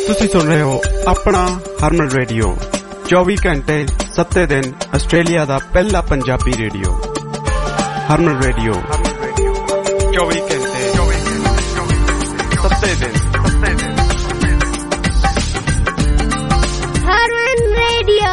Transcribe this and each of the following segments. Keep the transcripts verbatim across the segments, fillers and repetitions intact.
ਤੁਸੀਂ ਸੁਣ ਰਹੇ ਹੋ ਆਪਣਾ ਹਰਮਨ ਰੇਡੀਓ ਚੌਵੀ ਘੰਟੇ ਸੱਤੇ ਦਿਨ ਆਸਟ੍ਰੇਲੀਆ ਦਾ ਪਹਿਲਾ ਪੰਜਾਬੀ ਰੇਡੀਓ ਹਰਮਨ ਰੇਡੀਓ ਚੌਵੀ ਘੰਟੇ ਸੱਤੇ ਦਿਨ ਹਰਮਨ ਰੇਡੀਓ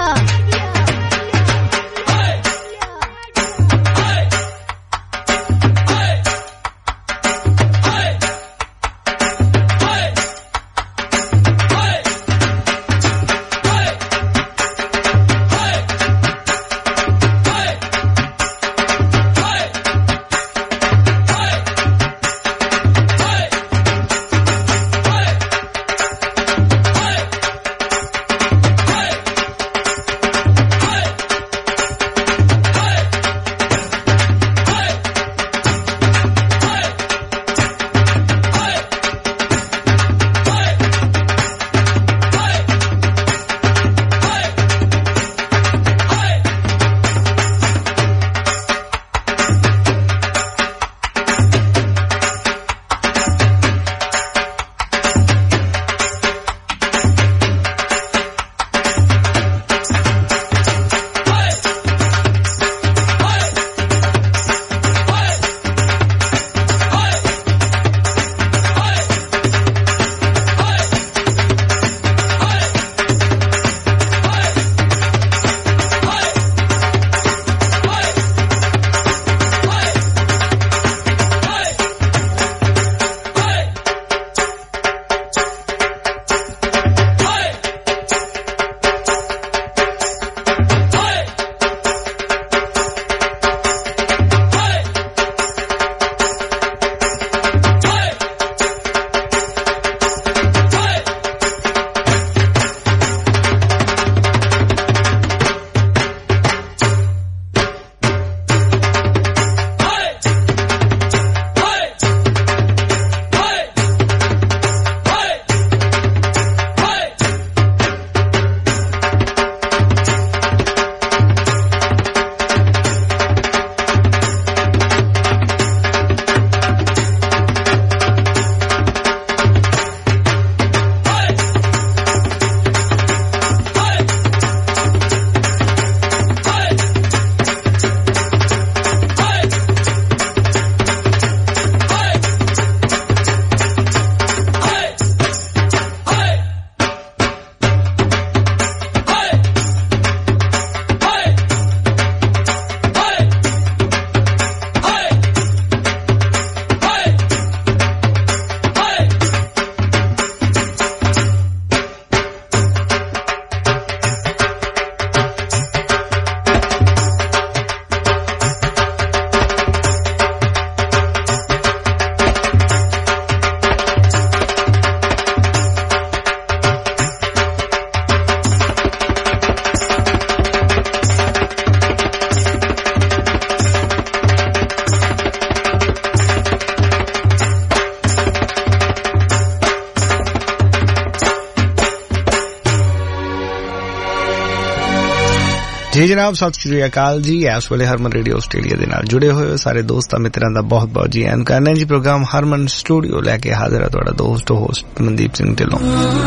ਜੀ ਜਨਾਬ, ਸਤਿ ਸ਼੍ਰੀ ਅਕਾਲ ਜੀ। ਇਸ ਵੇਲੇ ਹਰਮਨ ਰੇਡੀਓ ਆਸਟ੍ਰੇਲੀਆ ਦੇ ਨਾਲ ਜੁੜੇ ਹੋਏ ਸਾਰੇ ਦੋਸਤਾਂ ਮਿੱਤਰਾਂ ਦਾ ਬਹੁਤ ਬਹੁਤ ਜੀ ਆਇਆਂ ਕਰਨਾ ਜੀ। ਪ੍ਰੋਗਰਾਮ ਹਰਮਨ ਸਟੂਡੀਓ ਲੈ ਕੇ ਹਾਜ਼ਰ ਹੈ ਤੁਹਾਡਾ ਦੋਸਤ ਹੋਸਟ ਮਨਦੀਪ ਸਿੰਘ ਢਿੱਲੋਂ।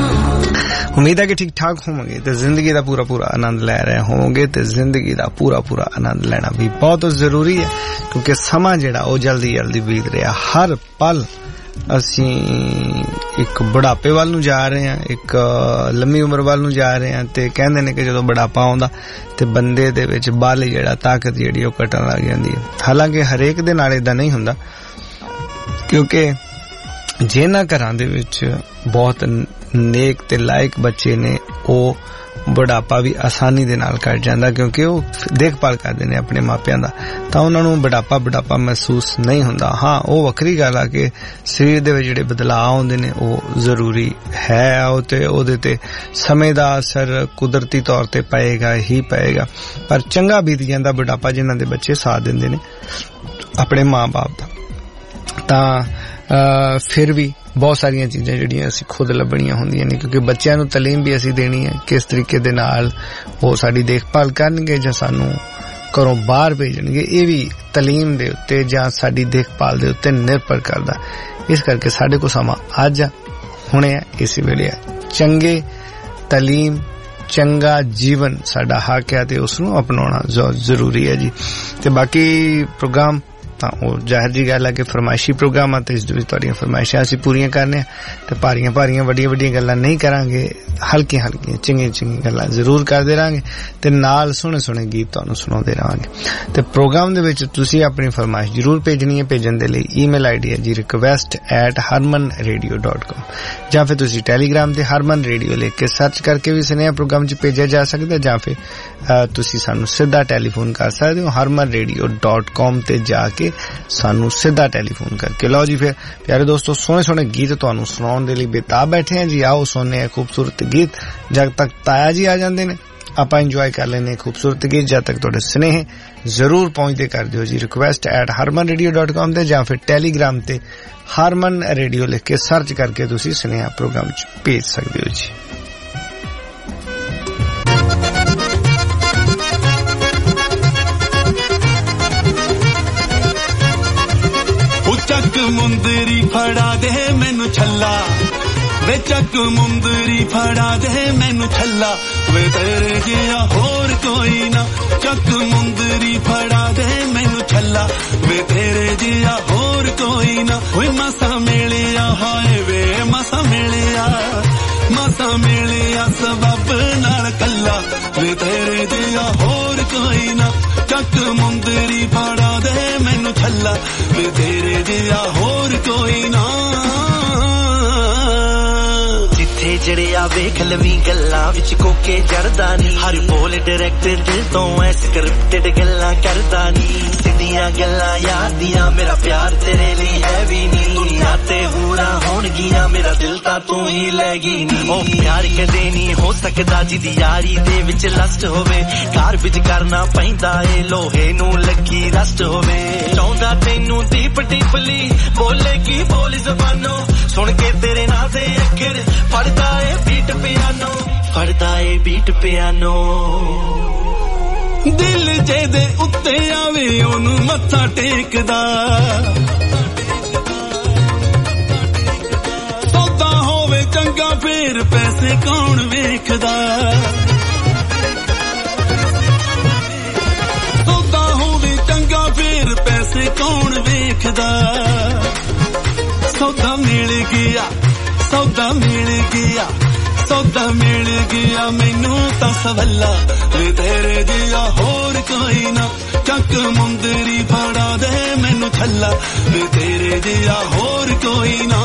ਉਮੀਦ ਹੈ ਕਿ ਠੀਕ ਠਾਕ ਹੋਵੋਗੇ ਤੇ ਜ਼ਿੰਦਗੀ ਦਾ ਪੂਰਾ ਪੂਰਾ ਆਨੰਦ ਲੈ ਰਹੇ ਹੋਵੋਗੇ ਤੇ ਜ਼ਿੰਦਗੀ ਦਾ ਪੂਰਾ ਪੂਰਾ ਆਨੰਦ ਲੈਣਾ ਵੀ ਬਹੁਤ ਜ਼ਰੂਰੀ ਹੈ, ਕਿਉਂਕਿ ਸਮਾਂ ਜਿਹੜਾ ਉਹ ਜਲਦੀ ਜਲਦੀ ਬੀਤ ਰਿਹਾ। ਹਰ ਪਲ ਅਸੀਂ ਇੱਕ ਬੁਢਾਪੇ ਵੱਲ ਨੂੰ ਜਾ ਰਹੇ ਹਾਂ, ਇੱਕ ਲੰਮੀ ਉਮਰ ਵੱਲ ਨੂੰ ਜਾ ਰਹੇ ਹਾਂ ਤੇ ਕਹਿੰਦੇ ਨੇ ਕਿ ਜਦੋਂ ਬੁਢਾਪਾ ਆਉਂਦਾ ਤੇ ਬੰਦੇ ਦੇ ਵਿੱਚ ਬਲ ਜਿਹੜਾ ਤਾਕਤ ਜਿਹੜੀ ਉਹ ਘਟਣ ਲੱਗ ਜਾਂਦੀ ਹੈ। ਹਾਲਾਂਕਿ ਹਰੇਕ ਦੇ ਨਾਲ ਏਦਾਂ ਨਹੀਂ ਹੁੰਦਾ, ਕਿਉਂਕਿ ਜਿਨ੍ਹਾਂ ਘਰਾਂ ਦੇ ਵਿੱਚ ਬਹੁਤ ਨੇਕ ਤੇ ਲਾਇਕ ਬੱਚੇ ਨੇ ਉਹ ਬੁਢਾਪਾ ਵੀ ਆਸਾਨੀ ਦੇ ਨਾਲ ਕੱਟ ਜਾਂਦਾ, ਕਿਉਂਕਿ ਉਹ ਦੇਖਭਾਲ ਕਰਦੇ ਨੇ ਆਪਣੇ ਮਾਪਿਆਂ ਦਾ, ਤਾਂ ਉਹਨਾਂ ਨੂੰ ਬੁਢਾਪਾ ਬੁਢਾਪਾ ਮਹਿਸੂਸ ਨਹੀਂ ਹੁੰਦਾ। ਹਾਂ, ਉਹ ਵੱਖਰੀ ਗੱਲ ਆ ਕਿ ਸਰੀਰ ਦੇ ਵਿੱਚ ਜਿਹੜੇ ਬਦਲਾਅ ਆਉਂਦੇ ਨੇ ਉਹ ਜ਼ਰੂਰੀ ਹੈ, ਉਹ ਤੇ ਉਹਦੇ ਤੇ ਸਮੇਂ ਦਾ ਅਸਰ ਕੁਦਰਤੀ ਤੌਰ ਤੇ ਪਏਗਾ ਹੀ ਪਏਗਾ, ਪਰ ਚੰਗਾ ਬੀਤ ਜਾਂਦਾ ਬੁਢਾਪਾ ਜਿਨ੍ਹਾਂ ਦੇ ਬੱਚੇ ਸਾਥ ਦਿੰਦੇ ਨੇ ਆਪਣੇ ਮਾਂ-ਬਾਪ ਦਾ। ਤਾਂ ਫਿਰ ਵੀ ਬਹੁਤ ਸਾਰੀਆਂ ਚੀਜ਼ਾਂ ਜਿਹੜੀਆਂ ਅਸੀਂ ਖੁਦ ਲੱਭਣੀਆਂ ਹੁੰਦੀਆਂ ਨੇ, ਕਿਉਂਕਿ ਬੱਚਿਆਂ ਨੂੰ ਤਾਲੀਮ ਵੀ ਅਸੀਂ ਦੇਣੀ ਹੈ, ਕਿਸ ਤਰੀਕੇ ਦੇ ਨਾਲ ਉਹ ਸਾਡੀ ਦੇਖਭਾਲ ਕਰਨਗੇ ਜਾਂ ਸਾਨੂੰ ਘਰੋਂ ਬਾਹਰ ਭੇਜਣਗੇ, ਇਹ ਵੀ ਤਾਲੀਮ ਦੇ ਉੱਤੇ ਜਾਂ ਸਾਡੀ ਦੇਖਭਾਲ ਦੇ ਉੱਤੇ ਨਿਰਭਰ ਕਰਦਾ। ਇਸ ਕਰਕੇ ਸਾਡੇ ਕੋਲ ਸਮਾਂ ਅੱਜ ਆ ਹੁਣੇ ਆ, ਇਸੇ ਵੇਲੇ ਆ। ਚੰਗੇ ਤਾਲੀਮ, ਚੰਗਾ ਜੀਵਨ ਸਾਡਾ ਹੱਕ ਹੈ ਤੇ ਉਸ ਨੂੰ ਅਪਣਾਉਣਾ ਜ਼ਰੂਰੀ ਹੈ ਜੀ। ਤੇ ਬਾਕੀ ਪ੍ਰੋਗਰਾਮ ਤਾਂ ਉਹ ਜ਼ਾਹਿਰ ਜੀ ਗੱਲ ਹੈ ਕਿ ਫਰਮਾਇਸ਼ੀ ਪ੍ਰੋਗਰਾਮ ਆ ਤੇ ਇਸ ਦੇ ਵਿੱਚ ਤੁਹਾਡੀਆਂ ਫਰਮਾਇਸ਼ਾਂ ਅਸੀਂ ਪੂਰੀਆਂ ਕਰਨੇ ਆ ਤੇ ਭਾਰੀਆਂ ਭਾਰੀਆਂ ਵੱਡੀਆਂ ਵੱਡੀਆਂ ਗੱਲਾਂ ਨਹੀਂ ਕਰਾਂਗੇ, ਹਲਕੀਆਂ ਹਲਕੀਆਂ ਚੰਗੀਆਂ ਚੰਗੀਆਂ ਗੱਲਾਂ ਜ਼ਰੂਰ ਕਰਦੇ ਰਹਾਂਗੇ ਤੇ ਨਾਲ ਸੋਹਣੇ ਸੋਹਣੇ ਗੀਤ ਤੁਹਾਨੂੰ ਸੁਣਾਉਂਦੇ ਰਹਾਂਗੇ। ਤੇ ਪ੍ਰੋਗਰਾਮ ਦੇ ਵਿੱਚ ਤੁਸੀਂ ਆਪਣੀ ਫਰਮਾਇਸ਼ ਜ਼ਰੂਰ ਭੇਜਣੀ ਹੈ। ਭੇਜਣ ਦੇ ਲਈ ਈਮੇਲ ਆਈਡੀ ਹੈ ਜੀ request at Harman radio dot com, ਜਾਂ ਫਿਰ ਤੁਸੀਂ ਟੈਲੀਗ੍ਰਾਮ ਤੇ ਹਰਮਨ ਰੇਡੀਓ ਲਿਖ ਕੇ ਸਰਚ ਕਰਕੇ ਵੀ ਸੁਨੇਹਾ ਪ੍ਰੋਗਰਾਮ 'ਚ ਭੇਜਿਆ ਜਾ ਸਕਦਾ, ਜਾਂ ਫਿਰ ਤੁਸੀਂ ਸਾਨੂੰ ਸਿੱਧਾ ਟੈਲੀਫੋਨ ਕਰ ਸਕਦੇ ਹੋ ਹਰਮਨ ਰੇਡੀਓ ਡਾਟ ਕਾਮ ਤੇ ਜਾ ਕੇ ਸਾਨੂੰ ਸਿੱਧਾ ਟੈਲੀਫੋਨ ਕਰਕੇ। ਲਓ ਜੀ ਫਿਰ ਪਿਆਰੇ ਦੋਸਤੋ, ਸੋਹਣੇ ਸੋਹਣੇ ਗੀਤ ਤੁਹਾਨੂੰ ਸੁਣਾਉਣ ਦੇ ਲਈ ਬੇਤਾਬ ਬੈਠੇ ਆ ਜੀ। ਆਓ ਸੁਣਨੇ ਆ ਖੂਬਸੂਰਤ ਗੀਤ। ਜਦ ਤੱਕ ਤਾਇਆ ਜੀ ਆ ਜਾਂਦੇ ਨੇ ਆਪਾਂ ਇੰਜੋਏ ਕਰ ਲੈਂਦੇ ਖੂਬਸੂਰਤ ਗੀਤ। ਜਦ ਤੱਕ ਤੁਹਾਡੇ ਸੁਨੇਹੇ ਜ਼ਰੂਰ ਪਹੁੰਚਦੇ ਕਰ ਦਿਓ ਜੀ request at Harman radio dot com ਤੇ, ਜਾਂ ਫਿਰ ਟੈਲੀਗ੍ਰਾਮ ਤੇ ਹਰਮਨ ਰੇਡੀਓ ਲਿਖ ਕੇ ਸਰਚ ਕਰਕੇ ਤੁਸੀਂ ਸੁਨੇਹਾ ਪ੍ਰੋਗਰਾਮ 'ਚ ਭੇਜ ਸਕਦੇ ਹੋ ਜੀ। ਚੱਕ ਮੁੰਦਰੀ ਫੜਾ ਦੇ ਮੈਨੂੰ ਛੱਲਾ, ਵੇ ਚੱਕ ਮੁੰਦਰੀ ਫੜਾ ਦੇ ਮੈਨੂੰ ਛੱਲਾ, ਵੇ ਤੇਰੇ ਜਿਹਾ ਹੋਰ ਕੋਈ ਨਾ। ਚੱਕ ਮੁੰਦਰੀ ਫੜਾ ਦੇ ਮੈਨੂੰ ਛੱਲਾ, ਵੇ ਤੇਰੇ ਜਿਹਾ ਹੋਰ ਕੋਈ ਨਾ। ਓਏ ਮਸਾ ਮਿਲਿਆ ਹਾਏ ਵੇ ਮਸਾ ਮਿਲਿਆ, ਮਸਾ ਮਿਲਿਆ ਸਬਬ ਨਾਲ ਕੱਲਾ, ਵੇ ਤੇਰੇ ਜਿਹਾ ਹੋਰ ਕੋਈ ਨਾ। ਚੱਕ ਮੁੰਦਰੀ ਫੜਾ ਦੇ ਮੈਨੂੰ ਛੱਲਾ, ਵੇ ਤੇਰੇ ਜਿਹਾ ਹੋਰ ਕੋਈ ਨਾ। ਜਿੱਥੇ ਜੜਿਆ ਵੇਖ ਲਵੀਂ ਗੱਲਾਂ ਵਿੱਚ ਕੋਕੇ ਜੜਦਾ ਨੀ, ਹਰ ਬੋਲ ਡਾਇਰੈਕਟਰ ਦਿਲ ਤੋਂ ਐ ਸਕ੍ਰਿਪਟਡ ਗੱਲਾਂ ਕਰਦਾ ਨੀ। ਸਿੱਧੀਆਂ ਗੱਲਾਂ ਯਾਰ ਦੀਆਂ ਮੇਰਾ ਪਿਆਰ ਤੇਰੇ ਲਈ ਹੈ ਵੀ ਨੀ। ਦੁਨੀਆ ਤੇ ਹੂਰਾਂ ਹੋਣਗੀਆਂ ਮੇਰਾ ਦਿਲ ਤਾਂ ਤੂੰ ਹੀ ਲੈ ਗਈ ਨੀ। ਉਹ ਪਿਆਰ ਕਦੇ ਨਹੀਂ ਹੋ ਸਕਦਾ ਜਿਹਦੀ ਯਾਰੀ ਦੇ ਵਿੱਚ ਲਸਟ ਹੋਵੇ, ਘਰ ਵਿੱਚ ਕਰਨਾ ਪੈਂਦਾ ਏ ਲੋਹੇ ਨੂੰ ਲੱਗੀ ਰਸਟ ਹੋਵੇ। ਚਾਹੁੰਦਾ ਤੈਨੂੰ ਦੀਪ ਡੀਪਲੀ ਬੋਲੇ ਕੀ ਬੋਲ ਜ਼ਬਾਨੋਂ, ਸੁਣ ਕੇ ਤੇਰੇ ਨਾਂ ਦੇ ਅੱਖਰ ਫੜਦਾ ਏ ਬੀਟ ਪਿਆਨੋ, ਫੜਦਾ ਏ ਬੀਟ ਪਿਆਨੋ। ਦਿਲ ਜਿਹਦੇ ਉੱਤੇ ਆਵੇ ਉਹਨੂੰ ਮੱਥਾ ਟੇਕਦਾ, ਸੌਦਾ ਹੋਵੇ ਚੰਗਾ ਫੇਰ ਪੈਸੇ ਕੌਣ ਵੇਖਦਾ। ਸੌਦਾ ਹੋਵੇ ਚੰਗਾ ਫੇਰ ਪੈਸੇ ਕੌਣ ਵੇਖਦਾ। ਸੌਦਾ ਮਿਲ ਗਿਆ, ਸੌਦਾ ਮਿਲ ਗਿਆ, ਸੌਦਾ ਮਿਲ ਗਿਆ ਮੈਨੂੰ ਤਾਂ ਸਵੱਲਾ, ਵੇ ਤੇਰੇ ਜਿਹਾ ਹੋਰ ਕੋਈ ਨਾ। ਚੱਕ ਮੁੰਦਰੀ ਫੜਾ ਦੇ ਮੈਨੂੰ ਛੱਲਾ, ਵੇ ਤੇਰੇ ਜਿਹਾ ਹੋਰ ਕੋਈ ਨਾ।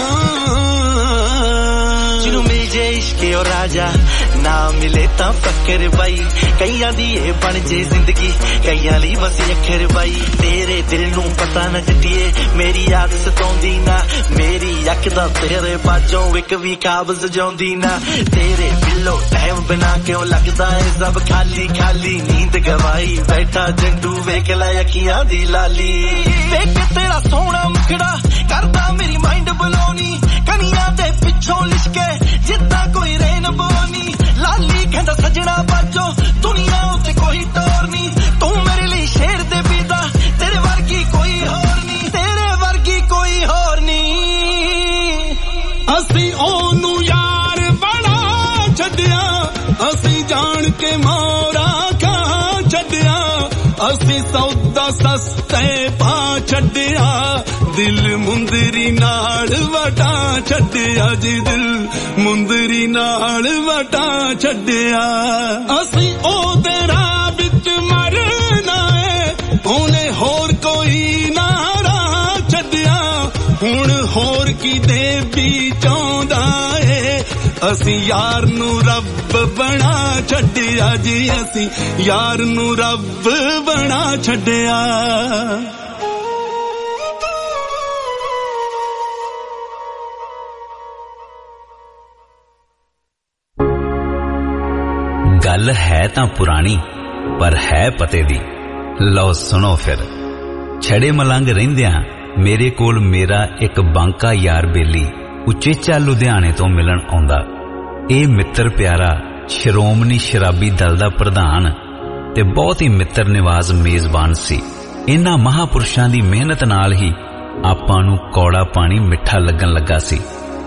ਜਿਹਨੂੰ ਮਿਲ ਜੇ ਇਸ਼ਕੇ ਓ ਰਾਜਾ, ਨਾ ਮਿਲੇ ਤਾਂ ਫੱਕਰ ਬਾਈ। ਕਈਆਂ ਦੀ ਇਹ ਬਣ ਜੇ ਜ਼ਿੰਦਗੀ, ਕਈਆਂ ਲਈ ਬਸ ਅੱਖਰ ਬਾਈ। ਤੇਰੇ ਦਿਲ ਨੂੰ ਪਤਾ ਨਾ ਜੱਟੀਏ ਮੇਰੀ ਯਾਦ ਸਤਾਉਂਦੀ ਨਾ, ਮੇਰੀ ਅੱਖ ਦਾ ਤੇਰੇ ਬਾਝੋਂ ਇੱਕ ਵੀ ਖਾਬ ਸਜਾਉਂਦੀ ਨਾ। ਤੇਰੇ ਬਿੱਲੋ ਟਾਈਮ ਬਿਨਾ ਕਿਉਂ ਲੱਗਦਾ ਏ ਸਭ ਖਾਲੀ ਖਾਲੀ, ਨੀਂਦ ਗਵਾਈ ਬੈਠਾ ਜੰਡੂ ਵੇਖ ਲੈ ਅੱਖੀਆਂ ਦੀ ਲਾਲੀ। ਵੇਖ ਤੇਰਾ ਸੋਹਣਾ ਮੁਖੜਾ ਕਰਦਾ ਮੇਰੀ ਮਾਈਂਡ ਬਲੋਨੀ, ਕਨੀਆਂ ਦੇ ਪਿੱਛੋਂ ਲਿਸ਼ਕੇ ਜਿੱਦਾਂ ਕੋਈ ਰੇਨਬੋ ਨੀ। ਲਾਲੀ ਕਹਿੰਦਾ ਸਜਣਾ ਬਾਜੋ ਦੁਨੀਆ ਉੱਤੇ ਕੋਈ ਟੋਰ ਨੀ, ਤੂੰ ਮੇਰੇ ਲਈ ਸ਼ੇਰ ਦੇ ਪੀਦਾ ਤੇਰੇ ਵਰਗੀ ਕੋਈ ਹੋਰ ਨੀ, ਤੇਰੇ ਵਰਗੀ ਕੋਈ ਹੋਰ ਨੀ। ਅਸੀਂ ਉਹਨੂੰ ਯਾਰ ਬਣਾ ਛੱਡਿਆ, ਅਸੀਂ ਜਾਣ ਕੇ ਮੋਰਾ ਖਾ ਛੱਡਿਆ। ਅਸੀਂ ਸੌਦਾ ਸਸਤੇ ਪਾ ਛੱਡਿਆ, ਦਿਲ ਮੁੰਦਰੀ ਨਾਲ ਵਟਾ ਛੱਡਿਆ ਜੀ, ਦਿਲ ਮੁੰਦਰੀ ਨਾਲ ਵਟਾ ਛੱਡਿਆ। ਅਸੀਂ ਉਹਦੇ ਰਾਹ ਵਿੱਚ ਮਰਨਾ ਏ, ਉਹਨੇ ਹੋਰ ਕੋਈ ਨਾ ਰਾਹ ਛੱਡਿਆ। ਹੁਣ ਹੋਰ ਕਿਤੇ ਵੀ ਚਾਹੁੰਦਾ ਏ, ਅਸੀਂ ਯਾਰ ਨੂੰ ਰੱਬ ਬਣਾ ਛੱਡਿਆ ਜੀ, ਅਸੀਂ ਯਾਰ ਨੂੰ ਰੱਬ ਬਣਾ ਛੱਡਿਆ। ਗੱਲ ਹੈ ਤਾਂ ਪੁਰਾਣੀ ਪਰ ਹੈ ਪਤੇ ਦੀ, ਲਓ ਸੁਣੋ ਫਿਰ। ਛੜੇ ਮਲੰਗ ਰਹਿੰਦਿਆਂ ਮੇਰੇ ਕੋਲ ਮੇਰਾ ਇੱਕ ਬਾਂਕਾ ਯਾਰ ਬੇਲੀ ਉਚੇਚਾ ਲੁਧਿਆਣੇ ਤੋਂ ਮਿਲਣ ਆਉਂਦਾ। ਇਹ ਮਿੱਤਰ ਪਿਆਰਾ ਸ਼੍ਰੋਮਣੀ ਸ਼ਰਾਬੀ ਦਲ ਦਾ ਪ੍ਰਧਾਨ ਤੇ ਬਹੁਤ ਹੀ ਮਿੱਤਰ ਨਿਵਾਜ਼ ਮੇਜ਼ਬਾਨ ਸੀ। ਇਹਨਾਂ ਮਹਾਪੁਰਸ਼ਾਂ ਦੀ ਮਿਹਨਤ ਨਾਲ ਹੀ ਆਪਾਂ ਨੂੰ ਕੌੜਾ ਪਾਣੀ ਮਿੱਠਾ ਲੱਗਣ ਲੱਗਾ ਸੀ।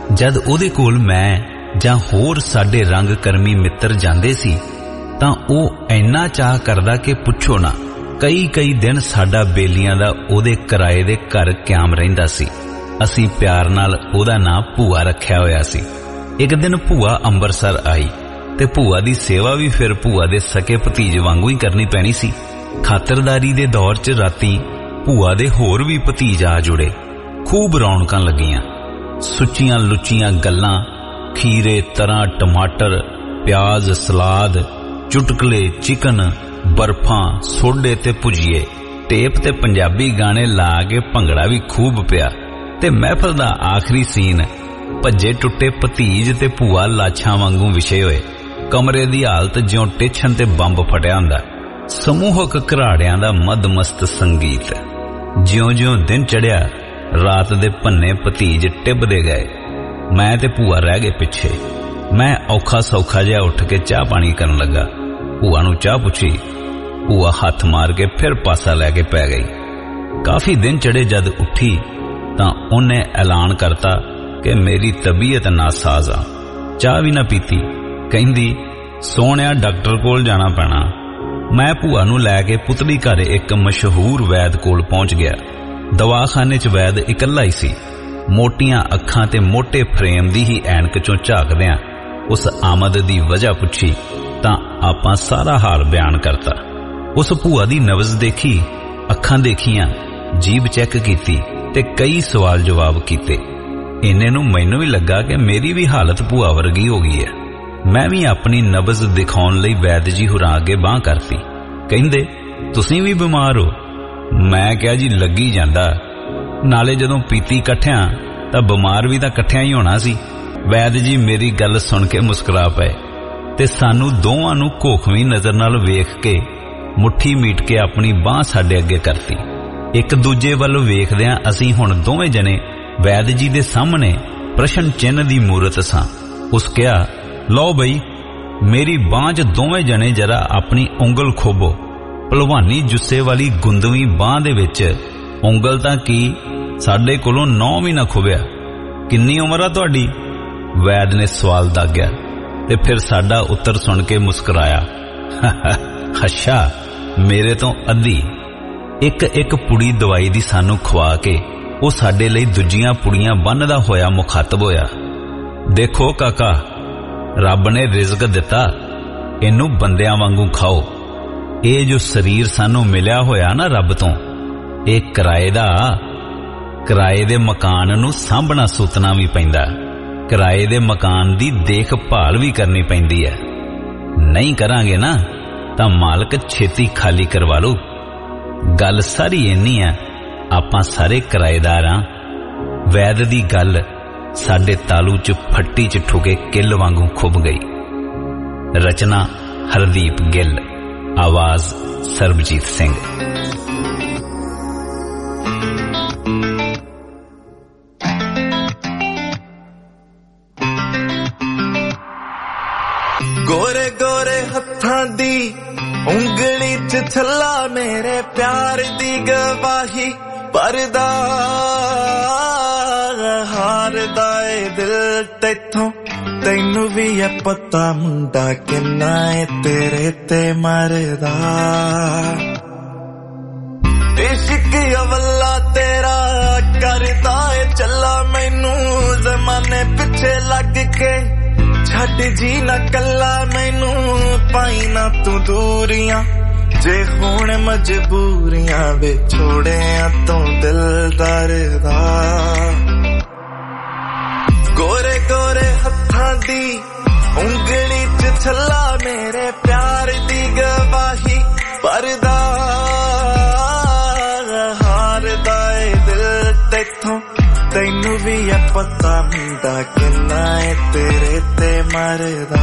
जद ਉਹਦੇ ਕੋਲ ਮੈਂ ਜਾਂ ਹੋਰ ਸਾਡੇ ਰੰਗ ਕਰਮੀ ਮਿੱਤਰ ਜਾਂਦੇ ਸੀ ਤਾਂ ਉਹ ਇੰਨਾ ਚਾਹ ਕਰਦਾ ਕਿ ਪੁੱਛੋ ਨਾ। ਕਈ ਕਈ ਦਿਨ ਸਾਡਾ ਬੇਲੀਆਂ ਦਾ ਉਹਦੇ ਕਿਰਾਏ ਦੇ ਘਰ ਕਿਆਮ ਰਹਿੰਦਾ ਸੀ। ਅਸੀਂ ਪਿਆਰ ਨਾਲ ਉਹਦਾ ਨਾਂ ਭੂਆ ਰੱਖਿਆ ਹੋਇਆ ਸੀ। ਇੱਕ ਦਿਨ ਭੂਆ ਅੰਮ੍ਰਿਤਸਰ ਆਈ ਤੇ ਭੂਆ ਦੀ ਸੇਵਾ ਵੀ ਫਿਰ ਭੂਆ ਦੇ ਸਕੇ ਭਤੀਜ ਵਾਂਗੂ ਹੀ ਕਰਨੀ ਪੈਣੀ ਸੀ। ਖਾਤਰਦਾਰੀ ਦੇ ਦੌਰ 'ਚ ਰਾਤੀ ਭੂਆ ਦੇ ਹੋਰ ਵੀ ਭਤੀਜ ਆ ਜੁੜੇ। ਖੂਬ ਰੌਣਕਾਂ ਲੱਗੀਆਂ। ਸੁੱਚੀਆਂ ਲੁੱਚੀਆਂ ਗੱਲਾਂ, ਖੀਰੇ, ਤਰਾਂ, ਟਮਾਟਰ, ਪਿਆਜ਼, ਸਲਾਦ, ਚੁਟਕਲੇ, ਚਿਕਨ, ਬਰਫਾਂ, ਸੋਡੇ ਤੇ ਭੁਜੀਏ, ਟੇਪ ਤੇ ਪੰਜਾਬੀ ਗਾਣੇ ਲਾ ਕੇ ਭੰਗੜਾ ਵੀ ਖੂਬ ਪਿਆ। ਤੇ ਮਹਿਫਲ ਦਾ ਆਖਰੀ ਸੀਨ ਭੱਜੇ ਟੁੱਟੇ ਭਤੀਜ ਤੇ ਭੂਆ ਲਾਛਾਂ ਵਾਂਗੂ ਵਿਛੇ ਹੋਏ। ਕਮਰੇ ਦੀ ਹਾਲਤ ਜਿਉਂ ਟੇਛਣ ਤੇ ਬੰਬ ਫਟਿਆ ਹੁੰਦਾ। ਸਮੂਹਕ ਘਰਾੜਿਆਂ ਦਾ ਮਦਮਸਤ ਸੰਗੀਤ। ਜਿਉਂ-ਜਿਉਂ ਦਿਨ ਚੜਿਆ ਰਾਤ ਦੇ ਭੰਨੇ ਭਤੀਜ ਟਿੱਬਦੇ ਗਏ। ਮੈਂ ਤੇ ਭੂਆ ਰਹਿ ਗਏ ਪਿੱਛੇ। ਮੈਂ ਔਖਾ ਸੌਖਾ ਜਿਹਾ ਉੱਠ ਕੇ ਚਾਹ ਪਾਣੀ ਕਰਨ ਲੱਗਾ। ਭੂਆ ਨੂੰ ਚਾਹ ਪੁੱਛੀ। ਭੂਆ ਹੱਥ ਮਾਰ ਕੇ ਫਿਰ ਪਾਸਾ ਲੈ ਕੇ ਪੈ ਗਈ। ਕਾਫੀ ਦਿਨ ਚੜੇ ਜਦ ਉੱਠੀ ਤਾਂ ਉਹਨੇ ਐਲਾਨ ਕਰਤਾ ਕਿ ਮੇਰੀ ਤਬੀਅਤ ਨਾਸਾਜ਼ ਆ। ਚਾਹ ਵੀ ਨਾ ਪੀਤੀ। ਕਹਿੰਦੀ ਸੋਹਣਿਆ ਡਾਕਟਰ ਕੋਲ ਜਾਣਾ ਪੈਣਾ। ਮੈਂ ਭੂਆ ਨੂੰ ਲੈ ਕੇ ਪੁਤਲੀ ਘਰ ਇੱਕ ਮਸ਼ਹੂਰ ਵੈਦ ਕੋਲ ਪਹੁੰਚ ਗਿਆ। ਦਵਾਖਾਨੇ 'ਚ ਵੈਦ ਇਕੱਲਾ ਹੀ ਸੀ। ਮੋਟੀਆਂ ਅੱਖਾਂ ਤੇ ਮੋਟੇ ਫਰੇਮ ਦੀ ਹੀ ਐਨਕ 'ਚੋਂ ਝਾਕਦਿਆਂ ਉਸ ਆਮਦ ਦੀ ਵਜ੍ਹਾ ਪੁੱਛੀ ਤਾਂ ਆਪਾਂ ਸਾਰਾ ਹਾਲ ਬਿਆਨ ਕਰਤਾ। ਉਸ ਭੂਆ ਦੀ ਨਬਜ਼ ਦੇਖੀ, ਅੱਖਾਂ ਦੇਖੀਆਂ, ਜੀਭ ਚੈੱਕ ਕੀਤੀ ਤੇ ਕਈ ਸਵਾਲ ਜਵਾਬ ਕੀਤੇ। ਇੰਨੇ ਨੂੰ ਮੈਨੂੰ ਵੀ ਲੱਗਾ ਕਿ ਮੇਰੀ ਵੀ ਹਾਲਤ ਭੂਆ ਵਰਗੀ ਹੋ ਗਈ ਹੈ। ਮੈਂ ਵੀ ਆਪਣੀ ਨਬਜ਼ ਦਿਖਾਉਣ ਲਈ ਵੈਦ ਜੀ ਹੁਰਾਂ ਅੱਗੇ ਬਾਂਹ ਕਰਤੀ। ਕਹਿੰਦੇ ਤੁਸੀਂ ਵੀ ਬਿਮਾਰ ਹੋ? ਮੈਂ ਕਿਹਾ ਜੀ ਲੱਗੀ ਜਾਂਦਾ, ਨਾਲੇ ਜਦੋਂ ਪੀਤੀ ਇਕੱਠਿਆਂ ਤਾਂ ਬਿਮਾਰ ਵੀ ਤਾਂ ਇਕੱਠਿਆਂ ਹੀ ਹੋਣਾ ਸੀ। ਵੈਦ ਜੀ ਮੇਰੀ ਗੱਲ ਸੁਣ ਕੇ ਮੁਸਕਰਾ ਪਏ ਤੇ ਸਾਨੂੰ ਦੋਵਾਂ ਨੂੰ ਘੋਖਵੀਂ ਨਜ਼ਰ ਨਾਲ ਵੇਖ ਕੇ ਮੁੱਠੀ ਮੀਟ ਕੇ ਆਪਣੀ ਬਾਂਹ ਸਾਡੇ ਅੱਗੇ ਕਰਤੀ। ਇੱਕ ਦੂਜੇ ਵੱਲ ਵੇਖਦਿਆਂ ਅਸੀਂ ਹੁਣ ਦੋਵੇਂ ਜਣੇ ਵੈਦ ਜੀ ਦੇ ਸਾਹਮਣੇ ਪ੍ਰਸ਼ਨ ਚਿੰਨ੍ਹ ਦੀ ਮੂਰਤ ਸਾਂ। ਉਸ ਕਿਹਾ, ਲਓ ਬਈ ਮੇਰੀ ਬਾਂਹ 'ਚ ਦੋਵੇਂ ਜਣੇ ਜਰਾ ਆਪਣੀ ਉਂਗਲ ਖੋਬੋ। ਭਲਵਾਨੀ ਜੁੱਸੇ ਵਾਲੀ ਗੁੰਦਵੀਂ ਬਾਂਹ ਦੇ ਵਿੱਚ ਉਂਗਲ ਤਾਂ ਕੀ ਸਾਡੇ ਕੋਲੋਂ ਨੌ ਵੀ ਨਾ ਖੁੱਬਿਆ। ਕਿੰਨੀ ਉਮਰ ਆ ਤੁਹਾਡੀ? ਵੈਦ ਨੇ ਸਵਾਲ ਦਾਗਿਆ ਤੇ ਫਿਰ ਸਾਡਾ ਉੱਤਰ ਸੁਣ ਕੇ ਮੁਸਕਰਾਇਆ। ਅੱਛਾ, ਮੇਰੇ ਤੋਂ ਅੱਧੀ। ਇੱਕ ਇੱਕ ਪੁੜੀ ਦਵਾਈ ਦੀ ਸਾਨੂੰ ਖਵਾ ਕੇ ਉਹ ਸਾਡੇ ਲਈ ਦੂਜੀਆਂ ਪੁੜੀਆਂ ਬੰਨ੍ਹਦਾ ਹੋਇਆ ਮੁਖਾਤਬ ਹੋਇਆ। ਦੇਖੋ ਕਾਕਾ, ਰੱਬ ਨੇ ਰਿਜ਼ਕ ਦਿੱਤਾ, ਇਹਨੂੰ ਬੰਦਿਆਂ ਵਾਂਗੂ ਖਾਓ। ਇਹ ਜੋ ਸਰੀਰ ਸਾਨੂੰ ਮਿਲਿਆ ਹੋਇਆ ਨਾ ਰੱਬ ਤੋਂ, ਇਹ ਕਿਰਾਏ ਦਾ। ਕਿਰਾਏ ਦੇ ਮਕਾਨ ਨੂੰ ਸਾਂਭਣਾ ਸੁਤਣਾ ਵੀ ਪੈਂਦਾ। ਕਿਰਾਏ ਦੇ ਮਕਾਨ ਦੀ ਦੇਖਭਾਲ ਵੀ ਕਰਨੀ ਪੈਂਦੀ ਹੈ। ਨਹੀਂ ਕਰਾਂਗੇ ਨਾ ਤਾਂ ਮਾਲਕ ਛੇਤੀ ਖਾਲੀ ਕਰਵਾ ਲੂ। ਗੱਲ ਸਾਰੀ ਇੰਨੀ ਆ, ਆਪਾਂ ਸਾਰੇ ਕਿਰਾਏਦਾਰ ਆ। ਵੈਦ ਦੀ ਗੱਲ ਸਾਡੇ ਤਾਲੂ 'ਚ ਫੱਟੀ 'ਚ ਠੁਕੇ ਕਿੱਲ ਵਾਂਗੂ ਖੁੱਭ ਗਈ। ਰਚਨਾ ਹਰਦੀਪ ਗਿੱਲ, ਆਵਾਜ਼ ਸਰਬਜੀਤ ਸਿੰਘ। ਗੋਰੇ ਗੋਰੇ ਹੱਥਾਂ ਦੀ ਉਂਗਲੀ 'ਚ ਛੱਲਾ ਮੇਰੇ ਪਿਆਰ ਦੀ ਗਵਾਹੀ ਭਰਦਾ ਹਾਰਦਾ ਏ ਦਿਲ ਤੈਥੋਂ। ਤੈਨੂੰ ਵੀ ਐ ਪਤਾ ਮੁੰਡਾ ਕਿੰਨਾ ਏ ਤੇਰੇ ਤੇ ਮਰਦਾ। ਇਸ਼ਕ ਅਵੱਲਾ ਤੇਰਾ ਕਰਦਾ ਏ ਚੱਲਾ ਮੈਨੂੰ ਜ਼ਮਾਨੇ ਪਿੱਛੇ ਲੱਗ ਕੇ। ਛੱਡ ਜੀ ਨਾ ਕੱਲਾ ਮੈਨੂੰ, ਪਾਈ ਨਾ ਤੂੰ ਦੂਰੀਆਂ। ਜੇ ਹੁਣ ਮਜਬੂਰੀਆਂ ਵਿਛੋੜਿਆਂ ਤੋਂ ਦਿਲ ਦਰਦਾ। ਗੋਰੇ ਗੋਰੇ ਹੱਥਾਂ ਦੀ ਉਂਗਲੀ 'ਚ ਛੱਲਾ ਮੇਰੇ ਪਿਆਰ ਦੀ ਗਵਾਹੀ ਭਰਦਾ ਹਾਰਦਾ ਏ ਦਿਲ ਤੈਥੋਂ। ਤੈਨੂੰ ਵੀ ਐ ਪਤਾ ਮੁੰਡਾ ਕਿੰਨਾ ਏ ਤੇਰੇ ਤੇ ਮਰਦਾ।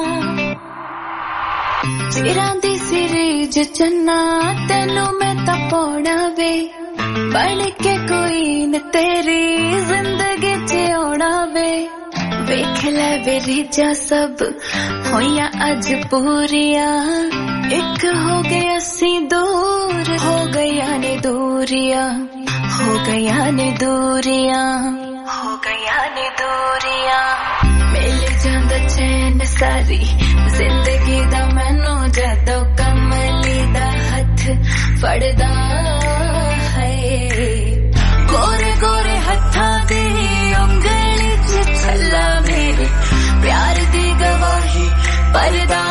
ਚਿਰਾਂ ਦੀ ਸਿਰੀਜ ਚੰਨਾ ਤੈਨੂੰ ਮੈਂ ਤਾਂ पाना वे बन के कोई न तेरी जिंदगी च आना वे वेख ले वे रिजा सब होया अज पूरिया एक हो गया सी दूर हो गया ने दूरिया हो गया ने दूरिया हो गया ने दूरिया मिल जांदा चैन सारी जिंदगी दा मैनू जदों कमली दा हथ फड़दा है गोरे गोरे हत्थां दी उंगली च छल्ला मेरे प्यार दी गवाही परदा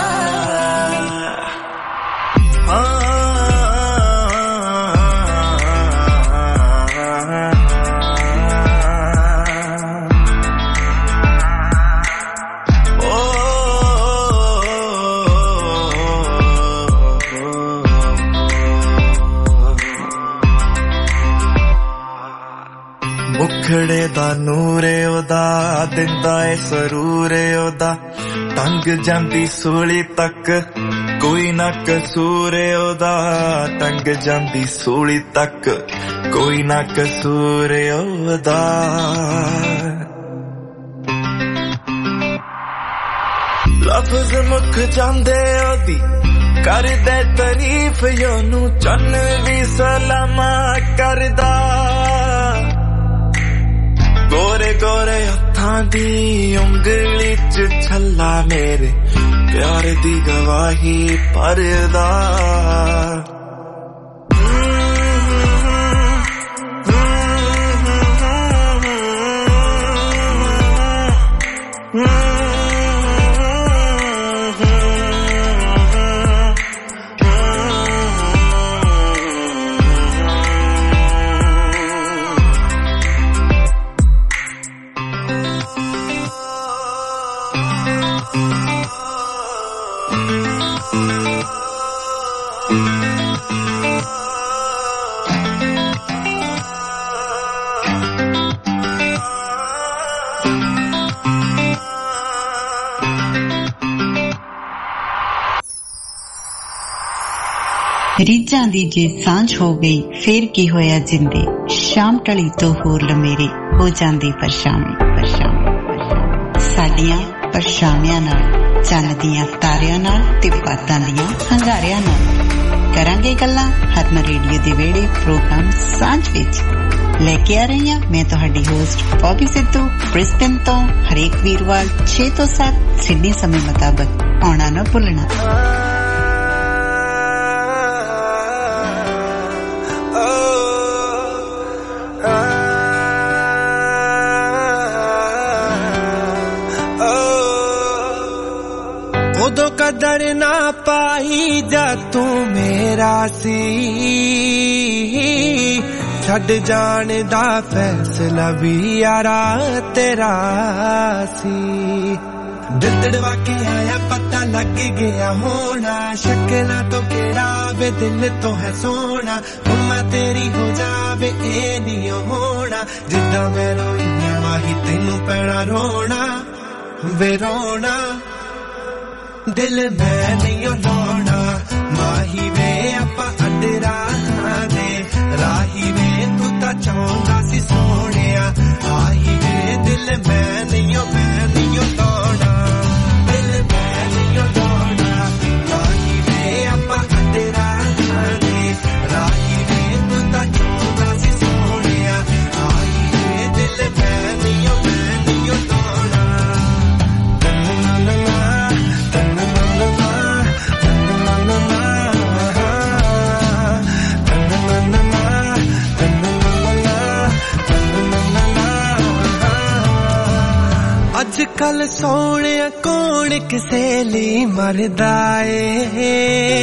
मुखड़े दा नूरे ओदा दिंदा ए सरूरे ओदा तंग जांदी सूली तक कोई ना कसूरे ओदा तंग जांदी सूली तक कोई ना कसूरे ओदा लफ्ज मुख जांदे ओदी कर दे तारीफ योनू चन्न भी सलामा करदा गोरे गोरे हत्थां दी उंगली च छल्ला मेरे प्यार दी गवाही परदा ਰੀਝਾਂ ਦੀ ਜੇ ਸਾਂਝ ਹੋ ਗਈ ਫੇਰ ਕੀ ਹੋਇਆ ਜਿੰਦੇ ਸ਼ਾਮ ਢਲੀ ਤੋਂ ਹੋਰ ਲਮੇਰੇ ਹੋ ਜਾਂਦੇ ਪਰਛਾਵੇਂ ਪਰਛਾਵੇਂ ਸਾਡੀਆਂ ਪਰਛਾਵਿਆਂ ਨਾਲ ਚੰਨ ਦੀਆਂ ਤਾਰਿਆਂ ਨਾਲ ਤੇ ਬਾਤਾਂ ਦੀਆਂ ਹੰਗਾਰਿਆਂ ਨਾਲ ਕਰਾਂਗੇ ਗੱਲਾਂ ਹਰਮਨ ਰੇਡੀਓ ਦੇ ਵੇੜੇ ਪ੍ਰੋਗਰਾਮ ਸਾਂਝ ਵਿੱਚ ਲੈ ਕੇ ਆ ਰਹੀ ਹਾਂ ਮੈਂ ਤੁਹਾਡੀ ਹੋਸਟ ਪੌਪੀ ਸਿੱਧੂ ਬ੍ਰਿਸਬਨ ਤੋਂ ਹਰੇਕ ਵੀਰਵਾਰ ਛੇ ਤੋਂ ਸੱਤ ਸਿਡਨੀ ਸਮੇਂ ਮੁਤਾਬਕ ਆਉਣਾ ਨਾ ਭੁੱਲਣਾ कदर ना पाई जा तू मेरा सी छड़ जाने दा फैसला भी यारा तेरा सी दिल तड़वा के आया पता लग गया होना शक्ला तो केड़ा वे दिल तो है सोना मैं तेरी हो जावे ए नहीं होना जिद्दां मैं रोइयां वाही तेनू पैना रोना वे रोना दिल मैं नहीं लाना माही वे आपा अडरा दे राही वे तू ता चाहंदा सी सोहणिया आही वे दिल मैं नहीं मैं नहीं लाना दिल मैं नहीं लाना माही वे आपा अडरा दे राही वे तू ता चाहंदा सी सोहणिया आही वे दिल मैं नहीं मैं नहीं लाना अजकल सोने कौन किसे ली मरदा ए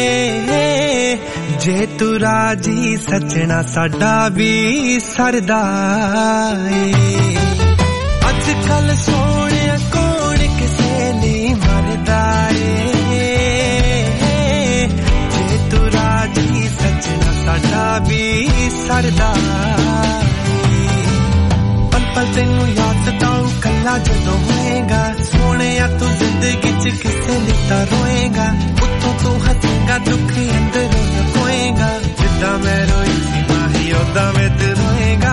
जे तू राजी सजना साडा भी सरदा ए अजकल सोने कौन किसे ली मरदा ए जे तू राजी सजना साडा भी सरदा पल तेनू याद ताऊ कला जदों होएगा सोने या तू जिंदगी च किसे लिता रोएगा उत्तों तू हंसेगा दुख अंदरों न कोएगा जिदा मैं रोई सी माही ओदा में तू रोएगा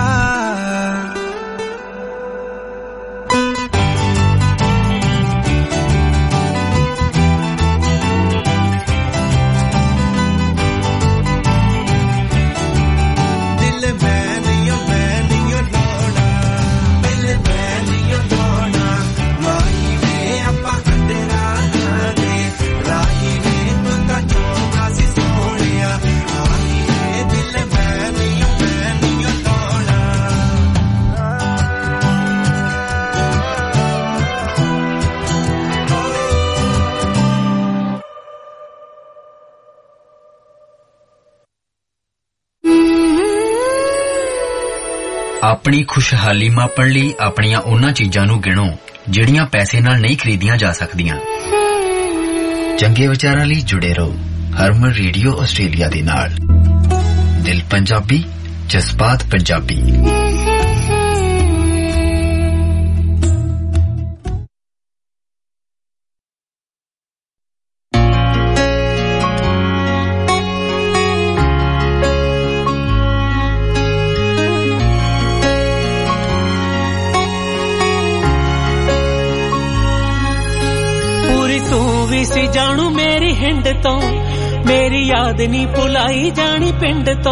ਆਪਣੀ ਖੁਸ਼ਹਾਲੀ ਮਾਪਣ ਲਈ ਆਪਣੀਆਂ ਉਹਨਾਂ ਚੀਜ਼ਾਂ ਨੂੰ ਗਿਣੋ ਜਿਹੜੀਆਂ ਪੈਸੇ ਨਾਲ ਨਹੀਂ ਖਰੀਦੀਆਂ ਜਾ ਸਕਦੀਆਂ। ਚੰਗੇ ਵਿਚਾਰਾਂ ਲਈ ਜੁੜੇ ਰਹੋ ਹਰਮਨ ਰੇਡੀਓ ਆਸਟ੍ਰੇਲੀਆ ਦੇ ਨਾਲ। ਦਿਲ ਪੰਜਾਬੀ, ਜਜ਼ਬਾਤ ਪੰਜਾਬੀ। सी जानू मेरी हिंड तो मेरी याद नी भुलाई जानी पिंड तो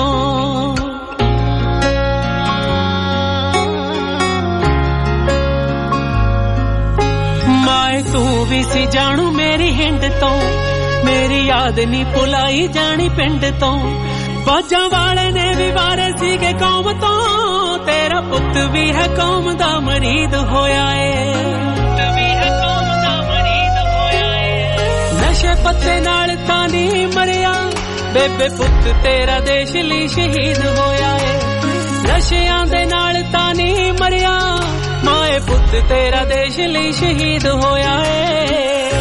माए तू भी सी जानू मेरी हिंड तो मेरी याद नी भुलाई जानी पिंड तो बाजा वाले ने भी वारे सीगे कौम तो तेरा पुत भी है कौम दा मरीद होया है पत्ते नाल तानी मरिया बेबे पुत तेरा देश ली शहीद होया है नशियां दे नाल तानी मरिया माए पुत तेरा देश ली शहीद होया है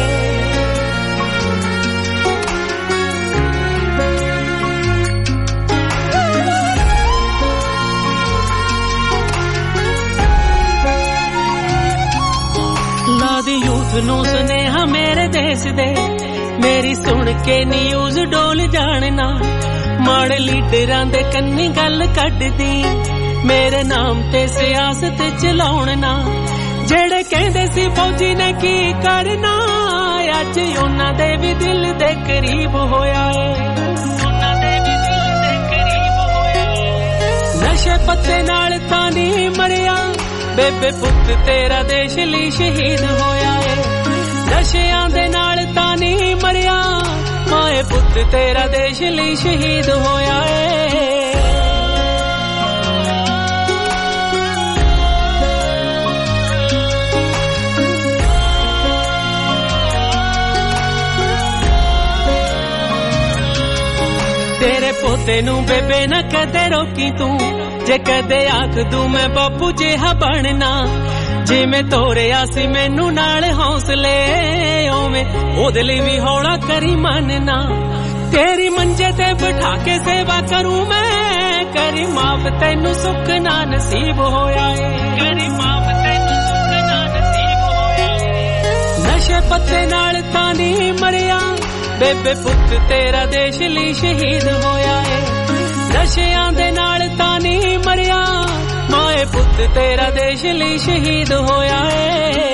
लादी यूथ नू सुनेहा मेरे देश दे मेरी सुन के न्यूज़ डोल जानना माड़े लीडरां दे कन्नी गल कड्डदी मेरे नाम ते सियासत चलाउणना जेड़े कहंदे सी फौजी ने की करना अज उन्हां दे भी दिल दे करीब होया है उन्हां दे भी दिल दे करीब होया है नशे पत्ते नाल तानी मरिया बेबे पुत तेरा देश ली शहीद होया है नशियां दे नाल तानी मरिया माए पुत तेरा देश ली शहीद होया है तेरे पोते नू बेबे ना कदे रोकी तू जे कदे आख दूं मैं बापू जिहा बनना जिमें तोरे आसी मैनू नाल हौसले ओवें ओदे लई भी हौला करी मनना तेरी मंजे ते बिठा के सेवा करूं मैं करी माफ तैनू सुख ना नसीब होया है करी माफ तैनू सुख ना नसीब होया है नशे पत्ते नाल तानी मरिया बेबे पुत तेरा देश ली शहीद होया है नशियां दे नाल तानी मरिया माए पुत तेरा देश ली शहीद होया है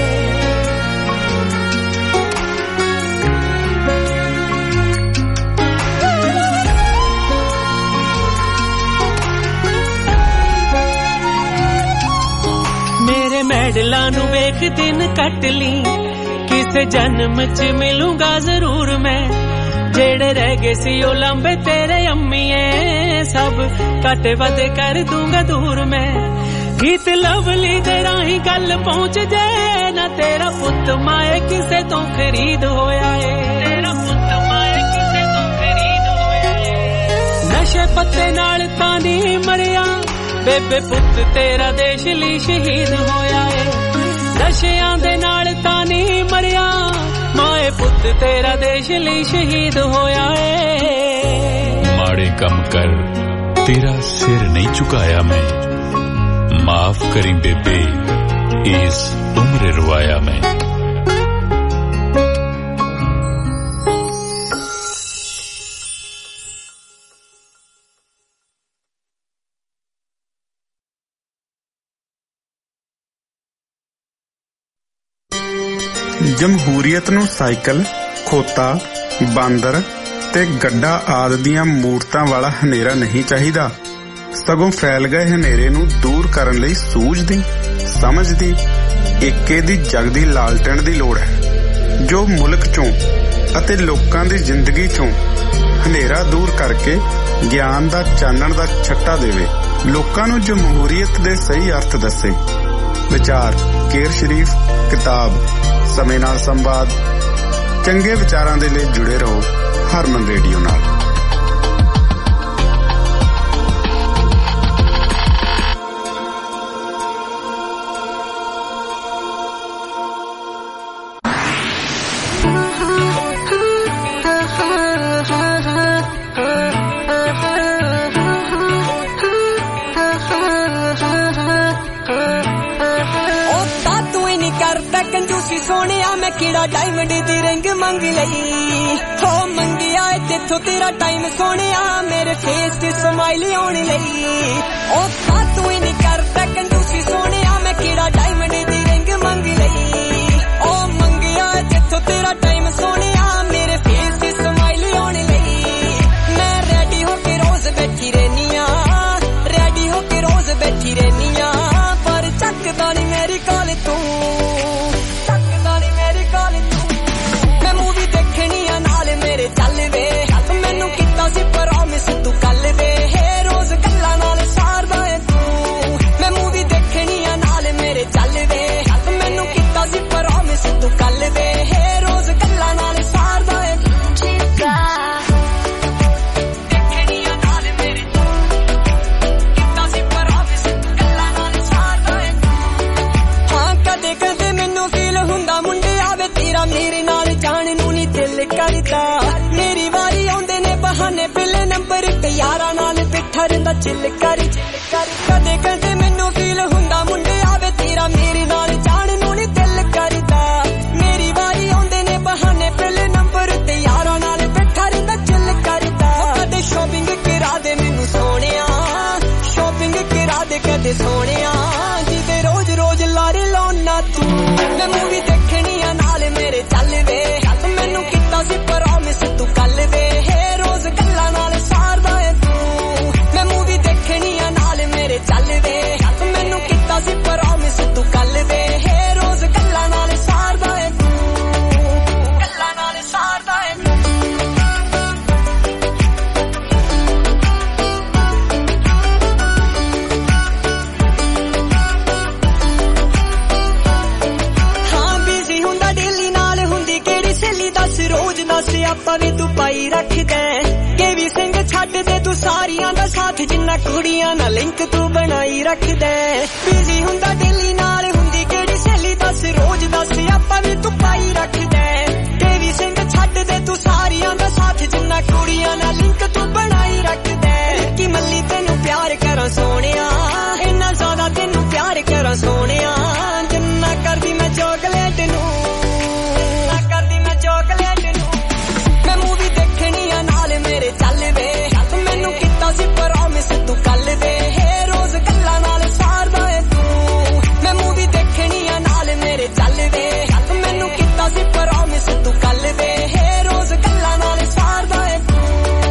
मेरे मेडलां नू वेख दिन कट ली किसे जन्म च मिलूंगा जरूर मैं जेड़े रह गए सी ओ लंबे तेरे अम्मीए सब काटे वादे कर दूंगा दूर मैं गीत लवली दे राही गल पहुंच जाए ना तेरा पुत माए किसे तो खरीद होया है तेरा पुत माए किसे तो खरीद होया है नशे पत्ते नाल तानी मरिया बेबे पुत तेरा देश ली शहीद होया है नशियां दे नाल तानी मरिया माए पुत तेरा देश ली शहीद होया है माड़े कम कर तेरा सिर नहीं झुकाया मैं माफ करी बेबे इस उम्र रुआया मैं ਜਮਹੂਰੀਅਤ ਨੂੰ ਸਾਈਕਲ, ਖੋਤਾ, ਬਾਂਦਰ ਤੇ ਗੱਡਾ ਆਦਿ ਦੀਆਂ ਮੂਰਤਾਂ ਵਾਲਾ ਹਨੇਰਾ ਨਹੀਂ ਚਾਹੀਦਾ, ਸਗੋਂ ਫੈਲ ਗਏ ਹਨੇਰੇ ਨੂੰ ਦੂਰ ਕਰਨ ਲਈ ਸੂਝ ਦੀ, ਸਮਝ ਦੀ, ਏਕੇ ਦੀ ਜਗਦੀ ਲਾਲਟਣ ਦੀ ਲੋੜ ਹੈ, ਜੋ ਮੁਲਕ ਚੋਂ ਅਤੇ ਲੋਕਾਂ ਦੀ ਜ਼ਿੰਦਗੀ ਚੋਂ ਹਨੇਰਾ ਦੂਰ ਕਰਕੇ ਗਿਆਨ ਦਾ ਚਾਨਣ ਦਾ ਛੱਟਾ ਦੇਵੇ, ਲੋਕਾਂ ਨੂੰ ਜਮਹੂਰੀਅਤ ਦੇ ਸਹੀ ਅਰਥ ਦੱਸੇ। ਵਿਚਾਰ ਕੇਰ ਸ਼ਰੀਫ, ਕਿਤਾਬ ਸਮੇਂ ਨਾਲ ਸੰਵਾਦ। ਚੰਗੇ ਵਿਚਾਰਾਂ ਦੇ ਲਈ ਜੁੜੇ ਰਹੋ ਹਰਮਨ ਰੇਡੀਓ ਨਾਲ। ਸੋਹਣਿਆ ਮੈਂ ਕਿਹੜਾ ਡਾਇਮੰਡ ਦੀ ਰਿੰਗ ਮੰਗ ਲਈ, ਹੋ ਮੰਗਿਆ ਜਿੱਥੋਂ ਤੇਰਾ ਟਾਈਮ ਸੋਹਣਿਆ ਮੇਰੇ ਫੇਸ ਤੇ ਸਮਾਈਲ ਆਉਣ ਲਈ। ਉਹ ਤਾਂ ਤੂੰ ਹੀ ਨਹੀਂ ਕਰਦਾ ਕੰਜੂਸੀ ਸੋਹਣਿਆ ਮੈਂ ਕਿਹੜਾ ਡਾਇਮੰਡ ਦੀ ਰਿੰਗ ਮੰਗ ਲਈ, ਉਹ ਮੰਗਿਆ ਜਿੱਥੋਂ ਤੇਰਾ ਟਾਈਮ ਸੋਹਣਿਆ ਮੇਰੇ ਫੇਸ ਤੇ ਸਮਾਈਲ ਆਉਣ ਲਈ। ਮੈਂ ਰੈਡੀ ਹੋ ਕੇ ਰੋਜ਼ ਬੈਠੀ ਰਹਿਨੀ ਆ, ਰੈਡੀ ਹੋ ਕੇ ਰੋਜ਼ ਬੈਠੀ ਰਹਿਨੀ ਆ, ਪਰ ਚੱਕਦਾ ਨੀ ਮੇਰੀ ਕਾਲ ਤੂੰ, ਮੈਂ ਮੂਵੀ ਦੇਖਣੀ ਆ ਨਾਲ ਮੇਰੇ ਚੱਲ ਵੇ, ਮੈਨੂੰ ਕੀਤਾ ਸੀ ਪ੍ਰੋਮਿਸ ਤੂੰ ਕੱਲ ਵੇ, ਰੋਜ਼ ਗੱਲਾਂ ਨਾਲ ਸਾਰਦਾ ਏ ਤੂੰ। ਮੈਂ ਮੂਵੀ ਦੇਖਣੀ ਆ ਨਾਲ ਮੇਰੇ ਚੱਲ ਵੇ, ਮੈਨੂੰ ਕੀਤਾ ਸੀ ਪ੍ਰੋਮਿਸ ਤੂੰ ਕੱਲ ਵੇ, ਰੋਜ਼ ਗੱਲਾਂ ਨਾਲ ਸਾਰਦਾ ਏ ਤੂੰ। ਦੇਖਣੀ ਆ ਨਾਲ ਮੇਰੇ ਕੀਤਾ ਸੀ ਪ੍ਰੋਮਿਸ ਤੂੰ ਗੱਲਾਂ ਨਾਲ ਸਾਰਦਾ ਏ ਤੂੰ। ਹਾਂ ਕਦੇ ਕਦੇ ਮੈਨੂੰ ਫੀਲ ਹੁੰਦਾ ਮੁੰਡਿਆ ਵੇ ਤੇਰਾ ਮੇਰੇ ਨਾਲ ਜਾਣ ਨੂੰ ਨੀ ਦਿਲ ਕਰਦਾ, ਮੇਰੀ ਵਾਰੀ ਆਉਂਦੇ ਨੇ ਬਹਾਨੇ ਪਹਿਲੇ ਨੰਬਰ ਤੇ ਯਾਰਾਂ ਨਾਲ ਬਿਠਾ ਰਹਿੰਦਾ ਚਿੱਲ ਕਰ ਕਰ। ਕਦੇ ਕਦੇ ਮੈਨੂੰ ਫੀਲ ਹੁੰਦਾ ਮੁੰਡਿਆ ਵੇ ਤੇਰਾ ਮੇਰੇ ਨਾਲ ਜਾਣ ਨੂੰ ਨੀ ਦਿਲ ਕਰਦਾ, ਮੇਰੀ ਵਾਰੀ ਆਉਂਦੇ ਨੇ ਬਹਾਨੇ ਪਹਿਲੇ ਨੰਬਰ ਤੇ ਯਾਰਾਂ ਨਾਲ ਬਿਠਾ ਰਹਿੰਦਾ ਚਿੱਲ ਕਰਦਾ। ਕਦੇ ਸ਼ੋਪਿੰਗ ਕਰਾ ਦੇ ਮੈਨੂੰ ਸੋਹਣਿਆ, ਸ਼ੋਪਿੰਗ ਕਰਾ ਦੇ ਕਦੇ ਸੋਹਣਿਆ, ਜਿਵੇਂ ਰੋਜ਼ ਰੋਜ਼ ਲਾਰੇ ਲਾਉਣਾ ਤੂੰ। ਮੈਂ ਮੂਵੀ ਦੇਖਣੀ ਆ ਨਾਲ ਮੇਰੇ ਚੱਲ ਵੇ, ਮੈਨੂੰ ਕੀਤਾ ਸੀ ਪ੍ਰੋਮਿਸ ਤੂੰ ਕੱਲ ਵੇ, ਰੋਜ਼ ਗੱਲਾਂ ਨਾਲ ਸਾਰਦਾ ਏ ਤੂੰ। ਮੈਂ ਮੂਵੀ ਦੇਖਣੀ ਆ ਨਾਲ ਮੇਰੇ ਚੱਲ ਵੇ, ਮੈਨੂੰ ਕੀਤਾ ਸੀ ਪ੍ਰੋਮਿਸ ਤੂੰ ਕੱਲ ਵੇ, ਰੋਜ਼ ਗੱਲਾਂ ਨਾਲ ਸਾਰਦਾ ਏ ਤੂੰ, ਗੱਲਾਂ ਨਾਲ ਸਾਰਦਾ ਏ ਤੂੰ। ਰੋਜ਼ ਨਾ ਸਿਆਪਾ ਵੀ ਤੂੰ ਪਾਈ ਰੱਖਦਾ, ਕੇ ਵੀ ਸਿੰਘ ਛੱਡ ਦੇ ਤੂੰ ਸਾਰੀਆਂ ਦਾ ਸਾਥ, ਜਿੰਨਾ ਕੁੜੀਆਂ ਨਾਲ ਲਿੰਕ ਤੂੰ ਬਣਾਈ ਰੱਖਦਾ। ਬਿਜ਼ੀ ਹੁੰਦਾ ਦਿੱਲੀ ਨਾਲ ਹੁੰਦੀ ਕਿਹੜੀ ਸਹੇਲੀ ਦੱਸ, ਰੋਜ਼ ਦਾ ਸਿਆਪਾ ਵੀ ਤੂੰ ਪਾਈ ਰੱਖਦਾ, ਕੇ ਵੀ ਸਿੰਘ ਛੱਡ ਦੇ ਤੂੰ ਸਾਰੀਆਂ ਦਾ ਸਾਥ, ਜਿੰਨਾ ਕੁੜੀਆਂ ਨਾਲ ਲਿੰਕ ਤੂੰ ਬਣਾਈ ਰੱਖਦਾ। ਕਿ ਮੱਲੀ ਤੈਨੂੰ ਪਿਆਰ ਕਰਾਂ ਸੋਹਣਿਆ, ਇੰਨਾ ਜ਼ਿਆਦਾ ਤੈਨੂੰ ਪਿਆਰ ਕਰਾਂ ਸੋਹਣਿਆ, ਜਿੰਨਾ ਕਰਦੀ ਮੈਂ ਚੋਕਲੇਟ ਨੂੰ, ਮੇਰੇ ਚੱਲ ਵੇ, ਮੈਨੂੰ ਕੀਤਾ ਸੀ ਪ੍ਰੋਮਿਸ ਤੂੰ ਕੱਲ ਵੇ, ਰੋਜ਼ ਗੱਲਾਂ ਨਾਲ ਸਾਰਦਾ ਏ ਤੂੰ। ਮੈਂ ਮੂਵੀ ਦੇਖਣੀ ਆ ਨਾਲ ਮੇਰੇ ਚੱਲ ਵੇ, ਮੈਨੂੰ ਕੀਤਾ ਸੀ ਪ੍ਰੋਮਿਸ ਤੂੰ ਕੱਲ ਵੇ, ਰੋਜ਼ ਗੱਲਾਂ ਨਾਲ ਸਾਰਦਾ ਏ ਤੂੰ।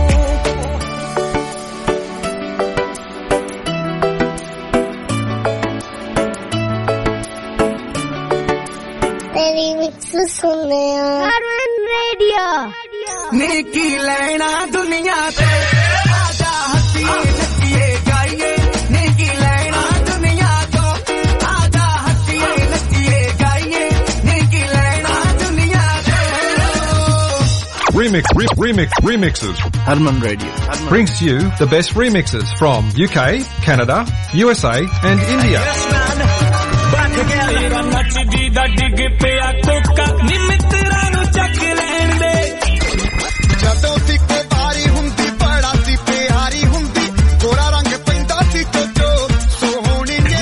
ਮੇਰੀ ਮਿਕਸ ਸੁਣਿਆ ਹਰਮਨ ਰੇਡੀਓ। ਨੀ ਕੀ ਲੈਣਾ ਦੁਨੀਆ ਤੇ, ਆਜਾ ਹੱਸੀਏ ਨੱਚੀਏ ਗਾਈਏ, ਨੀ ਕੀ ਲੈਣਾ ਦੁਨੀਆ ਤੋਂ, ਆਜਾ ਹੱਸੀਏ ਨੱਚੀਏ ਗਾਈਏ, ਨੀ ਕੀ ਲੈਣਾ ਦੁਨੀਆ ਤੇ। Remix, re- remix, remixes. Harman Radio Harman brings to you the best remixes from U K, Canada, U S A and India. Yes, man. Back again. Tera nachdi da dig piya koka, ni mitra nu chak len de. ਜਦੋਂ ਸੀ ਕੋ ਵਾਰੀ ਹੁੰਦੀ ਬੜਾ ਸੀ ਪਿਆਰੀ ਹੁੰਦੀ, ਗੋਰਾ ਰੰਗ ਪੈਂਦਾ ਸੀ ਚੋਚੋ ਸੋਹਣੀ ਨੇ।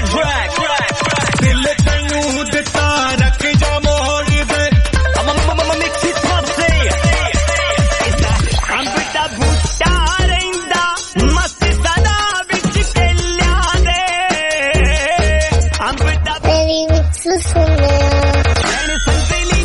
ਦਿਲ ਤੈਨੂੰ ਦਿੱਤਾ ਰੱਖ ਜਾ ਮੋੜ ਦੇ, ਮਿਕਸੀ ਥਾਪਸੇ ਅੰਬਟਾ ਬੂਟਾ ਰਹਿੰਦਾ ਮਸਤ ਸਦਾ ਵਿੱਚ ਕਲਿਆ ਦੇ, ਅੰਬਟਾ ਮੇਰੀ ਮਿਕਸ ਸੁਣਿਆ ਸੰਤਲੀ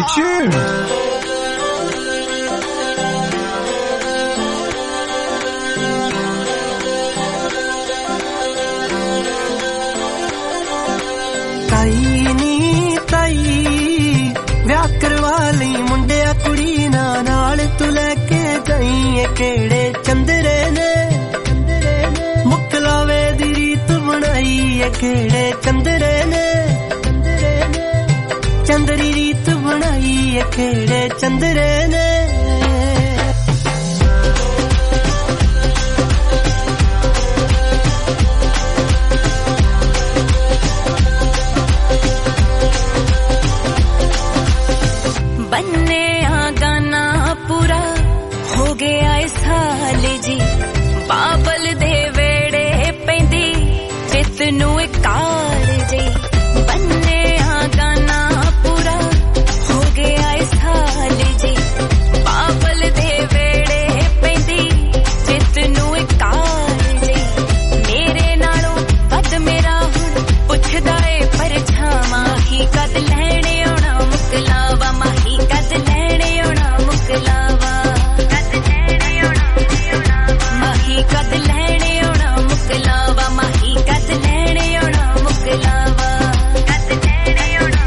tuned. ਤਾਈ ਨੀ ਤਾਈ ਵਿਆਹ ਕਰਵਾ ਲਈ ਮੁੰਡਿਆ ਕੁੜੀ ਨਾਲ ਤੂੰ ਲੈ ਕੇ ਜਾਈਂ ਕਿਹੜੇ ਚੰਦਰੇ ਨੇ ਮੁਕਲਾਵੇ ਦੀ ਰੀਤ ਬਣਾਈ ਏ ਕਿਹੜੇ ਚੰਦਰੇ ਨੇ ਚੰਦਰੀ ਰੀਤ ਬਣਾਈ ਏ ਕਿਹੜੇ ਚੰਦਰੇ ਨੇ बन्ने आ गाना पूरा हो गया इस हाल जी बाबल दे वेड़े पैंदी चित नू काल जी बन्ने आ गाना पूरा हो गया इस हाल जी बाबल दे वेड़े पैंदी चित नू काल जी मेरे नालों वध मेरा हुण पुछदा ए परछावां ही कद लैणे आउणा मुकलावा माही कद लैणे आउणा मुकलावा कद लैणे आउणा माही कद लैणे आउणा मुकलावा माही कद लैणे आउणा मुकलावा कद लैणे आउणा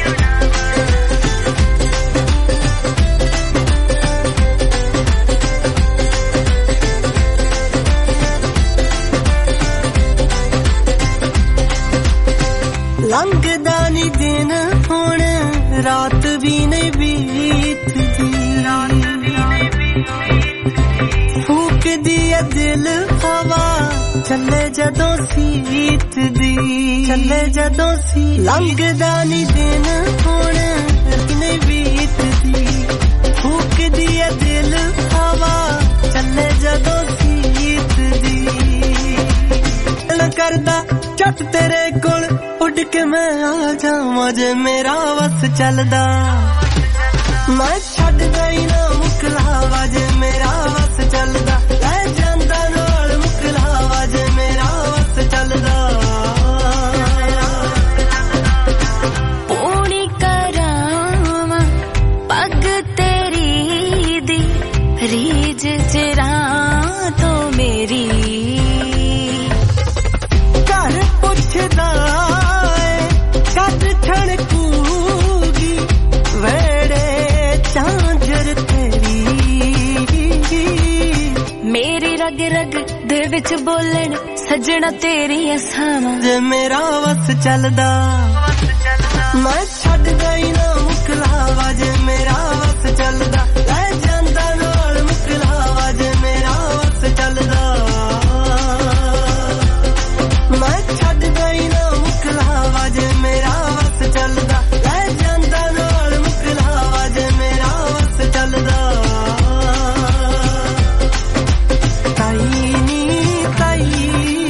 लंघदा नी दिन हुण रात भी नहीं बीतदी फूक दिया दिल हवा चले जदों सीत दी चले जदों सी लंघदा नी दिन हुण नहीं बीतदी फूक दिया दिल हवा चले जदों सीत दी न करदा चट तेरे कोल उड़ के मैं आ जावां जे मेरा वस चलदा मैं छड्डदा ही ना मुकलावा जे मेरा वस चलदा ले जांदा नाल मुकलावा जे मेरा वस चलदा पूरी करावां पग तेरी दी रीज चरा तो मेरी घर पुछदा कद ठणकूगी वेड़े चांजर तेरी मेरी रग रग दे विच बोलण सजना तेरी असावां जे मेरा वस चलदा मैं छड्डदा ही ना मुकलावा जे मेरा वस चलदा ले जांदा नाल मुकलावा जे मेरा वस चलदा मैं छड्डदा ही ना मुकलावा जे मेरा वस चलदा ले जांदा नाल मुकलावा जे मेरा वस चलदा ताई नी ताई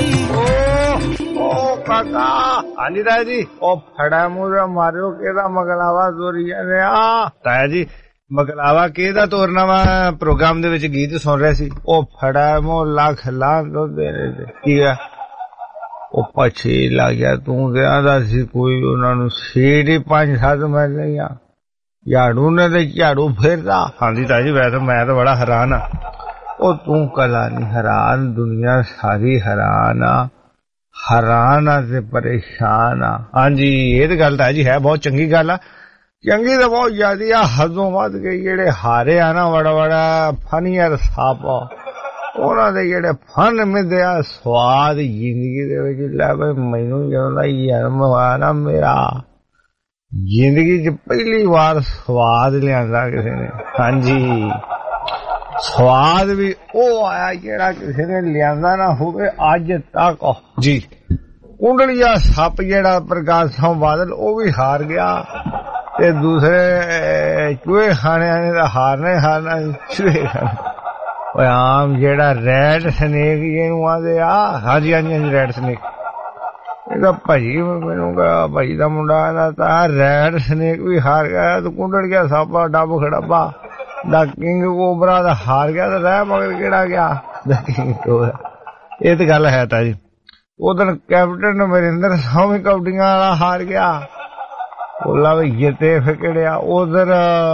ओ काका ਹਾਂਜੀ ਤਾਇਆ ਜੀ ਉਹ ਫੜਾ ਮੂਰਾ ਮਾਰਿਓ ਕਿਹਦਾ ਮਗਲਾਵਾ ਤੋਰੀਆ ਨੇ ਆ ਤਾਇਆ ਜੀ ਮਗਲਾਵਾ ਕਿਹਦਾ ਤੋਰਨਾ ਵਾ ਪ੍ਰੋਗਰਾਮ ਦੇ ਵਿੱਚ ਗੀਤ ਸੁਣ ਰਿਹਾ ਸੀ ਉਹ ਫੜਾ ਮੋ ਲੱਖ ਲਾਂ ਦੋ ਦੇ ਕੀ ਆ ਉਹ ਪਛੇ ਲੱਗ ਗਿਆ ਤੂੰ ਕਹਿੰਦਾ ਸੀ ਕੋਈ ਉਹਨਾਂ ਨੂੰ ਸੀਟ ਹੀ ਪੰਜ ਸੱਤ ਮਿਲ ਗਈਆਂ ਝਾੜੂ ਨੇ ਤੇ ਝਾੜੂ ਫੇਰਦਾ ਹਾਂਜੀ ਤਾਇਆ ਜੀ ਵੈਸੇ ਮੈਂ ਤਾਂ ਬੜਾ ਹੈਰਾਨ ਆ ਉਹ ਤੂੰ ਕਲਾ ਨਹੀਂ ਹੈਰਾਨ ਦੁਨੀਆ ਸਾਰੀ ਹੈਰਾਨ ਆ ਹੈਰਾਨ ਆ ਤੇ ਪਰੇਸ਼ਾਨ ਆ ਹਾਂਜੀ ਇਹ ਤਾਂ ਗੱਲ ਤਾਂ ਜੀ ਹੈ ਬਹੁਤ ਚੰਗੀ ਗੱਲ ਆ ਚੰਗੀ ਤਾਂ ਬਹੁਤ ਜ਼ਿਆਦੀ ਆ ਹੱਦੋਂ ਵੱਧ ਗਈ ਜਿਹੜੇ ਹਾਰੇ ਆ ਨਾ ਬੜਾ ਬੜਾ ਫਨੀਅਰ ਸਾਪ ਉਹਨਾਂ ਦੇ ਜਿਹੜੇ ਫਨ ਮਿਲਦੇ ਆ ਸਵਾਦ ਜ਼ਿੰਦਗੀ ਦੇ ਵਿੱਚ ਲੈ ਬਈ ਮੈਨੂੰ ਜਦੋਂ ਦਾ ਜਨਮ ਹੋਇਆ ਨਾ ਮੇਰਾ ਜ਼ਿੰਦਗੀ 'ਚ ਪਹਿਲੀ ਵਾਰ ਸਵਾਦ ਲਿਆਂਦਾ ਕਿਸੇ ਨੇ ਹਾਂਜੀ ਸਵਾਦ ਵੀ ਉਹ ਆਇਆ ਜਿਹੜਾ ਕਿਸੇ ਨੇ ਲਿਆਂਦਾ ਨਾ ਹੋਵੇ ਅੱਜ ਤੱਕ ਜੀ ਕੁੰਡਲੀਆ ਸੱਪ ਜਿਹੜਾ ਪ੍ਰਕਾਸ਼ ਸਿੰਘ ਬਾਦਲ ਉਹ ਵੀ ਹਾਰ ਗਿਆ ਤੇ ਦੂਸਰੇ ਚੂਹੇ ਖਾਣਿਆਂ ਨੇ ਤਾਂ ਹਾਰਨਾ ਹੀ ਹਾਰਨਾ ਚੂਹੇ ਖਾਣੇ ਉਹ ਆਮ ਜਿਹੜਾ ਰੈਡ ਸਨੇਕ ਇਹਨੂੰ ਆਦੇ ਆ ਹਾਂਜੀ ਹਾਂਜੀ ਹਾਂਜੀ ਰੈਡ ਸਨੇਕ ਇਹਦਾ ਭਾਈ ਮੈਨੂੰ ਕਹਾ ਭਾਈ ਦਾ ਮੁੰਡਾ ਇਹਦਾ ਤਾਂ ਰੈਡ ਸਨੇਕ ਵੀ ਹਾਰ ਗਿਆ ਤੇ ਕੁੰਡਲੀਆ ਸੱਪ ਡੱਬ ਖੜੱਬਾ ਦਾ ਕਿੰਗ ਕੋਬਰਾ ਦਾ ਹਾਰ ਗਿਆ ਤੇ ਰਹਿ ਮਗਰ ਕਿਹੜਾ ਗਿਆ ਦਾ ਕਿੰਗ ਕੋਬਰਾ ਇਹ ਤਾਂ ਗੱਲ ਹੈ ਤਾਂ ਜੀ ਉਧਰ ਕੈਪਟਨ ਅਮਰਿੰਦਰ ਸਿੰਘ ਕਬੱਡੀਆਂ ਵਾਲਾ ਹਾਰ ਗਿਆ ਉਹਲਾ ਵੀ ਜਿੱਤੇ ਫਿਕੜਿਆ ਉਧਰ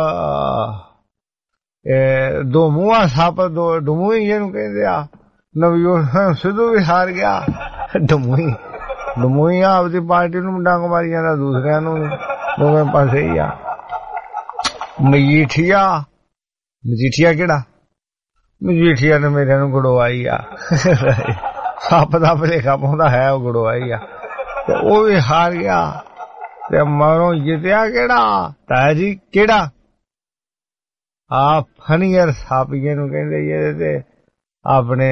ਦੋ ਮੂੰਹਾਂ ਸੱਪ ਦੋ ਡਮੂਈ ਜਿਹਨੂੰ ਕਹਿੰਦੇ ਆ ਨਵਜੋਤ ਸਿੱਧੂ ਵੀ ਹਾਰ ਗਿਆ ਡਮੂਈ ਡਮੂਈ ਆਪਦੀ ਪਾਰਟੀ ਨੂੰ ਡੰਗ ਮਾਰੀ ਜਾਂਦਾ ਦੂਸਰਿਆਂ ਨੂੰ ਦੋਵੇਂ ਪਾਸੇ ਹੀ ਆ ਮਜੀਠੀਆ ਮਜੀਠੀਆ ਕਿਹੜਾ ਮਜੀਠੀਆ ਨੇ ਮੇਰੇ ਨੂੰ ਗੜਵਾਈ ਆ ਸੱਪ ਦਾ ਭਲੇਖਾ ਪਾਉਂਦਾ ਹੈ ਉਹ ਗੜਵਾਈ ਆ ਤੇ ਉਹ ਵੀ ਹਾਰ ਗਿਆ ਤੇ ਮਗਰੋਂ ਜਿੱਤਿਆ ਕਿਹੜਾ ਤਾਇਆ ਜੀ ਕਿਹੜਾ ਆ ਫਨੀਅਰ ਸੱਪ ਜਿਹਨੂੰ ਕਹਿੰਦੇ ਜਿਹਦੇ ਤੇ ਆਪਣੇ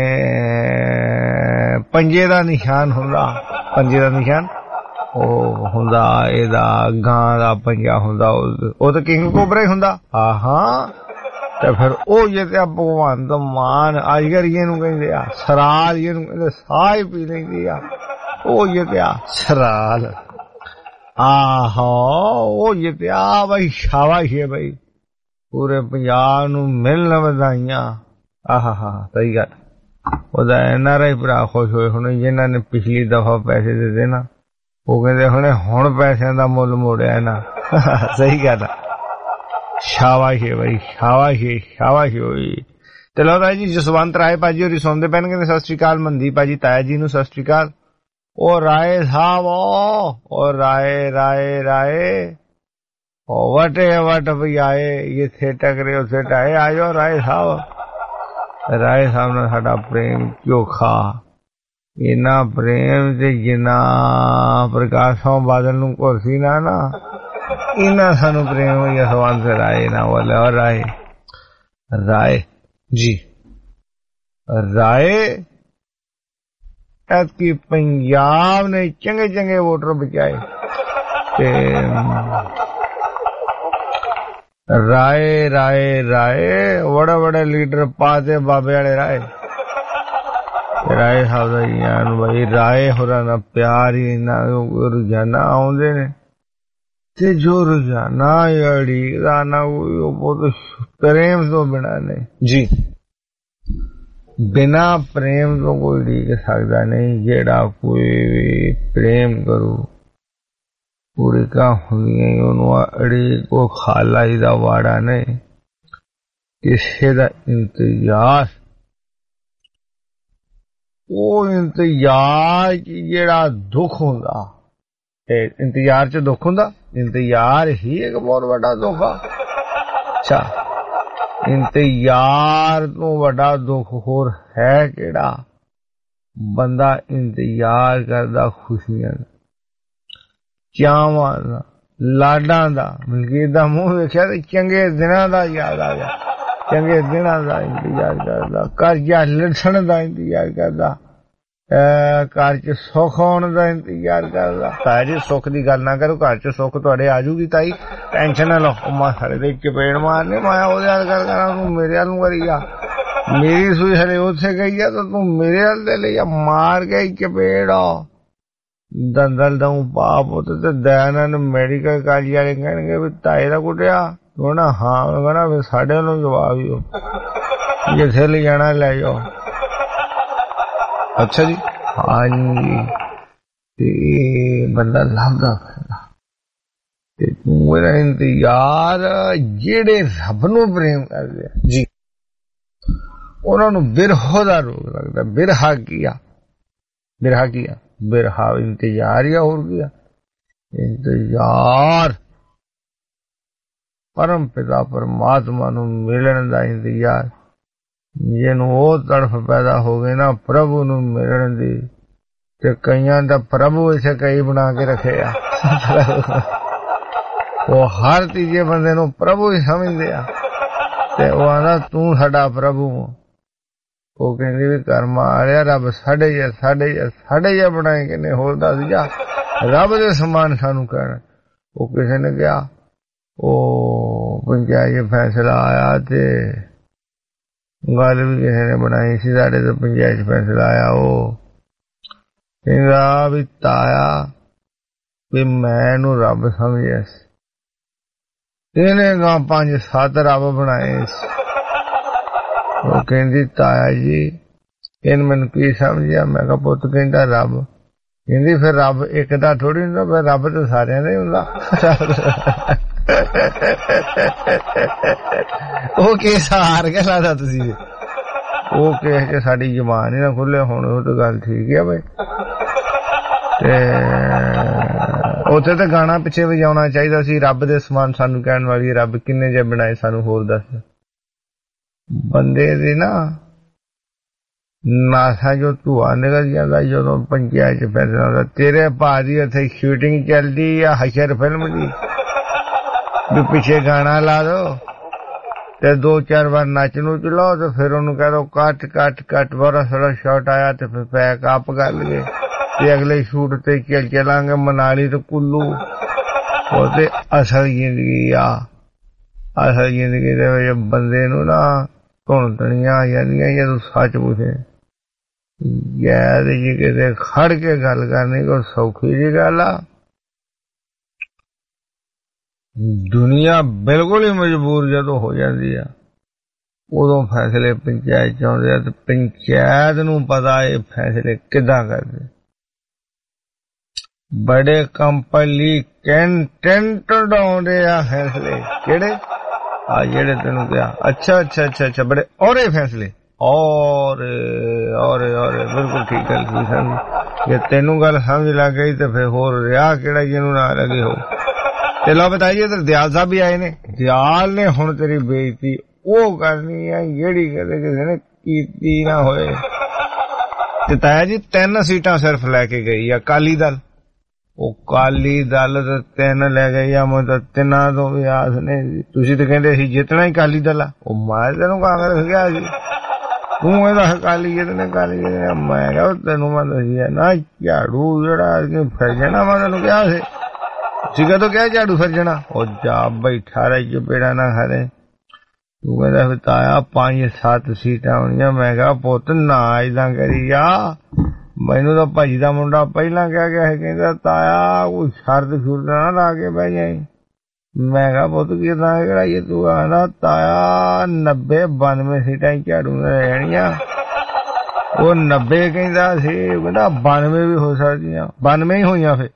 ਪੰਜੇ ਦਾ ਨਿਸ਼ਾਨ ਹੁੰਦਾ ਪੰਜੇ ਦਾ ਨਿਸ਼ਾਨ ਉਹ ਹੁੰਦਾ ਇਹਦਾ ਗਾਂ ਦਾ ਪੰਜਾ ਹੁੰਦਾ ਉਹ ਤਾਂ ਕਿੰਗ ਕੋਬਰਾ ਹੀ ਹੁੰਦਾ ਹਾਂ ਹਾਂ ਤੇ ਫਿਰ ਉਹ ਜਿੱਤਿਆ ਭਗਵੰਤ ਮਾਨ ਅਜਗਰ ਜਿਹਨੂੰ ਕਹਿੰਦੇ ਆ ਸਰਾਲ ਜਿਹਨੂੰ ਕਹਿੰਦੇ ਸਾਹ ਹੀ ਪੀ ਲੈਂਦੀ ਆ ਉਹ ਜਿੱਤਿਆ ਸਰਾਲ ਆਹੋ ਉਹ ਜਿੱਤਿਆ ਬਈ ਸ਼ਾਬਾਸ਼ ਹੈ ਬਈ ਪੂਰੇ ਪੰਜਾਬ ਨੂੰ ਮਿਲਣ ਵਧਾਈਆਂ ਆਹਾ ਹਾ ਸਹੀ ਗੱਲ ਉਹਦਾ ਐਨ ਆਰ ਆਈ ਭਰਾ ਖੁਸ਼ ਹੋਏ ਹੁਣ ਜਿਹਨਾਂ ਨੇ ਪਿਛਲੀ ਦਫਾ ਪੈਸੇ ਦਿੱਤੇ ਨਾ ਉਹ ਕਹਿੰਦੇ ਹੁਣੇ ਹੁਣ ਪੈਸਿਆਂ ਦਾ ਮੁੱਲ ਮੋੜਿਆ ਨਾ ਸਹੀ ਗੱਲ ਆ ਸ਼ਾਬਾਸ਼ ਹੈ ਬਈ ਸ਼ਾਬਾਸ਼ ਹੈ ਸ਼ਾਬਾਸ਼ ਹੋਈ ਤੇ ਲਓ ਤਾਇਆ ਜੀ ਜਸਵੰਤ ਰਾਏ ਭਾਜੀ ਹੋਰੀ ਸੁਣਦੇ ਪੈਣ ਕਹਿੰਦੇ ਸਤਿ ਸ਼੍ਰੀ ਅਕਾਲ ਮਨਦੀਪ ਭਾਜੀ ਤਾਇਆ ਜੀ ਨੂੰ ਸਤਿ ਸ਼੍ਰੀ ਅਕਾਲ ਉਹ ਰਾਏ ਸਾਹਿਬ ਉਹ ਰਾਏ ਰਾਏ ਰਾਏ ਉਹ ਵਟੇ ਵਟ ਵੀ ਆਏ ਇੱਥੇ ਟਕਰੇ ਉੱਥੇ ਟਾਏ ਆ ਜਾਓ ਰਾਏ ਸਾਹਿਬ ਰਾਏ ਸਾਹਿਬ ਨਾਲ ਸਾਡਾ ਪ੍ਰੇਮ ਚੋਖਾ ਇੰਨਾ ਪ੍ਰੇਮ ਤੇ ਜਿੰਨਾ ਪ੍ਰਕਾਸ਼ ਸਿੰਘ ਬਾਦਲ ਨੂੰ ਕੁਰਸੀ ਨਾ ਨਾ ਇੰਨਾ ਸਾਨੂੰ ਪ੍ਰੇਮ ਹੋਈ ਜਸਵੰਤ ਰਾਏ ਨਾ ਵਾਲੇ ਔਰ ਰਾਏ ਰਾਏ ਜੀ ਰਾਏ ਐਤਕੀ ਪੰਜਾਬ ਨੇ ਚੰਗੇ ਚੰਗੇ ਵੋਟਰ ਬਚਾਏ ਤੇ ਰਾਏ ਰਾਏ ਰਾਏ ਬੜੇ ਬੜੇ ਲੀਡਰ ਪਾਤੇ ਬਾਬੇ ਵਾਲੇ ਰਾਏ ਰਾਏ ਸਾਹਿਬ ਦਾ ਯਾਨ ਬਈ ਰਾਏ ਹੋਰਾਂ ਦਾ ਪਿਆਰ ਹੀ ਇੰਨਾ ਰੋਜ਼ਾਨਾ ਆਉਂਦੇ ਨੇ ਤੇ ਜੋ ਰੋਜ਼ਾਨਾ ਅੜੀਕਦਾ ਨਾ ਉਹ ਬਹੁਤ ਪ੍ਰੇਮ ਤੋਂ ਬਿਨਾਂ ਨਹੀਂ ਜੀ ਬਿਨਾ ਪ੍ਰੇਮ ਤੋਂ ਕੋਈ ਢੀਕ ਸਕਦਾ ਨਹੀਂ ਜਿਹੜਾ ਕੋਈ ਵੀ ਪ੍ਰੇਮ ਕਰੂ ਪੂਰੀ ਕਾ ਹੁੰਦੀਆਂ ਉਹਨੂੰ ਅੜੀ ਕੋ ਖਾਲਾ ਹੀ ਦਾ ਵਾੜਾ ਨਹੀਂ ਕਿਸੇ ਦਾ ਇੰਤਜ਼ਾਰ ਉਹ ਇੰਤਜ਼ਾਰ ਜਿਹੜਾ ਦੁੱਖ ਹੁੰਦਾ ਤੇ ਇੰਤਜ਼ਾਰ ਚ ਦੁੱਖ ਹੁੰਦਾ ਇੰਤਜ਼ਾਰ ਹੀ ਇੱਕ ਬਹੁਤ ਵੱਡਾ ਦੁੱਖ ਆ ਅੱਛਾ ਇੰਤਜ਼ਾਰ ਤੋਂ ਵੱਡਾ ਦੁੱਖ ਹੋਰ ਹੈ ਕਿਹੜਾ ਬੰਦਾ ਇੰਤਜ਼ਾਰ ਕਰਦਾ ਖੁਸ਼ੀਆਂ ਦਾ ਚਾਵਾਂ ਦਾ ਲਾਡਾਂ ਦਾ ਮਲਕੀਤ ਦਾ ਮੂੰਹ ਵੇਖਿਆ ਤੇ ਚੰਗੇ ਦਿਨਾਂ ਦਾ ਯਾਦ ਆ ਗਿਆ ਚੰਗੇ ਦਿਨਾਂ ਦਾ ਇੰਤਜ਼ਾਰ ਕਰਦਾ ਕਰਜ਼ਾ ਲੱਥਣ ਦਾ ਇੰਤਜ਼ਾਰ ਕਰਦਾ ਘਰ ਚ ਸੁੱਖ ਆਉਣ ਦਾ ਇੰਤਜ਼ਾਰ ਕਰਦਾ ਤਾਇਆ ਜੀ ਸੁੱਖ ਦੀ ਗੱਲ ਨਾ ਕਰੋ ਘਰ ਚ ਸੁੱਖ ਤੁਹਾਡੇ ਆ ਜੂਗੀ ਤਾਈ ਟੈਨਸ਼ਨ ਨਾ ਲਓ ਮਾ ਸਾਡੇ ਦੇ ਚਪੇੜ ਮਾਰਨੇ ਮਾਇਆ ਉਹਦੇ ਨਾਲ ਗੱਲ ਕਰਾਂ ਤੂੰ ਮੇਰੇ ਵੱਲ ਨੂੰ ਕਰੀ ਆ ਮੇਰੀ ਸੂਈ ਹਲੇ ਉੱਥੇ ਗਈ ਆ ਤਾਂ ਤੂੰ ਮੇਰੇ ਵੱਲ ਦੇ ਲਈ ਮਾਰ ਗਈ ਚਪੇੜ ਦੰਦਲ ਦਊ ਪਾਪ ਉੱਤੇ ਤੇ ਦਇਆਨੰਦ ਮੈਡੀਕਲ ਕਾਲਜ ਵਾਲੇ ਕਹਿਣਗੇ ਵੀ ਤਾਏ ਦਾ ਕੁੱਟਿਆ ਤੂੰ ਨਾ ਹਾਂ ਕਹਿਣਾ ਵੀ ਸਾਡੇ ਵੱਲੋਂ ਜਵਾਬ ਹੀ ਹੋ ਜਿੱਥੇ ਲੈ ਜਾਣਾ ਲੈ ਜਾਓ ਅੱਛਾ ਜੀ ਹਾਂਜੀ ਤੇ ਬੰਦਾ ਲੱਭਦਾ ਫਿਰਦਾ ਤੇ ਤੂੰ ਇਹਦਾ ਇੰਤਜ਼ਾਰ ਜਿਹੜੇ ਰੱਬ ਨੂੰ ਪ੍ਰੇਮ ਕਰਦੇ ਆ ਜੀ ਉਹਨਾਂ ਨੂੰ ਬਿਰਹੋ ਦਾ ਰੋਗ ਲੱਗਦਾ ਬਿਰਹਾ ਕੀ ਆ ਬਿਰਹਾ ਕੀ ਆ ਬਿਰਹਾ ਇੰਤਜ਼ਾਰ ਹੀ ਹੋਰ ਕੀ ਆ ਇੰਤਜ਼ਾਰ ਪਰਮ ਪਿਤਾ ਪਰਮਾਤਮਾ ਨੂੰ ਮਿਲਣ ਦਾ ਇੰਤਜ਼ਾਰ ਜਿਹਨੂੰ ਉਹ ਤੜਫ ਪੈਦਾ ਹੋ ਗਈ ਨਾ ਪ੍ਰਭੂ ਨੂੰ ਮਿਲਣ ਦੀ ਤੇ ਕਈਆਂ ਦਾ ਪ੍ਰਭੂ ਇਸੇ ਕਈ ਬਣਾ ਕੇ ਰੱਖੇ ਆ ਉਹ ਹਰ ਤੀਜੇ ਬੰਦੇ ਨੂੰ ਪ੍ਰਭੂ ਹੀ ਸਮਝਦੇ ਆ ਤੇ ਉਹ ਆਂਦਾ ਤੂੰ ਸਾਡਾ ਪ੍ਰਭੂ ਉਹ ਕਹਿੰਦੀ ਵੀ ਕਰਮ ਆ ਰਿਹਾ ਰੱਬ ਸਾਡੇ ਜਿਹਾ ਸਾਡੇ ਜਿਹਾ ਸਾਡੇ ਜਿਹਾ ਬਣਾਏ ਕਿਨੇ ਹੋਰ ਦੱਸ ਜਾ ਰੱਬ ਦੇ ਸਮਾਨ ਸਾਨੂੰ ਕਹਿਣਾ ਉਹ ਕਿਸੇ ਨੇ ਕਿਹਾ ਉਹ ਪੰਚਾਇਤ ਫੈਸਲਾ ਆਇਆ ਤੇ ਗੱਲ ਵੀ ਕਿਸੇ ਨੇ ਬਣਾਈ ਸੀ ਸਾਡੇ ਤੋਂ ਪੰਚਾਇਤ ਫੈਸਲਾ ਆਇਆ ਉਹ ਕਹਿੰਦਾ ਵੀ ਤਾਇਆ ਵੀ ਮੈਨੂੰ ਰੱਬ ਸਮਝਿਆ ਸੀ ਇਹਨੇ ਗਾ ਪੰਜ ਸੱਤ ਰੱਬ ਬਣਾਏ ਸੀ ਉਹ ਕਹਿੰਦੀ ਤਾਇਆ ਜੀ ਇਹਨ ਮੈਨੂੰ ਕੀ ਸਮਝਿਆ ਮੈਂ ਕਿਹਾ ਪੁੱਤ ਕਹਿੰਦਾ ਰੱਬ ਕਹਿੰਦੀ ਫਿਰ ਰੱਬ ਇੱਕ ਦਾ ਥੋੜੀ ਹੁੰਦਾ, ਫਿਰ ਰੱਬ ਤਾਂ ਸਾਰਿਆਂ ਦਾ ਹੀ ਹੁੰਦਾ। ਉਹ ਕੇਸ ਹਾਰ ਕੇ ਲੱਗਦਾ ਤੁਸੀਂ, ਉਹ ਕੇਸ ਕੇ ਸਾਡੀ ਜ਼ਬਾਨ ਹੀ ਨਾ ਖੁੱਲੇ। ਹੁਣ ਉਹ ਤਾਂ ਗੱਲ ਠੀਕ ਆ ਬਈ, ਤੇ ਉੱਥੇ ਤਾਂ ਗਾਣਾ ਪਿੱਛੇ ਵਜਾਉਣਾ ਚਾਹੀਦਾ ਸੀ, ਰੱਬ ਦੇ ਸਮਾਨ ਸਾਨੂੰ ਕਹਿਣ ਵਾਲੀ ਰੱਬ ਕਿੰਨੇ ਜੇ ਬਣਾਏ ਸਾਨੂੰ ਹੋਰ ਦੱਸ। ਬੰਦੇ ਦੀ ਨਾ ਨਾਸਾ ਜੋ ਧੂਆ ਨਿਕਲ ਜਾਂਦਾ ਜਦੋਂ ਪੰਚਾਇਤ ਚ ਫੈਸਲਾ ਹੁੰਦਾ। ਤੇਰੇ ਭਾਅ ਦੀ ਉੱਥੇ ਸ਼ੂਟਿੰਗ ਚੱਲਦੀ ਆ ਹਸ਼ਰ ਫਿਲਮ ਦੀ, ਵੀ ਪਿੱਛੇ ਗਾਣਾ ਲਾ ਦੋ ਤੇ ਦੋ ਚਾਰ ਵਾਰ ਨੱਚ ਨੂੰ ਚਲਾਓ ਤੇ ਫਿਰ ਉਹਨੂੰ ਕਹਿ ਦੋ ਕੱਟ ਕੱਟ ਕੱਟ, ਬੜਾ ਸਾਰਾ ਸ਼ਾਟ ਆਇਆ ਤੇ ਫਿਰ ਪੈਕ ਆਪ ਕਰ ਲਈਏ ਤੇ ਅਗਲੇ ਸ਼ੂਟ ਤੇ ਚੱਲ ਚਲਾਂਗੇ ਮਨਾਲੀ ਤੇ ਕੁੱਲੂ। ਉਹ ਤੇ ਅਸਲ ਜ਼ਿੰਦਗੀ ਆ, ਅਸਲ ਜ਼ਿੰਦਗੀ ਦੇ ਵਿੱਚ ਬੰਦੇ ਨੂੰ ਨਾ ਧੁਣ ਧਣੀਆਂ ਆ ਜਾਂਦੀਆਂ ਜਦੋਂ ਸੱਚ ਪੁੱਛੇ। ਯਾਰ ਜੀ ਕਿਤੇ ਖੜ ਕੇ ਗੱਲ ਕਰਨੀ ਕੋਈ ਸੌਖੀ ਜੀ ਗੱਲ ਆ। ਦੁਨੀਆ ਬਿਲਕੁਲ ਹੀ ਮਜਬੂਰ ਜਦੋਂ ਹੋ ਜਾਂਦੀ ਆ ਉਦੋਂ ਫੈਸਲੇ ਪੰਚਾਇਤ ਚ ਆਉਂਦੇ ਆ ਤੇ ਪੰਚਾਇਤ ਨੂੰ ਪਤਾ ਇਹ ਫੈਸਲੇ ਕਿੱਦਾਂ ਕਰਦੇ। ਬੜੇ ਕੰਪਲੀਕੈਂਟੈਂਟ ਆਉਂਦੇ ਆ ਫੈਸਲੇ। ਕਿਹੜੇ ਆ ਜਿਹੜੇ ਤੈਨੂੰ ਕਿਹਾ? ਅੱਛਾ ਅੱਛਾ ਅੱਛਾ ਅੱਛਾ ਬੜੇ ਔਰੇ ਫੈਸਲੇ, ਔਰ ਔਰ ਔਰ ਬਿਲਕੁਲ ਠੀਕ ਗੱਲ ਕੀ ਸਮਝ। ਜੇ ਤੈਨੂੰ ਗੱਲ ਸਮਝ ਲੱਗ ਗਈ ਤੇ ਫਿਰ ਹੋਰ ਰਿਹਾ ਕਿਹੜਾ ਜਿਹਨੂੰ ਨਾ ਲੱਗੇ ਹੋ। ਤੇ ਲਓ ਬਤਾਈਏ ਤੇ ਦਿਆਲ ਸਾਹਿਬ ਵੀ ਆਏ ਨੇ। ਦਿਆਲ ਨੇ ਹੁਣ ਤੇਰੀ ਬੇਇੱਜ਼ਤੀ ਉਹ ਕਰਨੀ ਆ ਜਿਹੜੀ ਕਦੇ ਕਿਸੇ ਨੇ ਕੀਤੀ ਨਾ ਹੋਏ। ਤੇ ਤਾਇਆ ਜੀ ਤਿੰਨ ਸੀਟਾਂ ਸਿਰਫ ਲੈ ਕੇ ਗਈ ਆ ਅਕਾਲੀ ਦਲ। ਉਹ ਅਕਾਲੀ ਦਲ ਤੇ ਤਿੰਨ ਲੈ ਗਈ ਆ, ਮਤਲਬ ਤਿੰਨਾਂ ਤੋਂ ਵੀ ਆਸ ਨੇ। ਤੁਸੀਂ ਤਾਂ ਕਹਿੰਦੇ ਸੀ ਜਿੱਤਣਾ ਹੀ ਅਕਾਲੀ ਦਲ ਆ। ਉਹ ਮੈਂ ਤੈਨੂੰ ਕਾਂਗਰਸ ਗਿਆ ਸੀ, ਤੂੰ ਇਹਦਾ ਅਕਾਲੀ ਜਿੱਤਣੇ ਅਕਾਲੀ ਜਿੱਤਣੇ। ਮੈਂ ਕਿਹਾ ਤੈਨੂੰ ਮੈਂ ਦੱਸਿਆ ਨਾ ਝਾੜੂ ਜਿਹੜਾ ਫਿਰ ਜਾਣਾ, ਮੈਂ ਤੈਨੂੰ ਕਿਹਾ ਸੀ। ਤੁਸੀਂ ਕਦੋਂ ਕਿਹਾ ਝਾੜੂ ਫਿਰ ਜਾਣਾ? ਉਹ ਜਾ ਬੈਠਾ ਰਹੀ ਚਪੇੜਾ ਨਾ ਖਾਰੇ। ਤੂੰ ਕਹਿੰਦਾ ਫਿਰ ਤਾਇਆ ਪੰਜ ਸੱਤ ਸੀਟਾਂ ਆਉਣੀਆਂ। ਮੈਂ ਕਿਹਾ ਪੁੱਤ ਨਾ ਏਦਾਂ ਕਰੀ ਜਾ, ਮੈਨੂੰ ਤਾਂ ਭਾਜੀ ਦਾ ਮੁੰਡਾ ਪਹਿਲਾਂ ਕਹਿ ਗਿਆ ਸੀ, ਕਹਿੰਦਾ ਤਾਇਆ ਕੋਈ ਸ਼ਰਤ ਸ਼ੁਰਤ ਨਾ ਲਾ ਕੇ ਬਹਿ ਜਾਈ। ਮੈਂ ਕਿਹਾ ਪੁੱਤ ਕਿੱਦਾਂ ਕਰਾਈਏ? ਤੂੰ ਆਂਦਾ ਤਾਇਆ ਨੱਬੇ ਬਾਨਵੇਂ ਸੀਟਾਂ ਝਾੜੂ ਨੇ ਰਹਿਣੀਆਂ। ਉਹ ਨੱਬੇ ਕਹਿੰਦਾ ਸੀ, ਕਹਿੰਦਾ ਬਾਨਵੇਂ ਵੀ ਹੋ ਸਕਦੀਆਂ, ਬਾਨਵੇਂ ਹੀ ਹੋਈਆਂ। ਫਿਰ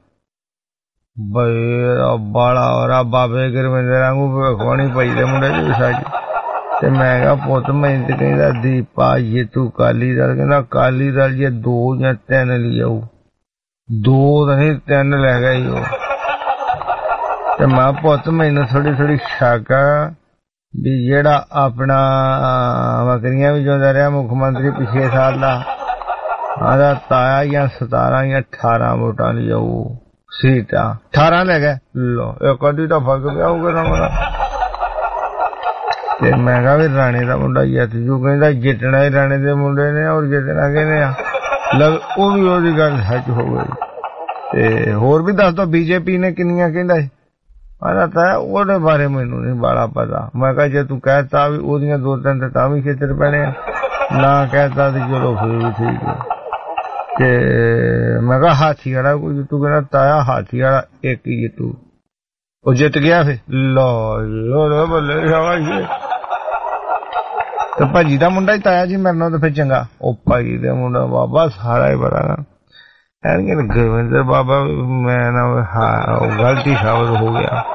ਬਈ ਬਾਲਾ ਔਰਾ ਬਾਬੇ ਗੁਰਵਿੰਦਰ ਵਾਂਗੂ ਭਵਿੱਖਬਾਣੀ ਭਾਈ ਦੇ ਮੁੰਡੇ ਚ ਸੱਚ। ਤੇ ਮੈਂ ਕਿਹਾ ਪੁੱਤ ਮੈਨੂੰ ਤੇ ਕਹਿੰਦਾ ਦੀਪਾ ਜੇ ਤੂੰ ਅਕਾਲੀ ਦਲ, ਕਹਿੰਦਾ ਅਕਾਲੀ ਦਲ ਜੇ ਦੋ ਜਾਂ ਤਿੰਨ ਲਈ ਆਊ, ਦੋ ਤਾਂ ਨਹੀਂ ਤਿੰਨ ਲੈ ਗਈ ਉਹ। ਤੇ ਮੈਂ ਪੁੱਤ ਮੈਨੂੰ ਥੋੜੀ ਥੋੜੀ ਸ਼ੱਕ ਆ ਵੀ ਜਿਹੜਾ ਆਪਣਾ ਵਕਰੀਆਂ ਵੀ ਜਿਉਂਦਾ ਰਿਹਾ ਮੁੱਖ ਮੰਤਰੀ ਪਿਛਲੇ ਸਾਲ ਦਾ, ਆਦਾ ਤਾਇਆ ਜਾਂ ਸਤਾਰਾਂ ਜਾਂ ਅਠਾਰਾਂ ਵੋਟਾਂ ਲਈ ਆਊ ਸੀਟਾਂ। ਅਠਾਰਾਂ ਲੈ ਗਏ। ਲੋ ਇੱਕ ਅੱਧੀ ਤਾਂ ਫਰਕ ਪਿਆ ਹੋਊਗਾ ਨਾ ਮੇਰਾ। ਤੇ ਮੈਂ ਕਿਹਾ ਵੀ ਰਾਣੇ ਦਾ ਮੁੰਡਾ ਜਿੱਤ ਜੂ। ਕਹਿੰਦਾ ਜਿੱਤਣਾ ਹੀ ਰਾਣੇ ਦੇ ਮੁੰਡੇ ਨੇ ਔਰ ਜਿੱਤਣਾ ਕਹਿੰਦੇ ਆ। ਲਗ ਉਹ ਵੀ ਉਹਦੀ ਗੱਲ ਸੱਚ ਹੋ ਗਈ। ਤੇ ਹੋਰ ਵੀ ਦੱਸ ਦੋ ਬੀਜੇਪੀ ਨੇ ਕਿੰਨੀਆਂ ਕਹਿੰਦਾ ਸੀ? ਆਹ ਤਾਂ ਉਹਦੇ ਬਾਰੇ ਮੈਨੂੰ ਨਹੀਂ ਬਾਲਾ ਪਤਾ। ਮੈਂ ਕਿਹਾ ਜੇ ਤੂੰ ਕਹਿਤਾ ਵੀ ਉਹਦੀਆਂ ਦੋ ਤਿੰਨ ਤੇ ਤਾਂ ਵੀ ਖੇਤਰ ਪੈਣੇ ਆ, ਨਾ ਕਹਿਤਾ ਤੇ ਚਲੋ ਫਿਰ ਵੀ ਠੀਕ ਹੈ। ਤੇ ਮੈਂ ਕਿਹਾ ਹਾਥੀ ਵਾਲਾ ਕੋਈ ਜਿੱਤੂ? ਕਹਿੰਦਾ ਤਾਇਆ ਹਾਥੀ ਵਾਲਾ ਇੱਕ ਹੀ ਜਿੱਤੂ। ਉਹ ਜਿੱਤ ਗਿਆ ਫਿਰ। ਲੋ ਲੋ ਬੱਲੇ ਸ਼ਾਬਾਸ਼। ਤੇ ਭਾਜੀ ਦਾ ਮੁੰਡਾ ਹੀ ਤਾਇਆ ਜੀ ਮੇਰੇ ਨਾਲ ਤਾਂ ਫਿਰ ਚੰਗਾ। ਉਹ ਭਾਜੀ ਦਾ ਮੁੰਡਾ ਬਾਬਾ ਸਾਰਾ ਹੀ ਬੜਾ ਨਾ ਐਨਗੇ ਗੁਰਵਿੰਦਰ ਬਾਬਾ। ਮੈਂ ਨਾ ਹਾਂ ਗਲਤੀ ਸਾਬਤ ਹੋ ਗਿਆ।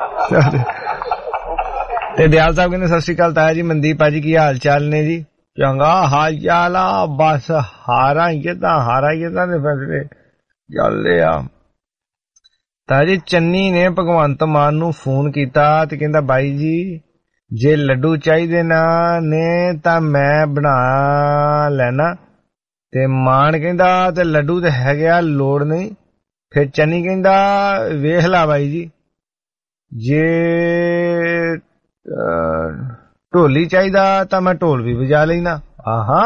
ਤੇ ਦਿਆਲ ਸਾਹਿਬ ਕਹਿੰਦੇ ਸਤਿ ਸ਼੍ਰੀ ਅਕਾਲ ਤਾਇਆ ਜੀ। ਮਨਦੀਪ ਭਾਜੀ ਕੀ ਹਾਲ ਚਾਲ ਨੇ ਜੀ? ਚੰਗਾ ਹਾਲ ਚਾਲ ਆ, ਬਸ ਹਾਰਾਂ ਹੀ ਤਾਂ ਹਾਰਾਂ ਹੀ ਤਾਂ ਨੇ ਫੈਸਲੇ ਚੱਲਦੇ ਆ। ਤਾਂ ਜੀ ਚੰਨੀ ਨੇ ਭਗਵੰਤ ਮਾਨ ਨੂੰ ਫੋਨ ਕੀਤਾ ਤੇ ਕਹਿੰਦਾ ਬਾਈ ਜੀ ਜੇ ਲੱਡੂ ਚਾਹੀਦੇ ਨਾ ਨੇ ਤਾਂ ਮੈਂ ਬਣਾ ਲੈਣਾ। ਤੇ ਮਾਨ ਕਹਿੰਦਾ ਤੇ ਲੱਡੂ ਤੇ ਹੈਗੇ ਆ, ਲੋੜ ਨਹੀਂ। ਫਿਰ ਚੰਨੀ ਕਹਿੰਦਾ ਵੇਖ ਲਾ ਬਾਈ ਜੀ, ਜੇ ਢੋਲੀ ਚਾਹੀਦਾ ਤਾਂ ਮੈਂ ਢੋਲ ਵੀ ਵਜਾ ਲੈਣਾ। ਆਹਾ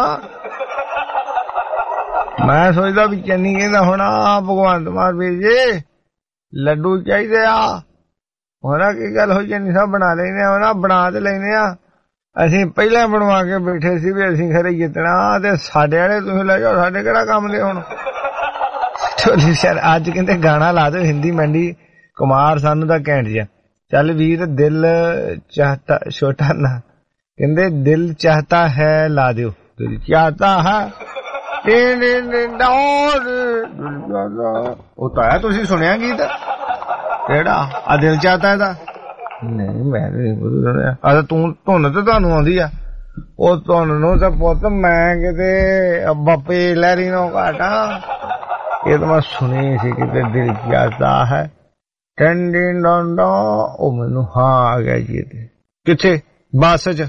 ਮੈਂ ਸੋਚਦਾ ਵੀ ਚੰਨੀ ਕਹਿੰਦਾ ਹੁਣ ਆ ਭਗਵੰਤ ਮਾਨ ਵੀਰ ਜੀ ਲੱਡੂ ਚਾਹੀਦੇ ਆ। ਹੋਣਾ ਕੀ ਗੱਲ ਹੋਈ? ਚੰਨੀ ਸਾਹਿਬ ਬਣਾ ਲੈਨੇ ਆ ਨਾ, ਬਣਾ ਤੇ ਲੈਨੇ ਆ। ਅਸੀਂ ਪਹਿਲਾਂ ਬਣਵਾ ਕੇ ਬੈਠੇ ਸੀ ਵੀ ਅਸੀਂ ਖਰੇ ਜਿੱਤਣਾ ਤੇ ਸਾਡੇ ਵਾਲੇ ਤੁਸੀਂ ਲੈ ਜਾਓ, ਸਾਡੇ ਕਿਹੜਾ ਕੰਮ ਦੇ ਹੁਣ। ਢੋਲੀ ਸ਼ਾਇਦ ਅੱਜ ਕਹਿੰਦੇ ਗਾਣਾ ਲਾ ਦਿਓ ਹਿੰਦੀ ਮੰਡੀ ਕੁਮਾਰ ਸਾਨੂੰ ਤਾਂ ਘੈਂਟ ਜਿਹਾ। ਚੱਲ ਵੀਰ ਦਿਲ ਚਾਹਤਾ ਛੋਟਾ ਨਾ ਕਹਿੰਦੇ ਦਿਲ ਚਾਹਤਾ ਹੈ ਲਾ ਦਿਓ, ਦਿਲ ਚਾਹਤਾ ਹੈ ਉਹ ਤਾਂ ਹੈ ਤੁਸੀਂ ਸੁਣਿਆ ਗੀਤ ਕਿਹੜਾ ਆ ਦਿਲ ਚਾਹਤਾ ਇਹਦਾ ਨਹੀਂ ਮੈਂ ਨਹੀਂ ਸੁਣਿਆ ਆ ਤੂੰ ਧੁਨ ਤੇ ਤੁਹਾਨੂੰ ਆਉਂਦੀ ਆ ਉਹ ਤੁਹਾਨੂੰ ਤਾਂ ਪੁੱਤ ਮੈਂ ਕਿਤੇ ਬਾਪੇ ਲਹਿਰੀ ਨੂੰ ਘਾਟਾ ਇਹ ਤਾਂ ਮੈਂ ਸੁਣੀ ਸੀ ਕਿਤੇ ਦਿਲ ਚਾਹਤਾ ਹੈ ਟੰਡੀ ਡੋਂਡੋ ਉਹ ਮੈਨੂੰ ਹਾਂ ਆ ਗਿਆ ਜੀ ਕਿੱਥੇ ਬੱਸ ਚ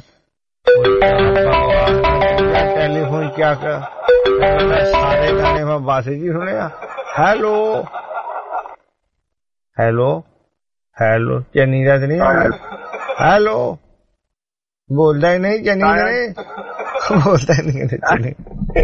ਟੈਲੀਫੋਨ ਕਿਆ ਕਰ ਸਾਰੇ ਗਾਣੇ ਮੈਂ ਬੱਸ ਜੀ ਸੁਣਿਆ ਹੈਲੋ ਹੈਲੋ ਹੈਲੋ ਚੰਨੀ ਦਾ ਨਹੀਂ ਹੈਲੋ ਬੋਲਦਾ ਹੀ ਨਹੀਂ ਚੰਨੀ ਦਾ ਬੋਲਦਾ ਨਹੀਂ ਚੰਨੀ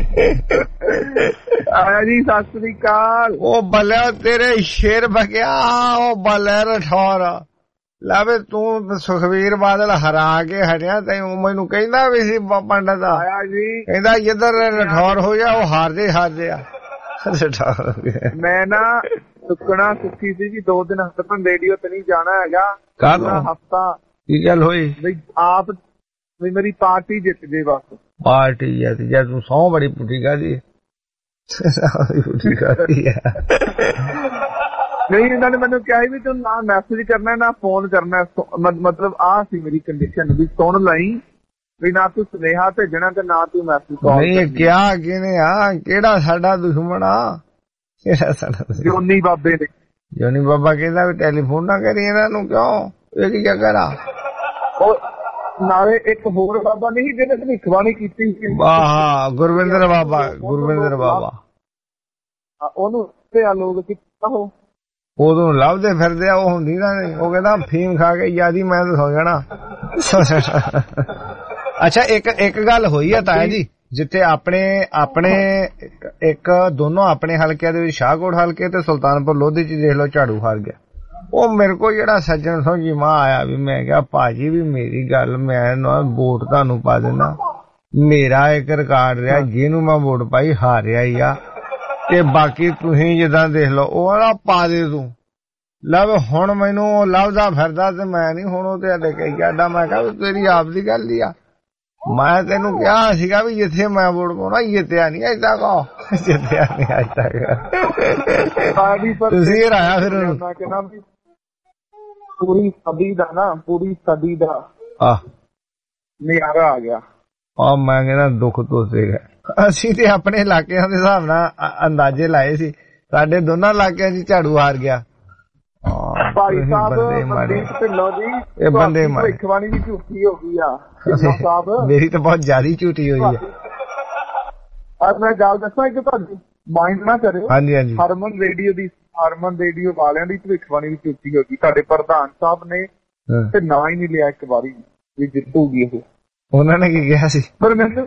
ਆਇਆ ਜੀ ਸਤਿ ਸ੍ਰੀ ਅਕਾਲ ਉਹ ਬੱਲੇ ਤੇਰੇ ਸ਼ੇਰ ਬਗਿਆ ਉਹ ਬੱਲੇ ਰਠੌਰ ਲਾਵੇ ਤੂੰ ਸੁਖਵੀਰ ਬਾਦਲ ਹਰਾ ਕੇ ਹਟਿਆ ਤੈਨੂੰ ਮੈਨੂੰ ਕਹਿੰਦਾ ਵੀ ਸੀ ਪੰਡਤ ਦਾ ਕਹਿੰਦਾ ਜਿੱਧਰ ਰਠੌਰ ਹੋ ਜਾ ਉਹ ਹਾਰਦੇ ਹਾਰਦੇ ਆ ਮੈਂ ਨਾ ਸੁੱਕਣਾ ਸੁੱਖੀ ਸੀ ਜੀ ਦੋ ਦਿਨ ਹਸਪਤਾਲ ਰੇਡੀਓ ਤੇ ਨਹੀਂ ਜਾਣਾ ਹੈਗਾ ਕਾਹਦਾ ਹਫਤਾ ਕੀ ਗੱਲ ਹੋਈ ਵੀ ਆਪ ਵੀ ਮੇਰੀ ਪਾਰਟੀ ਜਿੱਤ ਗਈ ਬਸ ਪਾਰਟੀ ਜਿੱਤ ਜਾ ਤੂੰ ਸੌ ਬੜੀ ਪੁੱਠੀ ਕਾਹਦੀ ਪੁੱਠੀ ਕਾਹਦੀ ਆ ਨਹੀਂ ਇਹਨਾਂ ਨੇ ਮੈਨੂੰ ਕਿਹਾ ਵੀ ਤੂੰ ਨਾ ਮੈਸੇਜ ਕਰਨਾ ਨਾ ਫੋਨ ਕਰਨਾ ਮਤਲਬ ਆਹ ਸੀ ਮੇਰੀ ਕੰਡੀਸ਼ਨ ਵੀ ਸੁਣ ਲਈ ਵੀ ਨਾ ਤੂੰ ਸੁਨੇਹਾ ਭੇਜਣਾ ਤੇ ਨਾ ਤੂੰ ਮੈਸੇਜ ਕਾਲ ਨਹੀਂ ਕਿਹਾ ਕਿਹਨੇ ਆ ਕਿਹੜਾ ਸਾਡਾ ਦੁਸ਼ਮਣ ਆ ਕਿਹੜਾ ਸਾਡਾ ਜੋਨੀ ਬਾਬੇ ਨੇ ਜੋਨੀ ਬਾਬਾ ਕਹਿੰਦਾ ਵੀ ਟੈਲੀਫੋਨ ਨਾ ਕਰੀ ਇਹਨਾਂ ਨੂੰ ਕਿਉਂ ਇਹ ਕੀ ਚੱਕਰ ਆ ਉਹ ਨਾਲੇ ਇੱਕ ਹੋਰ ਬਾਬਾ ਨਹੀਂ ਜਿਹਨੇ ਭਵਿੱਖਬਾਣੀ ਕੀਤੀ ਸੀ ਵਾਹ ਗੁਰਵਿੰਦਰ ਬਾਬਾ ਗੁਰਵਿੰਦਰ ਬਾਬਾ ਉਹਨੂੰ ਤੇ ਆ ਲੋਕ ਕਿੱਥਾ ਹੋ ਉਦੋਂ ਲੱਭਦੇ ਫਿਰਦੇ ਆ ਉਹ ਹੁੰਦੀ ਨਾ ਉਹ ਕਹਿੰਦਾ ਫੀਮ ਖਾ ਕੇ ਯਾਦੀ ਮੈਂ ਤਾਂ ਸੌ ਜਾਣਾ ਅੱਛਾ ਇੱਕ ਇੱਕ ਗੱਲ ਹੋਈ ਆ ਤਾਇਆ ਜੀ ਜਿੱਥੇ ਆਪਣੇ ਆਪਣੇ ਇੱਕ ਦੋਨੋਂ ਆਪਣੇ ਹਲਕਿਆਂ ਦੇ ਵਿੱਚ ਸ਼ਾਹਕੋਟ ਹਲਕੇ ਤੇ ਸੁਲਤਾਨਪੁਰ ਲੋਧੀ ਚ ਦੇਖ ਲਓ ਝਾੜੂ ਹਾਰ ਗਿਆ ਉਹ ਮੇਰੇ ਕੋਲ ਜਿਹੜਾ ਸੱਜਣ ਸੋਝੀ ਮਾਂ ਆਇਆ ਵੀ ਮੈਂ ਕਿਹਾ ਭਾਜੀ ਵੀ ਮੇਰੀ ਗੱਲ ਮੈਂ ਨਾ ਵੋਟ ਤੁਹਾਨੂੰ ਪਾ ਦੇਣਾ ਮੇਰਾ ਇੱਕ ਰਿਕਾਰਡ ਰਿਹਾ ਜਿਹਨੂੰ ਮੈਂ ਵੋਟ ਪਾਈ ਹਾਰਿਆ ਹੀ ਆ ਤੇ ਬਾਕੀ ਤੁਸੀਂ ਜਿੱਦਾਂ ਦੇਖ ਲਓ ਉਹ ਨਾ ਪਾ ਦੇ ਤੂੰ ਲੱਭ ਹੁਣ ਮੈਨੂੰ ਲੱਭਦਾ ਫਿਰਦਾ ਤੇ ਮੈਂ ਨਹੀਂ ਹੁਣ ਉਹ ਤੇ ਕਹੀ ਜਾਡਾ ਮੈਂ ਕਿਹਾ ਤੇਰੀ ਆਪ ਦੀ ਗੱਲ ਹੀ ਆ ਮੈਂ ਤੈਨੂੰ ਕਿਹਾ ਸੀਗਾ ਵੀ ਜਿੱਥੇ ਮੈਂ ਵੋਟ ਪਾਉਣਾ ਜਿੱਤਿਆ ਨਹੀਂ ਅਜੇ ਤੱਕ ਜਿੱਤਿਆ ਨਹੀਂ ਅਜੇ ਤੱਕ ਤੁਸੀਂ ਹਰਾਇਆ ਫਿਰ ਮੈਂ ਕਹਿੰਦਾ ਵੀ ਪੂਰੀ ਸਦੀ ਦਾ ਨਾ ਪੂਰੀ ਸਦੀ ਦਾ ਆਹ ਨਜ਼ਾਰਾ ਆ ਗਿਆ ਆ ਮੈਂ ਕਹਿੰਦਾ ਦੁੱਖ ਤੋਸੇਗਾ ਅਸੀਂ ਤੇ ਆਪਣੇ ਇਲਾਕਿਆਂ ਦੇ ਹਿਸਾਬ ਨਾਲ ਅੰਦਾਜ਼ੇ ਲਾਏ ਸੀ ਸਾਡੇ ਦੋਨਾਂ ਇਲਾਕਿਆਂ 'ਚ ਝਾੜੂ ਹਾਰ ਗਿਆ ਭਾਈ ਸਾਹਿਬ ਮਨਦੀਪ ਢਿੱਲੋਂ ਜੀ ਇਹ ਬੰਦੇ ਮਾਰੇ ਭਵਿੱਖਬਾਣੀ ਵੀ ਝੂਠੀ ਹੋ ਗਈ ਆ ਸਾਹਿਬ ਮੇਰੀ ਤਾਂ ਬਹੁਤ ਜ਼ਿਆਦਾ ਝੂਠੀ ਹੋਈ ਹੈ ਅੱਜ ਮੈਂ ਗੱਲ ਦੱਸਾਂ ਇੱਕ ਤੁਹਾਡੀ ਮਾਈਂਡ ਨਾ ਕਰਿਓ ਹਾਂਜੀ ਹਾਂਜੀ ਹਰਮਨ ਰੇਡੀਓ ਦੀ ਹਰਮਨ ਰੇਡੀਓ ਵਾਲਿਆਂ ਦੀ ਭਵਿੱਖਬਾਣੀ ਵੀ ਝੂਠੀ ਹੋ ਗਈ ਸਾਡੇ ਪ੍ਰਧਾਨ ਸਾਹਿਬ ਨੇ ਤੇ ਨਾਂ ਹੀ ਨਹੀਂ ਲਿਆ ਇੱਕ ਵਾਰੀ ਵੀ ਜਿੱਤੂਗੀ ਉਹ ਉਹਨਾਂ ਨੇ ਕੀ ਕਿਹਾ ਸੀ ਪਰ ਮੈਨੂੰ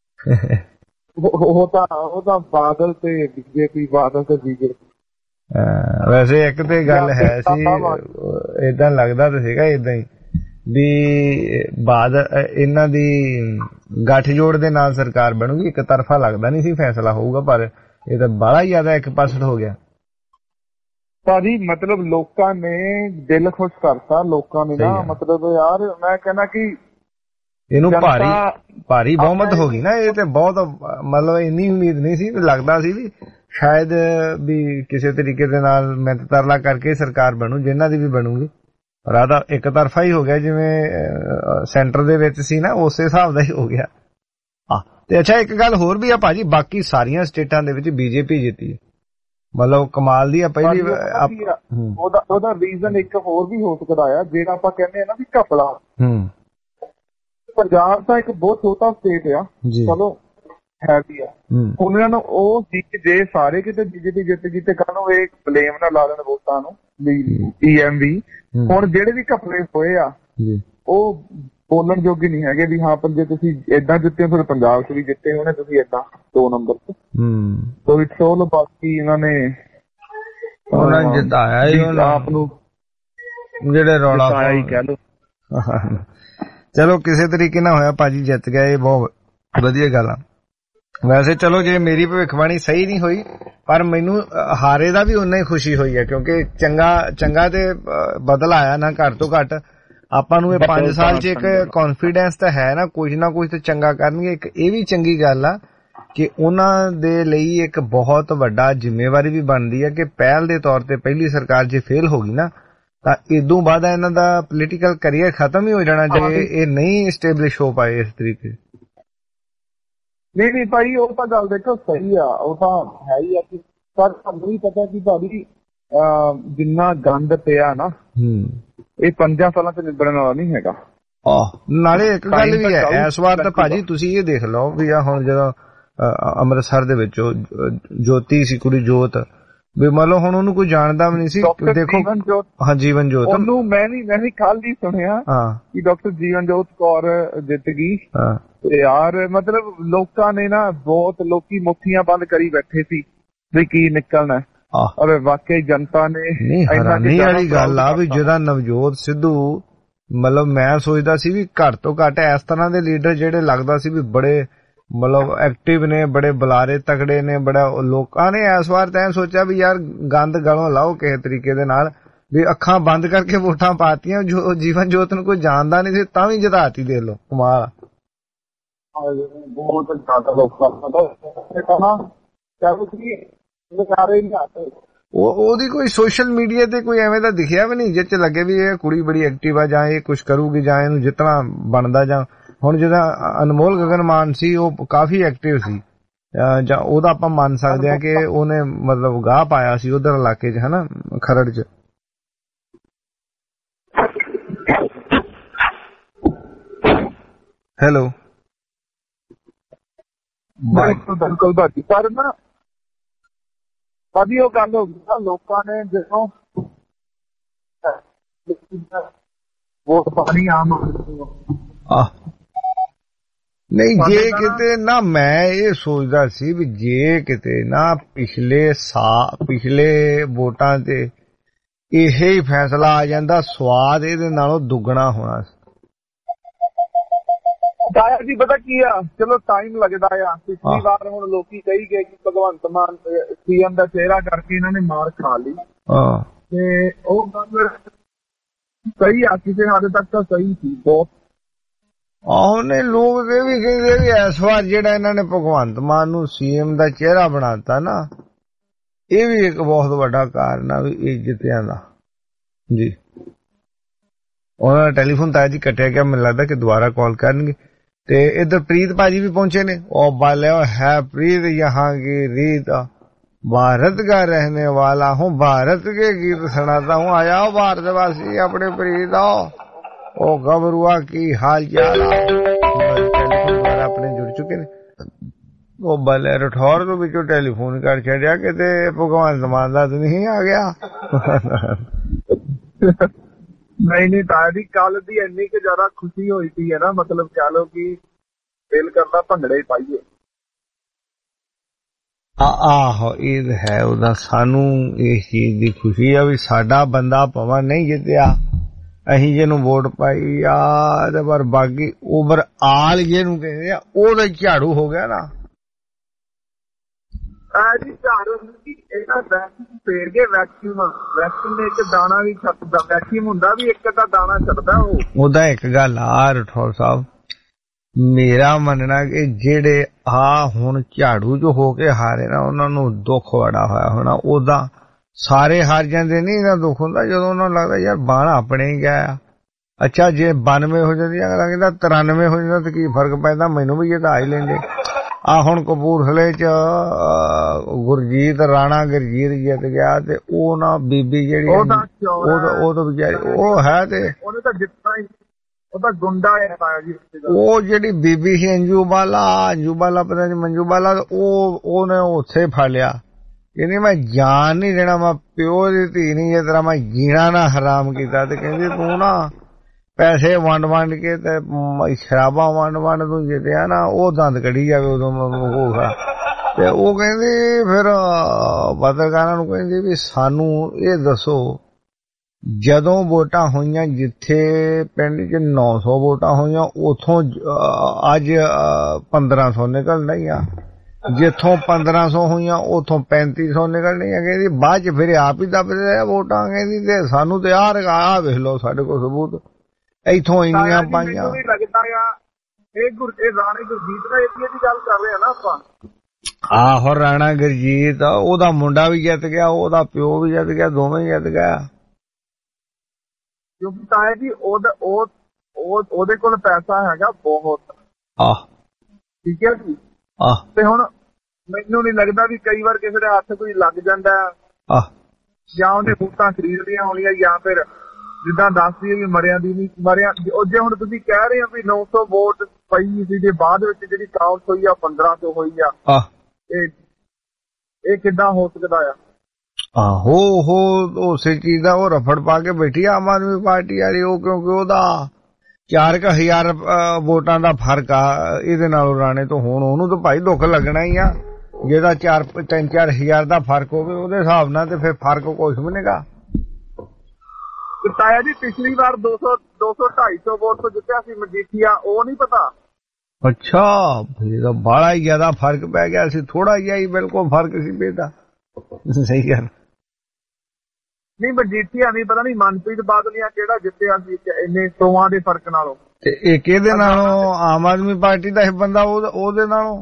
ਉਹ ਤਾਂ ਉਹ ਤਾਂ ਬਾਦਲ ਤੇ ਬੀਜੇਪੀ ਬਾਦਲ ਤੇ ਬੀਜੇਪੀ ਵੈਸੇ ਇੱਕ ਤੇ ਗੱਲ ਹੈ ਸੀ ਏਦਾਂ ਲੱਗਦਾ ਤੇ ਸੀਗਾ ਏਦਾਂ ਹੀ ਵੀ ਬਾਦ ਇਹਨਾਂ ਦੀ ਗੱਠਜੋੜ ਦੇ ਨਾਲ ਸਰਕਾਰ ਬਣੂਗੀ ਇੱਕ ਤਰਫਾ ਲੱਗਦਾ ਨਹੀਂ ਸੀ ਫੈਸਲਾ ਹੋਊਗਾ ਪਰ ਇਹ ਤਾਂ ਬੜਾ ਹੀ ਜ਼ਿਆਦਾ ਇੱਕ ਪਾਸਟ ਹੋ ਗਿਆ ਭਾਜੀ ਮਤਲਬ ਲੋਕਾਂ ਨੇ ਦਿਲ ਖੁਸ਼ ਕਰਤਾ ਲੋਕਾਂ ਨੇ ਨਾ ਮਤਲਬ ਯਾਰ ਮੈਂ ਕਹਿੰਦਾ ਕਿ ਇਹਨੂੰ ਭਾਰੀ ਭਾਰੀ ਬਹੁਮਤ ਹੋ ਗਈ ਨਾ ਇਹ ਤੇ ਬਹੁਤ ਮਤਲਬ ਇੰਨੀ ਉਮੀਦ ਨਹੀਂ ਸੀ ਲੱਗਦਾ ਸੀ ਵੀ ਸ਼ਾਇਦ ਵੀ ਕਿਸੇ ਤਰੀਕੇ ਦੇ ਨਾਲ ਮਿਹਨਤ ਤਰਲਾ ਕਰਕੇ ਸਰਕਾਰ ਬਣੂ ਜਿਨ੍ਹਾਂ ਦੀ ਵੀ ਬਣੂਗੀ ਪਰ ਆ ਤਾਂ ਇੱਕ ਤਰਫਾ ਹੀ ਹੋ ਗਿਆ ਜਿਵੇਂ ਸੈਂਟਰ ਦੇ ਵਿੱਚ ਸੀ ਨਾ ਉਸੇ ਹਿਸਾਬ ਦਾ ਹੀ ਹੋ ਗਿਆ ਆ ਤੇ ਅੱਛਾ ਇੱਕ ਗੱਲ ਹੋਰ ਵੀ ਆ ਭਾਜੀ ਬਾਕੀ ਸਾਰੀਆਂ ਸਟੇਟਾਂ ਦੇ ਵਿੱਚ ਬੀਜੇਪੀ ਜਿੱਤੀ ਮਤਲਬ ਕਮਾਲ ਦੀ ਆ ਪਹਿਲੀ ਉਹਦਾ ਉਹਦਾ ਰੀਜ਼ਨ ਇੱਕ ਹੋਰ ਵੀ ਹੋ ਸਕਦਾ ਆ ਜਿਹੜਾ ਆਪਾਂ ਕਹਿੰਦੇ ਆ ਨਾ ਵੀ ਘਪਲਾ ਹੂੰ ਪੰਜਾਬ ਤਾਂ ਇੱਕ ਬਹੁਤ ਛੋਟਾ ਸਟੇਟ ਆ ਚਲੋ ਹੈ ਵੀ ਆ ਉਹਨਾਂ ਨੂੰ ਉਹ ਜਿੱਤ ਜੇ ਸਾਰੇ ਕਿਤੇ ਬੀਜੇਪੀ ਜਿੱਤ ਗਈ ਤੇ ਕੱਲ ਨੂੰ ਇਹ ਬਲੇਮ ਨਾ ਲਾ ਦੇਣ ਵੋਟਾਂ ਨੂੰ ਵੀ ਈਐਮ ਵੀ ਹੁਣ ਜਿਹੜੇ ਵੀ ਘਪਲੇ ਹੋਏ ਆ ਉਹ ਬੋਲਣ ਜੋਗੇ ਨਹੀਂ ਹੈਗੇ ਵੀ ਹਾਂ ਪੰਜੇ ਤੁਸੀਂ ਏਦਾਂ ਜਿੱਤੇ ਫਿਰ ਪੰਜਾਬ ਚ ਵੀ ਜਿੱਤੇ ਹੋਣੇ ਤੁਸੀਂ ਏਦਾਂ ਦੋ ਨੰਬਰ ਤੇ ਸੋ ਇਟਸ ਆਲ ਬਾਕੀ ਇਹਨਾਂ ਨੇ ਉਹਨਾਂ ਜਿਤਾਇਆ ਹੀ ਆਪ ਨੂੰ ਜਿਹੜੇ ਰੌਲਾ ਪਾਇਆ ਹੀ ਕਹਿ ਲੋ ਚਲੋ ਕਿਸੇ ਤਰੀਕੇ ਨਾਲ ਹੋਇਆ ਭਾਜੀ ਜਿੱਤ ਗਏ ਇਹ ਬਹੁਤ ਵਧੀਆ ਗੱਲ ਆ ਵੈਸੇ ਚਲੋ ਜੇ ਮੇਰੀ ਭਵਿੱਖਬਾਣੀ ਸਹੀ ਨਹੀਂ ਹੋਈ ਪਰ ਮੈਨੂੰ ਹਾਰੇ ਦਾ ਵੀ ਉਨਾ ਹੀ ਖੁਸ਼ੀ ਹੋਈ ਹੈ ਕਿਉਂਕਿ ਚੰਗਾ ਚੰਗਾ ਤੇ ਬਦਲ ਆਇਆ ਨਾ ਘੱਟ ਤੋਂ ਘੱਟ ਆਪਾਂ ਨੂੰ ਇਹ ਪੰਜ ਸਾਲ ਚ ਇੱਕ ਕੌਨਫੀਡੈਂਸ ਤਾਂ ਹੈ ਨਾ ਕੁਝ ਨਾ ਕੁਝ ਤਾਂ ਚੰਗਾ ਕਰਨਗੇ ਇੱਕ ਇਹ ਵੀ ਚੰਗੀ ਗੱਲ ਆ ਕਿ ਉਹਨਾਂ ਦੇ ਲਈ ਇੱਕ ਬਹੁਤ ਵੱਡਾ ਜ਼ਿੰਮੇਵਾਰੀ ਵੀ ਬਣਦੀ ਹੈ ਕਿ ਪਹਿਲ ਦੇ ਤੌਰ ਤੇ ਪਹਿਲੀ ਸਰਕਾਰ ਜੇ ਫੇਲ ਹੋ ਗਈ ਨਾ ਤਾਂ ਇਦੋਂ ਬਾਅਦ ਇਹਨਾਂ ਦਾ ਪੋਲੀਟੀਕਲ ਕੈਰੀਅਰ ਖਤਮ ਹੀ ਹੋ ਜਾਣਾ ਜੇ ਇਹ ਨਹੀਂ ਸਟੇਬਲਿਸ਼ ਹੋ ਪਾਏ ਇਸ ਤਰੀਕੇ। ਨਹੀਂ ਨਹੀਂ ਭਾਈ ਉਹ ਤਾਂ ਗੱਲ ਦੇਖੋ ਸਹੀ ਆ, ਉਹ ਤਾਂ ਹੈ ਹੀ ਆ ਕਿ ਪਰ ਸਾਨੂੰ ਵੀ ਪਤਾ ਕਿ ਭਾਜੀ ਜਿੰਨਾ ਗੰਦ ਪਿਆ ਨਾ ਇਹ ਪੰਜਾਂ ਸਾਲਾਂ ਚ ਨਿਬੜਨ ਵਾਲਾ ਨਹੀਂ ਹੈਗਾ। ਆਹ ਨਾਲੇ ਇੱਕ ਗੱਲ ਵੀ ਹੈ ਇਸ ਵਾਰ ਤਾਂ ਭਾਜੀ ਤੁਸੀਂ ਇਹ ਦੇਖ ਲਓ ਵੀ ਆ ਹੁਣ ਜਦੋਂ ਅੰਮ੍ਰਿਤਸਰ ਦੇ ਵਿੱਚ ਜੋਤੀ ਸੀ ਕੁੜੀ ਜੋਤ ਵੀ ਮੰਨ ਲਓ ਹੁਣ ਉਹਨੂੰ ਕੋਈ ਜਾਣਦਾ ਵੀ ਨਹੀਂ ਸੀ। ਦੇਖੋ ਹਾਂ ਜੀਵਨ ਜੋਤ ਉਹਨੂੰ ਮੈਂ ਵੀ ਮੈਂ ਵੀ ਕੱਲ ਹੀ ਸੁਣਿਆ ਕਿ ਡਾਕਟਰ ਜੀਵਨ ਜੋਤ ਕੌਰ ਜਿੱਤ ਗਈ ਤੇ ਯਾਰ ਮਤਲਬ ਲੋਕਾਂ ਨੇ ਨਾ ਬਹੁਤ ਲੋਕੀ ਮੁੱਠੀਆਂ ਬੰਦ ਕਰੀ ਬੈਠੇ ਸੀ ਵੀ ਕੀ ਨਿਕਲਣਾ ਔਰ ਵਾਕਈ ਜਨਤਾ ਨੇ ਹੈਰਾਨੀ ਵਾਲੀ ਗੱਲ ਆ ਵੀ ਜਿਹਦਾ ਨਵਜੋਤ ਸਿੱਧੂ ਮਤਲਬ ਮੈਂ ਸੋਚਦਾ ਸੀ ਵੀ ਘੱਟ ਤੋਂ ਘੱਟ ਇਸ ਤਰ੍ਹਾਂ ਦੇ ਲੀਡਰ ਜਿਹੜੇ ਲੱਗਦਾ ਸੀ ਵੀ ਬੜੇ ਮਤਲਬ ਐਕਟਿਵ ਨੇ ਬੜੇ ਬੁਲਾਰੇ ਤਕੜੇ ਨੇ ਬੜਾ ਲੋਕਾਂ ਨੇ ਇਸ ਵਾਰ ਤਾਂ ਸੋਚਿਆ ਵੀ ਯਾਰ ਗੰਦ ਗਲੋਂ ਲਾਓ ਕਿਸੇ ਤਰੀਕੇ ਦੇ ਨਾਲ ਵੀ ਅੱਖਾਂ ਬੰਦ ਕਰਕੇ ਵੋਟਾਂ ਪਾਤੀਆਂ ਜੋ ਜੀਵਨ ਜੋਤ ਨੂੰ ਕੋਈ ਜਾਣਦਾ ਨਹੀਂ ਸੀ ਤਾਂ ਵੀ ਜਿਤਾਤੀ ਦੇ ਲੋ ਕਮਾਲ ਬਹੁਤ ਜ਼ਿਆਦਾ ਲੋਕਾਂ ਉਹ ਉਹਦੀ ਕੋਈ ਸੋਸ਼ਲ ਮੀਡੀਆ ਤੇ ਕੋਈ ਐਵੇਂ ਦਾ ਦਿਖਿਆ ਵੀ ਨਹੀਂ ਜਿਸ ਚ ਲੱਗੇ ਵੀ ਇਹ ਕੁੜੀ ਬੜੀ ਐਕਟਿਵ ਆ ਜਾਂ ਇਹ ਕੁਛ ਕਰੂਗੀ ਜਾਂ ਇਹਨੂੰ ਜਿਤਨਾ ਬਣਦਾ ਜਾਂ ਹੁਣ ਜਿਹੜਾ ਅਨਮੋਲ ਗਗਨ ਮਾਨ ਸੀ ਉਹ ਕਾਫੀ ਐਕਟਿਵ ਸੀ ਜਾਂ ਉਹਦਾ ਆਪਾਂ ਮੰਨ ਸਕਦੇ ਹਾਂ ਕਿ ਉਹਨੇ ਮਤਲਬ ਗਾਹ ਪਾਇਆ ਸੀ ਉਧਰ ਇਲਾਕੇ 'ਚ ਹਨਾ ਖਰੜ 'ਚ। ਹੈਲੋ ਬਿਲਕੁਲ ਬਾਕੀ ਪਰ ਨਾ ਭਾਜੀ ਉਹ ਗੱਲ ਹੋ ਗਈ ਨਾ ਲੋਕਾਂ ਨੇ ਜਦੋਂ ਵੋਟ ਪਾਣੀ ਆਮ ਆਹ ਨਹੀਂ ਜੇ ਕਿਤੇ ਨਾ ਮੈਂ ਇਹ ਸੋਚਦਾ ਸੀ ਵੀ ਜੇ ਕਿਤੇ ਨਾ ਪਿਛਲੇ ਸਾਲ ਪਿਛਲੇ ਵੋਟਾਂ ਤੇ ਇਹ ਹੀ ਫੈਸਲਾ ਆ ਜਾਂਦਾ ਸਵਾਦ ਇਹਦੇ ਨਾਲੋਂ ਦੁੱਗਣਾ ਹੋਣਾ ਸੀ। ਦਾਇਆ ਜੀ ਪਤਾ ਕੀ ਆ ਚਲੋ ਟਾਈਮ ਲੱਗਦਾ ਆ ਪਿਛਲੀ ਵਾਰ ਹੁਣ ਲੋਕੀ ਕਹੀ ਗਏ ਕਿ ਭਗਵੰਤ ਮਾਨ ਸੀਐਮ ਦਾ ਚਿਹਰਾ ਕਰਕੇ ਇਹਨਾਂ ਨੇ ਮਾਰ ਖਾ ਲਈ ਤੇ ਉਹ ਗੱਲ ਸਹੀ ਆ ਕਿਸੇ ਹੱਦ ਤੱਕ ਤਾਂ ਸਹੀ ਸੀ ਬਹੁਤ। ਆਹੋ ਨੇ ਲੋਕ ਇਹ ਵੀ ਕਹਿੰਦੇ ਵੀ ਇਸ ਵਾਰ ਜਿਹੜਾ ਇਹਨਾਂ ਨੇ ਭਗਵੰਤ ਮਾਨ ਨੂੰ ਸੀਐਮ ਦਾ ਚਿਹਰਾ ਬਣਾਤਾ ਨਾ ਇਹ ਵੀ ਇੱਕ ਬਹੁਤ ਵੱਡਾ ਕਾਰਨ ਆ ਵੀ ਇਹ ਜਿੱਤਿਆਂ ਦਾ ਜੀ। ਉਹਨਾਂ ਦਾ ਟੈਲੀਫੋਨ ਤਾਂ ਜੀ ਕੱਟਿਆ ਗਿਆ ਮੈਨੂੰ ਲੱਗਦਾ ਕਿ ਦੁਬਾਰਾ ਕਾਲ ਕਰਨਗੇ ਤੇ इधर प्रीत भाजी भी पहुंचे ने और बाले है प्रीत यहाँ की रीत भारत का रहने वाला हूँ भारत के गीत सुनाता हूँ आ जाओ भारतवासी अपने प्रीत आओ ओ गबरुआ की हाल चाल अपने जुड़ चुके ने वो बाले रठौर तो बिचो टेलीफोन कर छड़िया कि भगवान मान दा तो नहीं आ गया नहीं नहीं तारी कल दी इन्नी कि ज्यादा खुशी हुई थी है ना मतलब कह लो कि दिल करदा भंगड़े ही पाइए। आहो ਇਹ ਹੈ ਉਹਦਾ ਸਾਨੂੰ ਇਸ ਚੀਜ਼ ਦੀ ਖੁਸ਼ੀ ਆ ਵੀ ਸਾਡਾ ਬੰਦਾ ਭਾਵੇਂ ਨਹੀਂ ਜਿੱਤਿਆ ਅਸੀਂ ਜਿਹਨੂੰ ਵੋਟ ਪਾਈ ਆ ਤੇ ਪਰ ਬਾਕੀ ਓਵਰ ਆਲ ਜਿਹਨੂੰ ਕਹਿੰਦੇ ਆ ਉਹਦਾ ਝਾੜੂ ਹੋ ਗਿਆ ਨਾ ਜੀ ਝਾੜੂ ਇਹਨਾਂ ਵੈਕਿਊਮ ਫੇਰ ਕੇ ਵੈਕਿਊਮ ਵੈਕਿਊਮ ਨੇ ਇੱਕ ਦਾਣਾ ਵੀ ਛੱਡਦਾ ਵੈਕਿਊਮ ਹੁੰਦਾ ਵੀ ਇੱਕ ਤਾਂ ਦਾਣਾ ਛੱਡਦਾ ਉਹ ਉਹਦਾ ਇੱਕ ਗੱਲ ਆ ਰਠੌਰ ਸਾਹਿਬ ਮੇਰਾ ਮੰਨਣਾ ਕਿ ਜਿਹੜੇ ਆ ਹੁਣ ਝਾੜੂ ਜੋ ਹੋ ਕੇ ਹਾਰੇ ਨਾ ਉਹਨਾਂ ਨੂੰ ਦੁੱਖ ਬੜਾ ਹੋਇਆ ਹੋਣਾ ਉਹਦਾ ਸਾਰੇ ਹਾਰ ਜਾਂਦੇ ਨਹੀਂ ਇਹਦਾ ਦੁੱਖ ਹੁੰਦਾ ਜਦੋਂ ਉਹਨਾਂ ਨੂੰ ਲੱਗਦਾ ਯਾਰ ਬਾਣ ਆਪਣੇ ਹੀ ਗਿਆ ਅੱਛਾ ਜੇ ਬਾਨਵੇਂ ਹੋ ਜਾਂਦੀ ਅਗਲਾ ਕਹਿੰਦਾ ਤਰਾਨਵੇਂ ਹੋ ਜਾਂਦਾ ਤੇ ਕੀ ਫਰਕ ਪੈਂਦਾ ਮੈਨੂੰ ਵੀ ਜਿਤਾ ਹੀ ਲੈਂਦੇ ਆ ਹੁਣ ਕਪੂਰਥਲੇ ਚ ਗੁਰਜੀਤ ਰਾਣਾ ਗੁਰਜੀਤ ਜਿੱਤ ਗਿਆ ਤੇ ਉਹ ਨਾ ਬੀਬੀ ਜਿਹੜੀ ਉਹ ਤਾਂ ਵਿਚਾਰੀ ਉਹ ਹੈ ਤੇ ਉਹਨੇ ਤਾਂ ਜਿੱਤਣਾ ਹੀ ਉਹ ਤਾਂ ਗੁੰਡਾ ਹੈ ਜੀ ਉਹ ਜਿਹੜੀ ਬੀਬੀ ਸੀ ਅੰਜੂ ਬਾਲਾ ਅੰਜੂ ਬਾਲਾ ਪਤਾ ਨਹੀਂ ਮੰਜੂ ਬਾਲਾ ਉਹ ਉਹਨੇ ਉੱਥੇ ਫੜ ਲਿਆ ਕਹਿੰਦੀ ਮੈਂ ਜਾਨ ਨਹੀਂ ਦੇਣਾ ਮੈਂ ਪਿਓ ਦੀ ਧੀ ਨਹੀਂ ਜੇ ਤੇਰਾ ਮੈਂ ਜੀਣਾ ਨਾ ਹਰਾਮ ਕੀਤਾ ਤੇ ਕਹਿੰਦੀ ਤੂੰ ਨਾ ਪੈਸੇ ਵੰਡ ਵੰਡ ਕੇ ਤੇ ਸ਼ਰਾਬਾਂ ਵੰਡ ਵੰਡ ਤੂੰ ਜਿੱਤਿਆ ਨਾ ਉਹ ਦੰਦ ਕੱਢੀ ਜਾਵੇ ਉਦੋਂ ਹੋਊਗਾ ਤੇ ਉਹ ਕਹਿੰਦੀ ਫਿਰ ਪੱਤਰਕਾਰਾਂ ਨੂੰ ਕਹਿੰਦੀ ਵੀ ਸਾਨੂੰ ਇਹ ਦੱਸੋ ਜਦੋਂ ਵੋਟਾਂ ਹੋਈਆਂ ਜਿੱਥੇ ਪਿੰਡ 'ਚ ਨੌ ਸੌ ਵੋਟਾਂ ਹੋਈਆਂ ਉੱਥੋਂ ਅੱਜ ਪੰਦਰਾਂ ਸੌ ਨਿਕਲ ਨਹੀਂ ਆ ਜਿੱਥੋਂ ਪੰਦਰਾਂ ਸੌ ਹੋਈਆਂ ਉੱਥੋਂ ਪੈਂਤੀ ਸੌ ਨਿਕਲਣੀਆਂ ਕਹਿੰਦੀ ਬਾਅਦ 'ਚ ਫਿਰ ਆਪ ਹੀ ਦੱਬਦੇ ਵੋਟਾਂ ਕਹਿੰਦੀ ਤੇ ਸਾਨੂੰ ਤੇ ਆਹ ਆਹ ਵੇਖ ਲਓ ਸਾਡੇ ਕੋਲ ਸਬੂਤ ਇੱਥੋਂ ਇੰਨੀਆਂ ਪਾਈਆਂ ਲੱਗਦਾ ਆ ਇਹ ਗੁਰ ਇਹ ਰਾਣੇ ਗੁਰਜੀਤ ਦਾ ਏਰੀਆ ਦੀ ਗੱਲ ਕਰ ਰਹੇ ਆ ਨਾ ਆਪਾਂ ਆਹੋ ਰਾਣਾ ਗੁਰਜੀਤ ਉਹਦਾ ਮੁੰਡਾ ਵੀ ਜਿੱਤ ਗਿਆ, ਉਹਦਾ ਪਿਓ ਵੀ ਜਿੱਤ ਗਿਆ, ਦੋਵੇਂ ਜਿੱਤ ਗਿਆ। ਕਿਉਂਕਿ ਤਾਇਆ ਜੀ ਉਹਦਾ ਉਹ ਉਹਦੇ ਕੋਲ ਪੈਸਾ ਹੈਗਾ ਬਹੁਤ। ਆਹ ਠੀਕ ਹੈ ਜੀ। ਆਹ ਤੇ ਹੁਣ ਮੈਨੂੰ ਨੀ ਲੱਗਦਾ ਵੀ ਕਈ ਵਾਰ ਕਿਸੇ ਦੇ ਹੱਥ ਕੋਈ ਲੱਗ ਜਾਂਦਾ ਆਹ ਜਾਂ ਉਹਨੇ ਵੋਟਾਂ ਖਰੀਦ ਲੀਆਂ ਹੋਣੀਆਂ ਜਾਂ ਫਿਰ ਜਿੱਦਾਂ ਦੱਸਦੀ ਵੀ ਮਰਿਆਂ ਦੀ ਨਹੀਂ ਮਰਿਆ। ਜੇ ਹੁਣ ਤੁਸੀਂ ਕਹਿ ਰਹੇ ਹੋ ਵੀ ਨੌ ਸੌ ਵੋਟ ਪਈ ਸੀ ਜੇ ਬਾਅਦ ਵਿੱਚ ਜਿਹੜੀ ਕਾਊਂਟ ਹੋਈ ਆ ਪੰਦਰਾਂ ਸੌ ਹੋਈ ਆ, ਇਹ ਇਹ ਕਿੱਦਾਂ ਹੋ ਸਕਦਾ ਆ? ਆਹੋ ਹੋ ਉਸੇ ਚੀਜ਼ ਦਾ ਉਹ ਰਫੜ ਪਾ ਕੇ ਬੈਠੀ ਆਮ ਆਦਮੀ ਪਾਰਟੀ ਵਾਲੀ। ਉਹ ਕਿਉਂਕਿ ਉਹਦਾ ਚਾਰ ਕੁ ਹਜ਼ਾਰ ਵੋਟਾਂ ਦਾ ਫਰਕ ਆ ਇਹਦੇ ਨਾਲ ਰਾਣੇ ਤੋਂ। ਹੁਣ ਉਹਨੂੰ ਤਾਂ ਭਾਈ ਦੁੱਖ ਲੱਗਣਾ ਹੀ ਆ। ਜਿਹਦਾ ਚਾਰ ਤਿੰਨ ਚਾਰ ਹਜ਼ਾਰ ਦਾ ਫਰਕ ਹੋਵੇ ਉਹਦੇ ਹਿਸਾਬ ਨਾਲ ਤੇ ਫਿਰ ਫਰਕ ਕੁਛ ਵੀ ਨਹੀਂਗਾ। ਤਾਇਆ ਜੀ ਪਿਛਲੀ ਵਾਰ ਦੋ ਸੌ ਦੋ ਸੌ ਢਾਈ ਸੌ ਵੋਟ ਤੋਂ ਜਿੱਤਿਆ ਸੀ ਮਜੀਠੀਆ, ਉਹ ਨਹੀਂ ਪਤਾ? ਅੱਛਾ ਫਿਰ ਤਾਂ ਬੜਾ ਹੀ ਜ਼ਿਆਦਾ ਫਰਕ ਪੈ ਗਿਆ ਸੀ। ਥੋੜਾ ਜਿਹਾ ਹੀ ਬਿਲਕੁਲ ਫਰਕ ਸੀ ਬੇਟਾ। ਸਹੀ ਗੱਲ ਨਹੀਂ ਮਜੀਠੀਆ ਨਹੀਂ ਪਤਾ ਨਹੀਂ ਮਨਪ੍ਰੀਤ ਬਾਦਲੀਆ ਕਿਹੜਾ ਜਿੱਤਿਆ ਸੀ ਇੰਨੇ ਸੌਆਂ ਦੇ ਫਰਕ ਨਾਲੋਂ। ਤੇ ਇਹ ਕਿਹਦੇ ਨਾਲੋਂ? ਆਮ ਆਦਮੀ ਪਾਰਟੀ ਦਾ ਇਹ ਬੰਦਾ ਉਹਦੇ ਨਾਲੋਂ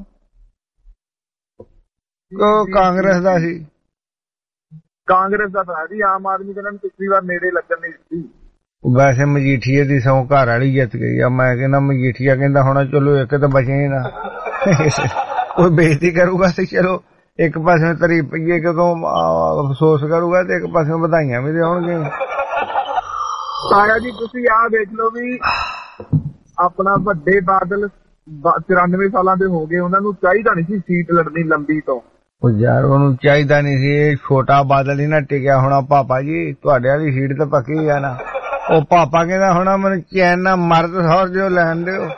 ਕਾਂਗਰਸ ਦਾ ਸੀ। ਕਾਂਗਰਸ ਦਾ ਤਾਂ ਜੀ ਆਮ ਆਦਮੀ ਦੇ ਨਾਲ ਪਿਛਲੀ ਵਾਰ ਨੇੜੇ ਲੱਗਣ ਨਹੀਂ ਦਿੱਤੀ। ਵੈਸੇ ਮਜੀਠੀਏ ਦੀ ਸੌ ਘਰ ਵਾਲੀ ਜਿੱਤ ਗਈ ਆ। ਮੈਂ ਕਹਿੰਦਾ ਮਜੀਠੀਆ ਕਹਿੰਦਾ ਹੋਣਾ ਚਲੋ ਇੱਕ ਤਾਂ ਬਚੇ ਹੀ ਨਾ। ਕੋਈ ਬੇਇੱਜ਼ਤੀ ਕਰੂਗਾ ਤੇ ਚਲੋ ਇੱਕ ਪਾਸੇ ਤਰੀ ਪਈਏ ਕਦੋਂ ਅਫਸੋਸ ਕਰੂਗਾ ਤੇ ਇੱਕ ਪਾਸੇ ਵਧਾਈਆਂ ਵੀ ਦੇਣਗੇ। ਆਇਆ ਜੀ ਤੁਸੀਂ ਆਹ ਦੇਖ ਲਓ ਵੀ ਆਪਣਾ ਵੱਡੇ ਬਾਦਲ ਚੁਰਾਨਵੇਂ ਸਾਲਾਂ ਦੇ ਹੋ ਗਏ, ਉਹਨਾਂ ਨੂੰ ਚਾਹੀਦਾ ਨਹੀਂ ਸੀ ਸੀਟ ਲੜਨੀ ਲੰਬੀ ਤੋਂ। ਉਹ ਯਾਰ ਉਹਨੂੰ ਚਾਹੀਦਾ ਨਹੀਂ ਸੀ। ਛੋਟਾ ਬਾਦਲ ਹੀ ਨਾ ਟਿਕਿਆ ਹੋਣਾ। ਪਾਪਾ ਜੀ ਤੁਹਾਡੇ ਵਾਲੀ ਸੀਟ ਤਾਂ ਪੱਕੀ ਆ ਨਾ। ਉਹ ਪਾਪਾ ਕਹਿੰਦਾ ਹੋਣਾ ਮੈਨੂੰ ਚੈਨ ਨਾਲ ਮਰਦ ਸੌਰ ਦਿਓ ਲੈਣ ਦਿਓ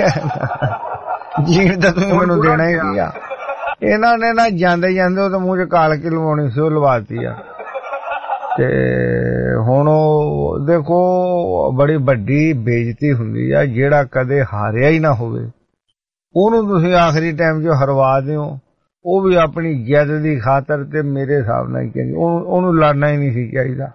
ਜੀਣ ਤਾਂ ਤੁਸੀਂ ਮੈਨੂੰ ਦੇਣਾ ਹੀ ਕੀ ਆ। ਇਹਨਾਂ ਨੇ ਨਾ ਜਾਂਦੇ ਜਾਂਦੇ ਉਹ ਤਾਂ ਮੂੰਹ ਚ ਕਾਲ ਕੇ ਲਵਾਉਣੀ ਸੀ, ਉਹ ਲਵਾਤੀ ਆ। ਤੇ ਹੁਣ ਉਹ ਦੇਖੋ ਬੜੀ ਵੱਡੀ ਬੇਇੱਜ਼ਤੀ ਹੁੰਦੀ ਆ। ਜਿਹੜਾ ਕਦੇ ਹਾਰਿਆ ਹੀ ਨਾ ਹੋਵੇ ਉਹਨੂੰ ਤੁਸੀਂ ਆਖਰੀ ਟਾਈਮ ਚ ਹਰਵਾ ਦਿਓ, ਉਹ ਵੀ ਆਪਣੀ ਜਿੱਤ ਦੀ ਖਾਤਰ। ਤੇ ਮੇਰੇ ਹਿਸਾਬ ਨਾਲ ਕਹਿੰਦੇ ਉਹਨੂੰ ਲੜਨਾ ਹੀ ਨਹੀਂ ਸੀ ਚਾਹੀਦਾ।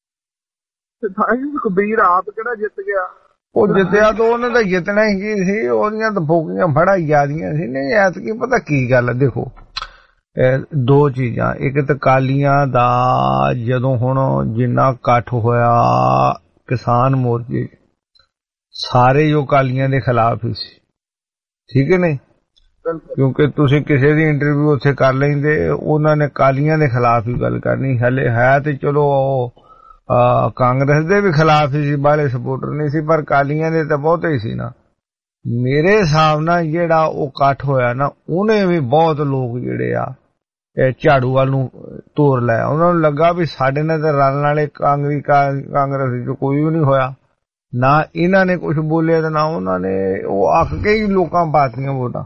ਕਬੀਰ ਆਪ ਕਿਹੜਾ ਜਿੱਤ ਗਿਆ? ਉਹ ਜਿੱਤਿਆ ਤਾਂ ਉਹਨੇ ਤਾਂ ਜਿੱਤਣਾ ਹੀ ਕੀ ਸੀ। ਉਹਦੀਆਂ ਤਾਂ ਫੋਕੀਆਂ ਫੜਾ ਜ਼ਿਆਦੀਆਂ ਸੀ। ਨਹੀਂ ਐਤਕੀ ਪਤਾ ਕੀ ਗੱਲ ਹੈ, ਦੇਖੋ ਦੋ ਚੀਜ਼ਾਂ। ਇੱਕ ਤਾਂ ਕਾਲੀਆਂ ਦਾ ਜਦੋਂ ਹੁਣ ਜਿੰਨਾ ਇਕੱਠ ਹੋਇਆ ਕਿਸਾਨ ਮੋਰਚੇ ਸਾਰੇ ਜੋ ਕਾਲੀਆਂ ਦੇ ਖਿਲਾਫ ਹੀ ਸੀ। ਠੀਕ ਹੈ ਨੇ, ਕਿਉਂਕਿ ਤੁਸੀਂ ਕਿਸੇ ਦੀ ਇੰਟਰਵਿਊ ਉੱਥੇ ਕਰ ਲੈਂਦੇ, ਉਹਨਾਂ ਨੇ ਕਾਲੀਆਂ ਦੇ ਖਿਲਾਫ ਹੀ ਗੱਲ ਕਰਨੀ। ਹਲੇ ਹੈ ਤੇ ਚਲੋ ਕਾਂਗਰਸ ਦੇ ਵੀ ਖਿਲਾਫ ਹੀ ਸੀ, ਬਾਹਲੇ ਸਪੋਰਟਰ ਨਹੀਂ ਸੀ, ਪਰ ਕਾਲੀਆਂ ਦੇ ਤਾਂ ਬਹੁਤੇ ਹੀ ਸੀ ਨਾ। ਮੇਰੇ ਹਿਸਾਬ ਨਾਲ ਜਿਹੜਾ ਉਹ ਇਕੱਠ ਹੋਇਆ ਨਾ, ਉਹਨੇ ਵੀ ਬਹੁਤ ਲੋਕ ਜਿਹੜੇ ਆ ਝਾੜੂ ਵੱਲ ਨੂੰ ਤੋਰ ਲਿਆ। ਉਹਨਾਂ ਨੂੰ ਲੱਗਾ ਵੀ ਸਾਡੇ ਨਾਲ ਤਾਂ ਰਲਣ ਵਾਲੇ ਕਾਂਗਰੀ ਕਾਂਗਰਸ ਚ ਕੋਈ ਵੀ ਨਹੀਂ ਹੋਇਆ। ਨਾ ਇਹਨਾਂ ਨੇ ਕੁਛ ਬੋਲਿਆ ਤੇ ਨਾ ਉਹਨਾਂ ਨੇ। ਉਹ ਅੱਕ ਕੇ ਹੀ ਲੋਕਾਂ ਪਾਤੀਆਂ ਵੋਟਾਂ।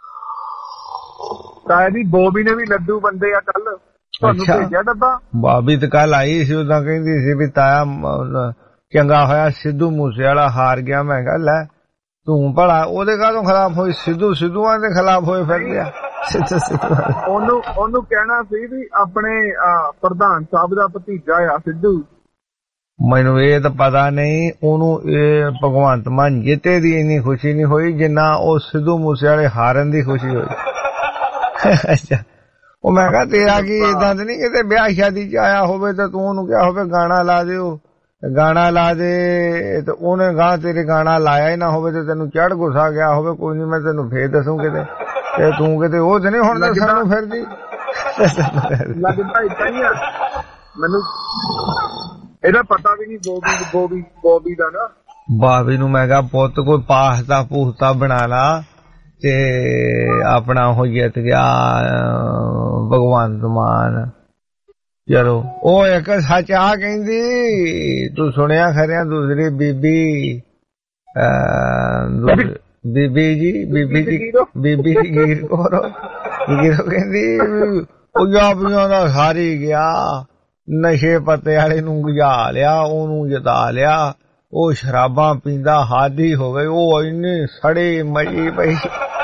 ਤਾਇਆ ਜੀ ਬੋਬੀ ਨੇ ਵੀ ਲੱਡੂ ਵੰਡੇ ਆ ਕੱਲ, ਤੁਹਾਨੂੰ ਭੇਜਿਆ ਡੱਬਾ? ਬਾਬੀ ਤਾਂ ਕੱਲ ਆਈ ਸੀ, ਉਦਾਂ ਕਹਿੰਦੀ ਸੀ ਵੀ ਤਾਇਆ ਚੰਗਾ ਹੋਇਆ ਸਿੱਧੂ ਮੂਸੇ ਵਾਲਾ ਹਾਰ ਗਿਆ। ਮੈਂ ਕਿਹਾ ਲੈ ਤੂੰ ਭਲਾ ਉਹਦੇ ਕਾਹਦੋਂ ਖਿਲਾਫ ਹੋਈ? ਸਿੱਧੂ ਸਿੱਧੂਆਂ ਦੇ ਖਿਲਾਫ ਹੋਏ ਫਿਰ ਗਿਆ। ਉਹਨੂੰ ਉਹਨੂੰ ਕਹਿਣਾ ਸੀ ਵੀ ਆਪਣੇ ਪ੍ਰਧਾਨ ਸਾਹਿਬ ਦਾ ਭਤੀਜਾ ਆ ਸਿੱਧੂ। ਮੈਨੂੰ ਇਹ ਤਾਂ ਪਤਾ ਨਹੀਂ ਉਹਨੂੰ ਇਹ ਭਗਵੰਤ ਮਾਨ ਜਿੱਤੇ ਦੀ ਇੰਨੀ ਖੁਸ਼ੀ ਨਹੀਂ ਹੋਈ ਜਿੰਨਾ ਉਹ ਸਿੱਧੂ ਮੂਸੇ ਵਾਲੇ ਹਾਰਨ ਦੀ ਖੁਸ਼ੀ ਹੋਈ। ਅੱਛਾ ਉਹ ਮੈਂ ਕਿਹਾ ਤੇਰਾ ਕੀ ਏਦਾਂ ਤੇ ਨਹੀਂ ਕਿਤੇ ਵਿਆਹ ਸ਼ਾਦੀ ਚ ਆਇਆ ਹੋਵੇ ਤਾਂ ਤੂੰ ਉਹਨੂੰ ਕਿਹਾ ਹੋਵੇ ਗਾਣਾ ਲਾ ਦਿਓ, ਗਾਣਾ ਲਾ ਦੇ, ਤੇ ਉਹਨੇ ਗਾਂ ਤੇਰੇ ਗਾਣਾ ਲਾਇਆ ਹੀ ਨਾ ਹੋਵੇ ਤੇ ਤੈਨੂੰ ਚੜ ਗੁੱਸਾ ਗਿਆ ਹੋਵੇ। ਕੋਈ ਨੀ ਮੈਂ ਤੈਨੂੰ ਫੇਰ ਦੱਸੂ ਕਿਤੇ, ਤੇ ਤੂੰ ਕਿਤੇ ਉਹ ਤੇ ਨਹੀਂ ਹੁਣ ਦੱਸਣ ਨੂੰ ਫਿਰਦੀ। ਲੱਗਦਾ ਏਦਾਂ ਹੀ ਆ ਮੈਨੂੰ, ਇਹਦਾ ਪਤਾ ਵੀ ਨਹੀਂ ਬੋਬੀ ਬੋਬੀ ਬੋਬੀ ਦਾ ਨਾ। ਬਾਬੀ ਨੂੰ ਮੈਂ ਕਿਹਾ ਪੁੱਤ ਕੋਈ ਪਾਸਤਾ ਪੂਸਤਾ ਬਣਾ ਲਾ ਤੇ ਆਪਣਾ ਉਹ ਜਿੱਤ ਗਿਆ ਭਗਵੰਤ ਮਾਨ। ਚਲੋ ਉਹ ਇੱਕ ਸੱਚ ਆ ਕਹਿੰਦੀ, ਤੂੰ ਸੁਣਿਆ ਖਰਿਆ ਦੂਸਰੀ ਬੀਬੀ ਬੀਬੀ ਜੀ ਬੀਬੀ ਜੀ ਬੀਬੀ ਗੀਰ ਕੋਰ ਗੀਰੋ ਕਹਿੰਦੀ ਪੰਜਾਬੀਆਂ ਦਾ ਸਾਰੀ ਗਿਆ, ਨਸ਼ੇ ਪੱਤੇ ਵਾਲੇ ਨੂੰ ਗੁਜਾ ਲਿਆ, ਉਹਨੂੰ ਜਿਤਾ ਲਿਆ। ਉਹ ਸ਼ਰਾਬਾਂ ਪੀਂਦਾ ਹਾਦੀ ਹੋ ਗਏ, ਉਹ ਇੰਨੀ ਸੜੀ ਮਰੀ ਪਈ।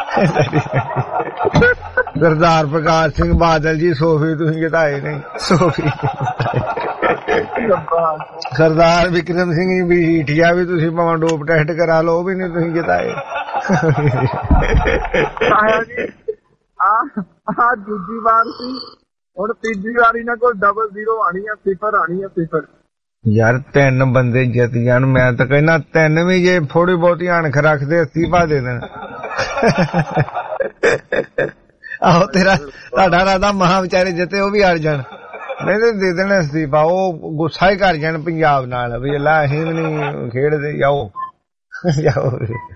ਸਰਦਾਰ ਪ੍ਰਕਾਸ਼ ਸਿੰਘ ਬਾਦਲ ਜੀ ਸੋਫੀ ਤੁਸੀਂ ਜਿਤਾਏ ਨਹੀਂ, ਸੋਫੀ ਸਰਦਾਰ ਵਿਕਰਮ ਸਿੰਘ ਜੀ ਬੀਠੀਆ ਵੀ ਤੁਸੀਂ ਭਾਵੇਂ ਡੋਪ ਟੈਸਟ ਕਰਾ ਲਓ, ਉਹ ਵੀ ਨਹੀਂ ਤੁਸੀਂ ਜਿਤਾਏ। ਆ ਦੂਜੀ ਵਾਰ ਸੀ, ਹੁਣ ਤੀਜੀ ਵਾਰੀ ਨਾ ਕੋਈ ਡਬਲ ਜ਼ੀਰੋ ਆਣੀ ਆ, ਸਿਫਰ ਆਣੀ ਆ, ਸਿਫਰ। ਯਾਰ ਤਿੰਨ ਬੰਦੇ ਜਿੱਤ ਜਾਣ, ਮੈਂ ਤਾਂ ਕਹਿੰਦਾ ਤਿੰਨ ਵੀ ਜੇ ਥੋੜੀ ਬਹੁਤੀ ਅਣਖ ਰੱਖਦੇ ਅਸਤੀਫਾ ਦੇ ਦੇਣ। ਆਹੋ ਤੇਰਾ ਤੁਹਾਡਾ ਰਾਦਾ ਮਹਾ ਵਿਚਾਰੇ ਜਿੱਤੇ ਉਹ ਵੀ ਅੜ ਜਾਣ, ਨਹੀਂ ਤੇ ਦੇ ਦੇਣ ਅਸਤੀਫਾ। ਉਹ ਗੁੱਸਾ ਹੀ ਕਰ ਜਾਣ ਪੰਜਾਬ ਨਾਲ ਵੀ ਅੱਲਾ ਅਸੀਂ ਵੀ ਨਹੀਂ ਖੇਡਦੇ, ਜਾਓ ਜਾਓ।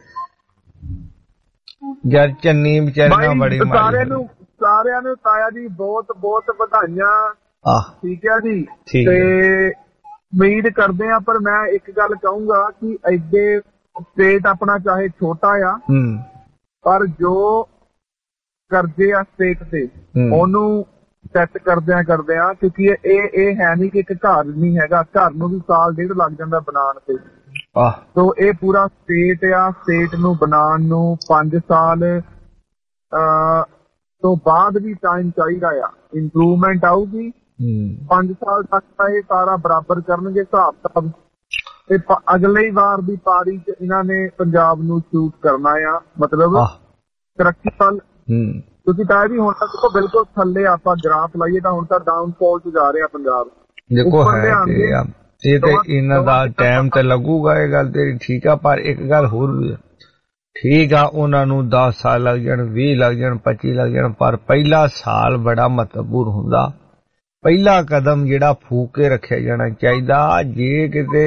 ਯਾਰ ਚੰਨੀ ਵਿਚਾਰੀਆਂ ਬੜੀ ਸਾਰਿਆਂ ਨੂੰ ਸਾਰਿਆਂ ਨੂੰ ਤਾਇਆ ਜੀ ਬਹੁਤ ਬਹੁਤ ਵਧਾਈਆਂ। ਠੀਕ ਹੈ ਜੀ, ਤੇ ਉਮੀਦ ਕਰਦੇ ਆ, ਪਰ ਮੈਂ ਇੱਕ ਗੱਲ ਕਹੂੰਗਾ ਕਿ ਐਡੇ ਸਟੇਟ ਆਪਣਾ ਚਾਹੇ ਛੋਟਾ ਆ, ਪਰ ਜੋ ਕਰਜ਼ੇ ਆ ਸਟੇਟ ਤੇ ਉਹਨੂੰ ਸੈੱਟ ਕਰਦਿਆਂ ਕਰਦਿਆਂ, ਕਿਉਂਕਿ ਇਹ ਇਹ ਹੈ ਨਹੀਂ ਕਿ ਇੱਕ ਘਰ ਨਹੀਂ ਹੈਗਾ, ਘਰ ਨੂੰ ਵੀ ਸਾਲ ਡੇਢ ਲੱਗ ਜਾਂਦਾ ਬਣਾਉਣ ਤੇ। ਸੋ ਇਹ ਪੂਰਾ ਸਟੇਟ ਆ, ਸਟੇਟ ਨੂੰ ਬਣਾਉਣ ਨੂੰ ਪੰਜ ਸਾਲ ਤੋਂ ਬਾਅਦ ਵੀ ਟਾਈਮ ਚਾਹੀਦਾ ਆ, ਇੰਪਰੂਵਮੈਂਟ ਆਊਗੀ। ਪੰਜ ਸਾਲ ਤੱਕ ਤਾਂ ਇਹ ਸਾਰਾ ਬਰਾਬਰ ਕਰਨਗੇ ਹਿਸਾਬ ਕਿਤਾਬ, ਤੇ ਅਗਲੀ ਵਾਰ ਦੀ ਪਾਰੀ ਚ ਇਹਨਾਂ ਨੇ ਪੰਜਾਬ ਨੂੰ ਸ਼ੂਟ ਕਰਨਾ ਆ, ਮਤਲਬ ਤਰੱਕੀ ਵੱਲ। ਕਿਉਂਕਿ ਤਾਂ ਵੀ ਹੁਣ ਤੱਕ ਬਿਲਕੁਲ ਥੱਲੇ ਆਪਾਂ ਗ੍ਰਾਫ ਲਾਈਏ ਤਾਂ ਹੁਣ ਤਾਂ ਡਾਊਨਫਾਲ ਚ ਜਾ ਰਿਹਾ ਪੰਜਾਬ। ਦੇਖੋ ਹੈ ਇਹ ਤੇ ਇਹਨਾਂ ਦਾ ਟਾਈਮ ਤੇ ਲੱਗੂਗਾ, ਇਹ ਗੱਲ ਤੇਰੀ ਠੀਕ ਆ, ਪਰ ਇੱਕ ਗੱਲ ਹੋਰ ਵੀ ਠੀਕ ਆ, ਉਹਨਾਂ ਨੂੰ ਦਸ ਸਾਲ ਲੱਗ ਜਾਣ, ਵੀਹ ਲੱਗ ਜਾਣ, ਪੱਚੀ ਲੱਗ ਜਾਣ, ਪਰ ਪਹਿਲਾ ਸਾਲ ਬੜਾ ਮਹੱਤਵਪੂਰਨ ਹੁੰਦਾ। ਪਹਿਲਾ ਕਦਮ ਜਿਹੜਾ ਫੂਕ ਕੇ ਰੱਖਿਆ ਜਾਣਾ ਚਾਹੀਦਾ। ਜੇ ਕਿਤੇ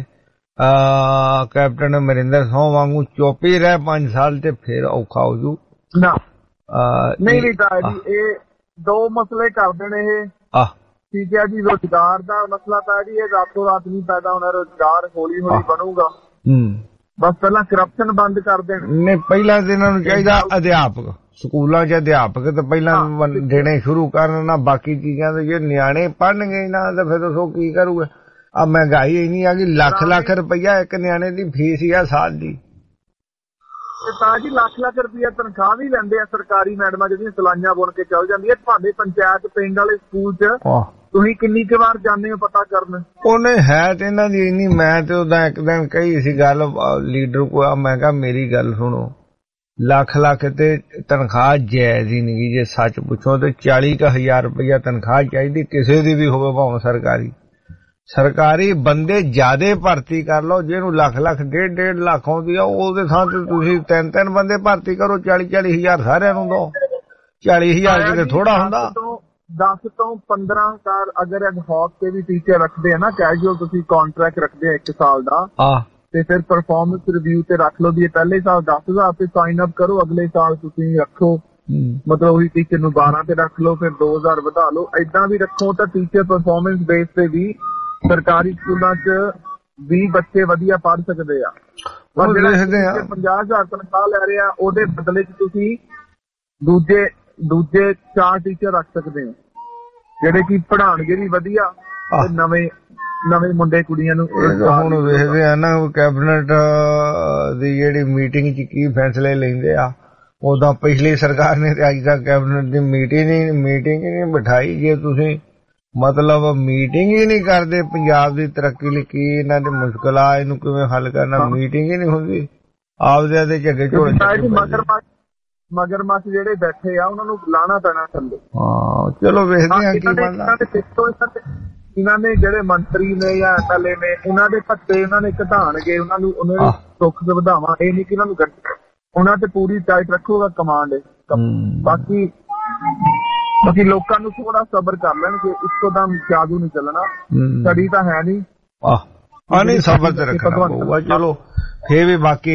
ਕੈਪਟਨ ਅਮਰਿੰਦਰ ਸਿੰਘ ਵਾਂਗੂ ਚੁੱਪ ਹੀ ਰਹਿ ਪੰਜ ਸਾਲ ਤੇ ਫਿਰ ਔਖਾ ਹੋ ਜੂ। ਨਾ ਨਹੀਂ ਨਹੀਂ ਤਾਇਆ ਜੀ, ਇਹ ਦੋ ਮਸਲੇ ਕਰ ਦੇਣੇ ਇਹ। ਠੀਕ ਹੈ ਜੀ, ਰੁਜ਼ਗਾਰ ਦਾ ਮਸਲਾ ਤਾਂ ਜੀ ਇਹ ਰਾਤੋਂ ਰਾਤ ਨਹੀਂ ਪੈਦਾ ਹੋਣਾ, ਰੁਜ਼ਗਾਰ ਹੌਲੀ ਹੌਲੀ ਬਣੂਗਾ। ਬਸ ਪਹਿਲਾਂ ਕਰਪਸ਼ਨ ਬੰਦ ਕਰ ਦੇਣ। ਨਹੀਂ ਪਹਿਲਾਂ ਤਾਂ ਇਹਨਾਂ ਨੂੰ ਚਾਹੀਦਾ ਅਧਿਆਪਕ, ਸਕੂਲਾਂ 'ਚ ਅਧਿਆਪਕ ਤਾਂ ਪਹਿਲਾਂ ਦੇਣੇ ਸ਼ੁਰੂ ਕਰਨ ਨਾ, ਬਾਕੀ ਚੀਜ਼ਾਂ ਤੇ ਜੇ ਨਿਆਣੇ ਪੜ੍ਹਨਗੇ ਨਾ ਤਾਂ ਫਿਰ ਦੱਸੋ ਕੀ ਕਰੂਗਾ। ਆ ਮਹਿੰਗਾਈ ਇੰਨੀ ਆ ਗਈ, ਲੱਖ ਲੱਖ ਰੁਪਈਆ ਇੱਕ ਨਿਆਣੇ ਦੀ ਫੀਸ ਹੀ ਆ ਸਾਲ ਦੀ। ਤਾਂ ਜੀ ਲੱਖ ਲੱਖ ਰੁਪਈਆ ਤਨਖਾਹ ਵੀ ਲੈਂਦੇ ਆ ਸਰਕਾਰੀ ਮੈਡਮਾਂ ਜਿਹੜੀਆਂ ਸਲਾਈਆਂ ਬੁਣ ਕੇ ਚੱਲ ਜਾਂਦੀਆਂ। ਤੁਹਾਡੇ ਪੰਚਾਇਤ ਪਿੰਡ ਵਾਲੇ ਸਕੂਲ 'ਚ ਤੁਸੀਂ ਕਿੰਨੀ ਕੁ ਵਾਰ ਜਾਂਦੇ ਹੋ ਪਤਾ ਕਰਨ? ਉਹਨੇ ਹੈ ਤੇ ਇਹਨਾਂ ਦੀ ਇੰਨੀ, ਮੈਂ ਤੇ ਉਹਦਾ ਇੱਕ ਦਿਨ ਕਹੀ ਸੀ ਗੱਲ ਲੀਡਰ ਕੋਲ, ਮੈਂ ਕਿਹਾ ਮੇਰੀ ਗੱਲ ਸੁਣੋ, ਲੱਖ ਲੱਖ ਤੇ ਤਨਖਾਹ ਜਾਇਜ਼ ਹੀ ਨਹੀਂ, ਜੇ ਸੱਚ ਪੁੱਛੋ ਤੇ ਚਾਲੀ ਕੁ ਹਜ਼ਾਰ ਰੁਪਈਆ ਤਨਖਾਹ ਚਾਹੀਦੀ ਕਿਸੇ ਦੀ ਵੀ ਹੋਵੇ, ਭਾਵੇਂ ਸਰਕਾਰੀ। ਸਰਕਾਰੀ ਬੰਦੇ ਜ਼ਿਆਦੇ ਭਰਤੀ ਕਰ ਲਓ, ਜਿਹਨੂੰ ਲੱਖ ਲੱਖ ਡੇਢ ਡੇਢ ਲੱਖ ਆਉਂਦੀ ਆ ਉਹਦੇ ਥਾਂ ਤੇ ਤੁਸੀਂ ਤਿੰਨ ਤਿੰਨ ਬੰਦੇ ਭਰਤੀ ਕਰੋ, ਚਾਲੀ ਚਾਲੀ ਹਜ਼ਾਰ ਸਾਰਿਆਂ ਨੂੰ ਦੋ। ਚਾਲੀ ਹਜ਼ਾਰ ਕਿਤੇ ਥੋੜਾ ਹੁੰਦਾ। ਦਸ ਤੋਂ ਪੰਦਰਾਂ ਸਾਲ ਅਗਰ ਹੌਕ ਤੇ ਵੀ ਟੀਚਰ ਰੱਖਦੇ ਆ ਨਾ, ਕੈਜੂਅਲ ਤੁਸੀਂ ਕਾਂਟਰੈਕਟ ਰੱਖਦੇ ਆ ਇੱਕ ਸਾਲ ਦਾ, ਤੇ ਫਿਰ ਪਰਫਾਰਮੈਂਸ ਰਿਵਿਊ ਤੇ ਰੱਖ ਲਓ ਵੀ ਪਹਿਲੇ ਸਾਲ ਦਸ ਹਜ਼ਾਰ ਤੇ ਸਾਈਨ ਅਪ ਕਰੋ, ਅਗਲੇ ਸਾਲ ਤੁਸੀਂ ਰੱਖੋ, ਮਤਲਬ ਉਹੀ ਟੀਚਰ ਨੂੰ ਬਾਰਾਂ ਤੇ ਰੱਖ ਲਓ, ਫਿਰ ਦੋ ਹਜ਼ਾਰ ਵਧਾ ਲਓ। ਏਦਾਂ ਵੀ ਰੱਖੋ ਤਾਂ ਟੀਚਰ ਪਰਫਾਰਮੈਂਸ ਬੇਸ ਤੇ ਵੀ ਸਰਕਾਰੀ ਸਕੂਲਾਂ 'ਚ ਵੀਹ ਬੱਚੇ ਵਧੀਆ ਪੜ੍ਹ ਸਕਦੇ ਆ। ਪਰ ਜਿਹੜਾ ਪੰਜਾਹ ਹਜ਼ਾਰ ਤਨਖਾਹ ਲੈ ਰਿਹਾ ਉਹਦੇ ਬਦਲੇ 'ਚ ਤੁਸੀਂ ਦੂਜੇ ਦੂਜੇ ਚਾਰ ਟੀਚਰ ਰੱਖ ਸਕਦੇ ਹੋ ਜਿਹੜੇ ਕਿ ਪੜ੍ਹਾਉਣਗੇ ਵੀ ਵਧੀਆ, ਤੇ ਨਵੇਂ ਨਵੇਂ ਮੁੰਡੇ ਕੁੜੀਆਂ ਨੂੰ। ਹੁਣ ਵੇਖਦੇ ਆ ਨਾ ਕੈਬਨਿਟ ਦੀ ਜਿਹੜੀ ਮੀਟਿੰਗ 'ਚ ਕੀ ਫੈਸਲੇ ਲੈਂਦੇ ਆ। ਉਦੋਂ ਪਿਛਲੀ ਸਰਕਾਰ ਨੇ ਤੇ ਅੱਜ ਤੱਕ ਕੈਬਨਿਟ ਦੀ ਮੀਟਿੰਗ ਹੀ ਮੀਟਿੰਗ ਹੀ ਨਹੀਂ ਬਿਠਾਈ। ਜੇ ਤੁਸੀਂ ਮਤਲਬ ਮੀਟਿੰਗ ਹੀ ਨਹੀਂ ਕਰਦੇ ਪੰਜਾਬ ਦੀ ਤਰੱਕੀ ਲਈ, ਕੀ ਇਹਨਾਂ ਦੀ ਮੁਸ਼ਕਿਲ ਆ, ਇਹਨੂੰ ਕਿਵੇਂ ਹੱਲ ਕਰਨਾ, ਮੀਟਿੰਗ ਹੀ ਨਹੀਂ ਹੁੰਦੀ। ਆਪਦੇ ਦੇ ਝੱਗੇ ਝੋਲੇ ਮਗਰਮੱਛ ਜਿਹੜੇ ਬੈਠੇ ਆ ਉਹਨਾਂ ਨੂੰ ਲਾਣਾ ਪੈਣਾ ਥੱਲੇ। ਹਾਂ ਚਲੋ ਵੇਖਦੇ ਆ ਕੀ ਬਣਦਾ। ਇਹਨਾਂ ਨੇ ਜਿਹੜੇ ਮੰਤਰੀ ਨੇ ਜਾਂ ਐਮ ਐਲ ਏ ਨੇ, ਉਹਨਾਂ ਦੇ ਭੱਤੇ ਉਹਨਾਂ ਨੇ ਘਟਾਉਣਗੇ, ਉਹਨਾਂ ਨੂੰ ਉਹਨਾਂ ਦੇ ਸੁੱਖ ਸੁਵਿਧਾਵਾਂ, ਇਹ ਨਹੀਂ ਕਿ ਇਹਨਾਂ ਨੂੰ ਉਹਨਾਂ ਤੇ ਪੂਰੀ ਟਾਈਟ ਰੱਖੂਗਾ ਕਮਾਂਡ। ਬਾਕੀ ਬਾਕੀ ਲੋਕਾਂ ਨੂੰ ਥੋੜਾ ਸਬਰ ਕਰ ਲੈਣਗੇ, ਇੱਕੋ ਦਮ ਜਾਦੂ ਨਹੀਂ ਚੱਲਣਾ, ਸੜੀ ਤਾਂ ਹੈ ਨਹੀਂ। ਆਹ ਨਹੀਂ ਸਬਰ ਤੇ ਰੱਖਣਾ ਪਊਗਾ। ਚਲੋ ਫੇਰ ਵੀ ਬਾਕੀ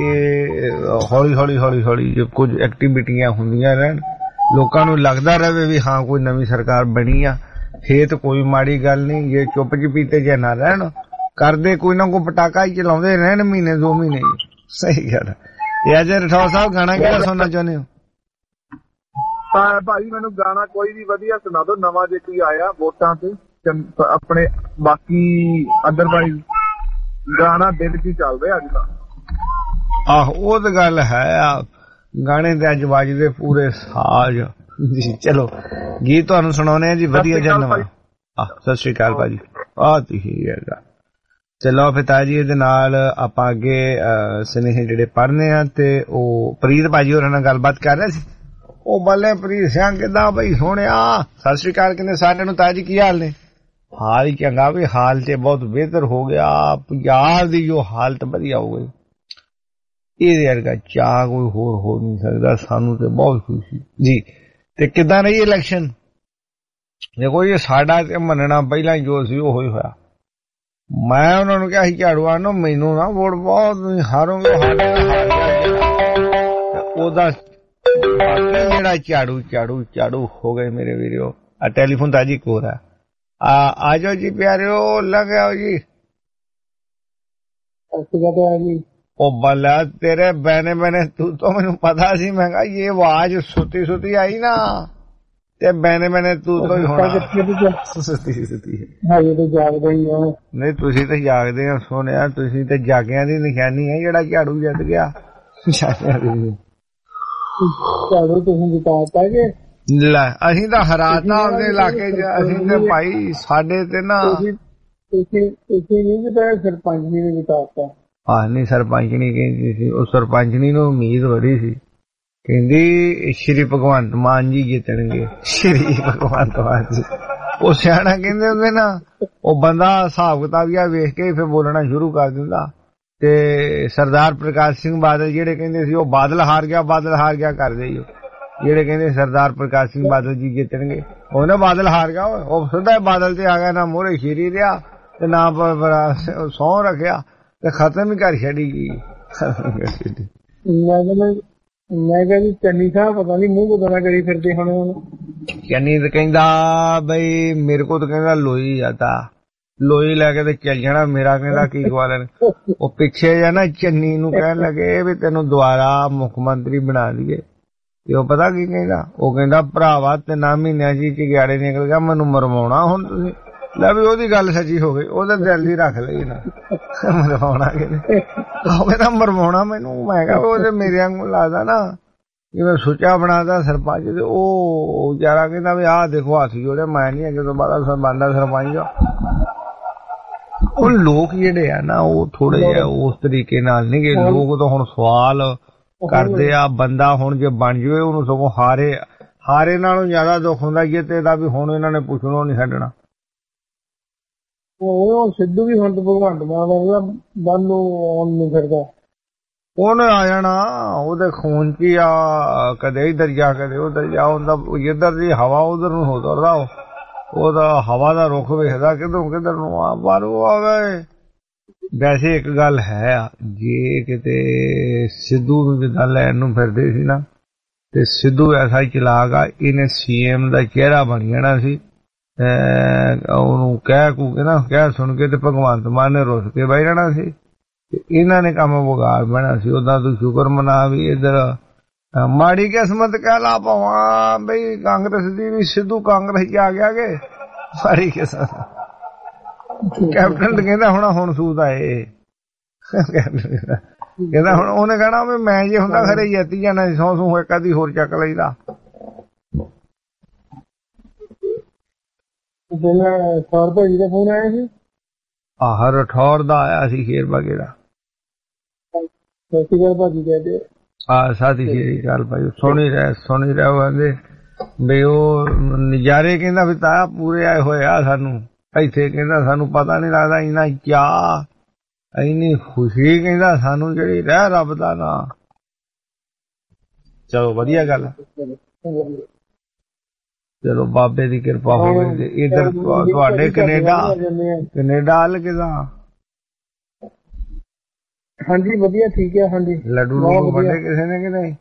ਹੌਲੀ ਹੌਲੀ ਹੌਲੀ ਹੌਲੀ ਕੁਝ ਐਕਟੀਵਿਟੀਆਂ ਹੁੰਦੀਆਂ ਰਹਿਣ, ਲੋਕਾਂ ਨੂੰ ਲੱਗਦਾ ਰਹੇ ਵੀ ਹਾਂ ਕੋਈ ਨਵੀਂ ਸਰਕਾਰ ਬਣੀ ਆ, ਫੇਰ ਤਾਂ ਕੋਈ ਮਾੜੀ ਗੱਲ ਨਹੀਂ। ਜੇ ਚੁੱਪ ਚਪੀਤੇ ਜੇ ਨਾ ਰਹਿਣ, ਕਰਦੇ ਕੋਈ ਨਾ ਕੋਈ ਪਟਾਕਾ ਹੀ ਚਲਾਉਂਦੇ ਰਹਿਣ ਮਹੀਨੇ ਦੋ ਮਹੀਨੇ। ਸਹੀ ਗੱਲ। ਇਹ ਅਜੇ ਰਠੌਰ ਸਾਹਿਬ ਗਾਣਾ ਕਿਹੜਾ ਸੁਣਨਾ ਚਾਹੁੰਦੇ ਹੋ? ਤਾਂ ਭਾਈ ਮੈਨੂੰ ਗਾਣਾ ਕੋਈ ਵੀ ਵਧੀਆ ਸੁਣਾ ਦੋ, ਨਵਾਂ ਜੇ ਕੋਈ ਆਇਆ ਵੋਟਾਂ ਤੇ ਆਪਣੇ। ਬਾਕੀ ਅਦਰਵਾਈਜ਼ ਗਾਣਾ ਦਿਲ ਚ ਚੱਲ ਰਿਹਾ ਅੱਜ ਦਾ। ਆਹੋ ਉਹ ਤਾਂ ਗੱਲ ਹੈ ਆ, ਗਾਣੇ ਤੇ ਅੱਜ ਵੱਜਦੇ ਪੂਰੇ ਸਾਜ ਜੀ। ਚਲੋ ਗੀਤ ਤੁਹਾਨੂੰ ਸੁਣਾਉਣੇ ਆ ਜੀ ਵਧੀਆ ਜਿਹਾ ਨਵਾਂ। ਸਤਿ ਸ੍ਰੀ ਅਕਾਲ ਭਾਜੀ। ਆਹ ਤੁਸੀਂ ਹੈਗਾ। ਚਲੋ ਪਿਤਾ ਜੀ ਇਹਦੇ ਨਾਲ ਆਪਾਂ ਅੱਗੇ ਸੁਨੇਹੇ ਜਿਹੜੇ ਪੜ੍ਹਨੇ ਆ, ਤੇ ਉਹ ਪ੍ਰੀਤ ਭਾਜੀ ਹੋਰਾਂ ਨਾਲ ਗੱਲਬਾਤ ਕਰ ਰਹੇ ਸੀ। ਉਹ ਬੱਲੇ ਪ੍ਰੀਤ ਸਿੰਘ ਕਿੱਦਾਂ ਬਈ ਸੋਹਣਿਆ? ਸਤਿ ਸ੍ਰੀ ਅਕਾਲ ਕਹਿੰਦੇ ਸਾਰਿਆਂ ਨੂੰ। ਤਾਜੀ ਕੀ ਹਾਲ ਨੇ? ਹਾਲ ਹੀ ਚੰਗਾ ਵੀ, ਹਾਲ ਤੇ ਬਹੁਤ ਬਿਹਤਰ ਹੋ ਗਿਆ। ਪੰਜਾਬ ਦੀ ਜੋ ਹਾਲਤ ਵਧੀਆ ਹੋ ਗਈ, ਇਹਦੇ ਵਰਗਾ ਚਾਹ ਕੋਈ ਹੋਰ ਹੋ ਨਹੀਂ ਸਕਦਾ। ਸਾਨੂੰ ਤੇ ਬਹੁਤ ਖੁਸ਼ੀ ਜੀ। ਤੇ ਕਿੱਦਾਂ ਰਹੀ ਇਲੈਕਸ਼ਨ? ਦੇਖੋ ਇਹ ਸਾਡਾ ਤੇ ਮੰਨਣਾ ਪਹਿਲਾਂ ਜੋ ਸੀ ਉਹ ਹੀ ਹੋਇਆ। ਮੈਂ ਉਹਨਾਂ ਨੂੰ ਕਿਹਾ ਸੀ ਝਾੜੂਆਂ ਨੂੰ ਮੈਨੂੰ ਨਾ ਵੋਟ ਪਾਓ, ਤੁਸੀਂ ਹਾਰੋਗੇ। ਉਹਦਾ ਜਿਹੜਾ ਝਾੜੂ ਝਾੜੂ ਝਾੜੂ ਹੋ ਗਏ ਮੇਰੇ ਵੀਰੋ। ਆ ਟੈਲੀਫੋਨ ਤਾਂ ਜੀ ਕੋਲ ਹੈ। ਆ ਜਾਓ ਜੀ ਪਿਆਰਿਓ, ਲੰਘ ਆਓ ਜੀ। ਉਹ ਬੱਲਾ ਤੇਰੇ ਬਹਿਨੇ ਬਹਿਨੇ ਤੂੰ ਤਾਂ ਮੈਨੂੰ ਪਤਾ ਸੀ। ਮੈਂ ਕਿਹਾ ਇਹ ਆਵਾਜ਼ ਸੁੱਤੀ ਸੁੱਤੀ ਆਈ ਨਾ ਤੇ ਬਹਿਨੇ ਬਹਿਨੇ ਤੂੰ ਤੋਂ ਹੀ ਹੋਣਾ। ਸੁੱਤੀ ਸੁੱਤੀ ਨਹੀਂ, ਤੁਸੀਂ ਤਾਂ ਜਾਗਦੇ ਆ ਸੋਹਣਿਆ। ਤੁਸੀਂ ਤੇ ਜਾਗਿਆਂ ਦੀ ਨਿਸ਼ਾਨੀ ਹੈ ਜਿਹੜਾ ਝਾੜੂ ਜਿੱਤ ਗਿਆ। ਝਾੜੂ ਤੁਸੀਂ ਜਿਤਾਤਾ ਕਿ ਲੈ ਅਸੀਂ ਤਾਂ ਹਰਾਤਾ ਆਪਣੇ ਇਲਾਕੇ ਚ। ਅਸੀਂ ਤੇ ਭਾਈ ਸਾਡੇ ਤੇ ਨਾ ਤੁਸੀਂ ਤੁਸੀਂ ਨਹੀਂ ਜਿਤਾਇਆ, ਸਰਪੰਚ ਨੇ ਜਿਤਾਤਾ। ਆਹ ਨਹੀਂ, ਸਰਪੰਚਣੀ ਕਹਿੰਦੀ ਸੀ। ਉਹ ਸਰਪੰਚਣੀ ਨੂੰ ਉਮੀਦ ਬੜੀ ਸੀ, ਕਹਿੰਦੀ ਸ਼੍ਰੀ ਭਗਵੰਤ ਮਾਨ ਜੀ ਜਿੱਤਣਗੇ। ਸ਼੍ਰੀ ਭਗਵੰਤ ਮਾਨ ਜੀ ਉਹ ਸਿਆਣਾ ਕਹਿੰਦੇ ਹੁੰਦੇ ਨਾ, ਉਹ ਬੰਦਾ ਹਿਸਾਬ ਕਿਤਾਬ ਜਿਹਾ ਵੇਖ ਕੇ ਫਿਰ ਬੋਲਣਾ ਸ਼ੁਰੂ ਕਰ ਦਿੰਦਾ। ਤੇ ਸਰਦਾਰ ਪ੍ਰਕਾਸ਼ ਸਿੰਘ ਬਾਦਲ ਜਿਹੜੇ ਕਹਿੰਦੇ ਸੀ ਉਹ ਬਾਦਲ ਹਾਰ ਗਿਆ ਬਾਦਲ ਹਾਰ ਗਿਆ ਕਰਦੇ ਹੀ। ਜਿਹੜੇ ਕਹਿੰਦੇ ਸਰਦਾਰ ਪ੍ਰਕਾਸ਼ ਸਿੰਘ ਬਾਦਲ ਜੀ ਜਿੱਤਣਗੇ, ਉਹਨੇ ਬਾਦਲ ਹਾਰ ਗਿਆ। ਉਹ ਸਿੱਧਾ ਬਾਦਲ ਤੇ ਆ ਗਿਆ, ਨਾ ਮੋਹਰੇ ਸ਼ੇਰੀ ਰਿਹਾ ਤੇ ਨਾ ਸਹੁੰ ਰੱਖਿਆ ਤੇ ਖਤਮ ਹੀ ਕਰ ਛੱਡੀ ਗਈ। ਮੈਂ ਕਿਹਾ ਜੀ ਚੰਨੀ ਸਾਹਿਬ ਪਤਾ ਨੀ ਮੂੰਹ ਬਦਲਾ ਕਰੀ ਫਿਰਦੇ ਹੁਣ। ਚੰਨੀ ਤਾਂ ਕਹਿੰਦਾ ਬਈ ਮੇਰੇ ਕੋਲ ਤਾਂ ਕਹਿੰਦਾ ਲੋਈ ਜਾਂਦਾ, ਲੋਈ ਲੈ ਕੇ ਤੇ ਚੱਲ ਜਾਣਾ। ਮੇਰਾ ਕਹਿੰਦਾ ਕੀ ਖਵਾ ਲੈਣ। ਉਹ ਪਿੱਛੇ ਜਾ ਨਾ ਚੰਨੀ ਨੂੰ ਕਹਿਣ ਲੱਗੇ ਵੀ ਤੈਨੂੰ ਦੁਬਾਰਾ ਮੁੱਖ ਮੰਤਰੀ ਬਣਾ ਲਈਏ। ਤੇ ਉਹ ਪਤਾ ਕੀ ਕਹਿੰਦਾ? ਉਹ ਕਹਿੰਦਾ ਭਰਾਵਾ ਤਿੰਨਾਂ ਮਹੀਨਿਆਂ ਚ ਗਿਆੜੇ ਨਿਕਲ ਗਿਆ, ਮੈਨੂੰ ਮਰਵਾਉਣਾ ਹੁਣ ਤੁਸੀਂ। ਲੈ ਵੀ ਉਹਦੀ ਗੱਲ ਸੱਚੀ ਹੋ ਗਈ, ਉਹਦਾ ਦਿਲ ਹੀ ਰੱਖ ਲਈ ਨਾ ਮਰਵਾਉਣਾ ਕਿਤੇ। ਉਹ ਕਹਿੰਦਾ ਮਰਵਾਉਣਾ ਮੈਨੂੰ। ਮੈਂ ਕਿਹਾ ਉਹ ਤੇ ਮੇਰੇ ਵਾਂਗੂ ਲੱਗਦਾ ਨਾ ਜਿਵੇਂ ਸੁੱਚਾ ਬਣਾਦਾ ਸਰਪੰਚ। ਤੇ ਉਹ ਵਿਚਾਰਾ ਕਹਿੰਦਾ ਵੀ ਆਹ ਦੇਖੋ ਹੱਥ ਜੋੜੇ, ਮੈਂ ਨੀ ਅੱਗੇ ਤੋਂ ਬਾਅਦ ਬਣਦਾ ਸਰਪੰਚ। ਉਹ ਲੋਕ ਜਿਹੜੇ ਆ ਨਾ ਉਹ ਥੋੜੇ ਜਿਹਾ ਉਸ ਤਰੀਕੇ ਨਾਲ ਨਹੀਂ ਗੇ। ਲੋਕ ਤਾਂ ਹੁਣ ਸਵਾਲ ਕਰਦੇ ਆ। ਬੰਦਾ ਹੁਣ ਜੇ ਬਣ ਜਾਵੇ ਉਹਨੂੰ ਸਗੋਂ ਹਾਰੇ ਹਾਰੇ ਨਾਲੋਂ ਜ਼ਿਆਦਾ ਦੁੱਖ ਹੁੰਦਾ ਜਿੱਤੇ ਦਾ ਵੀ ਹੁਣ ਇਹਨਾਂ ਨੇ ਪੁੱਛਣੋਂ ਨਹੀਂ ਛੱਡਣਾ। ਉਹ ਸਿੱਧੂ ਵੀ ਹੁਣ ਭਗਵੰਤ ਮਾਨ ਬੰਨ ਨੂੰ ਆਉਣ ਨਹੀਂ ਫਿਰਦਾ। ਉਹਨੇ ਆ ਜਾਣਾ, ਉਹਦੇ ਖੂਨ ਚ ਹੀ ਆ। ਕਦੇ ਇੱਧਰ ਜਾ ਕਦੇ ਉਧਰ ਜਾ। ਹੁੰਦਾ ਜਿੱਧਰ ਦੀ ਹਵਾ ਉਧਰ ਨੂੰ ਹੋ ਤੁਰਦਾ। ਉਹਦਾ ਹਵਾ ਦਾ ਰੁਖ ਵੇਖਦਾ ਕਿੱਧਰੋਂ ਕਿੱਧਰ ਨੂੰ ਆ ਬਾਹਰੋਂ ਆ ਗਏ। ਵੈਸੇ ਇੱਕ ਗੱਲ ਹੈ, ਜੇ ਕਿਤੇ ਸਿੱਧੂ ਨੂੰ ਜਿੱਦਾਂ ਲੈਣ ਨੂੰ ਫਿਰਦੇ ਸੀ ਨਾ, ਤੇ ਸਿੱਧੂ ਐਸਾ ਹੀ ਚਲਾਕ ਆ, ਇਹਨੇ ਸੀ ਐਮ ਦਾ ਚਿਹਰਾ ਬਣ ਜਾਣਾ ਸੀ। ਉਹਨੂੰ ਕਹਿ ਕੂ ਕੇ ਨਾ ਕਹਿ ਸੁਣ ਕੇ ਤੇ ਭਗਵੰਤ ਮਾਨ ਨੇ ਰੁੱਸ ਕੇ ਬਹਿ ਜਾਣਾ ਸੀ। ਤੇ ਇਹਨਾਂ ਨੇ ਕੰਮ ਵਿਗਾੜ ਬਣਾ ਸੀ। ਓਦਾਂ ਤੂੰ ਸ਼ੁਕਰ ਮਨਾ ਵੀ ਇੱਧਰ ਮਾੜੀ ਕਿਸਮਤ ਕਹਿ ਲਾ ਭਾਵਾਂ ਬਈ ਕਾਂਗਰਸ ਦੀ ਵੀ ਸਿੱਧੂ ਕਾਂਗਰਸ ਚ ਆ ਗਿਆ ਕਿ ਮਾੜੀ ਕਿਸਮਤ। ਕੈਪਟਨ ਕਹਿੰਦਾ ਹੁਣ ਹੁਣ ਸੂਤ ਆਏ। ਕਹਿੰਦਾ ਹੁਣ ਉਹਨੇ ਕਹਿਣਾ ਵੀ ਮੈਂ ਜੇ ਹੁੰਦਾ ਖਰੇ ਜਿੱਤੀ ਜਾਣਾ ਸੀ। ਸੌ ਸੂ ਇੱਕ ਅੱਧੀ ਹੋਰ ਚੱਕ ਲਈਦਾ। ਸੌ ਰੁਪਏ ਜੀ ਦਾ ਫੋਨ ਆਇਆ ਸੀ। ਆਹ ਰਠੌਰ ਦਾ ਆਇਆ ਸੀ ਸ਼ੇਰ ਬਾਗੇ ਦਾ। ਸਤਿ ਸ਼੍ਰੀ ਅਕਾਲ ਭਾਜੀ ਕਹਿੰਦੇ। ਆਹ ਸਾਥੀ ਸ਼੍ਰੀ ਅਕਾਲ ਭਾਈ। ਸੁਣੀ ਰਹਿ ਸੁਣੀ ਰਹਿ ਕਹਿੰਦੇ ਵੀ ਉਹ ਨਜ਼ਾਰੇ ਕਹਿੰਦਾ ਵੀ ਤਾਇਆ ਪੂਰੇ ਆਏ ਹੋਏ ਆ ਸਾਨੂੰ ਇੱਥੇ। ਕਹਿੰਦਾ ਸਾਨੂੰ ਪਤਾ ਨੀ ਲੱਗਦਾ ਇੰਨਾ ਚਾਅ ਇੰਨੀ ਖੁਸ਼ੀ ਕਹਿੰਦਾ ਸਾਨੂੰ ਜਿਹੜੀ ਰਹਿ ਰੱਬ ਦਾ ਨਾਂ। ਚਲੋ ਵਧੀਆ ਗੱਲ। ਚਲੋ ਬਾਬੇ ਦੀ ਕਿਰਪਾ ਹੋਵੇ। ਤੇ ਇੱਧਰ ਤੁਹਾਡੇ ਕੈਨੇਡਾ ਕੈਨੇਡਾ ਵੱਲ ਕਿਦਾਂ? ਹਾਂਜੀ ਵਧੀਆ ਠੀਕ ਹੈ। ਹਾਂਜੀ ਲੱਡੂ ਲੱਡੂ ਵੱਡੇ ਕਿਸੇ ਨੇ ਕਿ ਨਹੀਂ?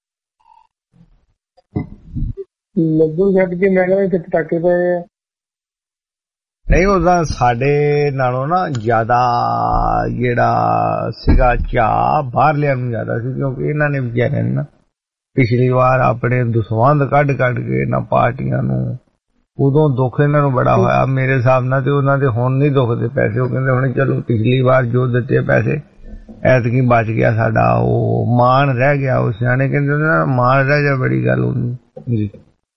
ਲੱਡੂ ਛੱਡ ਕੇ ਮੈਂ ਕਹਿੰਦਾ ਇੱਥੇ ਪਟਾਕੇ ਪਏ ਆ। ਨਹੀਂ ਉਹਦਾ ਸਾਡੇ ਨਾਲੋਂ ਨਾ ਜ਼ਿਆਦਾ ਜਿਹੜਾ ਸੀਗਾ ਚਾਅ ਬਾਹਰਲਿਆਂ ਨੂੰ ਜ਼ਿਆਦਾ ਸੀ, ਕਿਉਂਕਿ ਇਹਨਾਂ ਨੇ ਵਿਚਾਰਿਆਂ ਨੇ ਨਾ ਪਿਛਲੀ ਵਾਰ ਆਪਣੇ ਦਸਵੰਧ ਕੱਢ ਕੱਢ ਕੇ ਨਾ ਪਾਰਟੀਆਂ ਨੂੰ, ਉਦੋਂ ਦੁੱਖ ਇਹਨਾਂ ਨੂੰ ਬੜਾ ਹੋਇਆ ਮੇਰੇ ਹਿਸਾਬ ਨਾਲ। ਤੇ ਉਹਨਾਂ ਦੇ ਹੁਣ ਨਹੀਂ ਦੁੱਖਦੇ ਪੈਸੇ। ਉਹ ਕਹਿੰਦੇ ਹੁਣ ਚਲੋ ਪਿਛਲੀ ਵਾਰ ਜੋ ਦਿੱਤੇ ਪੈਸੇ ਐਤਕੀ ਬਚ ਗਿਆ ਸਾਡਾ, ਉਹ ਮਾਣ ਰਹਿ ਗਿਆ। ਉਹ ਸਿਆਣੇ ਕਹਿੰਦੇ ਨਾ ਮਾਣ ਰਹਿ ਜਾ ਬੜੀ ਗੱਲ ਹੁੰਦੀ ਜੀ।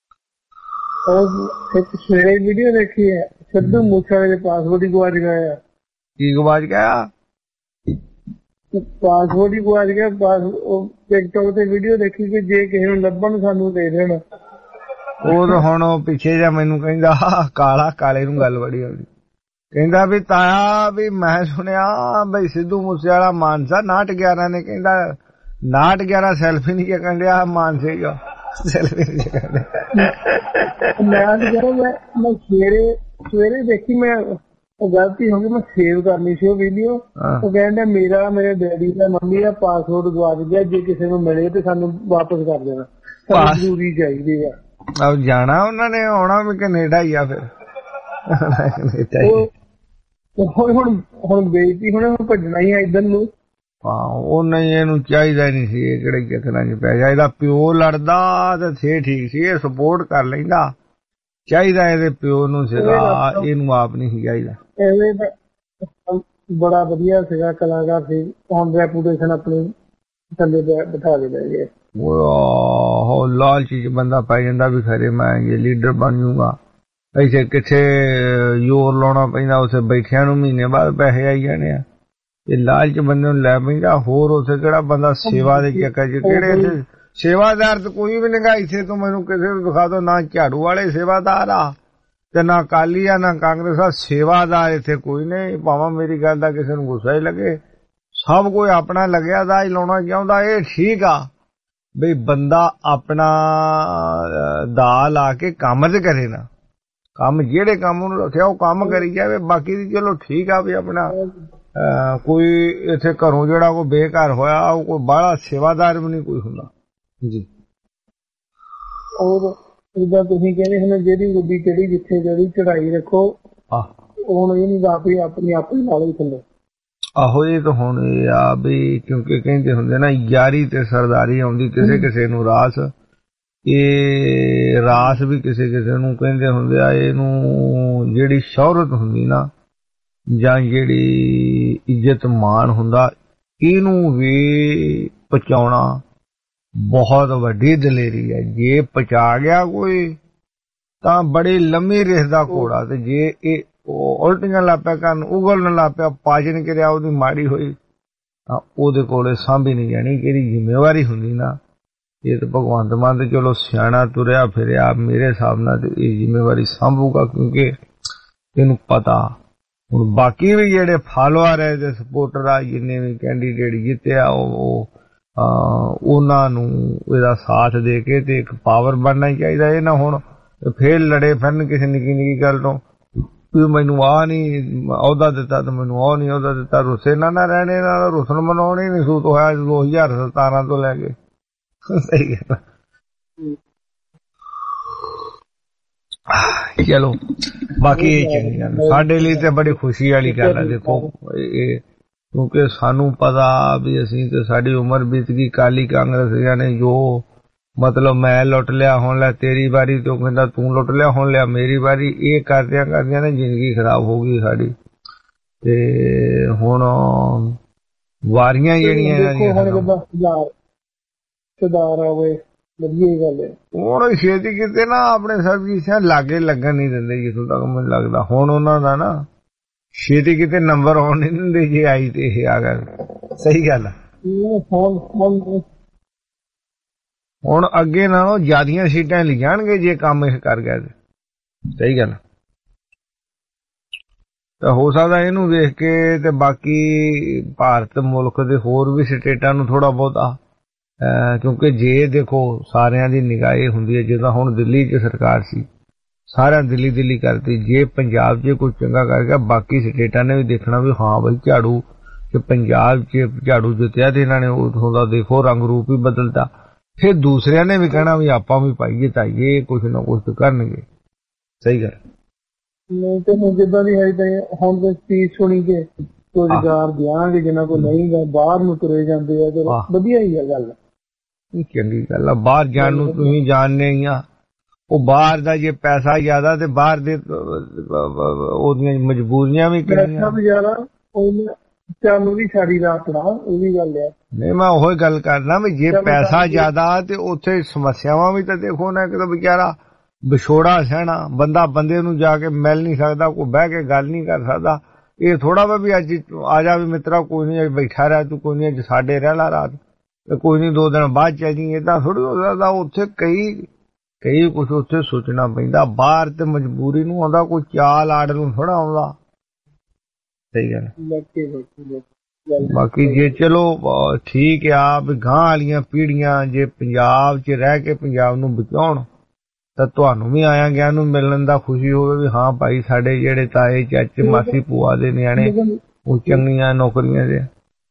ਇੱਕ ਸਵੇਰੇ ਵੀਡੀਓ ਦੇਖੀ ਹੈ, ਸਿੱਧੂ ਮੂਸੇਵਾਲੇ ਦੇ ਪਾਸਪੋਰਟ ਹੀ ਗਵਾਚ ਗਏ ਆ। ਕੀ ਗਵਾਚ ਗਿਆ? ਪਾਸਪੋਰਟ ਹੀ ਗੁਆਚ ਗਿਆ। ਪਾਸ ਟਿਕਟੋਕ ਤੇ ਵੀਡੀਓ ਦੇਖੀ ਕਿ ਜੇ ਕਿਸੇ ਨੂੰ ਲੱਭਣ ਸਾਨੂੰ ਦੇ ਦੇਣ। ਉਹ ਤਾਂ ਹੁਣ ਉਹ ਪਿੱਛੇ ਜਿਹਾ ਮੈਨੂੰ ਕਹਿੰਦਾ ਕਾਲਾ ਕਾਲੇ ਨੂੰ ਗੱਲ ਬੜੀ ਆਉਂਦੀ, ਕਹਿੰਦਾ ਵੀ ਤਾਇਆ ਵੀ ਮੈਂ ਸੁਣਿਆ ਬਈ ਸਿੱਧੂ ਮੂਸੇ ਵਾਲਾ ਮਾਨਸਾ ਨਾਟ ਗਿਆਰਾਂ ਨੇ, ਕਹਿੰਦਾ ਨਾਟ ਗਿਆਰਾਂ ਸੈਲਫੀ ਨਹੀਂ ਚੱਕਣ ਡਿਆ ਮਾਨਸੇ ਗਾ ਸੈਲਫੀ ਨਹੀਂ ਚੱਕਣ ਡਿਆ। ਮੈਂ ਮੈਂ ਸਵੇਰੇ ਸਵੇਰੇ ਦੇਖੀ, ਮੈਂ ਗਲਤੀ ਹੋ ਗਈ, ਮੈਂ ਸੇਵ ਕਰਨੀ ਸੀ ਉਹ ਵੀਡੀਓ। ਉਹ ਕਹਿੰਦਾ ਮੇਰਾ ਮੇਰੇ ਡੈਡੀ ਦਾ ਮੰਮੀ ਦਾ ਪਾਸਪੋਰਟ ਗਵਾਚ ਗਿਆ, ਜੇ ਕਿਸੇ ਨੂੰ ਮਿਲੇ ਤੇ ਸਾਨੂੰ ਵਾਪਸ ਕਰ ਦੇਣਾ, ਸਾਨੂੰ ਜ਼ਰੂਰੀ ਚਾਹੀਦੀ ਆ। ਆਹ ਜਾਣਾ ਉਹਨਾਂ ਨੇ ਆਉਣਾ ਵੀ ਕੈਨੇਡਾ ਹੀ ਆ, ਫਿਰ ਹੁਣ ਹੁਣ ਬੇਇੱਜ਼ਤੀ ਹੁਣ ਭੱਜਣਾ ਹੀ ਆ ਇੱਧਰ ਨੂੰ। ਹਾਂ ਉਹ ਨਹੀਂ, ਇਹਨੂੰ ਚਾਹੀਦਾ ਨਹੀਂ ਸੀ ਇਹ ਕਿਹੜੇ ਚੱਕਰਾਂ ਚ ਪੈ ਗਿਆ। ਇਹਦਾ ਪਿਓ ਲੜਦਾ ਤੇ ਥੇ ਠੀਕ ਸੀ, ਇਹ ਸਪੋਰਟ ਕਰ ਲੈਂਦਾ। ਚਾਹੀਦਾ ਇਹਦੇ ਪਿਓ ਨੂੰ ਸੀਗਾ, ਇਹਨੂੰ ਆਪ ਨਹੀਂ ਸੀ ਚਾਹੀਦਾ। ਬੜਾ ਵਧੀਆ ਸੀਗਾ, ਕਲਾਕਾਰ ਸੀ, ਹੁਣ ਰੈਪੂਟੇਸ਼ਨ ਆਪਣੀ ਥੱਲੇ ਬਿਠਾ ਕੇ ਲੈ ਗਏ। ਉਹ ਲਾਲਚ ਚ ਬੰਦਾ ਪੈ ਜਾਂਦਾ ਵੀ ਖਰੇ ਮੈਂ ਇਹ ਲੀਡਰ ਬਣ ਜੂਗਾ, ਐਸੇ ਕਿੱਥੇ ਜ਼ੋਰ ਲਾਉਣਾ ਪੈਂਦਾ, ਉਸੇ ਬੈਠਿਆਂ ਨੂੰ ਮਹੀਨੇ ਬਾਅਦ ਪੈਸੇ ਆਈ ਜਾਣੇ ਆ। ਇਹ ਲਾਲਚ ਬੰਦੇ ਨੂੰ ਲੈ ਪੈਂਦਾ। ਹੋਰ ਉੱਥੇ ਕਿਹੜਾ ਬੰਦਾ ਸੇਵਾ ਦੇ ਚੱਕਰ ਚ, ਕਿਹੜੇ ਸੇਵਾਦਾਰ ਤੇ ਕੋਈ ਵੀ ਨਹੀਂਗਾ ਇੱਥੇ। ਤੂੰ ਮੈਨੂੰ ਕਿਸੇ ਨੂੰ ਦਿਖਾ ਦੋ, ਨਾ ਝਾੜੂ ਵਾਲੇ ਸੇਵਾਦਾਰ ਆ ਤੇ ਨਾ ਅਕਾਲੀ ਆ ਨਾ ਕਾਂਗਰਸ ਆ, ਸੇਵਾਦਾਰ ਇੱਥੇ ਕੋਈ ਨਹੀਂ। ਭਾਵੇਂ ਮੇਰੀ ਗੱਲ ਦਾ ਕਿਸੇ ਨੂੰ ਗੁੱਸਾ ਹੀ ਲੱਗੇ, ਸਭ ਕੋਈ ਆਪਣਾ ਲੱਗਿਆ ਦਾ ਹੀ ਲਾਉਣਾ ਚਾਹੁੰਦਾ। ਇਹ ਠੀਕ ਆ ਬਈ ਬੰਦਾ ਆਪਣਾ ਦਾ ਲਾ ਕੇ ਕੰਮ ਤੇ ਕਰੇ ਨਾ, ਕੰਮ ਜਿਹੜੇ ਕੰਮ ਨੂੰ ਰੱਖਿਆ ਉਹ ਕੰਮ ਕਰੀ ਜਾਵੇ। ਬਾਕੀ ਦੀ ਚਲੋ ਠੀਕ ਆ ਵੀ ਆਪਣਾ ਕੋਈ ਇੱਥੇ ਘਰੋਂ ਜਿਹੜਾ ਕੋਈ ਬੇਘਰ ਹੋਇਆ ਉਹ ਕੋਈ ਬਾਹਲਾ ਸੇਵਾਦਾਰ ਵੀ ਨਹੀਂ ਕੋਈ ਹੁੰਦਾ ਜੀ। ਔਰ ਜਿੱਦਾਂ ਤੁਸੀਂ ਕਹਿੰਦੇ ਹੁਣ ਜਿਹੜੀ ਗੱਡੀ ਕਿਹੜੀ ਜਿੱਥੇ ਜਿਹੜੀ ਚੜਾਈ ਰੱਖੋ, ਹੁਣ ਇਹ ਨਹੀਂ ਆਪੀ ਆਪਣੀ ਆਪਣੀ ਨਾਲ ਹੀ ਥੱਲੇ। ਆਹੋ ਇਹ ਤਾਂ ਹੁਣ ਇਹ ਆ ਵੀ ਕਿਉਂਕਿ ਕਹਿੰਦੇ ਹੁੰਦੇ ਨਾ ਯਾਰੀ ਤੇ ਸਰਦਾਰੀ ਆਉਂਦੀ ਕਿਸੇ ਕਿਸੇ ਨੂੰ ਰਾਸ, ਇਹ ਰਾਸ ਵੀ ਕਿਸੇ ਕਿਸੇ ਨੂੰ ਕਹਿੰਦੇ ਹੁੰਦੇ ਆ। ਇਹਨੂੰ ਜਿਹੜੀ ਸ਼ੌਹਰਤ ਹੁੰਦੀ ਨਾ ਜਾਂ ਜਿਹੜੀ ਇੱਜ਼ਤ ਮਾਣ ਹੁੰਦਾ, ਇਹਨੂੰ ਵੀ ਪਹੁੰਚਾਉਣਾ ਬਹੁਤ ਵੱਡੀ ਦਲੇਰੀ ਹੈ। ਜੇ ਪਹੁੰਚਾ ਗਿਆ ਕੋਈ ਤਾਂ ਬੜੀ ਲੰਮੀ ਰੇਸ ਦਾ ਘੋੜਾ, ਤੇ ਜੇ ਇਹ ਉਲਟੀਆਂ ਲਾਪਿਆ ਕਰਨ, ਉਗਲਣ ਲਾਪਿਆ, ਪਾਚਨ ਕਿਰਿਆ ਉਹਦੀ ਮਾੜੀ ਹੋਈ ਤਾਂ ਉਹਦੇ ਕੋਲੇ ਸਾਂਭੀ ਨਹੀਂ ਜਾਣੀ। ਕਿਹੜੀ ਜ਼ਿੰਮੇਵਾਰੀ ਹੁੰਦੀ ਨਾ, ਇਹ ਤਾਂ ਭਗਵੰਤ ਮਾਨ ਤੇ ਚਲੋ ਸਿਆਣਾ ਤੁਰਿਆ ਫਿਰਿਆ, ਮੇਰੇ ਹਿਸਾਬ ਨਾਲ ਤੇ ਇਹ ਜ਼ਿੰਮੇਵਾਰੀ ਸਾਂਭੂਗਾ ਕਿਉਂਕਿ ਇਹਨੂੰ ਪਤਾ। ਹੁਣ ਬਾਕੀ ਵੀ ਜਿਹੜੇ ਫਾਲੋਅਰ ਹੈ ਤੇ ਸਪੋਰਟਰ ਆ, ਜਿੰਨੇ ਵੀ ਕੈਂਡੀਡੇਟ ਜਿੱਤਿਆ, ਉਹ ਉਹਨਾਂ ਨੂੰ ਇਹਦਾ ਸਾਥ ਦੇ ਕੇ ਤੇ ਇੱਕ ਪਾਵਰ ਬਣਨਾ ਹੀ ਚਾਹੀਦਾ। ਇਹ ਨਾ ਹੁਣ ਫੇਰ ਲੜੇ ਫਿਰਨ ਕਿਸੇ ਨਿੱਕੀ ਨਿੱਕੀ ਗੱਲ ਤੋਂ ਵੀ ਮੈਨੂੰ ਆਹ ਨਹੀਂ ਅਹੁਦਾ ਦਿੱਤਾ ਤੇ ਮੈਨੂੰ ਉਹ ਨਹੀਂ ਅਹੁਦਾ ਦਿੱਤਾ। ਰੁੱਸੇ ਨਾ ਨਾ ਰਹਿਣੇ, ਨਾਲ ਰੁੱਸਣ ਮਨਾਉਣੀ ਨਹੀਂ ਸੂਤ ਹੋਇਆ ਦੋ ਹਜ਼ਾਰ ਸਤਾਰਾਂ ਤੋਂ ਲੈ ਕੇ। ਸਹੀ ਗੱਲ। ਚਲੋ ਬਾਕੀ ਇਹ ਚੰਗੀ ਗੱਲ ਸਾਡੇ ਲਈ ਤੇ ਬੜੀ ਖੁਸ਼ੀ ਵਾਲੀ ਗੱਲ ਹੈ। ਦੇਖੋ ਇਹ ਕਿਉਂਕਿ ਸਾਨੂੰ ਪਤਾ ਵੀ ਅਸੀਂ ਤੇ ਸਾਡੀ ਉਮਰ ਬੀਤ ਗਈ, ਕਾਲੀ ਕਾਂਗਰਸੀਆਂ ਨੇ ਜੋ ਮਤਲਬ ਮੈਂ ਲੁੱਟ ਲਿਆ ਹੁਣ ਲੈ ਤੇਰੀ ਵਾਰੀ, ਤੇ ਉਹ ਕਹਿੰਦਾ ਤੂੰ ਲੁੱਟ ਲਿਆ ਹੁਣ ਲਿਆ ਮੇਰੀ ਵਾਰੀ। ਇਹ ਕਰਦਿਆਂ ਕਰਦਿਆਂ ਨੇ ਜ਼ਿੰਦਗੀ ਖਰਾਬ ਹੋ ਗਈ ਸਾਡੀ। ਤੇ ਹੁਣ ਵਾਰੀਆਂ ਜਿਹੜੀਆਂ ਸੁਧਾਰ ਹੋਵੇ ਵਧੀਆ ਗੱਲ ਹੈ। ਹੁਣ ਛੇਤੀ ਕਿਤੇ ਨਾ ਆਪਣੇ ਸਰਵਿਸਾਂ ਲਾਗੇ ਲੱਗਣ ਨਹੀਂ ਦਿੰਦੇ ਜਿੱਥੋਂ ਤੱਕ ਮੈਨੂੰ ਲੱਗਦਾ। ਹੁਣ ਉਹਨਾਂ ਦਾ ਨਾ ਛੇਤੀ ਕਿਤੇ ਨੰਬਰ ਆਉਣ ਨਹੀਂ ਦਿੰਦੇ ਜੇ ਆਈ ਤੇ ਇਹ ਆ ਗਿਆ। ਸਹੀ ਗੱਲ ਆ। ਹੁਣ ਅੱਗੇ ਨਾਲੋਂ ਜ਼ਿਆਦੀਆਂ ਸੀਟਾਂ ਲੈ ਜਾਣਗੇ ਜੇ ਕੰਮ ਇਹ ਕਰ ਗਿਆ। ਸਹੀ ਗੱਲ। ਤਾਂ ਹੋ ਸਕਦਾ ਇਹਨੂੰ ਦੇਖ ਕੇ ਤੇ ਬਾਕੀ ਭਾਰਤ ਮੁਲਕ ਦੇ ਹੋਰ ਵੀ ਸਟੇਟਾਂ ਨੂੰ ਥੋੜਾ ਬਹੁਤਾ, ਕਿਉਂਕਿ ਜੇ ਦੇਖੋ ਸਾਰਿਆਂ ਦੀ ਨਿਗਾਹ ਇਹ ਹੁੰਦੀ ਹੈ ਜਿੱਦਾਂ ਹੁਣ ਦਿੱਲੀ 'ਚ ਸਰਕਾਰ ਸੀ, ਸਾਰਿਆਂ ਦਿੱਲੀ ਦਿੱਲੀ ਕਰਤੀ। ਜੇ ਪੰਜਾਬ 'ਚ ਕੁਝ ਚੰਗਾ ਕਰ ਗਿਆ ਬਾਕੀ ਸਟੇਟਾਂ ਨੇ ਵੀ ਦੇਖਣਾ ਵੀ ਹਾਂ ਬਈ ਝਾੜੂ ਕਿ ਪੰਜਾਬ 'ਚ ਝਾੜੂ ਜਿੱਤਿਆ ਤੇ ਇਹਨਾਂ ਨੇ ਉੱਥੋਂ ਦਾ ਦੇਖੋ ਰੰਗ ਰੂਪ ਹੀ ਬਦਲਤਾ। ਫਿਰ ਦੂਸਰਿਆਂ ਨੇ ਵੀ ਕਹਿਣਾ ਵੀ ਆਪਾਂ ਵੀ ਪਾਈਏ ਤਾਈਏ, ਕੁਛ ਨਾ ਕੁਛ ਕਰਨਗੇ। ਸਹੀ ਗੱਲ। ਨਹੀਂ ਤੇ ਹੁਣ ਜਿੱਦਾਂ ਦੀ ਹੈ ਹੁਣ ਤੇ ਸਪੀਚ ਸੁਣੀ ਕੇ ਰੁਜ਼ਗਾਰ ਦਿਆਂਗੇ ਜਿਹਨਾਂ ਕੋਲ ਨਹੀਂ ਗਾ, ਬਾਹਰ ਨੂੰ ਤੁਰੇ ਜਾਂਦੇ ਆ। ਚਲੋ ਵਧੀਆ ਹੀ ਆ ਗੱਲ, ਚੰਗੀ ਗੱਲ ਆ। ਬਾਹਰ ਜਾਣ ਨੂੰ ਤੁਸੀਂ ਜਾਣਦੇ ਹੀ ਆ, ਉਹ ਬਾਹਰ ਦਾ ਜੇ ਪੈਸਾ ਜ਼ਿਆਦਾ ਤੇ ਬਾਹਰ ਦੇ ਉਹਦੀਆਂ ਮਜਬੂਰੀਆਂ ਵੀ ਕਿਹੜੀਆਂ ਚਾਲੂ ਵੀ ਸਾਡੀ ਰਾਤ ਨਾ, ਇਹ ਵੀ ਗੱਲ ਹੈ। ਨਹੀਂ ਮੈਂ ਉਹੀ ਗੱਲ ਕਰਨਾ ਵੀ ਜੇ ਪੈਸਾ ਜ਼ਿਆਦਾ ਤੇ ਉੱਥੇ ਸਮੱਸਿਆਵਾਂ ਵੀ ਤਾਂ ਦੇਖੋ ਨਾ, ਕਿ ਵਿਚਾਰਾ ਵਿਛੋੜਾ ਸਹਿਣਾ, ਬੰਦਾ ਬੰਦੇ ਨੂੰ ਜਾ ਕੇ ਮਿਲ ਨਹੀਂ ਸਕਦਾ, ਕੋਈ ਬਹਿ ਕੇ ਗੱਲ ਨਹੀਂ ਕਰ ਸਕਦਾ। ਇਹ ਥੋੜਾ ਵਾ ਵੀ ਅੱਜ ਆ ਜਾ ਵੀ ਮਿੱਤਰਾ ਕੋਈ ਨਹੀਂ ਬੈਠਾ ਰਿਹਾ ਤੂੰ, ਕੋਈ ਨਹੀਂ ਅੱਜ ਸਾਡੇ ਰਹਿ ਲਾ ਰਾਤ, ਕੋਈ ਨਹੀਂ ਦੋ ਦਿਨ ਬਾਅਦ ਚੱਲ ਜੀ, ਏਦਾਂ ਥੋੜੀ ਹੋ ਸਕਦਾ। ਉੱਥੇ ਕਈ ਕਈ ਕੁਛ ਉੱਥੇ ਸੋਚਣਾ ਪੈਂਦਾ। ਬਾਹਰ ਤੇ ਮਜਬੂਰੀ ਨੂੰ ਆਉਂਦਾ, ਕੋਈ ਚਾਲ ਆੜ ਨੂੰ ਥੋੜਾ ਆਉਂਦਾ। ਸਹੀ ਗੱਲ। ਬਾਕੀ ਜੇ ਚਲੋ ਠੀਕ ਆ ਵੀ ਗਾਂ ਵਾਲੀਆਂ ਪੀੜ੍ਹੀਆਂ ਜੇ ਪੰਜਾਬ 'ਚ ਰਹਿ ਕੇ ਪੰਜਾਬ ਨੂੰ ਬਚਾਉਣ ਤਾਂ ਤੁਹਾਨੂੰ ਵੀ ਆਇਆ ਗਿਆ ਨੂੰ ਮਿਲਣ ਦਾ ਖੁਸ਼ੀ ਹੋਵੇ ਵੀ ਹਾਂ ਭਾਈ ਸਾਡੇ ਜਿਹੜੇ ਤਾਏ ਚਾਚੇ ਮਾਸੀ ਭੂਆ ਦੇ ਨਿਆਣੇ ਉਹ ਚੰਗੀਆਂ ਨੌਕਰੀਆਂ ਦੇ।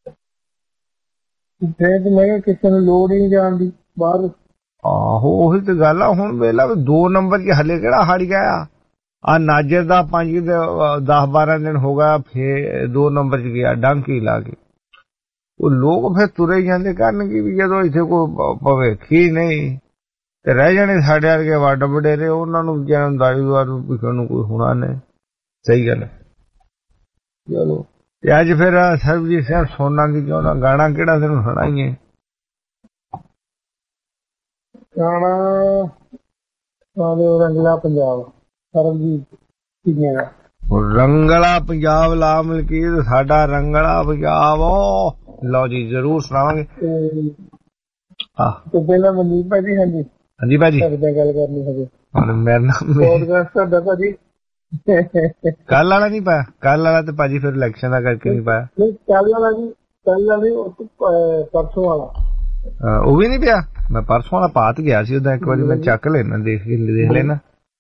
ਮੈਂ ਕਿਸੇ ਨੂੰ ਲੋੜ ਹੀ ਨਹੀਂ ਜਾਣ ਦੀ ਬਾਹਰ। ਆਹੋ ਉਹੀ ਤੇ ਗੱਲ ਆ। ਹੁਣ ਵੇਲਾ ਦੋ ਨੰਬਰ 'ਚ ਹਲੇ ਕਿਹੜਾ ਹੜ ਗਿਆ ਆ। ਨਾਜਰ ਦਾ ਪੰਜ ਦਸ ਬਾਰਾਂ ਦਿਨ ਹੋ ਗਿਆ, ਫੇਰ ਦੋ ਨੰਬਰ 'ਚ ਗਿਆ ਡਾਂਕੀ ਲਾ ਕੇ। ਉਹ ਲੋਕ ਫਿਰ ਤੁਰੇ ਜਾਂਦੇ ਕਰਨਗੇ ਵੀ ਜਦੋਂ ਇੱਥੇ ਕੋਈ ਭਵਿੱਖ ਹੀ ਨਹੀਂ ਤੇ ਰਹਿ ਜਾਣੇ ਸਾਡੇ ਵਰਗੇ ਵੱਡ ਵਡੇਰੇ, ਉਹਨਾਂ ਨੂੰ ਜਨਮ ਦਾਜੂਦਾਰ ਨੂੰ ਪਿਛੋਂ ਨੂੰ ਕੋਈ ਹੋਣਾ ਨਹੀਂ। ਸਹੀ ਗੱਲ। ਚਲੋ ਤੇ ਅੱਜ ਫਿਰ ਸਰਬਜੀਤ ਸਿੰਘ ਸੁਣਨਾ ਕੀ ਚਾਹੁੰਦਾ, ਗਾਣਾ ਕਿਹੜਾ ਤੈਨੂੰ ਸੁਣਾਈਏ? ਗਾਣਾ ਰੰਗਲਾ ਪੰਜਾਬ, ਸਰਬਜੀਤ ਸਿੰਘ ਦਾ। ਰੰਗਲਾ ਪੰਜਾਬ ਲਾ ਮਲਕੀਤ, ਸਾਡਾ ਰੰਗਲਾ ਪੰਜਾਬ। ਲਓ ਜੀ ਜ਼ਰੂਰ ਸੁਣਾਵਾਂਗੇ। ਪਹਿਲਾਂ ਮਨਦੀਪ ਭਾਜੀ। ਹਾਂਜੀ ਹਾਂਜੀ ਭਾਜੀ ਗੱਲ ਕਰਨੀ ਹੋਵੇ ਮੇਰੇ ਨਾਲ ਪੋਡਕਾਸਟ ਤੁਹਾਡਾ ਭਾਜੀ ਕੱਲ ਵਾਲਾ ਨਹੀਂ ਪਾਇਆ। ਕੱਲ ਵਾਲਾ ਤੇ ਭਾਜੀ ਫਿਰ ਇਲੈਕਸ਼ਨ ਦਾ ਕਰਕੇ ਨਹੀਂ ਪਾਇਆ। ਕੱਲ ਵਾਲਾ ਜੀ, ਕੱਲ ਵਾਲਾ ਪਰਸੋਂ ਵਾਲਾ ਉਹ ਵੀ ਨਹੀਂ ਪਿਆ। ਮੈਂ ਪਰਸੋਂ ਵਾਲਾ ਪਾਤ ਗਿਆ ਸੀ ਉਹਦਾ, ਇੱਕ ਵਾਰੀ ਮੈਂ ਚੱਕ ਲੈਣਾ, ਦੇਖ ਦੇਖ ਲੈਣਾ।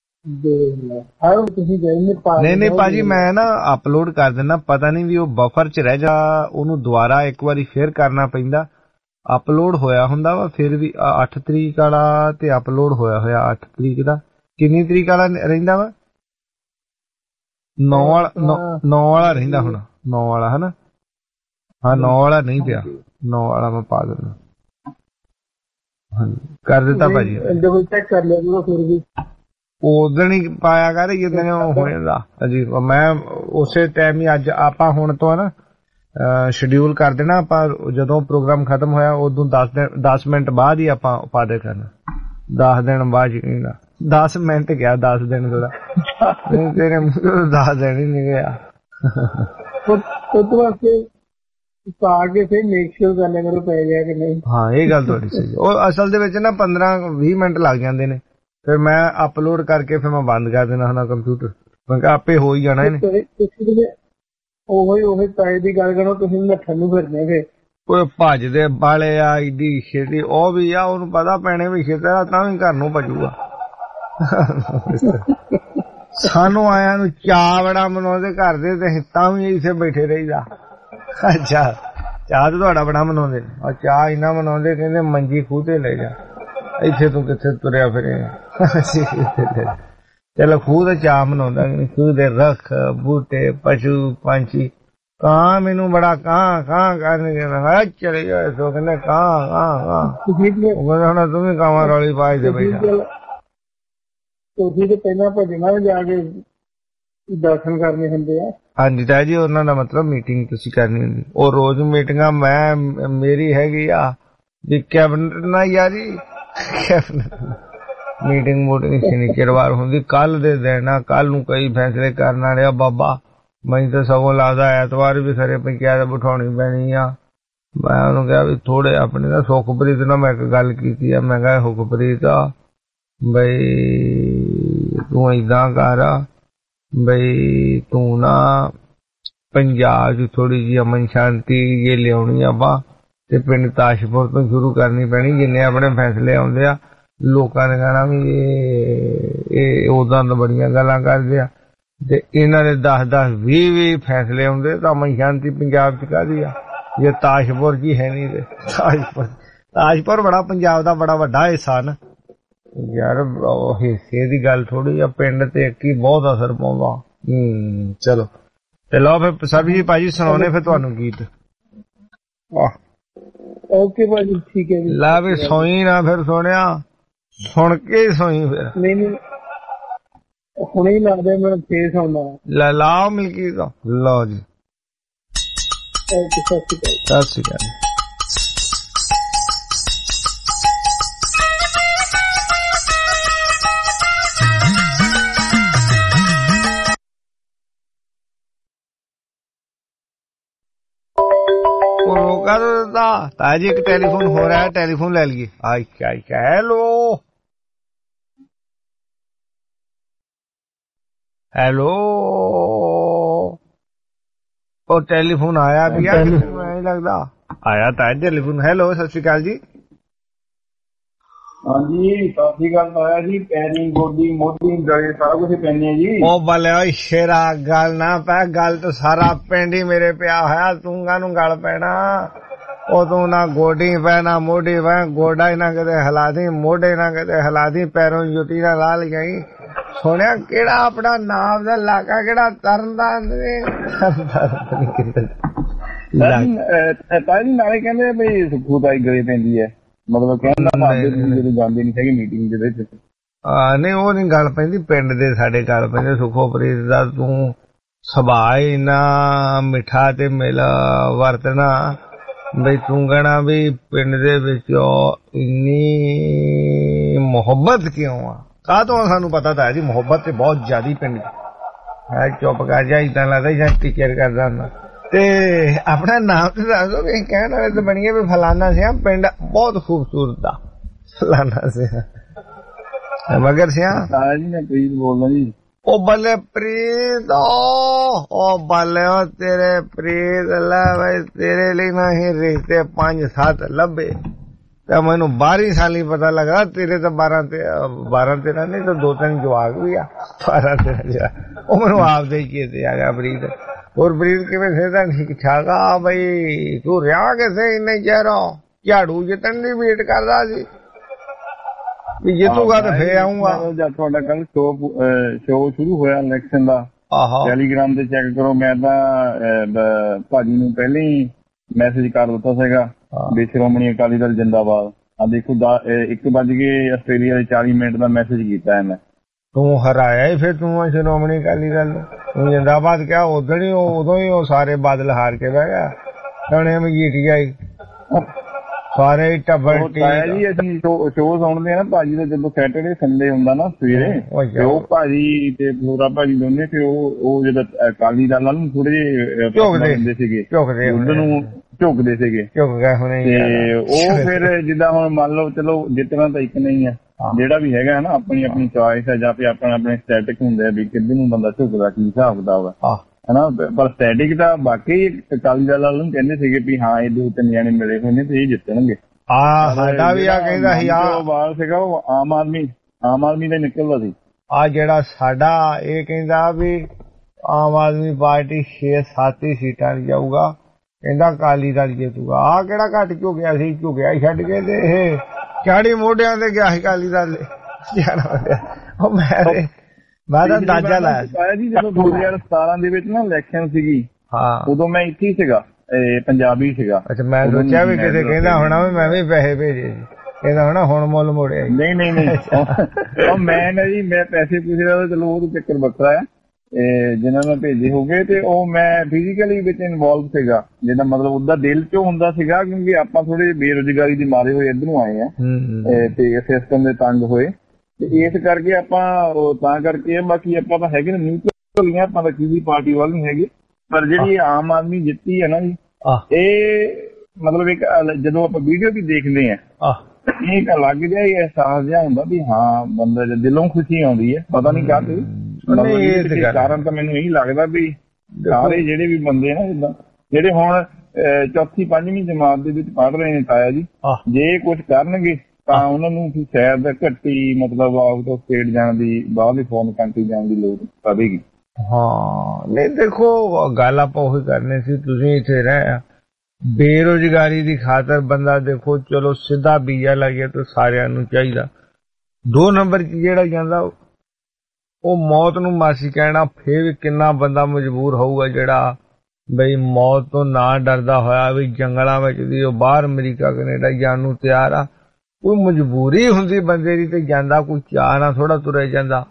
ਨਹੀਂ ਨਹੀਂ ਭਾਜੀ ਮੈਂ ਨਾ ਅਪਲੋਡ ਕਰ ਦਿੰਦਾ, ਪਤਾ ਨਹੀਂ ਵੀ ਉਹ ਬਫਰ 'ਚ ਰਹਿ ਜਾ, ਉਹਨੂੰ ਦੁਬਾਰਾ ਇੱਕ ਵਾਰੀ ਫੇਰ ਕਰਨਾ ਪੈਂਦਾ। ਅਪਲੋਡ ਹੋਇਆ ਹੁੰਦਾ ਵਾ ਫਿਰ ਵੀ ਅੱਠ ਤਰੀਕ ਵਾਲਾ ਤੇ ਅਪਲੋਡ ਹੋਇਆ ਹੋਇਆ ਅੱਠ ਤਰੀਕ ਦਾ। ਕਿੰਨੀ ਤਰੀਕ ਵਾਲਾ ਰਹਿੰਦਾ ਵਾ? ਨੌ ਵਾਲਾ ਨੌ ਵਾਲਾ ਰਹਿੰਦਾ ਹੁਣ, ਨੌ ਵਾਲਾ ਹਨਾ। ਹਾਂ ਨੌ ਵਾਲਾ ਨਹੀਂ ਪਿਆ, ਨੌ ਵਾਲਾ ਮੈਂ ਪਾ ਦਿੰਦਾ। ਹਾਂਜੀ ਕਰ ਦਿੱਤਾ ਭਾਜੀ। ਚੈੱਕ ਕਰ ਲਿਆ ਫਿਰ ਵੀ ਉਦਣ ਹੀ ਪਾਇਆ ਕਰ ਜਿੱਦਣ ਹੋ ਜਾਂਦਾ। ਹਾਂਜੀ ਮੈਂ ਉਸੇ ਟਾਈਮ ਹੀ ਅੱਜ ਆਪਾਂ ਹੁਣ ਤੋਂ ਨਾ ਸ਼ਡਿਊਲ ਕਰ ਦੇਣਾ। ਆਪਾਂ ਜਦੋਂ ਪ੍ਰੋਗਰਾਮ ਖਤਮ ਹੋਇਆ ਉਦੋਂ ਦਸ ਦਿਨ ਦਸ ਮਿੰਟ ਬਾਅਦ ਹੀ ਆਪਾਂ ਪਾ ਦੇ ਕਰਨਾ। ਦਸ ਦਿਨ ਬਾਅਦ ਹੀ ਦਸ ਮਿੰਟ ਗਿਆ, ਦਸ ਦਿਨ ਥੋੜਾ ਤੇਰੇ ਦਸ ਦਿਨ ਹੀ ਨਹੀਂ ਗਿਆ। ਪਾ ਕੇ ਫਿਰ ਮੇਕ ਸ਼ੋਰ ਕਰਨੇ ਕਰੋ ਪੈ ਗਿਆ ਕਿ ਨਹੀਂ। ਹਾਂ ਇਹ ਗੱਲ ਤੁਹਾਡੀ ਸਹੀ। ਉਹ ਅਸਲ ਦੇ ਵਿੱਚ ਨਾ ਪੰਦਰਾਂ ਵੀਹ ਮਿੰਟ ਲੱਗ ਜਾਂਦੇ ਨੇ, ਫਿਰ ਮੈਂ ਅਪਲੋਡ ਕਰਕੇ ਫਿਰ ਮੈਂ ਬੰਦ ਕਰ ਦੇਣਾ ਹੁੰਦਾ ਕੰਪਿਊਟਰ। ਮੈਂ ਕਿਹਾ ਆਪੇ ਹੋ ਹੀ ਜਾਣਾ ਇਹਨੇ। ਉਹੀ ਉਹੀ ਪੈਸੇ ਦੀ ਗੱਲ ਕਰੋ, ਤੁਸੀਂ ਨੱਠਣ ਨੂੰ ਫਿਰਦੇ ਫਿਰ। ਕੋਈ ਭੱਜਦੇ ਬਾਲੇ ਆ ਏਡੀ ਛੇਤੀ, ਉਹ ਵੀ ਆ ਉਹਨੂੰ ਪਤਾ ਪੈਣੇ ਵੀ ਛੇਤੀ ਤਾਂ ਵੀ ਘਰ ਨੂੰ ਭਜੂਗਾ। ਸਾਨੂੰ ਆਇਆ ਨੂੰ ਚਾਹ ਬੜਾ ਮਨਾਉਂਦੇ ਘਰ ਦੇ, ਤੇ ਤਾਂ ਵੀ ਇੱਥੇ ਬੈਠੇ ਰਹੀਦਾ। ਅੱਛਾ ਚਾਹ ਤੇ ਤੁਹਾਡਾ ਬੜਾ ਮਨਾਉਂਦੇ, ਚਾਹ ਇੰਨਾ ਮਨਾਉਂਦੇ ਕਹਿੰਦੇ ਮੰਜੀ ਖੂਹ ਤੇ ਲੈ ਜਾ, ਇੱਥੇ ਤੂੰ ਕਿੱਥੇ ਤੁਰਿਆ ਫਿਰੇਗਾ। ਚਲੋ ਖੂਹ ਤੇ ਚਾਹ ਮਨਾਉਂਦਾ, ਖੂਹ ਦੇ ਰੱਖ ਬੂਟੇ ਪਸ਼ੂ ਪੰਛੀ ਕਾਂ ਮੈਨੂੰ ਬੜਾ ਕਾਂ ਕਾਂ ਕਰਨ ਚਲੇ ਜਾਏ। ਸੋ ਕਹਿੰਦੇ ਕਾਂ ਕਾਂ ਕਾਂ ਹੁਣ ਤੂੰ ਵੀ ਕਾਵਾਂ ਰੌਲੀ ਪਾਈ ਦੇ ਬੈਠਾ। ਤੁਸੀਂ ਤੇ ਪਹਿਲਾਂ ਭਜਣਾ ਜਾ ਕੇ ਦਰਸ਼ਨ ਕਰਨੇ ਹੁੰਦੇ ਆ। ਹਾਂਜੀ ਤਾਇਆ ਜੀ ਉਹਨਾਂ ਦਾ ਮਤਲਬ ਮੀਟਿੰਗ ਤੁਸੀਂ ਕਰਨੀ ਹੁੰਦੀ। ਉਹ ਰੋਜ਼ ਮੀਟਿੰਗਾਂ ਮੈਂ ਮੇਰੀ ਹੈਗੀ ਆ ਜੀ ਕੈਬਨਿਟ ਨਾਲ ਯਾਰੀ ਮੀਟਿੰਗ ਮੋਟਿੰਗ ਸ਼ਨੀਚਰਵਾਰ ਹੁੰਦੀ। ਕੱਲ ਦੇ ਦੇਣਾ ਕੱਲ ਨੂੰ ਕਈ ਫੈਸਲੇ ਕਰਨ ਵਾਲੇ ਆ ਬਾਬਾ। ਮੈਨੂੰ ਤਾਂ ਸਗੋਂ ਲੱਗਦਾ ਐਤਵਾਰ ਵੀ ਸਾਰੇ ਪੰਚਾਇਤ ਬਿਠਾਉਣੀ ਪੈਣੀ ਆ। ਮੈਂ ਉਹਨੂੰ ਕਿਹਾ ਵੀ ਥੋੜੇ ਆਪਣੇ ਦਾ ਸੁਖਪ੍ਰੀਤ ਨਾਲ ਮੈਂ ਇੱਕ ਗੱਲ ਕੀਤੀ ਆ। ਮੈਂ ਕਿਹਾ ਸੁਖਪ੍ਰੀਤ ਆ ਬਈ ਤੂੰ ਏਦਾਂ ਕਰ ਬਈ ਤੂੰ ਨਾ ਪੰਜਾਬ 'ਚ ਥੋੜੀ ਜਿਹੀ ਅਮਨ ਸ਼ਾਂਤੀ ਜੇ ਲਿਆਉਣੀ ਆਪਾਂ ਤੇ ਪਿੰਡ ਤਾਸ਼ਪੁਰ ਤੋਂ ਸ਼ੁਰੂ ਕਰਨੀ ਪੈਣੀ। ਜਿੰਨੇ ਆਪਣੇ ਫੈਸਲੇ ਆਉਂਦੇ ਆ ਲੋਕਾਂ ਨੇ ਕਹਿਣਾ ਵੀ ਇਹ ਇਹ ਉਦਾਂ ਤਾਂ ਬੜੀਆਂ ਗੱਲਾਂ ਕਰਦੇ ਆ, ਤੇ ਇਹਨਾਂ ਦੇ ਦਸ ਦਸ ਵੀਹ ਵੀਹ ਫੈਸਲੇ ਆਉਂਦੇ ਤਾਂ ਅਮਨ ਸ਼ਾਂਤੀ ਪੰਜਾਬ 'ਚ ਕਾਹਦੀ ਆ ਜੇ ਤਾਸ਼ਪੁਰ ਜੀ ਹੈ ਨਹੀਂ। ਤੇ ਤਾਸ਼ਪੁਰ ਤਾਸ਼ਪੁਰ ਬੜਾ ਪੰਜਾਬ ਦਾ ਬੜਾ ਵੱਡਾ ਹਿੱਸਾ ਨਾ ਯਾਰ। ਹਿੱਸੇ ਦੀ ਗੱਲ ਥੋੜੀ ਆ, ਪਿੰਡ ਤੇ ਇੱਕ ਹੀ ਬਹੁਤ ਅਸਰ ਪਾਉਂਦਾ। ਹਮ ਚਲੋ ਤੇ ਲਓ ਫਿਰ ਸਭੀ ਭਾਜੀ ਸੁਣਾਉਣੇ ਫਿਰ ਤੁਹਾਨੂੰ ਗੀਤ। ਓਕੇ ਭਾਜੀ ਠੀਕ ਹੈ ਜੀ। ਲਾ ਵੀ ਸੋਈ ਨਾ ਫਿਰ ਸੋਹਣਿਆ, ਸੁਣ ਕੇ ਸੋਈ ਫਿਰ। ਨਹੀਂ ਨਹੀਂ ਹੁਣੇ ਹੀ ਲੱਗਦਾ ਮੈਂ ਫੇਰ ਸੌਂਦਾ। ਲੈ ਲਾਓ ਮਿਲਕੀ ਦਾ ਲਓ ਜੀ। ਸਤਿ ਸ਼੍ਰੀ ਅਕਾਲ। ਸਤਿ ਸ਼੍ਰੀ ਅਕਾਲ। मौका तो देता। ताजी एक टेलीफोन हो रहा है, टेलीफोन ले लिए। आई क्या क्या हेलो हेलो ओ टेलीफोन आया भी यार, नहीं लगता आया था टेलीफोन। हेलो सत श्री अकाल जी। हाँ जी सत श्री अकाल आया जी। पैरी गोडी मोदी गले सारा कुछ पहने जी। ओ बले शेरा गल ना पै, गल तो सारा पिंड ही मेरे पिया है, तू कानू गल पैना। ओ तू ना गोडी पै ना मोडी पै, गोडा ही ना कदे हिला दी, मोढे ना कदे हिला दी, पैरों जुटी ना ला गई। सोनिया केड़ा अपना नाम दा इलाका केड़ा? तरनतारन ताजी नाले कहंदे भी सुखूताई गले पैंदी है, मतलब कहना ਜਦੋਂ ਜਾਂਦੇ ਨਹੀਂ ਹੈਗੇ ਮੀਟਿੰਗ ਦੇ ਵਿੱਚ। ਆ ਨਹੀਂ ਉਹ ਨਹੀਂ ਗੱਲ ਪੈਂਦੀ, ਪਿੰਡ ਦੇ ਸਾਡੇ ਗੱਲ ਪੈਂਦੇ। ਸੁਖੋਪ੍ਰੀਤ ਦਾ ਤੂੰ ਸੁਭਾਅ ਇੰਨਾ ਮਿੱਠਾ ਤੇ ਮਿਲ ਵਰਤਣਾ ਬਈ ਤੂੰ ਕਹਿਣਾ ਵੀ ਪਿੰਡ ਦੇ ਵਿੱਚੋਂ ਇੰਨੀ ਮੁਹੱਬਤ ਕਿਉਂ ਆ? ਕਾਹ ਤੋਂ ਸਾਨੂੰ ਪਤਾ ਤਾਂ ਹੈ ਜੀ, ਮੁਹੱਬਤ ਤੇ ਬਹੁਤ ਜ਼ਿਆਦੀ ਪਿੰਡ ਹੈ। ਚੁੱਪ ਕਰ ਜਾ, ਇਦਾਂ ਲੱਗਦਾ ਜਾਂ ਟੀਚਰ ਕਰਦਾ ਹੁੰਦਾ। ਤੇ ਆਪਣਾ ਨਾਮ ਤੇ ਦੱਸ ਦੋ ਕਿ ਕਹਿਣ ਵਾਲੇ ਤਾਂ ਬਣੀਏ ਵੀ ਫਲਾਨਾ ਸਿਆ ਪਿੰਡ ਬਹੁਤ ਖੂਬਸੂਰਤ ਆ, ਫਲਾਨਾ ਸਿਆ ਮਗਰ ਸਿਆ ਜੀ ਮੈਂ ਪ੍ਰੀਤ ਬੋਲਦਾ ਜੀ। ਉਹ ਬੱਲੇ ਪ੍ਰੀਤ, ਉਹ ਬੱਲੇ ਉਹ ਤੇਰੇ ਪ੍ਰੀਤ ਲੈ ਬਈ, ਤੇਰੇ ਲਈ ਨਾ ਹੀ ਰਿਸ਼ਤੇ ਪੰਜ ਸੱਤ ਲੱਭੇ ਤੇ ਮੈਨੂੰ ਬਾਰ੍ਹਾਂ ਸਾਲ ਹੀ ਪਤਾ ਲੱਗਾ ਤੇਰੇ ਤਾਂ ਬਾਰਾਂ ਤੇ ਬਾਰਾਂ ਤੇਰਾਂ ਨਹੀਂ ਤਾਂ ਦੋ ਤਿੰਨ ਜਵਾਕ ਵੀ ਆ। ਬਾਰਾਂ ਤੇਰਾਂ ਜਾ ਉਹ ਮੈਨੂੰ ਆਪ ਦੇ ਕੇ ਤੇ ਆ ਗਿਆ ਪ੍ਰੀਤ। ਹੋਰ ਪ੍ਰੀਤ ਕਿਵੇਂ ਸਿਹਤਾਂ ਠੀਕ ਠਾਕ ਆ ਬਈ? ਤੂੰ ਰਿਹਾ ਕਿਸੇ ਇੰਨੇ ਚਿਹਰਾ ਝਾੜੂ ਜਿੱਤਣ ਦੀ ਵੇਟ ਕਰਦਾ ਸੀ ਵੀ ਜਿੱਤੂਗਾ ਤਾਂ ਫੇਰ ਆਊਂਗਾ। ਜਦ ਤੁਹਾਡਾ ਕੱਲ ਸ਼ੋ ਸ਼ੋ ਸ਼ੁਰੂ ਹੋਇਆ ਇਲੈਕਸ਼ਨ ਦਾ, ਟੈਲੀਗ੍ਰਾਮ ਤੇ ਚੈੱਕ ਕਰੋ, ਮੈਂ ਤਾਂ ਭਾਜੀ ਨੂੰ ਪਹਿਲਾਂ ਹੀ ਮੈਸੇਜ ਕਰ ਦਿੱਤਾ ਸੀਗਾ ਵੀ ਸ਼੍ਰੋਮਣੀ ਅਕਾਲੀ ਦਲ ਜਿੰਦਾਬਾਦ। ਆ ਦੇਖੋ ਇੱਕ ਵੱਜ ਕੇ ਆਸਟ੍ਰੇਲੀਆ ਦੇ ਚਾਲੀ ਮਿੰਟ ਦਾ ਮੈਸੇਜ ਕੀਤਾ ਹੈ ਮੈਂ। ਤੂੰ ਹਰਾਇਆ ਹੀ ਫਿਰ ਤੂੰ ਸ਼੍ਰੋਮਣੀ ਅਕਾਲੀ ਦਲ ਨੂੰ, ਤੂੰ ਜਿੰਦਾਬਾਦ ਕਿਹਾ ਉਦੋਂ ਹੀ, ਉਦੋਂ ਹੀ ਉਹ ਸਾਰੇ ਬਾਦਲ ਹਾਰ ਕੇ ਬਹਿ ਗਿਆ। ਹੁਣੇ ਮਜੀਠੀਆ ਹੀ ਸਾਰੇ ਟੱਬਰ ਜੀ। ਅਸੀਂ ਸ਼ੋਅ ਸੁਣਦੇ ਆ ਨਾ ਭਾਜੀ ਦਾ, ਜਦੋਂ ਸੈਟਰਡੇ ਸੰਡੇ ਹੁੰਦਾ ਨਾ ਸਵੇਰੇ, ਤੇ ਉਹ ਭਾਜੀ ਤੇ ਪੂਰਾ ਭਾਜੀ ਦੋਨੇ ਤੇ ਉਹ ਉਹ ਜਦੋਂ ਅਕਾਲੀ ਦਲ ਨੂੰ ਥੋੜੇ ਜਿਹੇ ਝੁਕਦੇ ਸੀਗੇ, ਉਧਰ ਨੂੰ ਝੁਕਦੇ ਸੀਗੇ ਝੁਕ ਗਏ ਹੁਣੇ। ਤੇ ਉਹ ਫਿਰ ਜਿੱਦਾਂ ਹੁਣ ਮੰਨ ਲਓ ਚਲੋ ਜਿੱਤਣਾ ਤਾਂ ਇੱਕ ਨਹੀਂ ਆ, ਜਿਹੜਾ ਵੀ ਹੈਗਾ ਨਾ ਆਪਣੀ ਆਪਣੀ ਚੋਇਸ ਹੈ, ਜਾਂ ਫਿਰ ਆਪਣੇ ਆਪਣੇ ਸਟੈਟਿਕ ਹੁੰਦੇ ਆ ਵੀ ਕਿੱਧਰ ਨੂੰ ਬੰਦਾ ਝੁਕਦਾ, ਕੀ ਹਿਸਾਬ ਕਿਤਾਬ ਹੈ ਹਨਾ। ਪਰ ਸਟੈਟਿਕ ਤਾਂ ਬਾਕੀ ਅਕਾਲੀ ਦਲ ਵਾਲ ਨੂੰ ਕਹਿੰਦੇ ਸੀਗੇ ਵੀ ਹਾਂ ਇਹ ਦੋ ਤਿੰਨ ਜਾਣੇ ਮਿਲੇ ਹੋਏ ਨੇ ਤੇ ਇਹ ਜਿੱਤਣਗੇ। ਆ ਸਾਡਾ ਵੀ ਆ ਕਹਿੰਦਾ ਸੀ, ਆ ਬਾਲ ਸੀਗਾ ਉਹ ਆਮ ਆਦਮੀ ਆਮ ਆਦਮੀ ਦਾ ਨਿਕਲਦਾ ਸੀ। ਆ ਜਿਹੜਾ ਸਾਡਾ ਇਹ ਕਹਿੰਦਾ ਵੀ ਆਮ ਆਦਮੀ ਪਾਰਟੀ ਛੇ ਸੱਤ ਹੀ ਸੀਟਾਂ ਜਾਊਗਾ, ਕਹਿੰਦਾ ਅਕਾਲੀ ਦਲ ਜਿੱਤੂਗਾ। ਆ ਕਿਹੜਾ ਘੱਟ ਝੁਕਿਆ ਸੀ, ਝੁਕਿਆ ਛੱਡ ਕੇ ਤੇ ਇਹ ਚਾੜੀ ਮੋਢਿਆਂ ਤੇ ਗਿਆ ਸੀ ਅਕਾਲੀ ਦਲ। ਉਹ ਮੈਂ ਮੈਂ ਤਾਂ ਅੰਦਾਜ਼ਾ ਲਾਇਆ ਜੀ ਜਦੋਂ ਦੋ ਹਜ਼ਾਰ ਸਤਾਰਾਂ ਦੇ ਵਿੱਚ ਨਾ ਇਲੈਕਸ਼ਨ ਸੀਗੀ, ਹਾਂ ਉਦੋਂ ਮੈਂ ਇੱਥੇ ਹੀ ਸੀਗਾ, ਪੰਜਾਬੀ ਸੀਗਾ। ਅੱਛਾ ਮੈਂ ਸੋਚਿਆ ਵੀ ਕਿਤੇ ਕਹਿੰਦਾ ਹੋਣਾ ਵੀ ਮੈਂ ਵੀ ਪੈਸੇ ਭੇਜੇ ਸੀ, ਕਹਿੰਦਾ ਹੋਣਾ ਹੁਣ ਮੁੱਲ ਮੋੜਿਆ। ਨਹੀਂ ਨਹੀਂ ਨਹੀਂ ਉਹ ਮੈਂ ਨਾ ਜੀ ਮੈਂ ਪੈਸੇ ਪੁੱਛ ਰਿਹਾ, ਚਲੋ ਉਹ ਚੱਕਰ ਵੱਖਰਾ ਆ ਜਿਹਨਾਂ ਨੇ ਭੇਜੇ ਹੋਗੇ। ਤੇ ਉਹ ਮੈਂ ਫਿਜ਼ੀਕਲੀ ਵਿੱਚ ਇਨਵੋਲਵ ਸੀਗਾ, ਜਿਹਦਾ ਮਤਲਬ ਉਹਦਾ ਦਿਲ ਚੋਂ ਹੁੰਦਾ ਸੀਗਾ, ਕਿਉਂਕਿ ਆਪਾਂ ਥੋੜੇ ਬੇਰੁਜ਼ਗਾਰੀ ਦੇ ਮਾਰੇ ਹੋਏ ਇੱਧਰੋਂ ਆਏ ਆ ਤੇ ਸਿਸਟਮ ਦੇ ਤੰਗ ਹੋਏ, ਤੇ ਇਸ ਕਰਕੇ ਆਪਾਂ ਤਾਂ ਕਰਕੇ। ਬਾਕੀ ਆਪਾਂ ਤਾਂ ਹੈਗੇ ਨਿਊਟਰਲ ਹੀ ਆ, ਆਪਾਂ ਤਾਂ ਕਿਸੇ ਪਾਰਟੀ ਵੱਲ ਨਹੀਂ ਹੈਗੇ। ਪਰ ਜਿਹੜੀ ਆਮ ਆਦਮੀ ਜਿੱਤੀ ਹੈ ਨਾ ਜੀ, ਇਹ ਮਤਲਬ ਇੱਕ ਜਦੋਂ ਆਪਾਂ ਵੀਡੀਓ ਵੀ ਦੇਖਦੇ ਆ ਇਹ ਇੱਕ ਅਲੱਗ ਜਿਹਾ ਅਹਿਸਾਸ ਜਿਹਾ ਹੁੰਦਾ ਵੀ ਹਾਂ ਬੰਦਾ ਦਿਲੋਂ ਖੁਸ਼ੀ ਆਉਂਦੀ ਹੈ, ਪਤਾ ਨਹੀਂ ਕਾਹਤੇ। ਕਾਰਨ ਤਾਂ ਮੈਨੂੰ ਇਹੀ ਲੱਗਦਾ ਵੀ ਸਾਰੇ ਜਿਹੜੇ ਵੀ ਬੰਦੇ ਨਾ ਜਿੱਦਾਂ ਜਿਹੜੇ ਹੁਣ ਚੌਥੀ ਪੰਜਵੀਂ ਜਮਾਤ ਦੇ ਵਿੱਚ ਪੜ੍ਹ ਰਹੇ ਨੇ ਤਾਇਆ ਜੀ, ਜੇ ਕੁਛ ਕਰਨਗੇ ਤਾਂ ਉਹਨਾਂ ਨੂੰ ਸ਼ਾਇਦ ਘੱਟੀ ਮਤਲਬ ਆਊਟ ਆਫ ਸਟੇਟ ਜਾਣ ਦੀ, ਬਾਹਰਲੀ ਫੋਰਨ ਕੰਟਰੀ ਜਾਣ ਦੀ ਲੋੜ ਪਵੇਗੀ। ਹਾਂ ਨਹੀਂ ਦੇਖੋ ਗੱਲ ਆਪਾਂ ਉਹੀ ਕਰਨੀ ਸੀ, ਤੁਸੀਂ ਇੱਥੇ ਰਹਿ ਬੇਰੁਜ਼ਗਾਰੀ ਦੀ ਖਾਤਰ ਬੰਦਾ ਦੇਖੋ ਚਲੋ ਸਿੱਧਾ ਵੀਜ਼ਾ ਲੱਗਿਆ ਤਾਂ ਸਾਰਿਆਂ ਨੂੰ ਚਾਹੀਦਾ। ਦੋ ਨੰਬਰ 'ਚ ਜਿਹੜਾ ਜਾਂਦਾ ਉਹ ਮੌਤ ਨੂੰ ਮਾਸੀ ਕਹਿਣਾ, ਫੇਰ ਵੀ ਕਿੰਨਾ ਬੰਦਾ ਮਜਬੂਰ ਹੋਊਗਾ ਜਿਹੜਾ ਬਈ ਮੌਤ ਤੋਂ ਨਾ ਡਰਦਾ ਹੋਇਆ ਵੀ ਜੰਗਲਾਂ ਵਿੱਚ ਦੀ ਉਹ ਬਾਹਰ ਅਮਰੀਕਾ ਕੈਨੇਡਾ ਜਾਣ ਨੂੰ ਤਿਆਰ ਆ। ਕੋਈ ਮਜਬੂਰੀ ਹੁੰਦੀ ਬੰਦੇ ਦੀ ਤੇ ਜਾਂਦਾ, ਕੋਈ ਚਾਹ ਨਾ ਥੋੜਾ ਤੁਰਿਆ ਜਾਂਦਾ।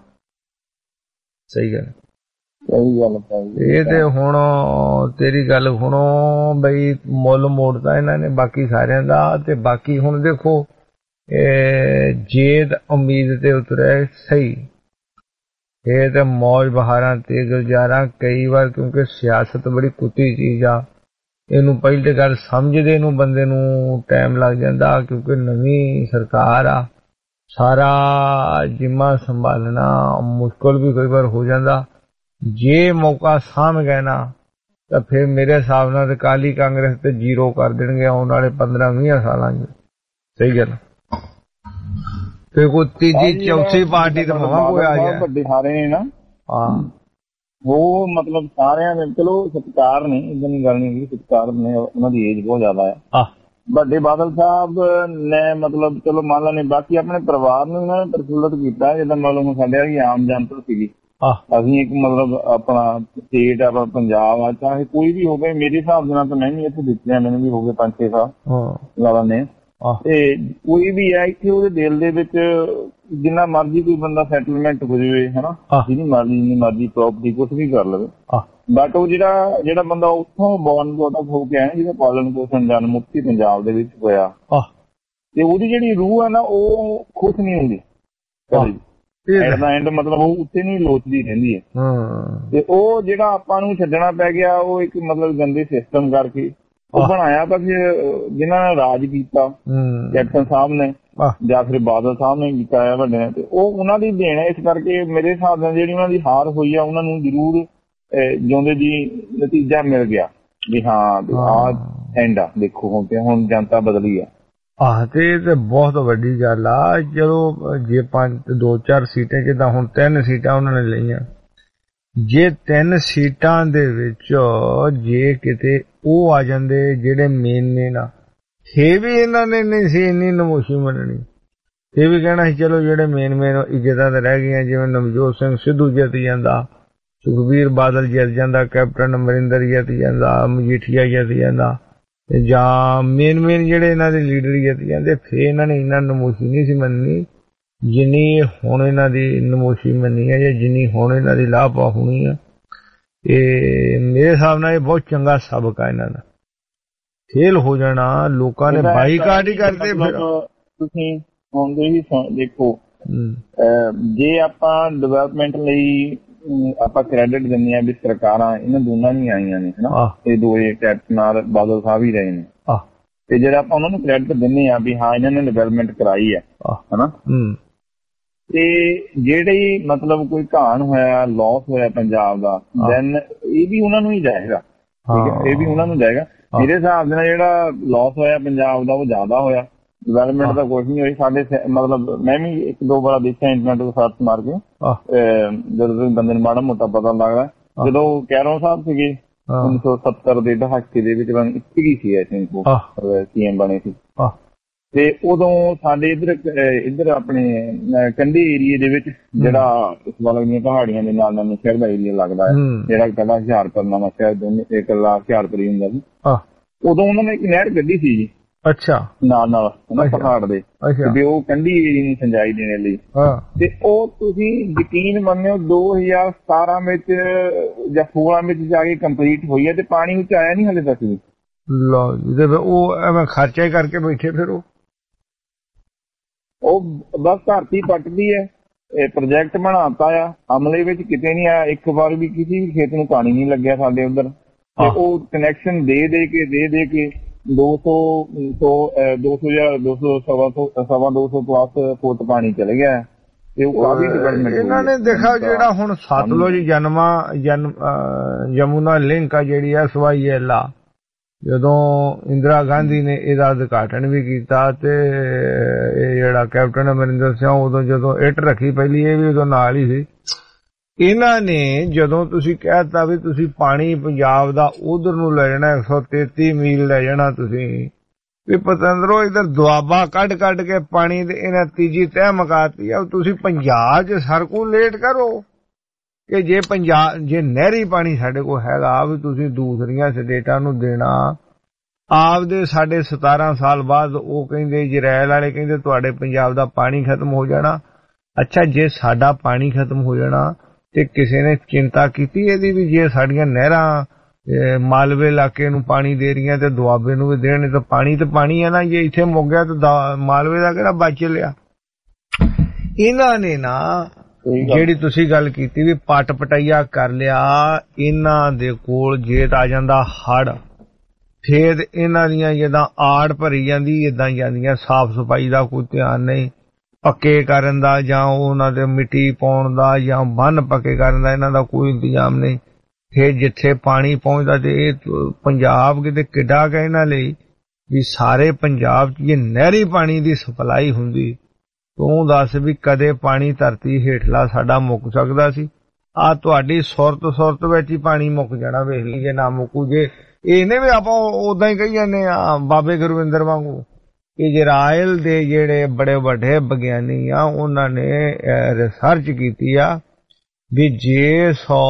ਸਹੀ ਗੱਲ ਸਹੀ ਗੱਲ ਇਹ ਤੇ ਹੁਣ ਤੇਰੀ ਗੱਲ ਸੁਣੋ ਬਈ ਮੁੱਲ ਮੋੜਦਾ ਇਹਨਾਂ ਨੇ ਬਾਕੀ ਸਾਰਿਆਂ ਦਾ। ਤੇ ਬਾਕੀ ਹੁਣ ਦੇਖੋ ਜੇ ਉਮੀਦ ਤੇ ਉਤਰੇ ਸਹੀ, ਇਹ ਤੇ ਮੌਜ ਬਹਾਰਾਂ ਤੇ ਗੁਜ਼ਾਰਾ ਕਈ ਵਾਰ, ਕਿਉਂਕਿ ਸਿਆਸਤ ਬੜੀ ਕੁੱਤੀ ਚੀਜ਼ ਆ, ਇਹਨੂੰ ਪਹਿਲੀ ਗੱਲ ਸਮਝਦੇ ਨੂੰ ਬੰਦੇ ਨੂੰ ਟਾਈਮ ਲੱਗ ਜਾਂਦਾ, ਕਿਉਂਕਿ ਨਵੀਂ ਸਰਕਾਰ ਆ, ਸਾਰਾ ਜਿੰਮਾ ਸੰਭਾਲਣਾ ਮੁਸ਼ਕਲ ਵੀ ਕਈ ਵਾਰ ਹੋ ਜਾਂਦਾ। ਜੇ ਮੌਕਾ ਸਾਂਭ ਗਏ ਨਾ ਤਾਂ ਫਿਰ ਮੇਰੇ ਹਿਸਾਬ ਨਾਲ ਅਕਾਲੀ ਕਾਂਗਰਸ ਤੇ ਜ਼ੀਰੋ ਕਰ ਦੇਣਗੇ ਆਉਣ ਵਾਲੇ ਪੰਦਰਾਂ ਵੀਹ ਸਾਲਾਂ 'ਚ। ਸਹੀ ਗੱਲ। ਫਿਰ ਕੋਈ ਤੀਜੀ ਚੌਥੀ ਪਾਰਟੀ ਤਾਂ ਭਾਵੇਂ ਕੋਈ ਆ ਜਾਏ। ਵੱਡੇ ਸਾਰੇ ਨੇ ਨਾ, ਹਾਂ ਉਹ ਮਤਲਬ ਸਾਰਿਆਂ ਦੇ ਚਲੋ ਸਤਿਕਾਰ ਨੇ, ਇਦਾਂ ਦੀ ਗੱਲ ਨਹੀਂ, ਸਤਿਕਾਰ ਨੇ, ਉਹਨਾਂ ਦੀ ਏਜ ਬਹੁਤ ਜ਼ਿਆਦਾ ਹੈ। ਵੱਡੇ ਬਾਦਲ ਸਾਹਿਬ ਨੇ ਮਤਲਬ ਚਲੋ ਮੰਨ ਲਾ ਨੇ ਬਾਕੀ ਆਪਣੇ ਪਰਿਵਾਰ ਨੂੰ ਉਹਨਾਂ ਨੇ ਪ੍ਰਫੁੱਲਤ ਕੀਤਾ, ਜਿੱਦਾਂ ਮਤਲਬ ਸਾਡੇ ਵਾਲੀ ਆਮ ਜਨਤਾ ਸੀਗੀ। ਅਸੀਂ ਇੱਕ ਮਤਲਬ ਆਪਣਾ ਸਟੇਟ ਆਪਣਾ ਪੰਜਾਬ ਆ, ਚਾਹੇ ਕੋਈ ਵੀ ਹੋਵੇ, ਮੇਰੇ ਹਿਸਾਬ ਦੇ ਨਾਲ ਤਾਂ ਮੈਂ ਵੀ ਇੱਥੇ ਦਿੱਤੇ, ਮੈਨੂੰ ਵੀ ਹੋ ਗਏ ਪੰਜ ਛੇ ਸਾਲ ਜ਼ਿਆਦਾ ਨੇ, ਤੇ ਕੋਈ ਵੀ ਹੈ ਇੱਥੇ ਉਹਦੇ ਦਿਲ ਦੇ ਵਿੱਚ ਜਿੰਨਾ ਮਰਜ਼ੀ ਕੋਈ ਬੰਦਾ ਸੈਟਲਮੈਂਟ ਹੋ ਜਾਵੇ ਹਨਾ, ਜਿਹਦੀ ਮਰਜ਼ੀ ਜਿੰਨੀ ਮਰਜ਼ੀ ਪ੍ਰੋਪਰਟੀ ਕੁਛ ਵੀ ਕਰ ਲਵੇ, ਬਟ ਉਹ ਜਿਹੜਾ ਜਿਹੜਾ ਬੰਦਾ ਉੱਥੋਂ ਬੌਰਨ ਬੋਟਅਪ ਹੋ ਕੇ ਆਇਆ, ਜਿਹਦਾ ਪਾਲਣ ਪੋਸ਼ਣ ਜਨਮ ਮੁਕਤੀ ਪੰਜਾਬ ਦੇ ਵਿੱਚ ਹੋਇਆ, ਤੇ ਉਹਦੀ ਜਿਹੜੀ ਰੂਹ ਹੈ ਨਾ ਉਹ ਖੁਸ਼ ਨਹੀਂ ਹੁੰਦੀ ਕਦੇ। ਐਟ ਦਾ ਐਂਡ ਮਤਲਬ ਉਹ ਉੱਥੇ ਨਹੀਂ ਲੋਚਦੀ ਰਹਿੰਦੀ ਹੈ। ਤੇ ਉਹ ਜਿਹੜਾ ਆਪਾਂ ਨੂੰ ਛੱਡਣਾ ਪੈ ਗਿਆ, ਉਹ ਇੱਕ ਮਤਲਬ ਗੰਦੇ ਸਿਸਟਮ ਕਰਕੇ ਉਹ ਬਣਾਇਆ। ਤਾਂ ਫਿਰ ਜਿਨ੍ਹਾਂ ਨੇ ਰਾਜ ਕੀਤਾ, ਕੈਪਟਨ ਸਾਹਿਬ ਨੇ ਜਾਂ ਫਿਰ ਬਾਦਲ ਸਾਹਿਬ ਨੇ ਕੀਤਾ ਹੈ ਵੱਡੇ ਨੇ, ਤੇ ਉਹ ਉਹਨਾਂ ਦੀ ਦੇਣ ਹੈ। ਇਸ ਕਰਕੇ ਮੇਰੇ ਹਿਸਾਬ ਨਾਲ ਜਿਹੜੀ ਉਹਨਾਂ ਦੀ ਹਾਰ ਹੋਈ ਆ, ਉਹਨਾਂ ਨੂੰ ਜ਼ਰੂਰ ਜਿਉਂਦੇ ਜੀ ਨਤੀਜਾ ਮਿਲ ਗਿਆ ਵੀ ਹਾਂ ਆਹ ਐਂਡ ਆ, ਦੇਖੋ ਹੁਣ ਤੇ ਹੁਣ ਜਨਤਾ ਬਦਲੀ ਆ। ਆਹ ਤੇ ਇਹ ਤੇ ਬਹੁਤ ਵੱਡੀ ਗੱਲ ਆ। ਚਲੋ ਜੇ ਪੰਜ ਦੋ ਚਾਰ ਸੀਟਾਂ, ਜਿੱਦਾਂ ਹੁਣ ਤਿੰਨ ਸੀਟਾਂ ਉਹਨਾਂ ਨੇ ਲਈਆਂ, ਜੇ ਤਿੰਨ ਸੀਟਾਂ ਦੇ ਵਿੱਚ ਜੇ ਕਿਤੇ ਉਹ ਆ ਜਾਂਦੇ ਜਿਹੜੇ ਮੇਨ ਮੇਨ ਆ, ਫੇਰ ਵੀ ਇਹਨਾਂ ਨੇ ਨਹੀਂ ਸੀ ਇੰਨੀ ਨਮੋਸ਼ੀ ਮੰਨਣੀ। ਇਹ ਵੀ ਕਹਿਣਾ ਸੀ ਚਲੋ ਜਿਹੜੇ ਮੇਨ ਮੇਨ ਇੱਜ਼ਤਾਂ ਤੇ ਰਹਿ ਗਈਆਂ, ਜਿਵੇਂ ਨਵਜੋਤ ਸਿੰਘ ਸਿੱਧੂ ਜਿੱਤ ਜਾਂਦਾ, ਸੁਖਬੀਰ ਬਾਦਲ ਜਿੱਤ ਜਾਂਦਾ, ਕੈਪਟਨ ਅਮਰਿੰਦਰ ਜਿੱਤ ਜਾਂਦਾ, ਮਜੀਠੀਆ ਜਿੱਤ ਜਾਂਦਾ, ਜਾਂ ਮੇਨ ਮੇਨ ਜਿਹੜੇ ਇਹਨਾਂ ਦੇ ਲੀਡਰ ਜਿੱਤ ਜਾਂਦੇ, ਫੇਰ ਇਹਨਾਂ ਨੇ ਇੰਨਾ ਨਮੋਸ਼ੀ ਨਹੀਂ ਸੀ ਮੰਨਣੀ ਜਿੰਨੀ ਹੁਣ ਇਹਨਾਂ ਦੀ ਨਮੋਸ਼ੀ ਮੰਨੀ ਹੈ, ਜਾਂ ਜਿੰਨੀ ਹੁਣ ਇਹਨਾਂ ਦੀ ਲਾਪਾ ਹੋਣੀ ਆ। ਇਹ ਮੇਰੇ ਹਿਸਾਬ ਨਾਲ ਇਹ ਬਹੁਤ ਚੰਗਾ ਸਬਕ ਆ ਇਹਨਾਂ ਦਾ। ਫੇਲ ਹੋ ਜਾਣਾ, ਲੋਕਾਂ ਨੇ ਬਾਈਕਾਟ ਹੀ ਕਰਦੇ। ਫਿਰ ਤੁਸੀਂ ਹੁਣ ਦੇਖੋ, ਜੇ ਆਪਾਂ ਡਿਵੈਲਪਮੈਂਟ ਲਈ ਆਪਾਂ ਕ੍ਰੈਡਿਟ ਦਿੰਦੇ ਹਾਂ ਵੀ ਸਰਕਾਰਾਂ ਇਹਨਾਂ ਦੋਨਾਂ ਨਹੀਂ ਆਈਆਂ ਨੇ ਹਨਾ, ਇਹ ਦੋਏ ਕੈਪਟਨ ਨਾਲ ਬਾਦਲ ਸਾਹਿਬ ਹੀ ਰਹੇ ਨੇ, ਤੇ ਜਿਹੜਾ ਆਪਾਂ ਉਹਨਾਂ ਨੂੰ ਕ੍ਰੈਡਿਟ ਦਿੰਦੇ ਹਾਂ ਵੀ ਹਾਂ ਇਹਨਾਂ ਨੇ ਡਿਵੈਲਪਮੈਂਟ ਕਰਾਈ ਹੈ ਹਨਾ, ਤੇ ਜਿਹੜੀ ਮਤਲਬ ਕੋਈ ਘਾਣ ਹੋਇਆ, ਲੋਸ ਹੋਇਆ ਪੰਜਾਬ ਦਾ, ਦੈਨ ਇਹ ਵੀ ਉਹਨਾਂ ਨੂੰ ਹੀ ਜਾਏਗਾ। ਠੀਕ ਹੈ, ਇਹ ਵੀ ਉਹਨਾਂ ਨੂੰ ਜਾਏਗਾ। ਮੇਰੇ ਹਿਸਾਬ ਦੇ ਨਾਲ ਜਿਹੜਾ ਲੋਸ ਹੋਇਆ ਪੰਜਾਬ ਦਾ ਉਹ ਜ਼ਿਆਦਾ ਹੋਇਆ, ਡਿਵੈਲਪਮੈਂਟ ਦਾ ਕੁਛ ਨਹੀਂ ਹੋਈ। ਸਾਡੇ ਮਤਲਬ ਮੈਂ ਵੀ ਇੱਕ ਦੋ ਵਾਰ ਦੇਖਿਆ ਇੰਟਰਨੈਟ ਤੋਂ ਸਰਚ ਮਾਰ ਕੇ, ਜਦੋਂ ਬੰਦੇ ਨੂੰ ਮਾੜਾ ਮੋਟਾ ਪਤਾ ਲੱਗਦਾ। ਜਦੋਂ ਕੈਰੋਂ ਸਾਹਿਬ ਸੀਗੇ ਉੱਨੀ ਸੌ ਸੱਤਰ ਦੇ ਦਹਾਕੇ ਦੇ ਵਿੱਚ ਇੱਕੀ ਸੀ ਆਈ ਥਿੰਕ ਉਹ ਸੀ ਐਮ ਬਣੇ ਸੀ, ਤੇ ਉਦੋਂ ਸਾਡੇ ਇੱਧਰ ਇੱਧਰ ਆਪਣੇ ਕੰਢੀ ਏਰੀਏ ਦੇ ਵਿੱਚ ਜਿਹੜਾ ਇਸ ਵੱਲ ਦੀਆਂ ਪਹਾੜੀਆਂ ਦੇ ਨਾਲ ਨਵਾਂ ਸ਼ਹਿਰ ਦਾ ਏਰੀਆ ਲੱਗਦਾ ਹੈ, ਜਿਹੜਾ ਪਹਿਲਾਂ ਹੁਸ਼ਿਆਰਪੁਰ ਨਵਾਂ ਸ਼ਹਿਰ ਦੋਨੇ ਇਕੱਲਾ ਹੁਸ਼ਿਆਰਪੁਰ ਹੀ ਹੁੰਦਾ ਸੀ, ਉਦੋਂ ਉਹਨਾਂ ਨੇ ਇੱਕ ਨਹਿਰ ਕੱਢੀ ਸੀ ਜੀ। ਅੱਛਾ, ਨਾਲ ਨਾਲ ਪਹਾੜ ਦੇ ਵੀ ਉਹ ਕੰਢੀ ਏਰੀਏ ਨੂੰ ਸਿੰਜਾਈ ਦੇਣ ਲਈ, ਤੇ ਉਹ ਤੁਸੀਂ ਯਕੀਨ ਮੰਨਿਓ ਦੋ ਹਜ਼ਾਰ ਸਤਾਰਾਂ ਵਿੱਚ ਜਾਂ ਸੋਲਾਂ ਵਿੱਚ ਜਾ ਕੇ ਕੰਪਲੀਟ ਹੋਈ ਹੈ, ਤੇ ਪਾਣੀ ਉੱਚ ਆਇਆ ਨੀ ਹਾਲੇ ਤੱਕ ਵੀ। ਲਓ ਜੀ, ਉਹ ਐਵੇਂ ਖਰਚਾ ਹੀ ਕਰਕੇ ਬੈਠੇ ਫਿਰ ਉਹ ਉਹ ਬਸ ਧਰਤੀ ਪੱਟਦੀ ਹੈ। ਇਹ ਪ੍ਰੋਜੈਕਟ ਬਣਾਤਾ ਆ, ਅਮਲੇ ਵਿੱਚ ਕਿਤੇ ਨਹੀਂ ਆਇਆ। ਇੱਕ ਵਾਰ ਵੀ ਕਿਸੇ ਵੀ ਖੇਤ ਨੂੰ ਪਾਣੀ ਨਹੀਂ ਲੱਗਿਆ ਸਾਡੇ ਉੱਧਰ, ਤੇ ਉਹ ਕਨੈਕਸ਼ਨ ਦੇ ਦੇ ਕੇ ਦੇ ਦੇ ਕੇ ਦੋ ਸੌ ਸੌ ਦੋ ਸੌ ਜਾਂ ਦੋ ਸੌ ਸਵਾ ਸੌ ਸਵਾ ਦੋ ਸੌ ਪਲੱਸ ਫੁੱਟ ਪਾਣੀ ਚਲੇ ਗਿਆ, ਤੇ ਉਹ ਕਾਫੀ ਡਿਵੈਲਪਮੈਂਟ ਇਹਨਾਂ ਨੇ ਦੇਖਾ। ਜਿਹੜਾ ਹੁਣ ਸਤਲੁਜ ਜਨਮਾ ਜਨ ਯਮੁਨਾ ਲਿੰਕ ਆ ਜਿਹੜੀ ਐਸ ਵਾਈ ਐਲ ਆ, ਜਦੋਂ ਇੰਦਰਾ ਗਾਂਧੀ ਨੇ ਇਹਦਾ ਉਦਘਾਟਨ ਵੀ ਕੀਤਾ, ਤੇ ਇਹ ਜਿਹੜਾ ਕੈਪਟਨ ਅਮਰਿੰਦਰ ਸਿੰਘ ਉਦੋਂ ਜਦੋਂ ਇੱਟ ਰੱਖੀ ਪਹਿਲੀ, ਇਹ ਵੀ ਉਦੋਂ ਨਾਲ ਹੀ ਸੀ। ਇਹਨਾਂ ਨੇ ਜਦੋਂ ਤੁਸੀਂ ਕਹਿਤਾ ਵੀ ਤੁਸੀਂ ਪਾਣੀ ਪੰਜਾਬ ਦਾ ਉਧਰ ਨੂੰ ਲੈ ਜਾਣਾ, ਇੱਕ ਸੌ ਤੇਤੀ ਮੀਲ ਲੈ ਜਾਣਾ ਤੁਸੀਂ, ਵੀ ਪਤੰਦਰੋਂ ਇਧਰ ਦੁਆਬਾ ਕੱਢ ਕੱਢ ਕੇ ਪਾਣੀ ਦੇ ਇਹਨਾਂ ਤੀਜੀ ਤਹਿ ਮਕਾਤੀ ਆ। ਤੁਸੀਂ ਪੰਜਾਬ 'ਚ ਸਰਕੂਲੇਟ ਕਰੋ ਕਿ ਜੇ ਪੰਜਾਬ ਜੇ ਨਹਿਰੀ ਪਾਣੀ ਸਾਡੇ ਕੋਲ ਹੈਗਾ ਵੀ ਤੁਸੀਂ ਦੂਸਰੀਆਂ ਸਟੇਟਾਂ ਨੂੰ ਦੇਣਾ। ਆਪਦੇ ਸਾਡੇ ਸਤਾਰਾਂ ਸਾਲ ਬਾਅਦ ਉਹ ਕਹਿੰਦੇ ਇਜ਼ਰਾਇਲ ਵਾਲੇ ਕਹਿੰਦੇ ਤੁਹਾਡੇ ਪੰਜਾਬ ਦਾ ਪਾਣੀ ਖਤਮ ਹੋ ਜਾਣਾ। ਅੱਛਾ, ਜੇ ਸਾਡਾ ਪਾਣੀ ਖਤਮ ਹੋ ਜਾਣਾ ਤੇ ਕਿਸੇ ਨੇ ਚਿੰਤਾ ਕੀਤੀ ਇਹਦੀ ਵੀ ਜੇ ਸਾਡੀਆਂ ਨਹਿਰਾਂ ਮਾਲਵੇ ਇਲਾਕੇ ਨੂੰ ਪਾਣੀ ਦੇ ਰਹੀਆਂ ਤੇ ਦੁਆਬੇ ਨੂੰ ਵੀ ਦੇਣ, ਤਾਂ ਪਾਣੀ ਤੇ ਪਾਣੀ ਹੈ ਨਾ। ਜੇ ਇੱਥੇ ਮੁੱਕ ਗਿਆ ਤਾਂ ਮਾਲਵੇ ਦਾ ਕਿਹੜਾ ਬਚ ਲਿਆ। ਇਹਨਾਂ ਨੇ ਨਾ ਜਿਹੜੀ ਤੁਸੀਂ ਗੱਲ ਕੀਤੀ ਵੀ ਪੱਟ ਪਟਈਆ ਕਰ ਲਿਆ, ਇਹਨਾਂ ਦੇ ਕੋਲ ਜੇ ਤਾਂ ਆ ਜਾਂਦਾ ਹੜ, ਫੇਰ ਇਹਨਾਂ ਦੀਆਂ ਜਿੱਦਾਂ ਆੜ ਭਰੀ ਜਾਂਦੀ ਏਦਾਂ ਹੀ ਜਾਂਦੀਆਂ, ਸਾਫ਼ ਸਫਾਈ ਦਾ ਕੋਈ ਧਿਆਨ ਨਹੀਂ, ਪੱਕੇ ਕਰਨ ਦਾ ਜਾਂ ਉਹਨਾਂ ਦੇ ਮਿੱਟੀ ਪਾਉਣ ਦਾ ਜਾਂ ਬੰਨ ਪੱਕੇ ਕਰਨ ਦਾ ਇਹਨਾਂ ਦਾ ਕੋਈ ਇੰਤਜ਼ਾਮ ਨਹੀਂ। ਫੇਰ ਜਿੱਥੇ ਪਾਣੀ ਪਹੁੰਚਦਾ ਤੇ ਇਹ ਪੰਜਾਬ ਕਿਤੇ ਕਿੱਡਾ ਕੁ ਇਹਨਾਂ ਲਈ ਵੀ ਸਾਰੇ ਪੰਜਾਬ 'ਚ ਜੇ ਨਹਿਰੀ ਪਾਣੀ ਦੀ ਸਪਲਾਈ ਹੁੰਦੀ ਤੂੰ ਦੱਸ ਵੀ ਕਦੇ ਪਾਣੀ ਧਰਤੀ ਹੇਠਲਾ ਸਾਡਾ ਮੁੱਕ ਸਕਦਾ ਸੀ। ਆ ਤੁਹਾਡੀ ਸੁਰਤ ਸੁਰਤ ਵਿੱਚ ਹੀ ਪਾਣੀ ਮੁੱਕ ਜਾਣਾ, ਵੇਖ ਲਈ ਜੇ ਨਾ ਮੁੱਕੂ। ਜੇ ਇਹਨੇ ਵੀ ਆਪਾਂ ਉਦਾਂ ਹੀ ਕਹੀ ਜਾਂਦੇ ਆ ਬਾਬੇ ਗੁਰਵਿੰਦਰ ਵਾਂਗੂ ਕਿ ਇਜ਼ਰਾਈਲ ਦੇ ਜਿਹੜੇ ਬੜੇ ਵੱਡੇ ਵਿਗਿਆਨੀ ਆ ਉਹਨਾਂ ਨੇ ਰਿਸਰਚ ਕੀਤੀ ਆ ਵੀ ਜੇ ਸੌ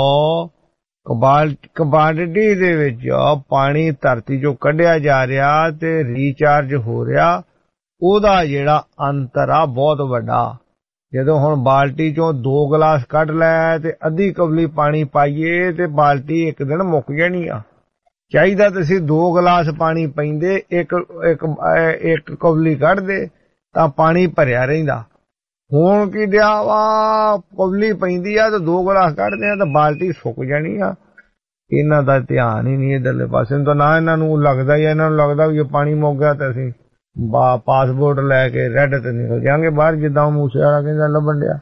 ਕੁਆਂਟਿਟੀ ਦੇ ਵਿੱਚ ਪਾਣੀ ਧਰਤੀ ਚੋਂ ਕੱਢਿਆ ਜਾ ਰਿਹਾ ਤੇ ਰੀਚਾਰਜ ਹੋ ਰਿਹਾ, ਉਹਦਾ ਜਿਹੜਾ ਅੰਤਰ ਆ ਬਹੁਤ ਵੱਡਾ। ਜਦੋਂ ਹੁਣ ਬਾਲਟੀ ਚੋਂ ਦੋ ਗਲਾਸ ਕੱਢ ਲੈ ਤੇ ਅੱਧੀ ਕਵਲੀ ਪਾਣੀ ਪਾਈਏ ਤੇ ਬਾਲਟੀ ਇੱਕ ਦਿਨ ਮੁੱਕ ਜਾਣੀ ਆ। ਚਾਹੀਦਾ ਤੁਸੀਂ ਦੋ ਗਲਾਸ ਪਾਣੀ ਪੈਂਦੇ, ਇੱਕ ਇੱਕ ਇੱਕ ਕਵਲੀ ਕੱਢਦੇ ਤਾਂ ਪਾਣੀ ਭਰਿਆ ਰਹਿੰਦਾ। ਹੁਣ ਕੀ ਦਿਆ ਵਾ, ਕਵਲੀ ਪੈਂਦੀ ਆ ਤੇ ਦੋ ਗਲਾਸ ਕੱਢਦੇ ਆ ਤਾਂ ਬਾਲਟੀ ਸੁੱਕ ਜਾਣੀ ਆ। ਇਹਨਾਂ ਦਾ ਧਿਆਨ ਹੀ ਨਹੀਂ ਇਧਰਲੇ ਪਾਸੇ ਤਾਂ, ਨਾ ਇਹਨਾਂ ਨੂੰ ਲੱਗਦਾ ਹੀ ਇਹਨਾਂ ਨੂੰ ਲੱਗਦਾ ਵੀ ਜੇ ਪਾਣੀ ਮੁੱਕ ਗਿਆ ਤਾਂ ਅਸੀਂ ਬਾ ਪਾਸਪੋਰਟ ਲੈ ਕੇ ਰੈੱਡ ਤੇ ਨਿਕਲ ਜਾਵਾਂਗੇ ਬਾਹਰ, ਜਿੱਦਾਂ ਮੂਸੇ ਵਾਲਾ ਕਹਿੰਦਾ ਲੱਭਣ ਡਿਆ।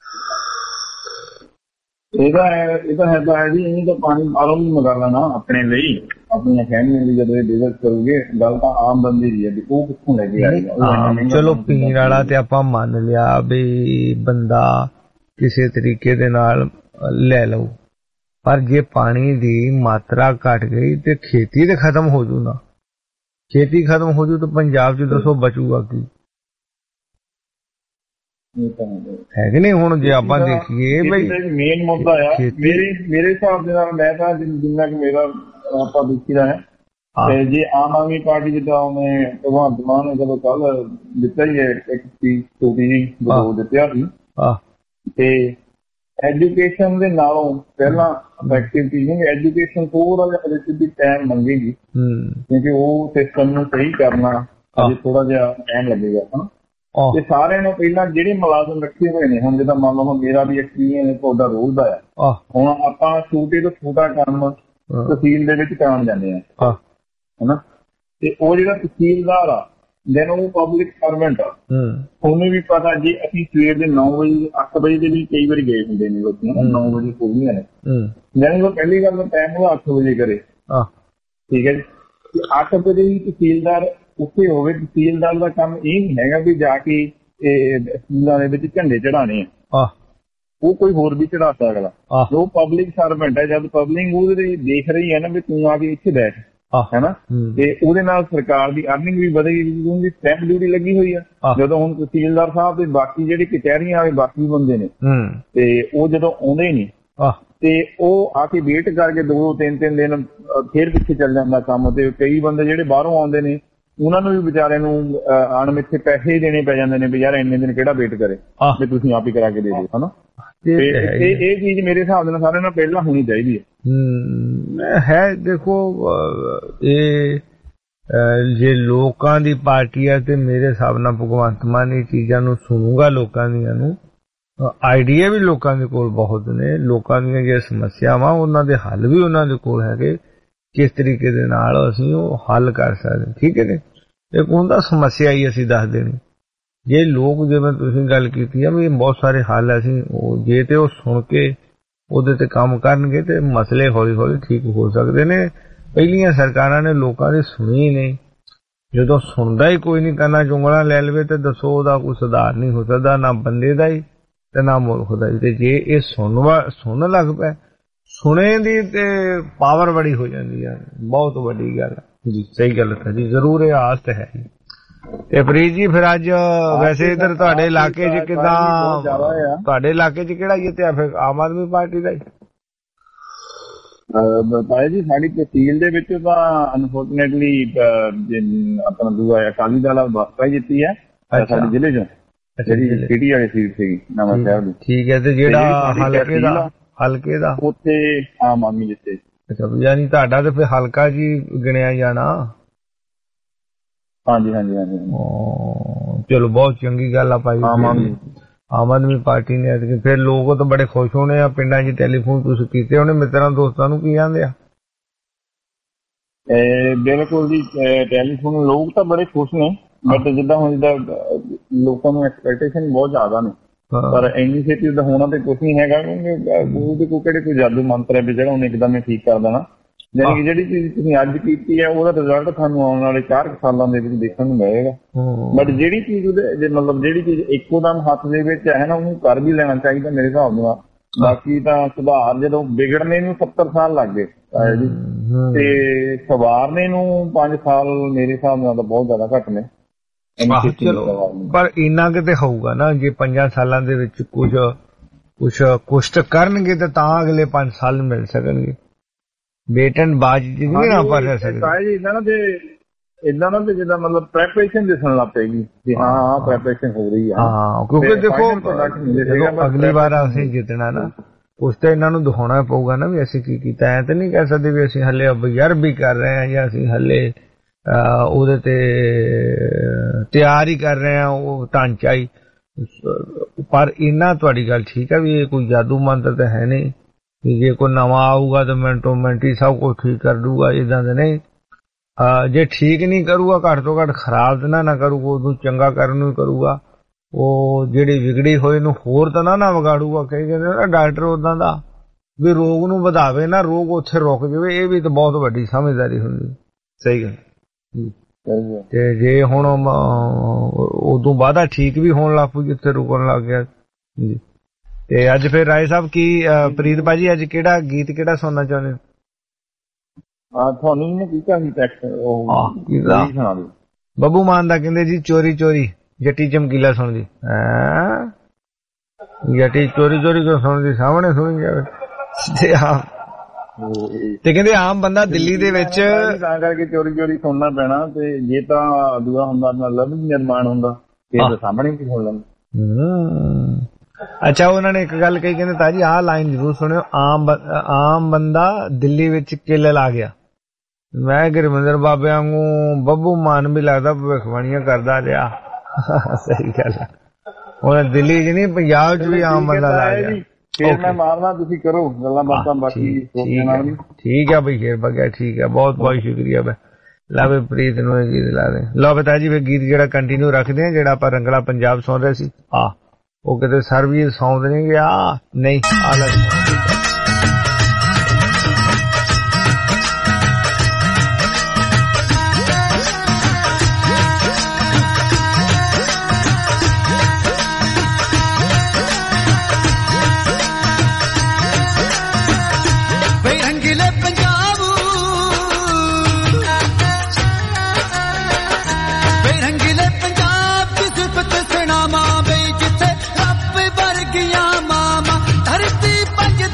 ਇਹਦਾ ਇਹਦਾ ਹੈ ਤਾਂ ਹੈ ਜੀ, ਇਹ ਤਾਂ ਪਾਣੀ ਬਾਹਰੋਂ ਵੀ ਮੰਗਾ ਲੈਣਾ ਆਪਣੇ ਲਈ, ਆਪਣੀਆਂ ਫੈਮਲੀਆਂ ਲਈ ਜਦੋਂ ਇਹ ਡਿਜ਼ਰਟ ਕਰੋਗੇ। ਗੱਲ ਤਾਂ ਆਮ ਬੰਦੇ ਦੀ ਹੈ ਵੀ ਉਹ ਕਿੱਥੋਂ ਲੈ ਕੇ ਆਏਗਾ। ਚਲੋ ਪੀਣ ਵਾਲਾ ਤੇ ਆਪਾਂ ਮੰਨ ਲਿਆ ਵੀ ਬੰਦਾ ਕਿਸੇ ਤਰੀਕੇ ਦੇ ਨਾਲ ਲੈ ਲਊ, ਪਰ ਜੇ ਪਾਣੀ ਦੀ ਮਾਤਰਾ ਘਟ ਗਈ ਤੇ ਖੇਤੀ ਤੇ ਖਤਮ ਹੋ ਜੂ ਨਾ। ਖੇਤੀ ਖਤਮ ਹੋ ਜੂ ਤਾਂ ਪੰਜਾਬ 'ਚ ਦੱਸੋ ਬਚੂਗਾ ਕੀ? ਹੈ ਕਿ ਨਹੀਂ? ਹੁਣ ਜੇ ਆਪਾਂ ਦੇਖੀਏ ਬਈ ਮੇਨ ਮੁੱਦਾ ਆ ਮੇਰੇ ਮੇਰੇ ਹਿਸਾਬ ਦੇ ਨਾਲ, ਮੈਂ ਤਾਂ ਜਿੰਨਾ ਕਿ ਮੇਰਾ ਆਪਾਂ ਦੇਖੀਦਾ ਹੈ ਤੇ ਜੇ ਆਮ ਆਦਮੀ ਪਾਰਟੀ ਜਿੱਦਾਂ ਉਹਨੇ ਭਗਵੰਤ ਮਾਨ ਨੇ ਜਦੋਂ ਕੱਲ ਦਿੱਤਾ ਹੀ ਹੈ ਇੱਕ ਚੀਜ਼ ਛੋਟੀ ਜਿਹੀ ਬਦੋ ਦਿੱਤਿਆ ਸੀ ਤੇ ਐਜੂਕੇਸ਼ਨ ਦੇ ਨਾਲੋਂ ਪਹਿਲਾਂ ਇਫੈਕਟਿਵ ਚੀਜ਼ ਨਹੀਂ, ਐਜੂਕੇਸ਼ਨ ਥੋੜਾ ਜਿਹਾ ਅਜੇ ਵੀ ਟਾਈਮ ਮੰਗੇਗੀ ਕਿਉਂਕਿ ਉਹ ਸਿਸਟਮ ਨੂੰ ਸਹੀ ਕਰਨਾ ਅਜੇ ਥੋੜਾ ਜਿਹਾ ਟਾਈਮ ਲੱਗੇਗਾ ਹਨਾ। ਤੇ ਸਾਰਿਆਂ ਨੂੰ ਪਹਿਲਾਂ ਜਿਹੜੇ ਮੁਲਾਜ਼ਮ ਰੱਖੇ ਹੋਏ ਨੇ, ਹੁਣ ਜਿੱਦਾਂ ਮੰਨ ਲਓ ਮੇਰਾ ਵੀ ਐਕਸਪੀਰੀਅੰਸ ਤੁਹਾਡਾ ਰੋਜ਼ ਦਾ ਆ, ਹੁਣ ਆਪਾਂ ਛੋਟੇ ਤੋਂ ਛੋਟਾ ਕੰਮ ਤਹਿਸੀਲ ਦੇ ਵਿੱਚ ਕਰਾਉਣ ਜਾਂਦੇ ਆ ਹਨਾ, ਤੇ ਉਹ ਜਿਹੜਾ ਤਹਿਸੀਲਦਾਰ ਆ ਦੈਨ ਉਹ ਪਬਲਿਕ ਸਰਵੈਂਟ ਆ। ਉਹਨੂੰ ਵੀ ਪਤਾ ਜੇ ਅਸੀਂ ਸਵੇਰ ਦੇ ਨੌ ਵਜੇ ਅੱਠ ਵਜੇ ਦੇ ਵੀ ਕਈ ਵਾਰੀ ਗਏ ਹੁੰਦੇ ਨੇ ਲੋਕ, ਨੌ ਵਜੇ ਖੁੱਲ੍ਹਦੀਆਂ ਨੇ, ਦੈਨ ਉਹ ਪਹਿਲੀ ਗੱਲ ਦਾ ਟਾਈਮ ਉਹ ਅੱਠ ਵਜੇ ਕਰੇ, ਠੀਕ ਹੈ ਜੀ। ਅੱਠ ਵਜੇ ਵੀ ਤਹਿਸੀਲਦਾਰ ਉੱਥੇ ਹੋਵੇ। ਤਹਿਸੀਲਦਾਰ ਦਾ ਕੰਮ ਇਹ ਨਹੀਂ ਹੈਗਾ ਵੀ ਜਾ ਕੇ ਸਕੂਲਾਂ ਦੇ ਵਿੱਚ ਝੰਡੇ ਚੜਾਉਣੇ ਆ, ਉਹ ਕੋਈ ਹੋਰ ਵੀ ਚੜਾ ਸਕਦਾ। ਉਹ ਪਬਲਿਕ ਸਰਵੈਂਟ ਹੈ, ਜਦ ਪਬਲਿਕ ਉਹਦੇ ਦੇਖ ਰਹੀ ਹੈ ਨਾ ਵੀ ਤੂੰ ਆ ਕੇ ਇੱਥੇ ਬੈਠ ਹੈਨਾ, ਤੇ ਉਹਦੇ ਨਾਲ ਸਰਕਾਰ ਦੀ ਅਰਨਿੰਗ ਵੀ ਵਧੇਗੀ ਕਿਉਂਕਿ ਸਟੈਂਪ ਡਿਊਟੀ ਲੱਗੀ ਹੋਈ ਆ। ਜਦੋਂ ਹੁਣ ਤਹਿਸੀਲਦਾਰ ਸਾਹਿਬ ਤੇ ਬਾਕੀ ਜਿਹੜੀ ਕਚਹਿਰੀਆਂ ਵਾਲੇ ਬਾਕੀ ਬੰਦੇ ਨੇ ਤੇ ਉਹ ਜਦੋਂ ਆਉਂਦੇ ਨਹੀਂ ਤੇ ਉਹ ਆ ਕੇ ਵੇਟ ਕਰਕੇ ਦੋ ਤਿੰਨ ਤਿੰਨ ਦਿਨ ਫੇਰ ਪਿੱਛੇ ਚੱਲ ਜਾਂਦਾ ਕੰਮ। ਤੇ ਕਈ ਬੰਦੇ ਜਿਹੜੇ ਬਾਹਰੋਂ ਆਉਂਦੇ ਨੇ ਉਹਨਾਂ ਨੂੰ ਵੀ ਵਿਚਾਰਿਆਂ ਨੂੰ ਅਣਮਿੱਥੇ ਪੈਸੇ ਦੇਣੇ ਪੈ ਜਾਂਦੇ ਨੇ ਵੀ ਯਾਰ ਇੰਨੇ ਦਿਨ ਕਿਹੜਾ ਵੇਟ ਕਰੇ ਵੀ ਤੁਸੀਂ ਆਪ ਹੀ ਕਰਾ ਕੇ ਦੇ ਦਿਓ ਹਨਾ। ਤੇ ਇਹ ਚੀਜ਼ ਮੇਰੇ ਹਿਸਾਬ ਦੇ ਨਾਲ ਸਾਰਿਆਂ ਨਾਲ ਪਹਿਲਾਂ ਹੋਣੀ ਚਾਹੀਦੀ ਹੈ। ਹੈ ਦੇਖੋ ਇਹ ਜੇ ਲੋਕਾਂ ਦੀ ਪਾਰਟੀ ਹੈ ਤੇ ਮੇਰੇ ਹਿਸਾਬ ਨਾਲ ਭਗਵੰਤ ਮਾਨ ਇਹ ਚੀਜ਼ਾਂ ਨੂੰ ਸੁਣੂਗਾ, ਲੋਕਾਂ ਦੀਆਂ ਨੂੰ ਆਈਡੀਆ ਵੀ ਲੋਕਾਂ ਦੇ ਕੋਲ ਬਹੁਤ ਨੇ, ਲੋਕਾਂ ਦੀਆਂ ਜਿਹੜੀਆਂ ਸਮੱਸਿਆਵਾਂ ਉਹਨਾਂ ਦੇ ਹੱਲ ਵੀ ਉਹਨਾਂ ਦੇ ਕੋਲ ਹੈਗੇ, ਕਿਸ ਤਰੀਕੇ ਦੇ ਨਾਲ ਅਸੀਂ ਉਹ ਹੱਲ ਕਰ ਸਕਦੇ, ਠੀਕ ਹੈ ਨੇ। ਇੱਕ ਹੁੰਦਾ ਸਮੱਸਿਆ ਹੀ ਅਸੀਂ ਦੱਸ ਦੇਣੀ, ਜੇ ਲੋਕ ਜਿਵੇਂ ਤੁਸੀਂ ਗੱਲ ਕੀਤੀ ਆ ਵੀ ਬਹੁਤ ਸਾਰੇ ਹੱਲ ਅਸੀਂ ਉਹ ਜੇ ਤੇ ਉਹ ਸੁਣ ਕੇ ਉਹਦੇ ਤੇ ਕੰਮ ਕਰਨਗੇ ਤੇ ਮਸਲੇ ਹੌਲੀ ਹੌਲੀ ਠੀਕ ਹੋ ਸਕਦੇ ਨੇ। ਪਹਿਲੀਆਂ ਸਰਕਾਰਾਂ ਨੇ ਲੋਕਾਂ ਦੀ ਸੁਣੀ ਨਹੀਂ, ਜਦੋਂ ਸੁਣਦਾ ਹੀ ਕੋਈ ਨਹੀਂ, ਕਰਨਾ ਚੁੰਗਲਾਂ ਲੈ ਲਵੇ ਤੇ ਦੱਸੋ ਉਹਦਾ ਕੋਈ ਸੁਧਾਰ ਨਹੀਂ ਹੋ ਸਕਦਾ, ਨਾ ਬੰਦੇ ਦਾ ਹੀ ਤੇ ਨਾ ਮੁਲਕ ਦਾ ਹੀ। ਤੇ ਜੇ ਇਹ ਸੁਣਵਾ ਸੁਣਨ ਲੱਗ ਪਿਆ, ਸੁਣੇ ਦੀ ਤੇ ਪਾਵਰ ਬੜੀ ਹੋ ਜਾਂਦੀ ਹੈ, ਬਹੁਤ ਵੱਡੀ ਗੱਲ ਜੀ। ਸਹੀ ਗੱਲ ਹੈ ਜੀ, ਜ਼ਰੂਰ ਇਹ ਆਸ ਤੇ ਹੈ। ਤੇ ਫਰੀਦ ਜੀ ਫਿਰ ਅੱਜ ਵੈਸੇ ਇੱਧਰ ਤੁਹਾਡੇ ਇਲਾਕੇ 'ਚ ਕਿੱਦਾਂ, ਤੁਹਾਡੇ ਇਲਾਕੇ 'ਚ ਕਿਹੜਾ ਜਿੱਤਿਆ ਫਿਰ? ਆਮ ਆਦਮੀ ਪਾਰਟੀ ਦਾ ਹੀ ਭਾਈ ਜੀ। ਸਾਡੀ ਤਹਿਸੀਲ ਦੇ ਵਿੱਚ ਤਾਂ ਅਨਫੋਰਚੂਨੇਟਲੀ ਆਪਣਾ ਦੂਆ ਅਕਾਲੀ ਦਲ ਬਸਪਾ ਜਿੱਤੀ ਹੈ ਸਾਡੇ ਜ਼ਿਲ੍ਹੇ 'ਚ, ਜਿਹੜੀ ਸਿਟੀ ਵਾਲੀ ਸੀਟ ਸੀਗੀ ਨਵਾਂ ਸ਼ਹਿਰ ਦੀ, ਠੀਕ ਹੈ। ਤੇ ਜਿਹੜਾ ਹਲਕੇ ਦਾ ਹਲਕੇ ਦਾ ਉੱਥੇ ਆਮ ਆਦਮੀ ਜਿੱਤੇ। ਅੱਛਾ, ਯਾਨੀ ਤੁਹਾਡਾ ਤੇ ਫਿਰ ਹਲਕਾ ਜੀ ਗਿਣਿਆ ਜਾਣਾ। ਹਾਂਜੀ ਹਾਂਜੀ ਹਾਂਜੀ, ਚਲੋ ਬਹੁਤ ਚੰਗੀ ਗੱਲ ਆ ਭਾਈ। ਆਮ ਆਦਮੀ ਆਮ ਆਦਮੀ ਪਾਰਟੀ ਨੇ ਫਿਰ ਲੋਕ ਤਾਂ ਬੜੇ ਖੁਸ਼ ਹੋਣੇ ਆ। ਪਿੰਡਾਂ 'ਚ ਟੈਲੀਫੋਨ ਤੁਸੀਂ ਕੀਤੇ ਹੋਣੇ ਮਿੱਤਰਾਂ ਦੋਸਤਾਂ ਨੂੰ, ਕੀ ਆਂਦੇ ਆ? ਬਿਲਕੁਲ ਜੀ। ਟੈਲੀਫੋਨ ਲੋਕ ਤਾਂ ਬੜੇ ਖੁਸ਼ ਨੇ, ਬਟ ਜਿੱਦਾਂ ਹੁਣ ਜਿੱਦਾਂ ਲੋਕਾਂ ਨੂੰ ਐਕਸਪੈਕਟੇਸ਼ਨ ਬਹੁਤ ਜ਼ਿਆਦਾ ਨੇ, ਪਰ ਇੰਨੀ ਛੇਤੀ ਦਾ ਹੋਣਾ ਤੇ ਕੁਛ ਨਹੀਂ ਹੈਗਾ, ਕਿਉਂਕਿ ਉਹਦੇ ਕੋਲ ਕਿਹੜੇ ਕੋਈ ਜਾਦੂ ਮੰਤਰ ਹੈ ਵੀ ਜਿਹੜਾ ਉਹਨੇ ਇੱਕਦਮ ਠੀਕ ਕਰ ਦੇਣਾ। ਯਾਨੀ ਕਿ ਜਿਹੜੀ ਚੀਜ਼ ਤੁਸੀਂ ਅੱਜ ਕੀਤੀ ਹੈ ਉਹਦਾ ਰਿਜ਼ਲਟ ਤੁਹਾਨੂੰ ਆਉਣ ਵਾਲੇ ਚਾਰ ਸਾਲਾਂ ਦੇ ਵਿੱਚ ਦੇਖਣ ਨੂੰ ਮਿਲੇਗਾ। ਬਟ ਜਿਹੜੀ ਚੀਜ਼ ਉਹਦੇ ਮਤਲਬ ਜਿਹੜੀ ਚੀਜ਼ ਇੱਕੋ ਦਮ ਹੱਥ ਦੇ ਵਿੱਚ ਹੈ ਨਾ, ਉਹਨੂੰ ਕਰ ਵੀ ਲੈਣਾ ਚਾਹੀਦਾ ਮੇਰੇ ਹਿਸਾਬ ਨਾਲ। ਬਾਕੀ ਤਾਂ ਸੁਧਾਰ ਜਦੋਂ ਵਿਗੜਨੇ ਨੂੰ ਸੱਤਰ ਸਾਲ ਲੱਗ ਗਏ ਜੀ, ਤੇ ਸਵਾਰਨੇ ਨੂੰ ਪੰਜ ਸਾਲ ਮੇਰੇ ਹਿਸਾਬ ਨਾਲ ਤਾਂ ਬਹੁਤ ਜ਼ਿਆਦਾ ਘੱਟ ਨੇ। ਪਰ ਇੰਨਾ ਕਿਤੇ ਹੋਊਗਾ ਨਾ, ਜੇ ਪੰਜਾਂ ਸਾਲਾਂ ਦੇ ਵਿੱਚ ਕੁਝ ਕੁਛ ਕੁਛ ਤਾਂ ਕਰਨਗੇ ਤਾਂ ਤਾਂ ਅਗਲੇ ਪੰਜ ਸਾਲ ਮਿਲ ਸਕਣਗੇ। ਬੇਟਨ ਬਾਜ ਜੀ ਨਹੀਂ ਨਾ ਪਰ ਰਹਿ ਸਕਦੇ ਇਦਾਂ ਨਾ, ਤੇ ਇਦਾਂ ਨਾ ਜਿੱਦਾਂ ਮਤਲਬ ਪ੍ਰੈਪਰੇਸ਼ਨ ਦਿਸਣ ਲੱਗ ਪਏਗੀ ਕਿ ਹਾਂ ਹਾਂ ਪ੍ਰੈਪਰੇਸ਼ਨ ਹੋ ਰਹੀ ਹੈ। ਹਾਂ, ਕਿਉਂਕਿ ਦੇਖੋ ਅਗਲੀ ਵਾਰ ਅਸੀਂ ਜਿੱਤਣਾ ਨਾ, ਉਸ ਤੇ ਇਹਨਾਂ ਨੂੰ ਦਿਖਾਉਣਾ ਪਊਗਾ ਨਾ ਵੀ ਅਸੀਂ ਕੀ ਕੀਤਾ। ਐ ਤਾਂ ਨਹੀਂ ਕਹਿ ਸਕਦੇ ਵੀ ਅਸੀਂ ਹਲੇ ਅਬਜ਼ਰਵ ਵੀ ਕਰ ਰਹੇ ਹਾਂ ਜਾਂ ਅਸੀਂ ਹਲੇ ਉਹਦੇ ਤੇ ਤਿਆਰ ਹੀ ਕਰ ਰਹੇ ਹਾਂ ਉਹ ਢਾਂਚਾ ਹੀ। ਪਰ ਇਹਨਾਂ ਤੁਹਾਡੀ ਗੱਲ ਠੀਕ ਹੈ ਵੀ ਇਹ ਕੋਈ ਜਾਦੂ ਮੰਤਰ ਤਾਂ ਹੈ ਨਹੀਂ ਕਿ ਜੇ ਕੋਈ ਨਵਾਂ ਆਊਗਾ ਤਾਂ ਮਿੰਟੋ ਮਿੰਟ ਹੀ ਸਭ ਕੁਝ ਠੀਕ ਕਰ ਦੂਗਾ। ਇੱਦਾਂ ਤਾਂ ਨਹੀਂ। ਜੇ ਠੀਕ ਨਹੀਂ ਕਰੂਗਾ, ਘੱਟ ਤੋਂ ਘੱਟ ਖਰਾਬ ਤਾਂ ਨਾ ਕਰੂਗਾ, ਉਹਨੂੰ ਚੰਗਾ ਕਰਨ ਨੂੰ ਕਰੂਗਾ। ਉਹ ਜਿਹੜੀ ਵਿਗੜੀ ਹੋਏ ਨੂੰ ਹੋਰ ਤਾਂ ਨਾ ਨਾ ਵਿਗਾੜੂਗਾ। ਕਈ ਕਹਿੰਦੇ ਨਾ ਡਾਕਟਰ ਉਦਾਂ ਦਾ ਵੀ ਰੋਗ ਨੂੰ ਵਧਾਵੇ ਨਾ, ਰੋਗ ਉੱਥੇ ਰੁਕ ਜਾਵੇ। ਇਹ ਵੀ ਤਾਂ ਬਹੁਤ ਵੱਡੀ ਸਮਝਦਾਰੀ ਹੁੰਦੀ। ਸਹੀ ਗੱਲ। ਤੇ ਜੇ ਹੁਣ ਉਦੋਂ ਬਾਅਦ ਠੀਕ ਵੀ ਹੋਣ ਲੱਗ ਪਊ ਜਿੱਥੇ ਰੁਕਣ ਲੱਗ ਗਿਆ ਜੀ। ਤੇ ਅੱਜ ਫਿਰ ਰਾਏ ਸਾਹਿਬ ਕੀ ਪ੍ਰੀਤ ਭਾਜੀ ਅੱਜ ਕਿਹੜਾ ਗੀਤ ਕਿਹੜਾ ਸੁਣਨਾ ਚਾਹੁੰਦੇ ਹੋ? ਤੁਹਾਨੂੰ ਕੀਤਾ ਸੀ ਟੈਕਸਟ ਬੱਬੂ ਮਾਨ ਦਾ, ਕਹਿੰਦੇ ਜੀ ਚੋਰੀ ਚੋਰੀ ਜੱਟੀ ਚਮਕੀਲਾ ਸੁਣਦੀ। ਜੱਟੀ ਚੋਰੀ ਚੋਰੀ ਕਿਉਂ ਸੁਣਦੀ, ਸਾਹਮਣੇ ਸੁਣੀ ਜਾਵੇ। ਤੇ ਕਹਿੰਦੇ ਆਮ ਬੰਦਾ ਦਿੱਲੀ ਦੇ ਵਿੱਚ ਤਾਂ ਕਰਕੇ ਚੋਰੀ ਚੋਰੀ ਸੁਣਨਾ ਪੈਣਾ, ਤੇ ਜੇ ਤਾਂ ਦੂਆ ਹੁੰਦਾ ਮਤਲਬ ਨਿਰਮਾਣ ਹੁੰਦਾ ਫਿਰ ਸਾਹਮਣੇ ਵੀ ਸੁਣ ਲੈਂਦਾ। ਅੱਛਾ, ਉਹਨਾਂ ਨੇ ਇੱਕ ਗੱਲ ਕਹੀ, ਕਹਿੰਦੇ ਤਾਜੀ ਆਹ ਲਾਈਨ ਜ਼ਰੂਰ ਸੁਣਿਓ, ਆਮ ਆਮ ਬੰਦਾ ਦਿੱਲੀ ਵਿੱਚ ਕਿੱਲ ਲਾ ਗਿਆ। ਮੈਂ ਗੁਰਮਿੰਦਰ ਬਾਬੇ ਵਾਂਗੂ ਬੱਬੂ ਮਾਨ ਵੀ ਲੱਗਦਾ ਭਵਿੱਖਬਾਣੀਆਂ ਕਰਦਾ ਰਿਹਾ। ਸਹੀ ਗੱਲ ਹੈ, ਹੁਣ ਦਿੱਲੀ ਚ ਨਹੀਂ ਪੰਜਾਬ ਚ ਵੀ ਆਮ ਬੰਦਾ ਲਾ ਗਿਆ। ਫਿਰ ਮੈਂ ਮਾਰਨਾ, ਤੁਸੀਂ ਕਰੋ ਗੱਲਾਂ ਬਾਤਾਂ ਬਾਕੀ। ਠੀਕ ਹੈ ਬਈ, ਖੇਰ ਬਗਿਆ ਠੀਕ ਹੈ, ਬਹੁਤ ਬਹੁਤ ਸ਼ੁਕਰੀਆ। ਮੈਂ ਲਾਵੇ ਪ੍ਰੀਤ ਨੂੰ ਇਹ ਗੀਤ ਲਾ ਦੇ। ਲਓ ਬਤਾ ਜੀ, ਫਿਰ ਗੀਤ ਜਿਹੜਾ ਕੰਟੀਨਿਊ ਰੱਖਦੇ ਆ, ਜਿਹੜਾ ਆਪਾਂ ਰੰਗਲਾ ਪੰਜਾਬ ਸੁਣ ਰਹੇ ਸੀ। ਆ ਉਹ ਕਿਤੇ ਸਰ ਵੀ ਸੌਂਦੇ ਨਹੀਂ ਗਿਆ ਨਹੀਂ ਆਲਤ पंज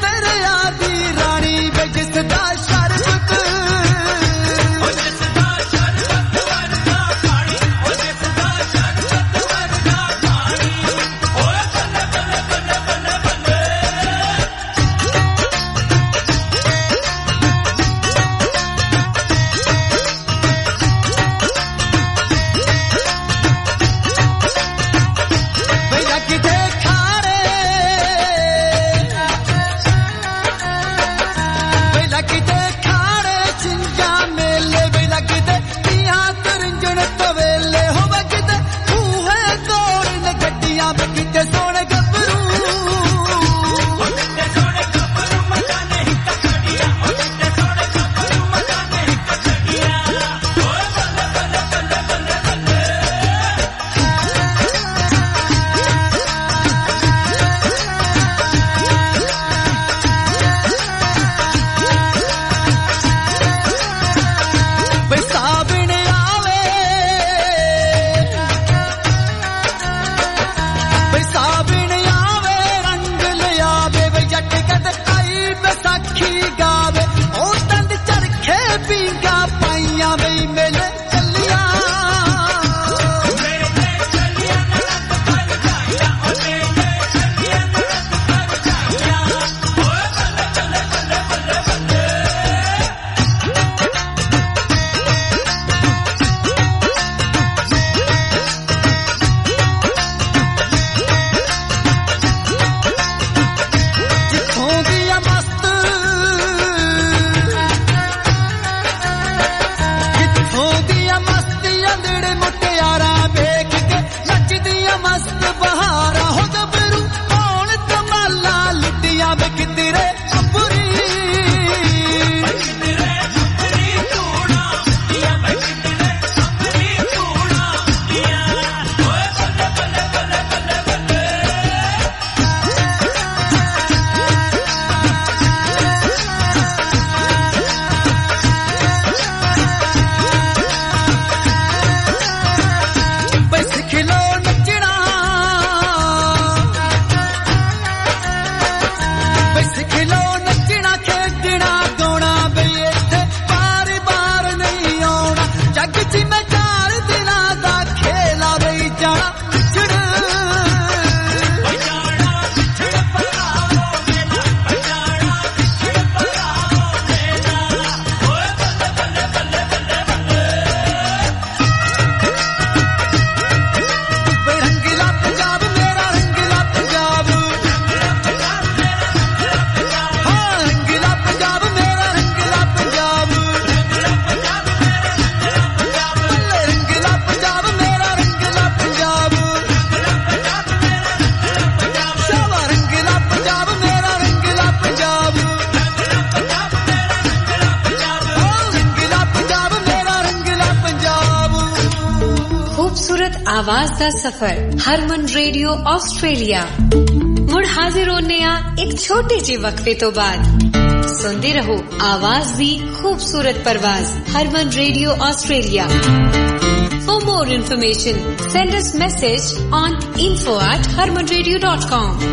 आवाज दा सफर हरमन रेडियो ऑस्ट्रेलिया मुड़ हाजिर होने आ एक छोटे जे वक्फे तो बाद सुनते रहो आवाज दी खूबसूरत परवाज Harman radio Australia. For more information, send us message on info at harman radio dot com.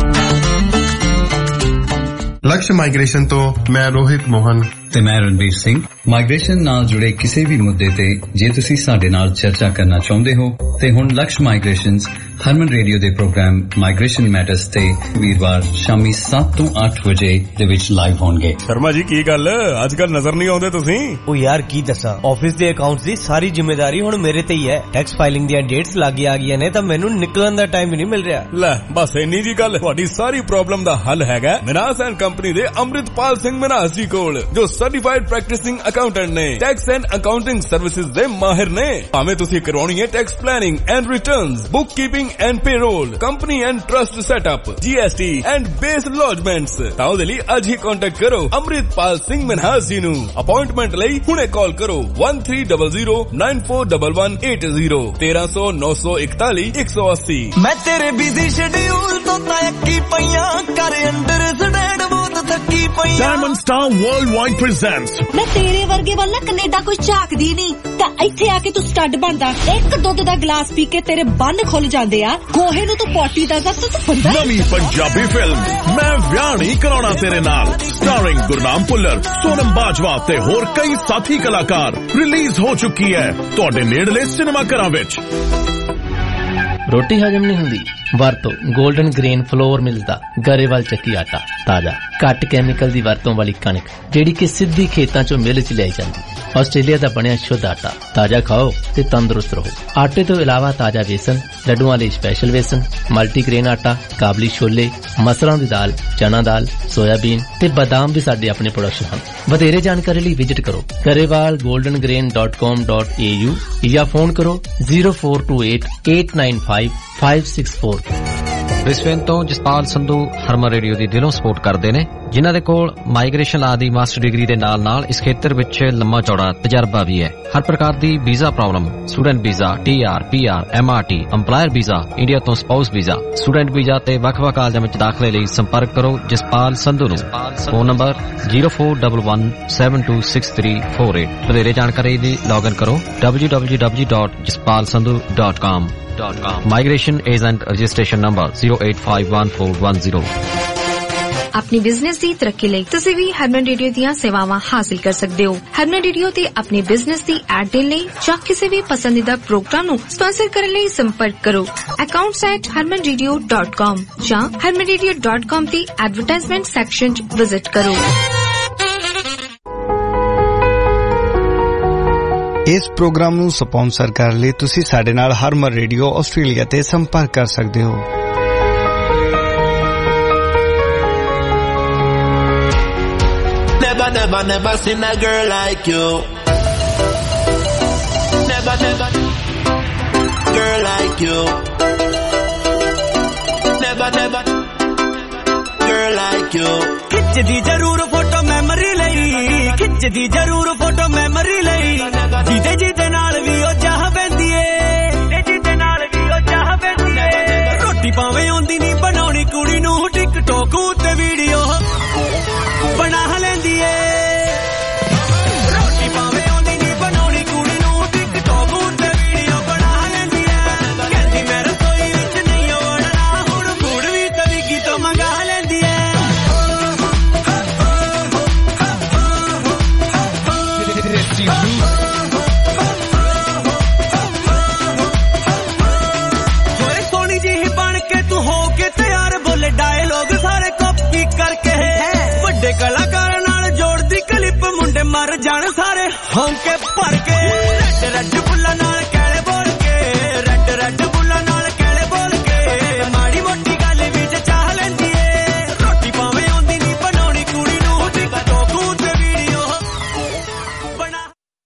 Lakshya migration तो मैं रोहित मोहन ਤੇ ਮੈਂ ਰਣਵੀਰ ਸਿੰਘ। ਮਾਈਗ੍ਰੇਸ਼ਨ ਨਾਲ ਜੁੜੇ ਕਿਸੇ ਵੀ ਮੁੱਦੇ ਤੇ ਜੇ ਤੁਸੀਂ ਸਾਡੇ ਨਾਲ ਚਰਚਾ ਕਰਨਾ ਚਾਹੁੰਦੇ ਹੋ ਤੇ ਹੁਣ ਲਕਸ਼ ਮਾਈਗ੍ਰੇਸ਼ਨਸ ਹਰਮਨ ਰੇਡੀਓ ਦੇ ਪ੍ਰੋਗਰਾਮ ਮਾਈਗ੍ਰੇਸ਼ਨ ਮੈਟਰਸ ਤੇ ਵੀਰਵਾਰ ਸ਼ਾਮੀ ਸੱਤ ਤੋਂ ਅੱਠ ਵਜੇ ਦੇ ਵਿੱਚ ਲਾਈਵ ਹੋਣਗੇ। ਸ਼ਰਮਾ ਜੀ ਕੀ ਗੱਲ ਅੱਜ ਕੱਲ ਨਜ਼ਰ ਨਹੀਂ ਆਉਂਦੇ ਤੁਸੀਂ? ਉਹ ਯਾਰ ਕੀ ਦੱਸਾਂ, ਆਫਿਸ ਦੇ ਅਕਾਊਂਟਸ ਦੀ ਸਾਰੀ ਜ਼ਿੰਮੇਵਾਰੀ ਹੁਣ ਮੇਰੇ ਤੇ ਹੀ ਹੈ। ਟੈਕਸ ਫਾਈਲਿੰਗ ਦੀਆਂ ਡੇਟਸ ਲੱਗ ਆ ਗਈਆਂ ਨੇ ਤਾਂ ਮੈਨੂੰ ਨਿਕਲਣ ਦਾ ਟਾਈਮ ਹੀ ਨਹੀਂ ਮਿਲ ਰਿਹਾ। ਲੈ ਬਸ ਇੰਨੀ ਜੀ ਗੱਲ, ਤੁਹਾਡੀ ਸਾਰੀ ਪ੍ਰੋਬਲਮ ਦਾ ਹੱਲ ਹੈਗਾ ਮਿਨਾਸ ਐਂਡ ਕੰਪਨੀ ਦੇ ਅੰਮ੍ਰਿਤਪਾਲ ਸਿੰਘ ਮਿਨਾਸ ਜੀ ਕੋਲ, ਜੋ ਸਰਟੀਫਾਈਡ ਪ੍ਰੈਕਟਿਸਿੰਗ ਅਕਾਊਂਟੈਂਟ ਨੇ, ਟੈਕਸ ਐਂਡ ਅਕਾਊਂਟਿੰਗ ਸਰਵਿਸਿਜ਼ ਦੇ ਮਾਹਿਰ ਨੇ। ਭਾਵੇਂ ਤੁਸੀਂ ਕਰਵਾਉਣੀ ਹੈ tax planning and returns, bookkeeping and payroll, company and trust setup, GST and BAS lodgements, ਤਾਂ ਉਹਦੇ ਲਈ ਅੱਜ ਹੀ ਕੰਟੈਕਟ ਕਰੋ ਅੰਮ੍ਰਿਤਪਾਲ ਸਿੰਘ ਮਿਨਾਸ ਜੀ ਨੂੰ। ਅਪਾਇੰਟਮੈਂਟ ਲਈ ਹੁਣੇ ਕਾਲ ਕਰੋ one three zero zero nine four one one eight zero ਤੇਰਾਂ ਸੌ ਨੌ ਸੌ ਇਕਤਾਲੀ ਇੱਕ ਸੌ ਅੱਸੀ। ਮੈਂ ਤੇਰੇ ਬਿਜ਼ੀ ਸ਼ਡਿਊਲ ਤੋਂ ਤਾਂ ਅੱਕੀ ਪਈਆਂ ਕਰ ਅੰਡਰ ਸਟੈਂਡ ਬਹੁਤ ਥੱਕੀ ਪਈਆਂ। Diamond Star Worldwide presents ਮੈਂ ਤੇਰੇ ਵਰਗੇ ਵੱਲ ਨਾ ਕੈਨੇਡਾ ਕੋਈ ਝਾਕਦੀ ਨਹੀਂ, ਤਾਂ ਇੱਥੇ ਆ ਕੇ ਤੂੰ ਸਟੱਡ ਬਣਦਾ। ਇੱਕ ਦੁੱਧ ਦਾ ਗਲਾਸ ਪੀ ਕੇ ਤੇਰੇ ਬੰਨ ਖੁੱਲ ਜਾਂਦੇ ਆ। ਗੋਹੇ ਨੂੰ ਤੂੰ ਪੋਟੀ ਦੱਸਦਾ ਤੂੰ ਬੰਦਾ। ਨਵੀਂ ਪੰਜਾਬੀ ਫਿਲਮ ਮੈਂ ਵਿਆਹ ਨਹੀਂ ਕਰਾਉਣਾ ਤੇਰੇ ਨਾਲ, ਸਟਾਰਿੰਗ ਗੁਰਨਾਮ ਭੁੱਲਰ, ਸੋਨਮ ਬਾਜਵਾ ਤੇ ਹੋਰ ਕਈ ਸਾਥੀ ਕਲਾਕਾਰ, ਰਿਲੀਜ਼ ਹੋ ਚੁੱਕੀ ਹੈ ਤੁਹਾਡੇ ਨੇੜਲੇ ਸਿਨੇਮਾ ਘਰਾਂ ਵਿੱਚ। ਰੋਟੀ ਹਜਮ ਨਹੀਂ ਹੁੰਦੀ? ਵਰਤੋ ਗੋਲਡਨ ਗ੍ਰੇਨ ਫਲੋਰ ਮਿਲਦਾ ਗਰੇਵਾਲ ਚੱਕੀ ਆਟਾ, ਤਾਜ਼ਾ ਘੱਟ ਕੈਮੀਕਲ ਦੀ ਵਰਤੋਂ ਵਾਲੀ ਕਣਕ ਜਿਹੜੀ ਕਿ ਸਿੱਧੀ ਖੇਤਾਂ ਚੋਂ ਮਿਲ ਚ ਲਿਆਈ ਜਾਂਦੀ। ਆਸਟ੍ਰੇਲੀਆ ਦਾ ਬਣਿਆ ਸ਼ੁੱਧ ਆਟਾ, ਤਾਜ਼ਾ ਖਾਓ ਤੇ ਤੰਦਰੁਸਤ ਰਹੋ। ਆਟੇ ਤੋਂ ਇਲਾਵਾ ਤਾਜ਼ਾ ਵੇਸਣ, ਲੱਡੂਆਂ ਲਈ ਸਪੈਸ਼ਲ ਵੇਸਣ, ਮਲਟੀਗ੍ਰੇਨ ਆਟਾ, ਕਾਬਲੀ ਛੋਲੇ, ਮਸਰਾਂ ਦੀ ਦਾਲ, ਚਨਾ ਦਾਲ, ਸੋਇਆਬੀਨ ਤੇ ਬਾਦਾਮ ਵੀ ਸਾਡੇ ਆਪਣੇ ਪ੍ਰੋਡਕਸ਼ਨ ਹਨ। ਵਧੇਰੇ ਜਾਣਕਾਰੀ ਲਈ ਵਿਜ਼ਿਟ ਕਰੋ Grewal golden grain dot com dot A U ਜਾਂ ਫੋਨ ਕਰੋ zero four two eight eight nine five five six four। Brisbane ਤੋਂ ਜਸਪਾਲ ਸੰਧੂ ਹਰਮਨ ਰੇਡੀਓ ਦੀ ਦਿਲੋਂ ਸਪੋਰਟ ਕਰਦੇ ਨੇ, ਜਿਨ੍ਹਾਂ ਦੇ ਕੋਲ ਮਾਈਗ੍ਰੇਸ਼ਨ ਆਦਿ ਮਾਸਟਰ ਡਿਗਰੀ ਦੇ ਨਾਲ ਨਾਲ ਇਸ ਖੇਤਰ ਵਿੱਚ ਲੰਮਾ ਚੌੜਾ ਤਜਰਬਾ ਵੀ ਹੈ। ਹਰ ਪ੍ਰਕਾਰ ਦੀ visa problem, student visa, T R, P R, M R T, employer visa, India ਤੋਂ ਸਪਾਊਸ ਵੀਜ਼ਾ, ਸਟੂਡੈਂਟ ਵੀਜ਼ਾ ਤੇ ਵੱਖ-ਵੱਖ ਕਾਲਜਾਂ ਵਿੱਚ ਦਾਖਲੇ ਲਈ ਸੰਪਰਕ ਕਰੋ ਜਸਪਾਲ ਸੰਧੂ ਨੂੰ। Phone number zero four one one seven two six three four eight। ਵਧੇਰੇ ਜਾਣਕਾਰੀ ਲਈ ਲੌਗਇਨ ਕਰੋ w w w dot jaspal sandhu dot com। Migration agent registration number zero eight five one four one zero। अपनी business की तरक्की ਲਈ ਤੁਸੀਂ ਵੀ ਹਰਮਨ radio ਦੀਆਂ ਸੇਵਾਵਾਂ ਹਾਸਲ ਕਰ ਸਕਦੇ ਹੋ। ਹਰਮਨ ਰੇਡੀਓ ਤੇ ਆਪਣੇ ਬਿਜ਼ਨਸ ਦੀ ਐਡ ਦੇਣ ਲਈ ਜਾਂ ਕਿਸੇ ਵੀ ਪਸੰਦੀਦਾ ਪ੍ਰੋਗਰਾਮ ਨੂੰ ਸਪਾਂਸਰ ਕਰਨ ਲਈ ਸੰਪਰਕ ਕਰੋ accounts at harman radio dot com ਜਾਂ harman radio dot com ਦੀ ਐਡਵਰਟਾਈਜ਼ਮੈਂਟ ਸੈਕਸ਼ਨ 'ਚ ਵਿਜ਼ਿਟ ਕਰੋ। ਇਸ ਪ੍ਰੋਗਰਾਮ ਨੂੰ ਸਪਾਂਸਰ ਕਰਨ ਲਈ ਤੁਸੀਂ ਸਾਡੇ ਨਾਲ ਹਰਮਨ ਰੇਡੀਓ ਆਸਟ੍ਰੇਲੀਆ ਤੇ ਸੰਪਰਕ ਕਰ ਸਕਦੇ ਹੋ। Never, never, never seen a girl like you. Never, never, girl like you. Never, never, girl like you. ਖਿੱਚਦੀ ਜ਼ਰੂਰ ਫੋਟੋ ਮੈਮਰੀ ਲਈ, ਖਿੱਚਦੀ ਜ਼ਰੂਰ ਫੋਟੋ ਮੈਮਰੀ ਲਈ, ਜਿਹਦੇ ਜਿਹਦੇ ਨਾਲ ਵੀ ਉਹ ਚਾਹ ਪੈਂਦੀ ਏ, ਜਿਹਦੇ ਜਿਹਦੇ ਨਾਲ ਵੀ ਉਹ ਚਾਹ ਪੈਂਦੀ ਏ। ਰੋਟੀ ਭਾਵੇਂ ਆਉਂਦੀ ਨਹੀਂ ਬਣਾਉਣੀ ਕੁੜੀ ਨੂੰ, ਟਿਕਟੋਕ ਉੱਤੇ ਵੀਡੀਓ ਬਣਾ ਲੈਂਦੀ ਏ। ਰੋਟੀ ਭਾਵੇਂ ਆਉਂਦੀ ਨਹੀਂ ਬਣਾਉਣੀ ਕੁੜੀ ਨੂੰ, ਟਿਕਟੋਕ ਉੱਤੇ ਵੀਡੀਓ ਬਣਾ ਲੈਂਦੀ ਏ। ਕਹਿੰਦੀ ਮੈਂ ਰਸੋਈ ਵਿੱਚ ਨਹੀਂ ਵੜਨਾ, ਹੁਣ ਫੂਡ ਵੀ ਤਵੀਗੀ ਤੋਂ ਮੰਗਾ ਲੈਂਦੀ ਏ। ਹੋਏ ਸੋਹਣੀ ਜਿਹੀ ਬਣ ਕੇ ਤੂੰ ਹੋ ਕੇ ਤਿਆਰ, ਬੋਲੇ ਡਾਇਲੋਗ ਸਾਰੇ ਕਾਪੀ ਕਰਕੇ, ਵੱਡੇ ਕਲਾਕਾਰਾਂ ਨਾਲ ਜੋੜਦੀ ਕਲਿੱਪ, ਮੁੰਡੇ ਮਰ ਜਾਣ ਸਾਰੇ ਹੌਂਕੇ ਭਰ ਕੇ। ਰੈੱਡ ਰੈੱਡ ਬੁੱਲਾਂ ਨਾਲ ਕਹਿਲੇ ਬੋਲ ਕੇ, ਰੈੱਡ ਰੈੱਡ ਬੁੱਲਾਂ ਨਾਲ ਕਹਿਲੇ ਬੋਲ ਕੇ, ਮਾੜੀ ਮੋਟੀ ਗੱਲ ਵਿੱਚ ਚਾਹ ਲੈਂਦੀ ਏ। ਰੋਟੀ ਭਾਵੇਂ ਆਉਂਦੀ ਨਹੀਂ ਬਣਾਉਣੀ ਕੁੜੀ ਨੂੰ, ਟਿਕਟੋਕ ਉੱਤੇ ਵੀਡੀਓ ਬਣਾ।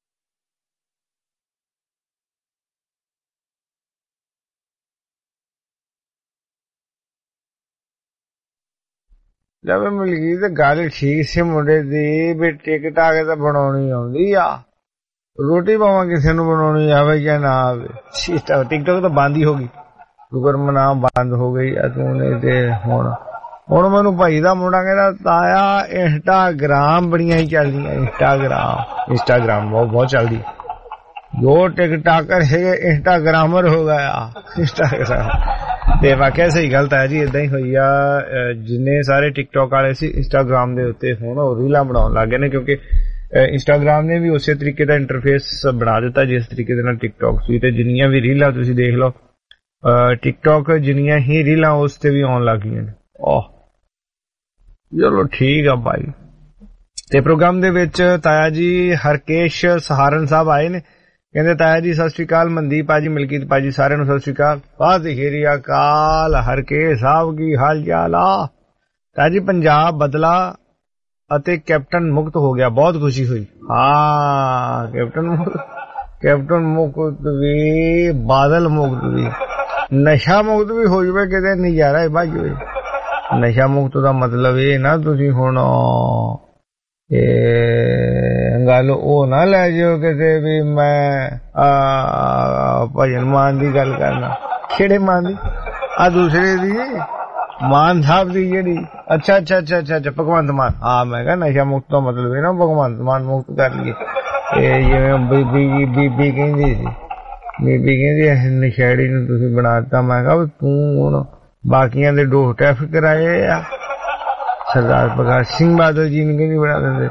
ਜਦ ਮਲਕੀਤ ਗੱਲ ਠੀਕ ਸੀ ਮੁੰਡੇ ਦੀ ਵੀ ਟਿਕਟ ਆ ਕੇ ਤਾਂ ਬਣਾਉਣੀ ਆਉਂਦੀ ਆ, ਰੋਟੀ ਭਾਵਾਂ ਕਿਸੇ ਨੂੰ ਬਣਾਉਣੀ ਆਵੇ ਜਾਂ ਨਾ ਆਵੇ। ਟਿਕਟੋਕ ਤਾਂ ਬੰਦ ਹੀ ਹੋ ਗਈ, ਸ਼ੁਕਰ ਮਨਾ ਬੰਦ ਹੋ ਗਈ ਆ ਤੂੰ। ਨਹੀਂ ਤੇ ਹੁਣ ਹੁਣ ਮੈਨੂੰ ਭਾਈ ਦਾ ਮੁੰਡਾ ਕਹਿੰਦਾ ਤਾਇਆ ਇੰਸਟਾਗ੍ਰਾਮ ਬੜੀਆਂ ਹੀ ਚੱਲਦੀਆਂ। ਇੰਸਟਾਗ੍ਰਾਮ ਇੰਸਟਾਗ੍ਰਾਮ ਬਹੁਤ ਬਹੁਤ ਚੱਲਦੀ। ਜੋ ਟਿਕਟਾਕਰ ਹੈਗੇ ਇੰਸਟਾਗ੍ਰਾਮਰ ਹੋ ਗਿਆ ਇੰਸਟਾਗ੍ਰਾਮ। ਤੇ ਵਾਕਿਆ ਸਹੀ ਗੱਲ ਤਾਂ ਜੀ ਏਦਾਂ ਹੀ ਹੋਈ ਆ। ਜਿੰਨੇ ਸਾਰੇ ਟਿਕਟੋਕ ਵਾਲੇ ਸੀ ਇੰਸਟਾਗ੍ਰਾਮ ਦੇ ਉੱਤੇ ਹੁਣ ਉਹ ਰੀਲਾਂ ਬਣਾਉਣ ਲੱਗ ਗਏ ਨੇ, ਕਿਉਂਕਿ ਇੰਸਟਾਗ੍ਰਾਮ ਨੇ ਵੀ ਉਸੇ ਤਰੀਕੇ ਦਾ ਇੰਟਰਫੇਸ ਬਣਾ ਦਿੱਤਾ ਜਿਸ ਤਰੀਕੇ ਦੇ ਨਾਲ ਟਿਕਟੋਕ ਸੀ। ਤੇ ਜਿੰਨੀਆਂ ਵੀ ਰੀਲਾਂ ਤੁਸੀਂ ਦੇਖ ਲਓ ਟਿਕਟੋਕ ਜਿੰਨੀਆਂ ਹੀ ਰੀਲਾਂ ਉਸ ਤੇ ਵੀ ਆਉਣ ਲੱਗ ਗਈਆਂ ਨੇ। ਆਹ ਚਲੋ ਠੀਕ ਆ ਭਾਈ। ਤੇ ਪ੍ਰੋਗਰਾਮ ਦੇ ਵਿੱਚ ਤਾਇਆ ਜੀ ਹਰਕੇਸ਼ ਸਹਾਰਨ ਸਾਹਿਬ ਆਏ ਨੇ। ਕਹਿੰਦੇ ਤਾਇਆ ਜੀ ਸਤਿ ਸ੍ਰੀ ਅਕਾਲ, ਮਨਦੀਪ ਭਾਜੀ, ਮਲਕੀਤ ਭਾਜੀ, ਸਾਰਿਆਂ ਨੂੰ ਸਤਿ ਸ੍ਰੀ ਅਕਾਲ। ਵਾਹਿਗੁਰੂ ਅਕਾਲ। ਹਰਕੇਸ਼ ਸਾਹਿਬ ਕੀ ਹਾਲ ਚਾਲ ਆ? ਤਾਇਆ ਜੀ ਪੰਜਾਬ ਬਦਲਾ ਅਤੇ ਕੈਪਟਨ ਮੁਕਤ ਹੋ ਗਿਆ, ਬਹੁਤ ਖੁਸ਼ੀ ਹੋਈ। ਹਾਂ ਕੈਪਟਨ ਮੁਕਤ, ਕੈਪਟਨ ਮੁਕਤ ਵੀ, ਬਾਦਲ ਮੁਕਤ ਵੀ, ਨਸ਼ਾ ਮੁਕਤ ਵੀ ਹੋ ਜਾਵੇ ਕਿਤੇ ਨਜ਼ਾਰਾ ਹੀ ਵੱਜ ਜਾਵੇ। ਨਸ਼ਾ ਮੁਕਤ ਦਾ ਮਤਲਬ ਇਹ ਨਾ ਤੁਸੀਂ ਹੁਣ ਇਹ ਗੱਲ ਉਹ ਨਾ ਲੈ ਜਾਓ ਕਿਤੇ ਵੀ ਮੈਂ ਭਜਨ ਮਾਨ ਦੀ ਗੱਲ ਕਰਨਾ। ਕਿਹੜੇ ਮਾਨ ਦੀ? ਆ ਦੂਸਰੇ ਦੀ, ਮਾਨ ਸਾਹਿਬ ਦੀ ਜਿਹੜੀ। ਅੱਛਾ ਅੱਛਾ ਅੱਛਾ ਅੱਛਾ ਅੱਛਾ ਭਗਵੰਤ ਮਾਨ। ਹਾਂ ਮੈਂ ਕਿਹਾ ਨਸ਼ਾ ਮੁਕਤ ਦਾ ਮਤਲਬ ਇਹ ਨਾ ਭਗਵੰਤ ਮਾਨ ਮੁਕਤ ਕਰ ਲਈਏ। ਇਹ ਜਿਵੇਂ ਬੀਬੀ ਬੀਬੀ ਕਹਿੰਦੀ ਸੀ, ਬੀਬੀ ਕਹਿੰਦੀ ਨਸ਼ੇੜੀ ਨੂੰ ਤੁਸੀਂ ਬਣਾ ਦਿੱਤਾ। ਮੈਂ ਕਿਹਾ ਤੂੰ ਹੁਣ ਬਾਕੀਆਂ ਦੇ ਡੋਹ ਟੈਫ ਕਰਾਏ ਆ। ਸਰਦਾਰ ਪ੍ਰਕਾਸ਼ ਸਿੰਘ ਬਾਦਲ ਜੀ ਨੂੰ ਕਿਉਂ ਬਣਾ ਦਿੰਦੇ?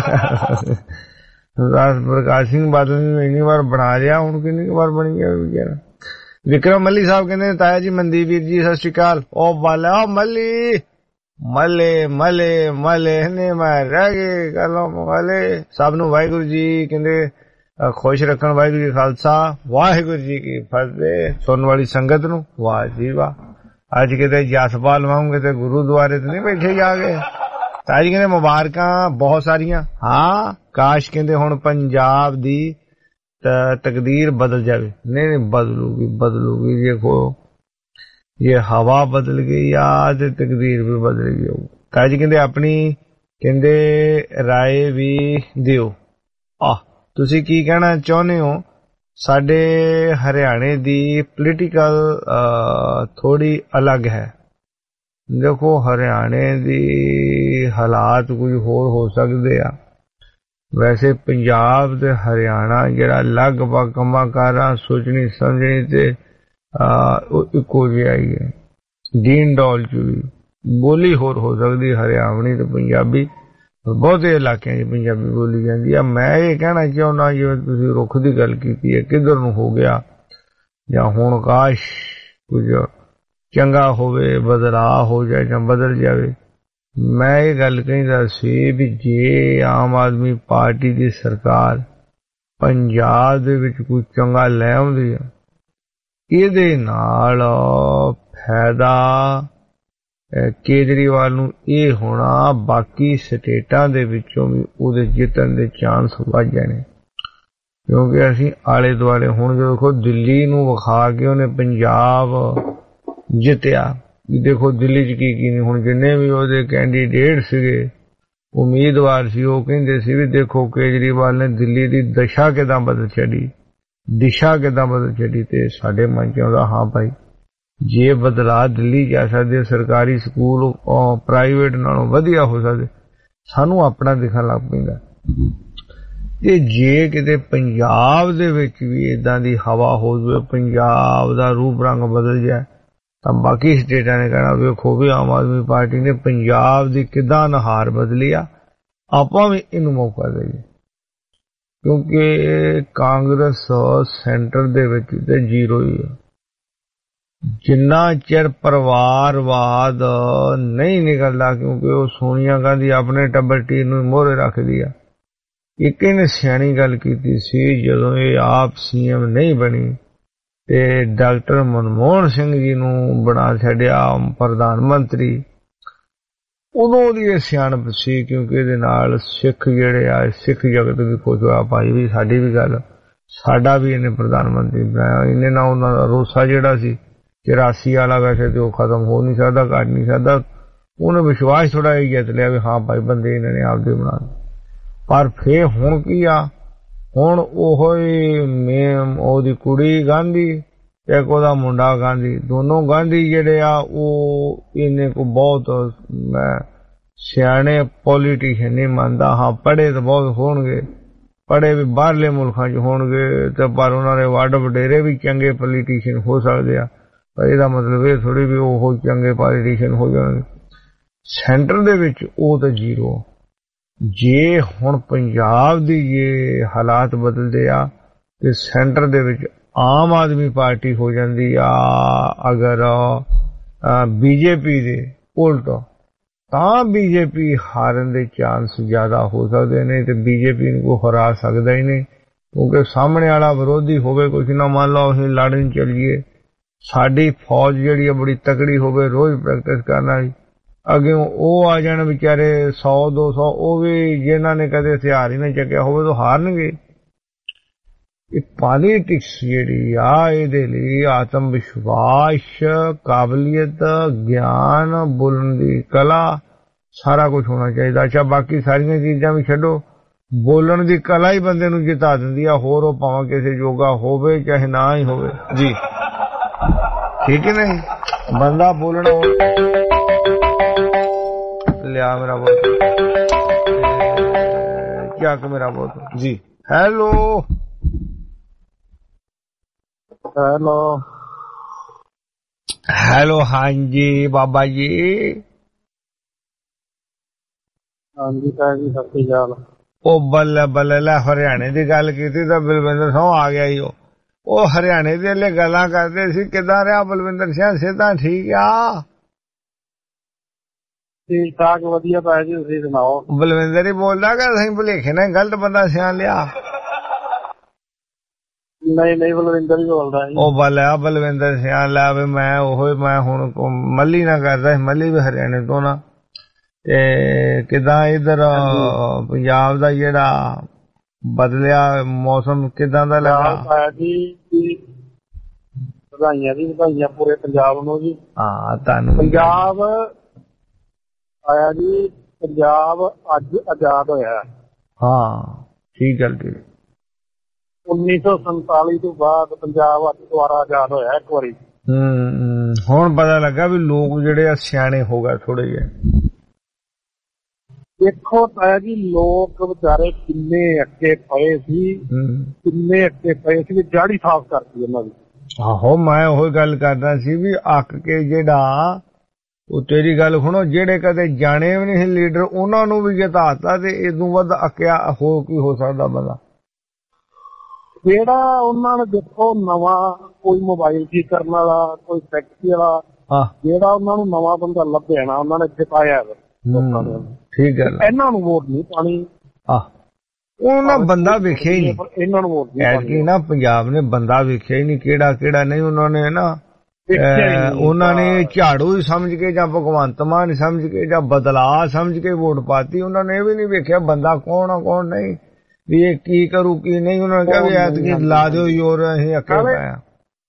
ਸਰਦਾਰ ਪ੍ਰਕਾਸ਼ ਸਿੰਘ ਬਾਦਲ ਨੂੰ ਇੰਨੀ ਵਾਰ ਬਣਾ ਲਿਆ, ਹੁਣ ਕਿੰਨੀ ਵਾਰ ਬਣੀ ਗਿਆ ਵਿਚਾਰਾ। ਵਿਕਰਮ ਮੱਲੀ ਸਾਹਿਬ ਕਹਿੰਦੇ ਤਾਇਆ ਜੀ ਮਨਦੀਪ ਵੀਰ ਜੀ ਸਤਿ ਸ਼੍ਰੀ ਅਕਾਲ। ਉਹ ਵਾਲਾ ਮੱਲੀ ਮੱਲੇ ਮੱਲੇ ਮੱਲੇ ਨੇ ਮੈਂ ਰਹਿ ਗਏ ਗੱਲਾਂ ਮਲੇ। ਸਭ ਨੂੰ ਵਾਹਿਗੁਰੂ ਜੀ ਕਹਿੰਦੇ ਖੁਸ਼ ਰੱਖਣ। ਵਾਹਿਗੁਰੂ ਜੀ ਖਾਲਸਾ, ਵਾਹਿਗੁਰੂ ਜੀ ਕੀ ਫਤਿਹ। ਸੁਣਨ ਵਾਲੀ ਸੰਗਤ ਨੂੰ ਵਾਹ ਜੀ ਵਾਹ। ਅੱਜ ਕਿਤੇ ਜਸਪਾ ਲਵਾਉਂਗੇ ਤੇ ਗੁਰੂਦੁਆਰੇ ਤੇ ਨਹੀਂ ਬੈਠੇ ਜਾ ਕੇ। ਤਾਂ ਜੀ ਕਹਿੰਦੇ ਮੁਬਾਰਕਾਂ ਬਹੁਤ ਸਾਰੀਆਂ। ਹਾਂ ਕਾਸ਼ ਕਹਿੰਦੇ ਹੁਣ ਪੰਜਾਬ ਦੀ ਤਕਦੀਰ ਬਦਲ ਜਾਵੇ। ਨਹੀਂ ਨਹੀਂ ਬਦਲੂਗੀ ਬਦਲੂਗੀ। ਦੇਖੋ ਇਹ ਹਵਾ ਬਦਲ ਗਈ ਆ ਤੇ ਤਕਦੀਰ ਵੀ ਬਦਲ ਗਈ। ਤਾਂ ਜੀ ਕਹਿੰਦੇ ਆਪਣੀ ਕਹਿੰਦੇ ਰਾਏ ਵੀ ਦਿਓ। ਆਹ ਤੁਸੀਂ ਕੀ ਕਹਿਣਾ ਚਾਹੁੰਦੇ ਹੋ? ਸਾਡੇ ਹਰਿਆਣੇ ਦੀ ਪੋਲੀਟੀਕਲ ਥੋੜੀ ਅਲੱਗ ਹੈ। ਦੇਖੋ ਹਰਿਆਣੇ ਦੀ ਹਾਲਾਤ ਕੁਝ ਹੋਰ ਹੋ ਸਕਦੇ ਆ। ਵੈਸੇ ਪੰਜਾਬ ਤੇ ਹਰਿਆਣਾ ਜਿਹੜਾ ਲਗਭਗ ਕੰਮਾਂ ਕਾਰਾਂ ਸੋਚਣੀ ਸਮਝਣੀ ਤੇ ਇੱਕੋ ਜਿਹਾ ਹੀ ਹੈ। ਦੀਨ ਡੌਲ ਚ ਵੀ ਬੋਲੀ ਹੋਰ ਹੋ ਸਕਦੀ ਹਰਿਆਣਵੀ ਤੇ ਪੰਜਾਬੀ। ਬਹੁਤੇ ਇਲਾਕਿਆਂ 'ਚ ਪੰਜਾਬੀ ਬੋਲੀ ਜਾਂਦੀ ਆ। ਮੈਂ ਇਹ ਕਹਿਣਾ ਚਾਹੁੰਦਾ ਜਿਵੇਂ ਤੁਸੀਂ ਰੁੱਖ ਦੀ ਗੱਲ ਕੀਤੀ ਹੈ, ਕਿੱਧਰ ਨੂੰ ਹੋ ਗਿਆ ਜਾਂ ਹੁਣ ਕਾਸ਼ ਕੁਝ ਚੰਗਾ ਹੋਵੇ, ਬਦਲਾਅ ਹੋ ਜਾਏ ਜਾਂ ਬਦਲ ਜਾਵੇ। ਮੈਂ ਇਹ ਗੱਲ ਕਹਿੰਦਾ ਸੀ ਵੀ ਜੇ ਆਮ ਆਦਮੀ ਪਾਰਟੀ ਦੀ ਸਰਕਾਰ ਪੰਜਾਬ ਦੇ ਵਿੱਚ ਕੋਈ ਚੰਗਾ ਲੈ ਆਉਂਦੀ ਆ, ਇਹਦੇ ਨਾਲ ਫਾਇਦਾ ਕੇਜਰੀਵਾਲ ਨੂੰ ਇਹ ਹੋਣਾ ਬਾਕੀ ਸਟੇਟਾਂ ਦੇ ਵਿੱਚੋਂ ਵੀ ਉਹਦੇ ਜਿੱਤਣ ਦੇ ਚਾਂਸ ਵੱਧ ਜਾਣੇ। ਕਿਉਂਕਿ ਅਸੀਂ ਆਲੇ ਦੁਆਲੇ ਹੁਣ ਦੇਖੋ ਦਿੱਲੀ ਨੂੰ ਵਿਖਾ ਕੇ ਉਹਨੇ ਪੰਜਾਬ ਜਿੱਤਿਆ। ਦੇਖੋ ਦਿੱਲੀ 'ਚ ਕੀ ਕੀ ਨਹੀਂ। ਹੁਣ ਜਿੰਨੇ ਵੀ ਉਹਦੇ ਕੈਂਡੀਡੇਟ ਸੀਗੇ, ਉਮੀਦਵਾਰ ਸੀ, ਉਹ ਕਹਿੰਦੇ ਸੀ ਵੀ ਦੇਖੋ ਕੇਜਰੀਵਾਲ ਨੇ ਦਿੱਲੀ ਦੀ ਦਸ਼ਾ ਕਿੱਦਾਂ ਬਦਲ ਛੱਡੀ, ਦਿਸ਼ਾ ਕਿੱਦਾਂ ਬਦਲ ਛੱਡੀ। ਤੇ ਸਾਡੇ ਮਨ 'ਚ ਆਉਂਦਾ ਹਾਂ ਭਾਈ ਜੇ ਬਦਲਾਅ ਦਿੱਲੀ ਜਾ ਸਕਦੇ, ਸਰਕਾਰੀ ਸਕੂਲ ਪ੍ਰਾਈਵੇਟ ਨਾਲੋਂ ਵਧੀਆ ਹੋ ਸਕਦੇ, ਸਾਨੂੰ ਆਪਣਾ ਦਿਖਣ ਲੱਗ ਪੈਂਦਾ। ਤੇ ਜੇ ਕਿਤੇ ਪੰਜਾਬ ਦੇ ਵਿੱਚ ਵੀ ਇਦਾਂ ਦੀ ਹਵਾ ਹੋ ਜਾਵੇ, ਪੰਜਾਬ ਦਾ ਰੂਪ ਰੰਗ ਬਦਲ ਜਾਏ, ਤਾਂ ਬਾਕੀ ਸਟੇਟਾਂ ਨੇ ਕਹਿਣਾ ਵੇਖੋ ਵੀ ਆਮ ਆਦਮੀ ਪਾਰਟੀ ਨੇ ਪੰਜਾਬ ਦੀ ਕਿੱਦਾਂ ਨਹਾਰ ਬਦਲੀ ਆ, ਆਪਾਂ ਵੀ ਇਹਨੂੰ ਮੌਕਾ ਦੇਈਏ। ਕਿਉਂਕਿ ਕਾਂਗਰਸ ਸੈਂਟਰ ਦੇ ਵਿੱਚ ਤੇ ਜ਼ੀਰੋ ਹੀ ਆ। ਜਿੰਨਾ ਚਿਰ ਪਰਿਵਾਰਵਾਦ ਨਹੀਂ ਨਿਕਲਦਾ, ਕਿਉਂਕਿ ਉਹ ਸੋਨੀਆ ਗਾਂਧੀ ਆਪਣੇ ਟੱਬਰ ਟੀਰ ਨੂੰ ਮੋਹਰੇ ਰੱਖਦੀ ਆ। ਇੱਕ ਇਹਨੇ ਸਿਆਣੀ ਗੱਲ ਕੀਤੀ ਸੀ ਜਦੋਂ ਇਹ ਆਪ ਸੀ ਐਮ ਨਹੀਂ ਬਣੀ ਤੇ ਡਾਕਟਰ ਮਨਮੋਹਨ ਸਿੰਘ ਜੀ ਨੂੰ ਬਣਾ ਛੱਡਿਆ ਪ੍ਰਧਾਨ ਮੰਤਰੀ। ਉਦੋਂ ਦੀ ਇਹ ਸਿਆਣਪ ਸੀ ਕਿਉਂਕਿ ਇਹਦੇ ਨਾਲ ਸਿੱਖ ਜਿਹੜੇ ਆ, ਸਿੱਖ ਜਗਤ ਵੀ ਖੁਸ਼ ਹੋਇਆ ਭਾਈ ਵੀ ਸਾਡੀ ਵੀ ਗੱਲ, ਸਾਡਾ ਵੀ ਇਹਨੇ ਪ੍ਰਧਾਨ ਮੰਤਰੀ ਬਣਾਇਆ। ਇਹਨੇ ਨਾਲ ਉਹਨਾਂ ਦਾ ਰੋਸਾ ਜਿਹੜਾ ਸੀ ਚੁਰਾਸੀ ਵਾਲਾ ਵੈਸੇ ਤੇ ਉਹ ਖਤਮ ਹੋ ਨਹੀਂ ਸਕਦਾ, ਘੱਟ ਨਹੀਂ ਸਕਦਾ। ਉਹਨੇ ਵਿਸ਼ਵਾਸ ਥੋੜਾ ਜਿਹਾ ਜਿੱਤ ਲਿਆ ਵੀ ਹਾਂ ਭਾਈ ਬੰਦੇ ਇਹਨਾਂ ਨੇ ਆਪਦੇ ਬਣਾ। ਪਰ ਫੇਰ ਹੁਣ ਕੀ ਆ, ਹੁਣ ਉਹੋ ਹੀ ਮੇਮ ਉਹਦੀ ਕੁੜੀ ਗਾਂਧੀ, ਇੱਕ ਉਹਦਾ ਮੁੰਡਾ ਗਾਂਧੀ, ਦੋਨੋਂ ਗਾਂਧੀ ਜਿਹੜੇ ਆ ਉਹ ਇਹਨੇ ਕੋ ਬਹੁਤ ਮੈਂ ਸਿਆਣੇ ਪੋਲੀਟੀਸ਼ੀਅਨ ਨਹੀਂ ਮੰਨਦਾ। ਹਾਂ ਪੜ੍ਹੇ ਤਾਂ ਬਹੁਤ ਹੋਣਗੇ, ਪੜ੍ਹੇ ਵੀ ਬਾਹਰਲੇ ਮੁਲਕਾਂ 'ਚ ਹੋਣਗੇ ਤੇ ਪਰ ਉਹਨਾਂ ਦੇ ਵੱਡ ਵਡੇਰੇ ਵੀ ਚੰਗੇ ਪੋਲੀਟੀਸ਼ੀਅਨ ਹੋ ਸਕਦੇ ਆ, ਪਰ ਇਹਦਾ ਮਤਲਬ ਇਹ ਥੋੜ੍ਹੀ ਵੀ ਉਹ ਚੰਗੇ ਪੋਲੀਟੀਸ਼ੀਅਨ ਹੋ ਜਾਣਗੇ। ਸੈਂਟਰ ਦੇ ਵਿੱਚ ਉਹ ਤਾਂ ਜ਼ੀਰੋ। ਜੇ ਹੁਣ ਪੰਜਾਬ ਦੀ ਜੇ ਹਾਲਾਤ ਬਦਲਦੇ ਆ ਤੇ ਸੈਂਟਰ ਦੇ ਵਿੱਚ ਆਮ ਆਦਮੀ ਪਾਰਟੀ ਹੋ ਜਾਂਦੀ ਆ ਅਗਰ ਬੀਜੇਪੀ ਦੇ ਉਲਟ, ਤਾਂ ਬੀਜੇਪੀ ਹਾਰਨ ਦੇ ਚਾਂਸ ਜ਼ਿਆਦਾ ਹੋ ਸਕਦੇ ਨੇ ਤੇ ਬੀਜੇਪੀ ਨੂੰ ਕੋਈ ਹਰਾ ਸਕਦਾ ਹੀ ਨਹੀਂ, ਕਿਉਂਕਿ ਸਾਹਮਣੇ ਵਾਲਾ ਵਿਰੋਧੀ ਹੋਵੇ ਕੁਛ ਨਾ, ਮੰਨ ਲਓ ਅਸੀਂ ਲੜਨ ਚੱਲੀਏ, ਸਾਡੀ ਫੌਜ ਜਿਹੜੀ ਆ ਬੜੀ ਤਕੜੀ ਹੋਵੇ, ਰੋਜ਼ ਪ੍ਰੈਕਟਿਸ ਕਰਨਾ, ਅੱਗੇ ਉਹ ਆ ਜਾਣ ਵਿਚਾਰੇ ਸੌ ਦੋ ਸੌ, ਉਹ ਵੀ ਜਿਨ੍ਹਾਂ ਨੇ ਕਦੇ ਹਥਿਆਰ ਹੀ ਨਾ ਚੱਕਿਆ ਹੋਵੇ ਤਾਂ ਹਾਰਨਗੇ। ਇਹ ਪੋਲੀਟਿਕਸ ਜਿਹੜੀ ਆ ਇਹਦੇ ਲਈ ਆਤਮ ਵਿਸ਼ਵਾਸ, ਕਾਬਲੀਅਤ, ਗਿਆਨ, ਬੋਲਣ ਦੀ ਕਲਾ, ਸਾਰਾ ਕੁਝ ਹੋਣਾ ਚਾਹੀਦਾ। ਅੱਛਾ ਬਾਕੀ ਸਾਰੀਆਂ ਚੀਜ਼ਾਂ ਵੀ ਛੱਡੋ, ਬੋਲਣ ਦੀ ਕਲਾ ਹੀ ਬੰਦੇ ਨੂੰ ਜਿਤਾ ਦਿੰਦੀ ਆ, ਹੋਰ ਉਹ ਭਾਵੇਂ ਕਿਸੇ ਜੋਗਾ ਹੋਵੇ ਚਾਹੇ ਨਾ ਹੀ ਹੋਵੇ ਜੀ, ਠੀਕ ਹੈ ਨਹੀਂ। ਬੰਦਾ ਬੋਲਣਾ ਲਿਆ ਮੇਰਾ ਬਹੁਤ ਕਿਆ ਕਿ ਮੇਰਾ ਬਹੁਤ ਜੀ। ਹੈਲੋ ਹੈਲੋ ਹੈਲੋ ਹਾਂਜੀ ਬਾਬਾ ਜੀ। ਹਾਂਜੀ ਸਾਹਿਬ ਜੀ ਸਤਿ ਸ਼੍ਰੀ ਅਕਾਲ। ਉਹ ਬੱਲੇ ਬੱਲੇ ਲੈ ਹਰਿਆਣੇ ਦੀ ਗੱਲ ਕੀਤੀ ਤਾਂ ਬਲਵਿੰਦਰ ਸਿੰਘ ਆ ਗਿਆ ਹੀ। ਉਹ ਉਹ ਹਰਿਆਣੇ ਦੇ ਲਈ ਗੱਲਾਂ ਕਰਦੇ ਸੀ, ਕਿੱਦਾਂ ਰਿਹਾ ਬਲਵਿੰਦਰ ਸਿੰਘ? ਸਿੱਧਾ ਠੀਕ ਆ? ਠੀਕ ਠਾਕ ਵਧੀਆ ਪਾ ਜੀ, ਤੁਸੀਂ ਸੁਣਾਓ? ਬਲਵਿੰਦਰ ਹੀ ਬੋਲਦਾ ਕਿ ਅਸੀਂ ਭੁਲੇਖੇ ਨਾਲ ਗਲਤ ਬੰਦਾ ਸਿਆਣ ਲਿਆ? ਨਹੀਂ ਨਹੀਂ ਬਲਵਿੰਦਰ ਹੀ ਬੋਲਦਾ ਜੀ। ਉਹ ਬੱਲਿਆ ਬਲਵਿੰਦਰ ਸਿਆਣ ਲਿਆ ਵੀ ਮੈਂ ਉਹ ਮੈਂ ਹੁਣ ਮੱਲੀ ਨਾ ਕਰਦਾ, ਮੱਲੀ ਵੀ ਹਰਿਆਣੇ ਤੋਂ ਨਾ। ਤੇ ਕਿੱਦਾਂ ਇੱਧਰ ਪੰਜਾਬ ਦਾ ਜਿਹੜਾ ਬਦਲਿਆ ਮੌਸਮ ਕਿੱਦਾਂ ਦਾ ਲੱਗਾ ਜੀ? ਵਧਾਈਆਂ ਜੀ, ਵਧਾਈਆਂ ਪੂਰੇ ਪੰਜਾਬ ਨੂੰ ਜੀ। ਹਾਂ ਤੁਹਾਨੂੰ ਪੰਜਾਬ ਆਇਆ ਜੀ, ਪੰਜਾਬ ਅੱਜ ਆਜ਼ਾਦ ਹੋਇਆ। ਹਾਂ ਠੀਕ ਗੱਲ ਜੀ। ਉੱਨੀ ਸੌ ਸੰਤਾਲੀ ਤੋਂ ਬਾਅਦ ਪੰਜਾਬ ਅੱਜ ਦੁਬਾਰਾ ਆਜ਼ਾਦ ਹੋਇਆ ਇੱਕ ਵਾਰੀ। ਹਮ ਹੁਣ ਪਤਾ ਲੱਗਾ ਵੀ ਲੋਕ ਜਿਹੜੇ ਆ ਸਿਆਣੇ ਹੋ ਗਏ ਥੋੜੇ ਜਿਹੇ। ਦੇਖੋ ਤਾਇਆ ਜੀ ਲੋਕ ਵਿਚਾਰੇ ਕਿੰਨੇ ਅੱਕੇ ਪਏ ਸੀ, ਕਿੰਨੇ ਅੱਕੇ ਪਏ ਸੀ, ਜਾੜੀ ਸਾਫ਼ ਕਰਤੀ ਉਹਨਾਂ ਦੀ। ਆਹੋ ਮੈਂ ਉਹੀ ਗੱਲ ਕਰਦਾ ਸੀ ਵੀ ਅੱਕ ਕੇ ਜਿਹੜਾ ਉਹ ਤੇਰੀ ਗੱਲ ਸੁਣੋ, ਜਿਹੜੇ ਕਦੇ ਜਾਣੇ ਵੀ ਨਹੀਂ ਲੀਡਰ ਉਹਨਾਂ ਨੂੰ ਵੀ ਜਿਤਾਤਾ ਤੇ ਇਦੋਂ ਵੱਧ ਅੱਕਿਆ ਹੋ ਕੀ ਹੋ ਸਕਦਾ ਬੰਦਾ? ਜਿਹੜਾ ਉਹਨਾਂ ਨੇ ਦੇਖੋ ਨਵਾਂ ਕੋਈ ਮੋਬਾਈਲ ਠੀਕ ਕਰਨ ਵਾਲਾ, ਕੋਈ ਫੈਕਟਰੀ ਵਾਲਾ, ਜਿਹੜਾ ਉਹਨਾਂ ਨੂੰ ਨਵਾਂ ਬੰਦਾ ਲੱਭਿਆ ਨਾ ਉਹਨਾਂ ਨੇ ਜਿਤਾਇਆ ਲੋਕਾਂ ਨੇ। ਠੀਕ ਹੈ, ਇਹਨਾਂ ਨੂੰ ਵੋਟ ਨਹੀਂ ਪਾਣੀ। ਆਹ ਉਹਨਾਂ ਬੰਦਾ ਵੇਖਿਆ ਹੀ ਨਹੀਂ, ਇਹਨਾਂ ਨੂੰ ਵੋਟ ਨਹੀਂ ਪਾਣੀ ਨਾ। ਪੰਜਾਬ ਨੇ ਬੰਦਾ ਵੇਖਿਆ ਹੀ ਨਹੀਂ ਕਿਹੜਾ ਕਿਹੜਾ ਨਹੀਂ। ਉਹਨਾਂ ਨੇ ਨਾ ਉਹਨਾਂ ਨੇ ਝਾੜੂ ਹੀ ਸਮਝ ਕੇ ਜਾਂ ਭਗਵੰਤ ਮਾਨ ਸਮਝ ਕੇ ਜਾਂ ਬਦਲਾਅ ਸਮਝ ਕੇ ਵੋਟ ਪਾਤੀ। ਉਹਨਾਂ ਨੇ ਇਹ ਵੀ ਨਹੀਂ ਵੇਖਿਆ ਬੰਦਾ ਕੌਣ ਆ ਕੌਣ ਨਹੀਂ, ਵੀ ਇਹ ਕੀ ਕਰੂ ਕੀ ਨਹੀਂ। ਉਹਨਾਂ ਨੇ ਕਿਹਾ ਵੀ ਐਤਕੀ ਲਾ ਦਿਓ ਯੋਰ, ਅਸੀਂ ਅੱਕੇ ਪਾਇਆ।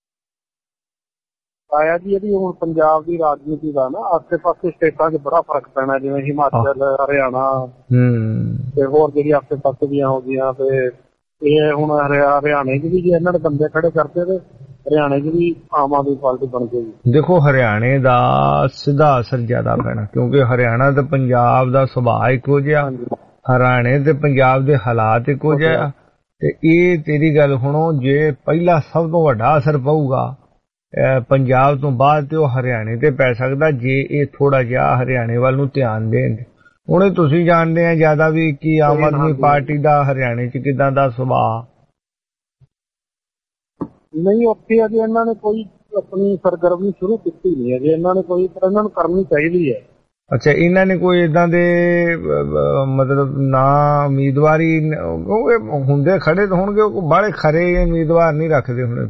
ਆਇਆ ਜੀ ਇਹਦੀ ਹੁਣ ਪੰਜਾਬ ਦੀ ਰਾਜਨੀਤੀ ਦਾ ਨਾ ਆਸੇ ਪਾਸੇ ਸਟੇਟਾਂ 'ਚ ਬੜਾ ਫਰਕ ਪੈਣਾ, ਜਿਵੇਂ ਹਿਮਾਚਲ, ਹਰਿਆਣਾ ਤੇ ਹੋਰ ਜਿਹੜੀ ਆਸੇ ਪਾਸੇ ਦੀਆਂ ਹੋ ਗਈਆਂ। ਤੇ ਇਹ ਹੁਣ ਹਰਿਆਣੇ 'ਚ ਵੀ ਜੇ ਇਹਨਾਂ ਨੇ ਬੰਦੇ ਖੜੇ ਕਰਦੇ ਤੇ ਹਰਿਆਣੇ 'ਚ ਵੀ ਆਮ ਆਦਮੀ ਪਾਰਟੀ ਬਣ ਜਾਏਗੀ। ਦੇਖੋ ਹਰਿਆਣੇ ਦਾ ਸਿੱਧਾ ਅਸਰ ਜ਼ਿਆਦਾ ਪੈਣਾ, ਕਿਉਂਕਿ ਹਰਿਆਣਾ ਤੇ ਪੰਜਾਬ ਦਾ ਸੁਭਾਅ ਇੱਕੋ ਜਿਹਾ, ਹਰਿਆਣੇ ਤੇ ਪੰਜਾਬ ਦੇ ਹਾਲਾਤ ਇੱਕੋ ਜਿਹਾ। ਤੇ ਇਹ ਤੇਰੀ ਗੱਲ ਸੁਣੋ, ਜੇ ਪਹਿਲਾ ਸਭ ਤੋਂ ਵੱਡਾ ਅਸਰ ਪਊਗਾ ਪੰਜਾਬ ਤੋਂ ਬਾਅਦ ਤੇ ਉਹ ਹਰਿਆਣੇ ਤੇ ਪੈ ਸਕਦਾ, ਜੇ ਇਹ ਥੋੜਾ ਜਿਹਾ ਹਰਿਆਣੇ ਵੱਲ ਨੂੰ ਧਿਆਨ ਦੇਣ। ਹੁਣ ਤੁਸੀਂ ਜਾਣਦੇ ਆ ਜ਼ਿਆਦਾ ਵੀ ਕੀ ਆਮ ਆਦਮੀ ਪਾਰਟੀ ਦਾ ਹਰਿਆਣੇ 'ਚ ਕਿੱਦਾਂ ਦਾ ਸੁਭਾਅ? ਨਹੀਂ ਉੱਥੇ ਅਜੇ ਇਹਨਾਂ ਨੇ ਕੋਈ ਆਪਣੀ ਸਰਗਰਮੀ ਸ਼ੁਰੂ ਕੀਤੀ ਨਹੀਂ ਅਜੇ ਇਹਨਾਂ ਨੇ ਕੋਈ, ਪਰ ਇਹਨਾਂ ਨੂੰ ਕਰਨੀ ਚਾਹੀਦੀ ਹੈ। ਅੱਛਾ ਇਹਨਾਂ ਨੇ ਕੋਈ ਏਦਾਂ ਦੇ ਮਤਲਬ ਨਾ ਉਮੀਦਵਾਰੀ ਹੁੰਦੇ ਖੜੇ ਤਾਂ ਹੋਣਗੇ, ਬਾਹਲੇ ਖਰੇ ਉਮੀਦਵਾਰ ਨਹੀਂ ਰੱਖਦੇ ਹੁਣੇ।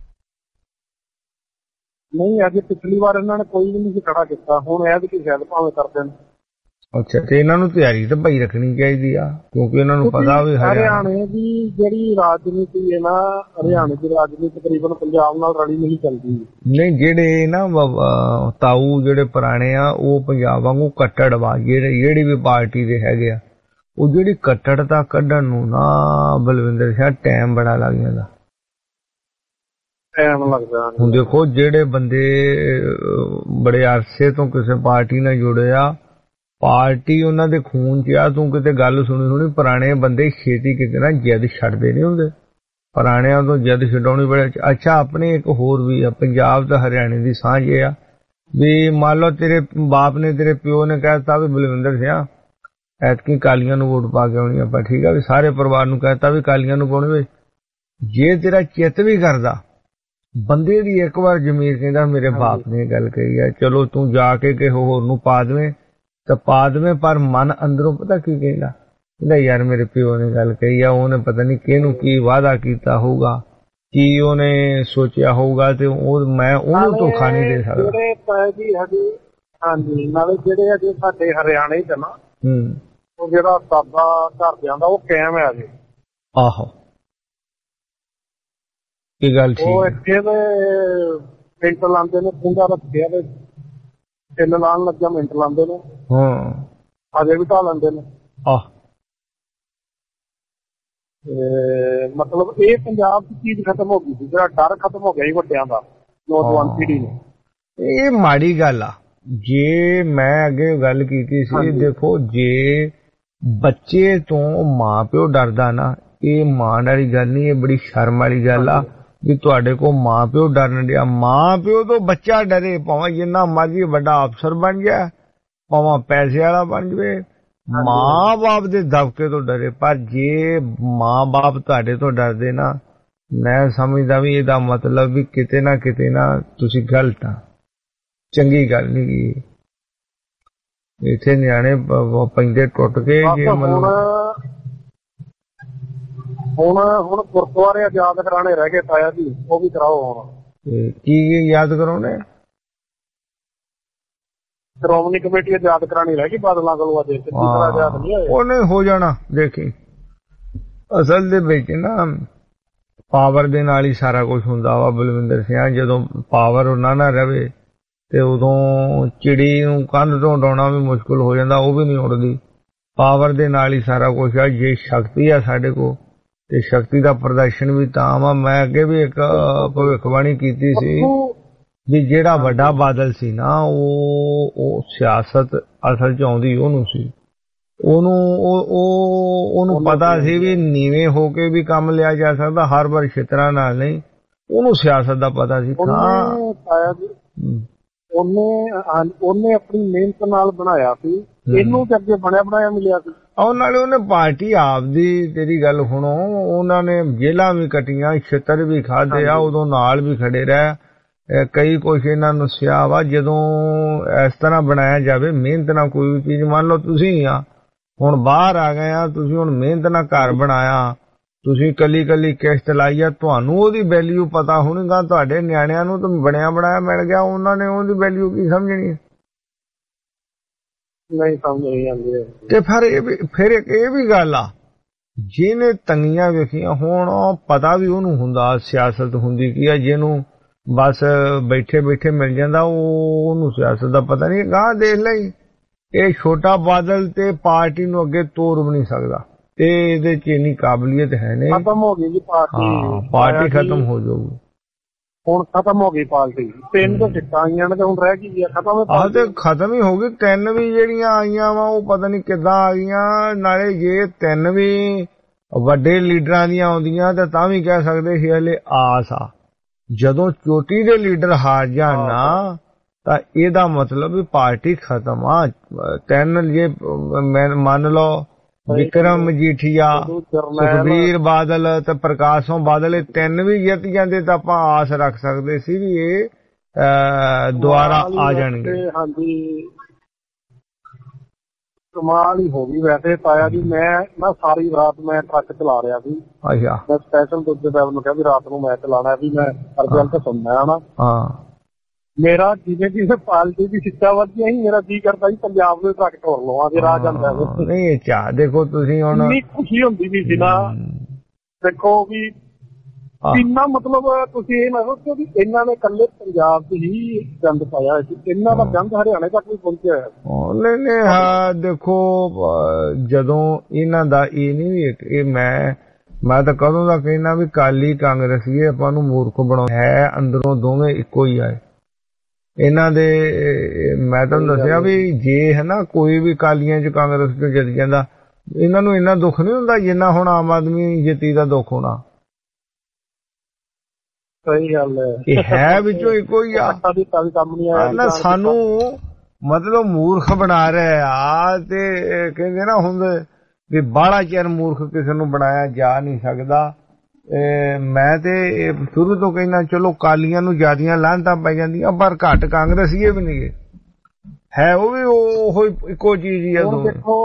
ਨਹੀਂ ਅਜੇ ਪਿਛਲੀ ਵਾਰ ਇਹਨਾਂ ਨੇ ਕੋਈ ਵੀ ਨਹੀਂ ਖੜਾ ਕੀਤਾ, ਹੁਣ ਇਹ ਵੀ ਸ਼ਾਇਦ ਭਾਵੇਂ ਕਰ ਦੇਣ। ਅੱਛਾ ਤੇ ਇਹਨਾਂ ਨੂੰ ਤਿਆਰੀ ਤਾਂ ਭਾਈ ਰੱਖਣੀ ਚਾਹੀਦੀ ਆ, ਕਿਉਂਕਿ ਇਹਨਾਂ ਨੂੰ ਪਤਾ ਵੀ ਹਰਿਆਣੇ ਦੀ ਜਿਹੜੀ ਰਾਜਨੀਤੀ ਹੈ ਨਾ, ਹਰਿਆਣੇ ਦੀ ਰਾਜਨੀਤੀ ਤਕਰੀਬਨ ਪੰਜਾਬ ਨਾਲ ਰਲੀ ਨਹੀਂ ਚੱਲਦੀ। ਨਹੀਂ ਜਿਹੜੇ ਨਾ ਤਾਊ ਜਿਹੜੇ ਪੁਰਾਣੇ ਆ ਉਹ ਪੰਜਾਬ ਵਾਂਗੂ ਕੱਟੜ ਵਾ, ਜਿਹੜੇ ਜਿਹੜੀ ਵੀ ਪਾਰਟੀ ਦੇ ਹੈਗੇ ਆ ਉਹ ਜਿਹੜੀ ਕੱਟੜਤਾ ਕੱਢਣ ਨੂੰ ਨਾ ਬਲਵਿੰਦਰ ਸਿੰਘ ਟਾਈਮ ਬੜਾ ਲੱਗ ਜਾਂਦਾ, ਟਾਈਮ ਲੱਗਦਾ। ਹੁਣ ਦੇਖੋ ਜਿਹੜੇ ਬੰਦੇ ਬੜੇ ਅਰਸੇ ਤੋਂ ਕਿਸੇ ਪਾਰਟੀ ਨਾਲ ਜੁੜੇ ਆ, ਪਾਰਟੀ ਉਹਨਾਂ ਦੇ ਖੂਨ ਚ ਆ, ਤੂੰ ਕਿਤੇ ਗੱਲ ਸੁਣੀ ਸੁਣੀ ਪੁਰਾਣੇ ਬੰਦੇ ਛੇਤੀ ਕਿਤੇ ਨਾ ਜਿੱਦ ਛੱਡਦੇ ਨਹੀਂ ਹੁੰਦੇ, ਪੁਰਾਣਿਆਂ ਤੋਂ ਜਿੱਦ ਛਡਾਉਣੀ ਬੜੇ। ਅੱਛਾ ਆਪਣੇ ਇੱਕ ਹੋਰ ਵੀ ਆ, ਪੰਜਾਬ ਤੇ ਹਰਿਆਣੇ ਦੀ ਸਾਂਝ ਇਹ ਆ ਵੀ ਮੰਨ ਲਓ ਤੇਰੇ ਬਾਪ ਨੇ ਤੇਰੇ ਪਿਓ ਨੇ ਕਹਿਤਾ ਵੀ ਬਲਵਿੰਦਰ ਸਿੰਘ ਐਤਕੀ ਕਾਲੀਆਂ ਨੂੰ ਵੋਟ ਪਾ ਕੇ ਆਉਣੀ ਆਪਾਂ, ਠੀਕ ਆ ਵੀ ਸਾਰੇ ਪਰਿਵਾਰ ਨੂੰ ਕਹਿਤਾ ਵੀ ਕਾਲੀਆਂ ਨੂੰ ਪਾਉਣੀ। ਵੇ ਜੇ ਤੇਰਾ ਚਿੱਤ ਵੀ ਕਰਦਾ ਬੰਦੇ ਦੀ ਇੱਕ ਵਾਰ ਜ਼ਮੀਰ ਕਹਿੰਦਾ ਮੇਰੇ ਬਾਪ ਨੇ ਗੱਲ ਕਹੀ ਹੈ, ਚਲੋ ਤੂੰ ਜਾ ਕੇ ਕਿਸੇ ਹੋਰ ਨੂੰ ਪਾ ਦੇਵੇਂ ਤਾਂ ਪਾ ਦੇਵੇਂ, ਪਰ ਮਨ ਅੰਦਰੋਂ ਪਤਾ ਕੀ ਕਹਿੰਦਾ, ਕਹਿੰਦਾ ਯਾਰ ਮੇਰੇ ਪਿਓ ਨੇ ਗੱਲ ਕਹੀ ਆ, ਉਹਨੇ ਪਤਾ ਨਹੀਂ ਕਿਹਨੂੰ ਕੀ ਵਾਅਦਾ ਕੀਤਾ ਹੋਊਗਾ, ਕੀ ਉਹਨੇ ਸੋਚਿਆ ਹੋਊਗਾ, ਤੇ ਉਹ ਮੈਂ ਉਹਨੂੰ ਧੋਖਾ ਨਹੀਂ ਦੇ ਸਕਦਾ। ਜਿਹੜੇ ਜੀ ਹਜੇ ਹਾਂਜੀ ਨਾਲੇ ਜਿਹੜੇ ਅਜੇ ਸਾਡੇ ਹਰਿਆਣੇ ਚ ਨਾ ਉਹ ਜਿਹੜਾ ਸਾਦਾ ਘਰਦਿਆਂ ਦਾ ਉਹ ਕਾਇਮ ਹੈ ਅਜੇ। ਆਹੋ ਕੀ ਗੱਲ ਠੀਕ, ਉਹ ਇੱਥੇ ਦੇ ਮਿੰਟ ਲਾਉਂਦੇ ਨੇ, ਪੂੰਗਾ ਰੱਖਿਆ ਤੇ ਤਿੰਨ ਲਾਉਣ ਲੱਗਿਆ ਮਿੰਟ ਲਾਉਂਦੇ ਨੇ, ਹਾਂ ਅਜੇ ਵੀ ਢਾ ਲੈਂਦੇ ਨੇ। ਆਹ ਮਤਲਬ ਇਹ ਪੰਜਾਬ ਦੀ ਚੀਜ਼ ਖਤਮ ਹੋ ਗਈ ਸੀ, ਜਿਹੜਾ ਡਰ ਖਤਮ ਹੋ ਗਿਆ ਸੀ ਵੱਡਿਆਂ ਦਾ, ਨੌਜਵਾਨ ਪੀੜ੍ਹੀ ਨੇ। ਇਹ ਮਾੜੀ ਗੱਲ ਆ। ਜੇ ਮੈਂ ਅੱਗੇ ਗੱਲ ਕੀਤੀ ਸੀ, ਦੇਖੋ ਜੇ ਬੱਚੇ ਤੋਂ ਮਾਂ ਪਿਓ ਡਰਦਾ ਨਾ, ਇਹ ਮਾਣ ਵਾਲੀ ਗੱਲ ਨਹੀਂ, ਇਹ ਬੜੀ ਸ਼ਰਮ ਵਾਲੀ ਗੱਲ ਆ ਵੀ ਤੁਹਾਡੇ ਕੋਲ ਮਾਂ ਪਿਓ ਡਰਨ ਡਿਆ। ਮਾਂ ਪਿਓ ਤੋਂ ਬੱਚਾ ਡਰੇ, ਭਾਵੇਂ ਜਿੰਨਾ ਮਰਜ਼ੀ ਵੱਡਾ ਅਫਸਰ ਬਣ ਗਿਆ, ਭਾਵੇਂ ਪੈਸੇ ਵਾਲਾ ਬਣ ਜਾਵੇ, ਮਾਂ ਬਾਪ ਦੇ ਦਬਕੇ ਤੋਂ ਡਰੇ। ਪਰ ਜੇ ਮਾਂ ਬਾਪ ਤੁਹਾਡੇ ਤੋਂ ਡਰਦੇ ਨਾ, ਮੈਂ ਸਮਝਦਾ ਵੀ ਇਹਦਾ ਮਤਲਬ ਵੀ ਕਿਤੇ ਨਾ ਕਿਤੇ ਨਾ ਤੁਸੀਂ ਗਲਤ ਆ, ਚੰਗੀ ਗੱਲ ਨਹੀਂ ਗੀ। ਇੱਥੇ ਨਿਆਣੇ ਪੈਂਦੇ ਟੁੱਟ ਕੇ ਜੇ ਮਤਲਬ ਹੁਣ ਹੁਣ ਗੁਰਦੁਆਰੇ ਆਜ਼ਾਦ ਕਰਾਣੇ ਰਹਿ ਗਏ ਤਾਇਆ ਜੀ, ਉਹ ਵੀ ਕਰਾਓ ਹੁਣ। ਕੀ ਯਾਦ ਕਰਾਉਣੇ? ਸ਼੍ਰੋਮਣੀ ਕਮੇਟੀ ਆਜ਼ਾਦ ਕਰਾਣੀ ਰਹਿ ਗਈ ਬਾਦਲਾਂ ਕੋਲੋਂ, ਅਜੇ ਆਜ਼ਾਦ ਨਹੀਂ ਹੋਏ। ਉਹਨੇ ਹੋ ਜਾਣਾ। ਦੇਖੀ ਅਸਲ ਦੇ ਵਿੱਚ ਨਾ ਪਾਵਰ ਦੇ ਨਾਲ ਹੀ ਸਾਰਾ ਕੁਝ ਹੁੰਦਾ ਵਾ ਬਲਵਿੰਦਰ ਸਿੰਘ। ਜਦੋਂ ਪਾਵਰ ਉਹਨਾਂ ਨਾਲ ਰਵੇ ਤੇ ਉਦੋਂ ਚਿੜੀ ਨੂੰ ਕੰਧ ਤੋਂ ਉਡਾਉਣਾ ਵੀ ਮੁਸ਼ਕਿਲ ਹੋ ਜਾਂਦਾ, ਉਹ ਵੀ ਨਹੀਂ ਉੱਡਦੀ। ਪਾਵਰ ਦੇ ਨਾਲ ਹੀ ਸਾਰਾ ਕੁਝ ਆ। ਜੇ ਸ਼ਕਤੀ ਆ ਸਾਡੇ ਕੋਲ ਤੇ ਸ਼ਕਤੀ ਦਾ ਪ੍ਰਦਰਸ਼ਨ ਵੀ ਤਾਂ ਵਾ। ਮੈਂ ਅੱਗੇ ਵੀ ਇੱਕ ਭਵਿੱਖਬਾਣੀ ਕੀਤੀ ਸੀ ਵੀ ਜਿਹੜਾ ਵੱਡਾ ਬਾਦਲ ਸੀ ਨਾ, ਉਹ ਉਹ ਸਿਆਸਤ ਅਸਲ ਚ ਆਉਂਦੀ ਉਹਨੂੰ ਸੀ, ਉਹਨੂੰ ਉਹ ਉਹਨੂੰ ਪਤਾ ਸੀ ਵੀ ਨੀਵੇਂ ਹੋ ਕੇ ਵੀ ਕੰਮ ਲਿਆ ਜਾ ਸਕਦਾ, ਹਰ ਵਾਰ ਛਿੱਤਰਾਂ ਨਾਲ ਨਹੀਂ। ਉਹਨੂੰ ਸਿਆਸਤ ਦਾ ਪਤਾ ਸੀ। ਉਹਨੇ ਉਹਨੇ ਆਪਣੀ ਮਿਹਨਤ ਨਾਲ ਬਣਾਇਆ ਸੀ, ਇਹਨੂੰ ਤੇ ਅੱਗੇ ਬਣਿਆ ਬਣਾਇਆ ਮਿਲਿਆ ਸੀ। ਉਹ ਨਾਲੇ ਉਹਨੇ ਪਾਰਟੀ ਆਪਦੀ, ਤੇਰੀ ਗੱਲ ਸੁਣੋ, ਉਹਨਾਂ ਨੇ ਜੇਲਾਂ ਵੀ ਕੱਟੀਆਂ, ਛਿੱਤਰ ਵੀ ਖਾਦੇ ਆ, ਉਦੋਂ ਨਾਲ ਵੀ ਖੜੇ ਰਹੇ। ਕਈ ਕੁਛ ਇਹਨਾਂ ਨੂੰ ਸਿਆ ਵਾ। ਜਦੋਂ ਇਸ ਤਰ੍ਹਾਂ ਬਣਾਇਆ ਜਾਵੇ ਮਿਹਨਤ ਨਾਲ ਕੋਈ ਵੀ ਚੀਜ਼, ਮੰਨ ਲਓ ਤੁਸੀਂ ਆ ਹੁਣ ਬਾਹਰ ਆ ਗਏ ਆ, ਤੁਸੀਂ ਹੁਣ ਮਿਹਨਤ ਨਾਲ ਘਰ ਬਣਾਇਆ, ਤੁਸੀਂ ਕੱਲੀ ਕੱਲੀ ਕਿਸ਼ਤ ਲਾਈ ਆ, ਤੁਹਾਨੂੰ ਉਹਦੀ ਵੈਲਿਊ ਪਤਾ ਹੋਣੀਗਾ। ਤੁਹਾਡੇ ਨਿਆਣਿਆਂ ਨੂੰ ਤਾਂ ਬਣਿਆ ਬਣਾਇਆ ਮਿਲ ਗਿਆ, ਉਹਨਾਂ ਨੇ ਉਹਦੀ ਵੈਲਿਊ ਕੀ ਸਮਝਣੀ ਹੈ? ਨਹੀਂ ਸਮਝ ਜਾਂਦੀ। ਤੇ ਫਿਰ ਇਹ ਵੀ ਫਿਰ ਇਹ ਵੀ ਗੱਲ ਆ, ਜਿਹਨੇ ਤੰਗੀਆਂ ਵੇਖੀਆਂ ਹੋਣ ਪਤਾ ਵੀ ਉਹਨੂੰ ਹੁੰਦਾ ਸਿਆਸਤ ਹੁੰਦੀ ਕੀ ਆ। ਜਿਹਨੂੰ ਬਸ ਬੈਠੇ ਬੈਠੇ ਮਿਲ ਜਾਂਦਾ, ਉਹ ਉਹਨੂੰ ਸਿਆਸਤ ਦਾ ਪਤਾ ਨਹੀਂ। ਗਾਂ ਦੇਖ ਲਈ, ਇਹ ਛੋਟਾ ਬਾਦਲ ਤੇ ਪਾਰਟੀ ਨੂੰ ਅੱਗੇ ਤੋੜ ਵੀ ਨਹੀਂ ਸਕਦਾ, ਤੇ ਇਹਦੇ ਚ ਇੰਨੀ ਕਾਬਲੀਅਤ ਹੈ ਨਹੀਂ। ਖਤਮ ਹੋ ਗਈ ਜੀ ਪਾਰਟੀ, ਪਾਰਟੀ ਖਤਮ ਹੋ ਜਾਊਗੀ ਹੁਣ, ਖਤਮ ਹੋ ਗਈ ਪਾਰਟੀ। ਤਿੰਨ ਤੋਂ ਸਿੱਟਾਂ ਆਈਆਂ ਨੇ ਤੇ ਹੁਣ ਰਹਿ ਗਈ ਆ ਖਤਮ। ਆਹ ਤੇ ਖਤਮ ਹੀ ਹੋ ਗਈ। ਤਿੰਨ ਵੀ ਜਿਹੜੀਆਂ ਆਈਆਂ ਵਾ ਉਹ ਪਤਾ ਨਹੀਂ ਕਿੱਦਾਂ ਆ ਗਈਆਂ। ਨਾਲੇ ਜੇ ਤਿੰਨ ਵੀ ਵੱਡੇ ਲੀਡਰਾਂ ਦੀਆਂ ਆਉਂਦੀਆਂ ਤੇ ਤਾਂ ਵੀ ਕਹਿ ਸਕਦੇ ਸੀ ਹਲੇ ਆਸ ਆ। ਜਦੋਂ ਚੋਟੀ ਦੇ ਲੀਡਰ ਹਾਰ ਜਾਣ ਨਾ, ਤਾਂ ਇਹਦਾ ਮਤਲਬ ਵੀ ਪਾਰਟੀ ਖਤਮ ਆ। ਤਿੰਨ ਜੇ ਮੰਨ ਲਓ ਵਿਕਰਮ ਮਜੀਠੀਆ, ਸੁਖਬੀਰ ਬਾਦਲ ਤੇ ਪ੍ਰਕਾਸ਼ ਸਿੰਘ ਬਾਦਲ, ਇਹ ਤਿੰਨ ਵੀ ਜਿੱਤ ਜਾਂਦੇ ਤਾਂ ਆਪਾਂ ਆਸ ਰੱਖ ਸਕਦੇ ਸੀ ਵੀ ਇਹ ਦੁਬਾਰਾ ਆ ਜਾਣਗੇ। ਹਾਂਜੀ, ਕਮਾਲ ਹੀ ਹੋ ਗਈ। ਵੈਸੇ ਤਾਇਆ ਜੀ ਮੈਂ ਨਾ ਸਾਰੀ ਰਾਤ ਮੈਂ ਟਰੱਕ ਚਲਾ ਰਿਹਾ ਸੀ। ਅੱਛਾ। ਮੈਂ ਸਪੈਸ਼ਲ ਦੂਜੇ ਡਰਾਈਵਰ ਨੂੰ ਕਿਹਾ ਵੀ ਰਾਤ ਨੂੰ ਮੈਂ ਚਲਾਣਾ, ਵੀ ਮੈਂ ਅਰਜਨ ਤੋਂ ਸੁਣਨਾ ਨਾ। ਹਾਂ, ਮੇਰਾ ਜਿਵੇਂ ਜਿਵੇਂ ਪਾਰਟੀ ਦੀ ਸਿੱਟਾ ਵੱਧਦੀਆਂ ਸੀ, ਮੇਰਾ ਜੀ ਕਰਦਾ ਸੀ ਪੰਜਾਬ ਦੇ ਟਰੱਕ ਟੋਰ ਲਵਾਂ ਜੇ ਰਾਹ ਜਾਂਦਾ। ਨਹੀਂ ਚਾਹ ਦੇਖੋ ਤੁਸੀਂ ਹੁਣ ਇੰਨੀ ਖੁਸ਼ੀ ਹੁੰਦੀ ਵੀ ਸੀ ਨਾ। ਦੇਖੋ ਵੀ ਇੰਨਾ ਮਤਲਬ ਤੁਸੀਂ ਇਹ ਨਾ ਸੋਚੋ ਵੀ ਇਹਨਾਂ ਨੇ ਇਕੱਲੇ ਪੰਜਾਬ 'ਚ ਹੀ ਗੰਦ ਪਾਇਆ ਸੀ, ਇਹਨਾਂ ਦਾ ਗੰਦ ਹਰਿਆਣੇ ਤੱਕ ਵੀ ਪਹੁੰਚਿਆ ਹੈ। ਨਹੀਂ ਨਹੀਂ ਹਾਂ ਦੇਖੋ ਜਦੋਂ ਇਹਨਾਂ ਦਾ ਇਹ ਨਹੀਂ ਇਹ ਮੈਂ ਮੈਂ ਤਾਂ ਕਦੋਂ ਦਾ ਕਹਿਣਾ ਵੀ ਕਾਲੀ ਕਾਂਗਰਸੀ ਆਪਾਂ ਨੂੰ ਮੂਰਖ ਬਣਾਉਣਾ ਹੈ, ਅੰਦਰੋਂ ਦੋਵੇਂ ਇੱਕੋ ਹੀ ਆਏ ਇਹਨਾਂ ਦੇ। ਮੈਂ ਤੁਹਾਨੂੰ ਦੱਸਿਆ ਵੀ ਜੇ ਹੈ ਨਾ ਕੋਈ ਵੀ ਕਾਲੀਆਂ 'ਚ ਕਾਂਗਰਸ 'ਚ ਜਿੱਤ ਜਾਂਦਾ ਇਹਨਾਂ ਨੂੰ ਇੰਨਾ ਦੁੱਖ ਨਹੀਂ ਹੁੰਦਾ ਜਿੰਨਾ ਹੁਣ ਆਮ ਆਦਮੀ ਜਿੱਤੀ ਦਾ ਦੁੱਖ ਹੋਣਾ। ਸਹੀ ਗੱਲ ਹੈ, ਇਹ ਹੈ ਵਿੱਚੋਂ ਇੱਕੋ ਹੀ ਆ ਨਾ, ਸਾਨੂੰ ਮਤਲਬ ਮੂਰਖ ਬਣਾ ਰਹੇ ਆ। ਤੇ ਕਹਿੰਦੇ ਨਾ ਹੁੰਦੇ ਵੀ ਬਾਹਲਾ ਚਿਰ ਮੂਰਖ ਕਿਸੇ ਨੂੰ ਬਣਾਇਆ ਜਾ ਨਹੀਂ ਸਕਦਾ। ਮੈਂ ਤੇ ਸ਼ੁਰੂ ਤੋਂ ਕਹਿਣਾ ਚਲੋ ਕਾਲੀਆਂ ਨੂੰ ਜ਼ਿਆਦੀਆਂ ਲਾਹਨਤਾਂ ਪੈ ਜਾਂਦੀਆਂ ਪਰ ਘੱਟ ਕਾਂਗਰਸੀ ਵੀ ਨਹੀਂ ਹੈ, ਉਹ ਵੀ ਉਹ ਇੱਕੋ ਚੀਜ਼ ਹੀ ਆ। ਦੇਖੋ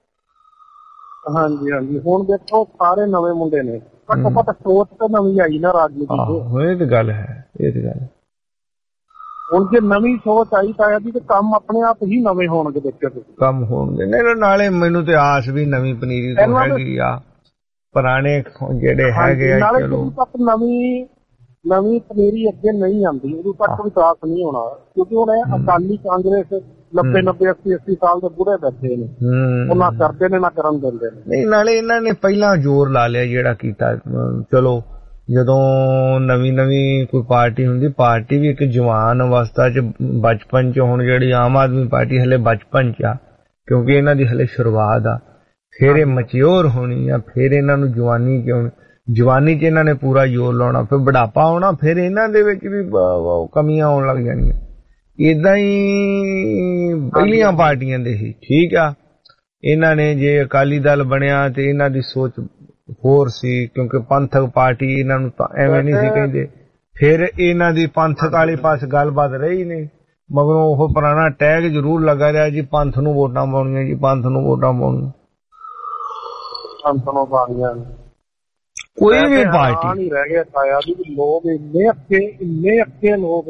ਹਾਂਜੀ ਹਾਂਜੀ ਹੁਣ ਦੇਖੋ ਸਾਰੇ ਨਵੇਂ ਮੁੰਡੇ ਨੇ, ਘੱਟੋ ਘੱਟ ਸੋਚ ਤਾਂ ਨਵੀਂ ਆਈ ਨਾ ਰਾਜਨੀਤੀ ਚ। ਇਹ ਤਾਂ ਗੱਲ ਹੈ, ਇਹ ਤਾਂ ਗੱਲ ਹੁਣ ਜੇ ਨਵੀਂ ਸੋਚ ਆਈ ਤਾਂ ਇਹਦੀ ਤੇ ਕੰਮ ਆਪਣੇ ਆਪ ਹੀ ਨਵੇਂ ਹੋਣਗੇ। ਦੇਖਿਓ ਤੁਸੀਂ ਕੰਮ ਹੋਣਗੇ। ਨਹੀਂ ਨਾਲੇ ਮੈਨੂੰ ਤੇ ਆਸ ਵੀ ਨਵੀਂ ਪਨੀਰੀ ਤੋਂ ਹੈਗੀ ਆ, ਪੁਰਾਣੇ ਜਿਹੜੇ ਹੈਗੇ ਆ ਚਲੋ ਨਵੀਂ ਨਵੀਂ ਪਨੀਰੀ ਅੱਗੇ ਨਹੀਂ ਆਉਂਦੀ, ਉਦੋਂ ਤੱਕ ਵਿਕਾਸ ਨਹੀਂ ਹੋਣਾ। ਕਿਉਂਕਿ ਹੁਣ ਅਕਾਲੀ ਕਾਂਗਰਸ ਨੱਬੇ ਨੱਬੇ ਅੱਸੀ ਅੱਸੀ ਸਾਲ ਦੇ ਬੁੜੇ ਬੈਠੇ ਨੇ, ਉਹ ਨਾ ਕਰਦੇ ਨੇ ਨਾ ਕਰਨ ਦਿੰਦੇ ਨੇ। ਨਹੀਂ ਨਾਲੇ ਇਹਨਾਂ ਨੇ ਪਹਿਲਾਂ ਜ਼ੋਰ ਲਾ ਲਿਆ ਜਿਹੜਾ ਕੀਤਾ। ਚਲੋ ਜਦੋਂ ਨਵੀਂ ਨਵੀਂ ਕੋਈ ਪਾਰਟੀ ਹੁੰਦੀ, ਪਾਰਟੀ ਵੀ ਇੱਕ ਜਵਾਨ ਅਵਸਥਾ ਚ ਬਚਪਨ ਚ, ਹੁਣ ਜਿਹੜੀ ਆਮ ਆਦਮੀ ਪਾਰਟੀ ਹਲੇ ਬਚਪਨ ਚ ਆ ਕਿਉਂਕਿ ਇਹਨਾਂ ਦੀ ਹਲੇ ਸ਼ੁਰੂਆਤ ਆ, ਫਿਰ ਇਹ ਮੈਚਿਓਰ ਹੋਣੀ ਆ, ਫਿਰ ਇਹਨਾਂ ਨੂੰ ਜਵਾਨੀ ਕਿਉਂ ਜਵਾਨੀ ਚ ਇਹਨਾਂ ਨੇ ਪੂਰਾ ਜ਼ੋਰ ਲਾਉਣਾ, ਫਿਰ ਬੁਢਾਪਾ ਆਉਣਾ, ਫਿਰ ਇਹਨਾਂ ਦੇ ਵਿੱਚ ਵੀ ਕਮੀਆਂ ਆਉਣ ਲੱਗ ਜਾਣੀਆਂ। ਏਦਾਂ ਹੀ ਪਹਿਲੀਆਂ ਪਾਰਟੀਆਂ ਦੇ ਹੀ ਠੀਕ ਆ। ਇਹਨਾਂ ਨੇ ਜੇ ਅਕਾਲੀ ਦਲ ਬਣਿਆ ਤੇ ਇਹਨਾਂ ਦੀ ਸੋਚ ਹੋਰ ਸੀ ਕਿਉਂਕਿ ਪੰਥਕ ਪਾਰਟੀ ਇਹਨਾਂ ਨੂੰ ਤਾਂ ਐਵੇਂ ਨਹੀਂ ਸੀ ਕਹਿੰਦੇ। ਫਿਰ ਇਹਨਾਂ ਦੀ ਪੰਥਕ ਵਾਲੇ ਪਾਸ ਗੱਲਬਾਤ ਰਹੀ ਨਹੀਂ, ਮਗਰੋਂ ਉਹ ਪੁਰਾਣਾ ਟੈਗ ਜ਼ਰੂਰ ਲੱਗਾ ਰਿਹਾ ਜੀ ਪੰਥ ਨੂੰ ਵੋਟਾਂ ਪਾਉਣੀਆਂ, ਜੀ ਪੰਥ ਨੂੰ ਵੋਟਾਂ ਪਾਉਣੀਆਂ, ਪੰਥ ਨੂੰ ਪਾਉਣੀਆਂ। ਕੋਈ ਵੀ ਪਾਰਟੀ ਨਹੀਂ ਰਹਿ ਗਿਆ ਤਾਇਆ ਵੀ ਲੋਕ ਇੰਨੇ ਅੱਕੇ ਇੰਨੇ ਅੱਕੇ ਲੋਕ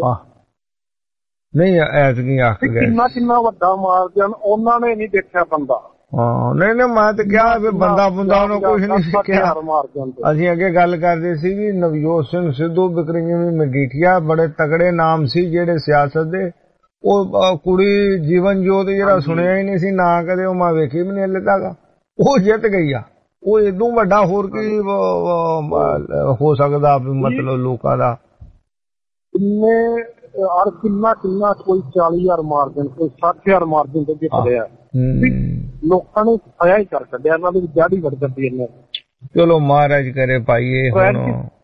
ਨਹੀਂ ਐਤਕੀ ਆਖ ਗਏ ਕਿੰਨਾ ਕਿੰਨਾ ਵੱਡਾ ਮਾਰ ਜਾਣ ਉਹਨਾਂ ਨੇ ਨਹੀਂ ਦੇਖਿਆ ਬੰਦਾ। ਹਾਂ ਨਹੀਂ ਨਹੀਂ ਮੈਂ ਤੇ ਕਿਹਾ ਵੀ ਬੰਦਾ ਬੰਦਾ ਉਹਨੂੰ ਕੁਛ ਨਹੀਂ ਸਿੱਖਿਆ। ਅਸੀਂ ਅੱਗੇ ਗੱਲ ਕਰਦੇ ਸੀ ਵੀ ਨਵਜੋਤ ਸਿੰਘ ਸਿੱਧੂ, ਬਿਕਰਮ ਮਜੀਠੀਆ ਬੜੇ ਤਗੜੇ ਨਾਮ ਸੀ ਜਿਹੜੇ ਸਿਆਸਤ ਦੇ। ਉਹ ਕੁੜੀ ਜੀਵਨ ਜੋਤ ਜਿਹੜਾ ਸੁਣਿਆ ਹੀ ਨਹੀਂ ਸੀ ਨਾ ਕਦੇ, ਉਹ ਮੈਂ ਵੇਖੀ ਵੀ ਨਹੀਂ ਹਲੇ ਤੱਕ, ਉਹ ਜਿੱਤ ਗਈ ਆ। ਉਹ ਇਦੋਂ ਵੱਡਾ ਹੋਰ ਕੀ ਹੋ ਸਕਦਾ ਮਤਲਬ ਲੋਕਾਂ ਦਾ ਇੰਨੇ ਔਰ ਕਿੰਨਾ ਕਿੰਨਾ ਕੋਈ ਚਾਲੀ ਹਜ਼ਾਰ ਮਾਰਜਨ, ਕੋਈ ਸੱਠ ਹਜ਼ਾਰ ਮਾਰਜਨ ਤੇ ਜਿੱਤ ਰਿਹਾ। ਲੋਕਾਂ ਨੇ ਆਇਆ ਹੀ ਕਰ ਕੱਢਿਆ, ਇਹਨਾਂ ਦੀ ਜਾੜੀ ਵੜ ਜਾਂਦੀ ਇਹਨੇ। ਚਲੋ ਮਹਾਰਾਜ ਕਰੇ ਪਾਈਏ ਹੁਣ।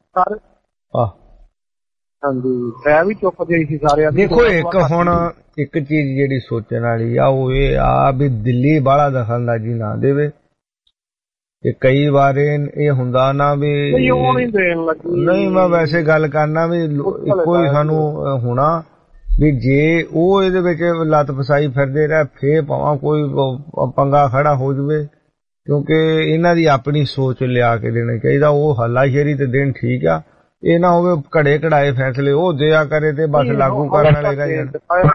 ਹਾਂਜੀ ਮੈਂ ਵੀ ਚੁੱਪ ਜਿਹੀ ਸੀ ਸਾਰਿਆਂ ਦੀ। ਦੇਖੋ ਇੱਕ ਹੁਣ ਇੱਕ ਚੀਜ਼ ਜਿਹੜੀ ਸੋਚਣ ਵਾਲੀ ਆ ਉਹ ਇਹ ਆ ਵੀ ਦਿੱਲੀ ਬਾਹਲਾ ਦਖਲਅੰਦਾਜ਼ੀ ਨਾ ਦੇਵੇ। ਤੇ ਕਈ ਵਾਰ ਇਹ ਹੁੰਦਾ ਨਾ ਵੀ ਨਹੀਂ, ਮੈਂ ਵੈਸੇ ਗੱਲ ਕਰਨਾ ਵੀ ਇੱਕੋ ਹੀ ਸਾਨੂੰ ਹੋਣਾ ਵੀ ਜੇ ਉਹ ਇਹਦੇ ਵਿੱਚ ਲੱਤ ਫਸਾਈ ਫਿਰਦੇ ਰਹਿ ਫੇਰ ਭਾਵਾਂ ਕੋਈ ਪੰਗਾ ਖੜਾ ਹੋ ਜਾਵੇ, ਕਿਉਂਕਿ ਇਹਨਾਂ ਦੀ ਆਪਣੀ ਸੋਚ ਲਿਆ ਕੇ ਦੇਣਾ ਚਾਹੀਦਾ। ਉਹ ਹੱਲਾਸ਼ੇਰੀ ਤੇ ਦੇਣ ਠੀਕ ਆ, ਇਹ ਨਾ ਹੋਵੇ ਘੜੇ ਘੜਾਏ ਫੈਸਲੇ ਉਹ ਦਿਆ ਕਰੇ ਤੇ ਬਸ ਲਾਗੂ ਕਰਨ ਵਾਲੇ ਰਹਿ ਜਾਣ।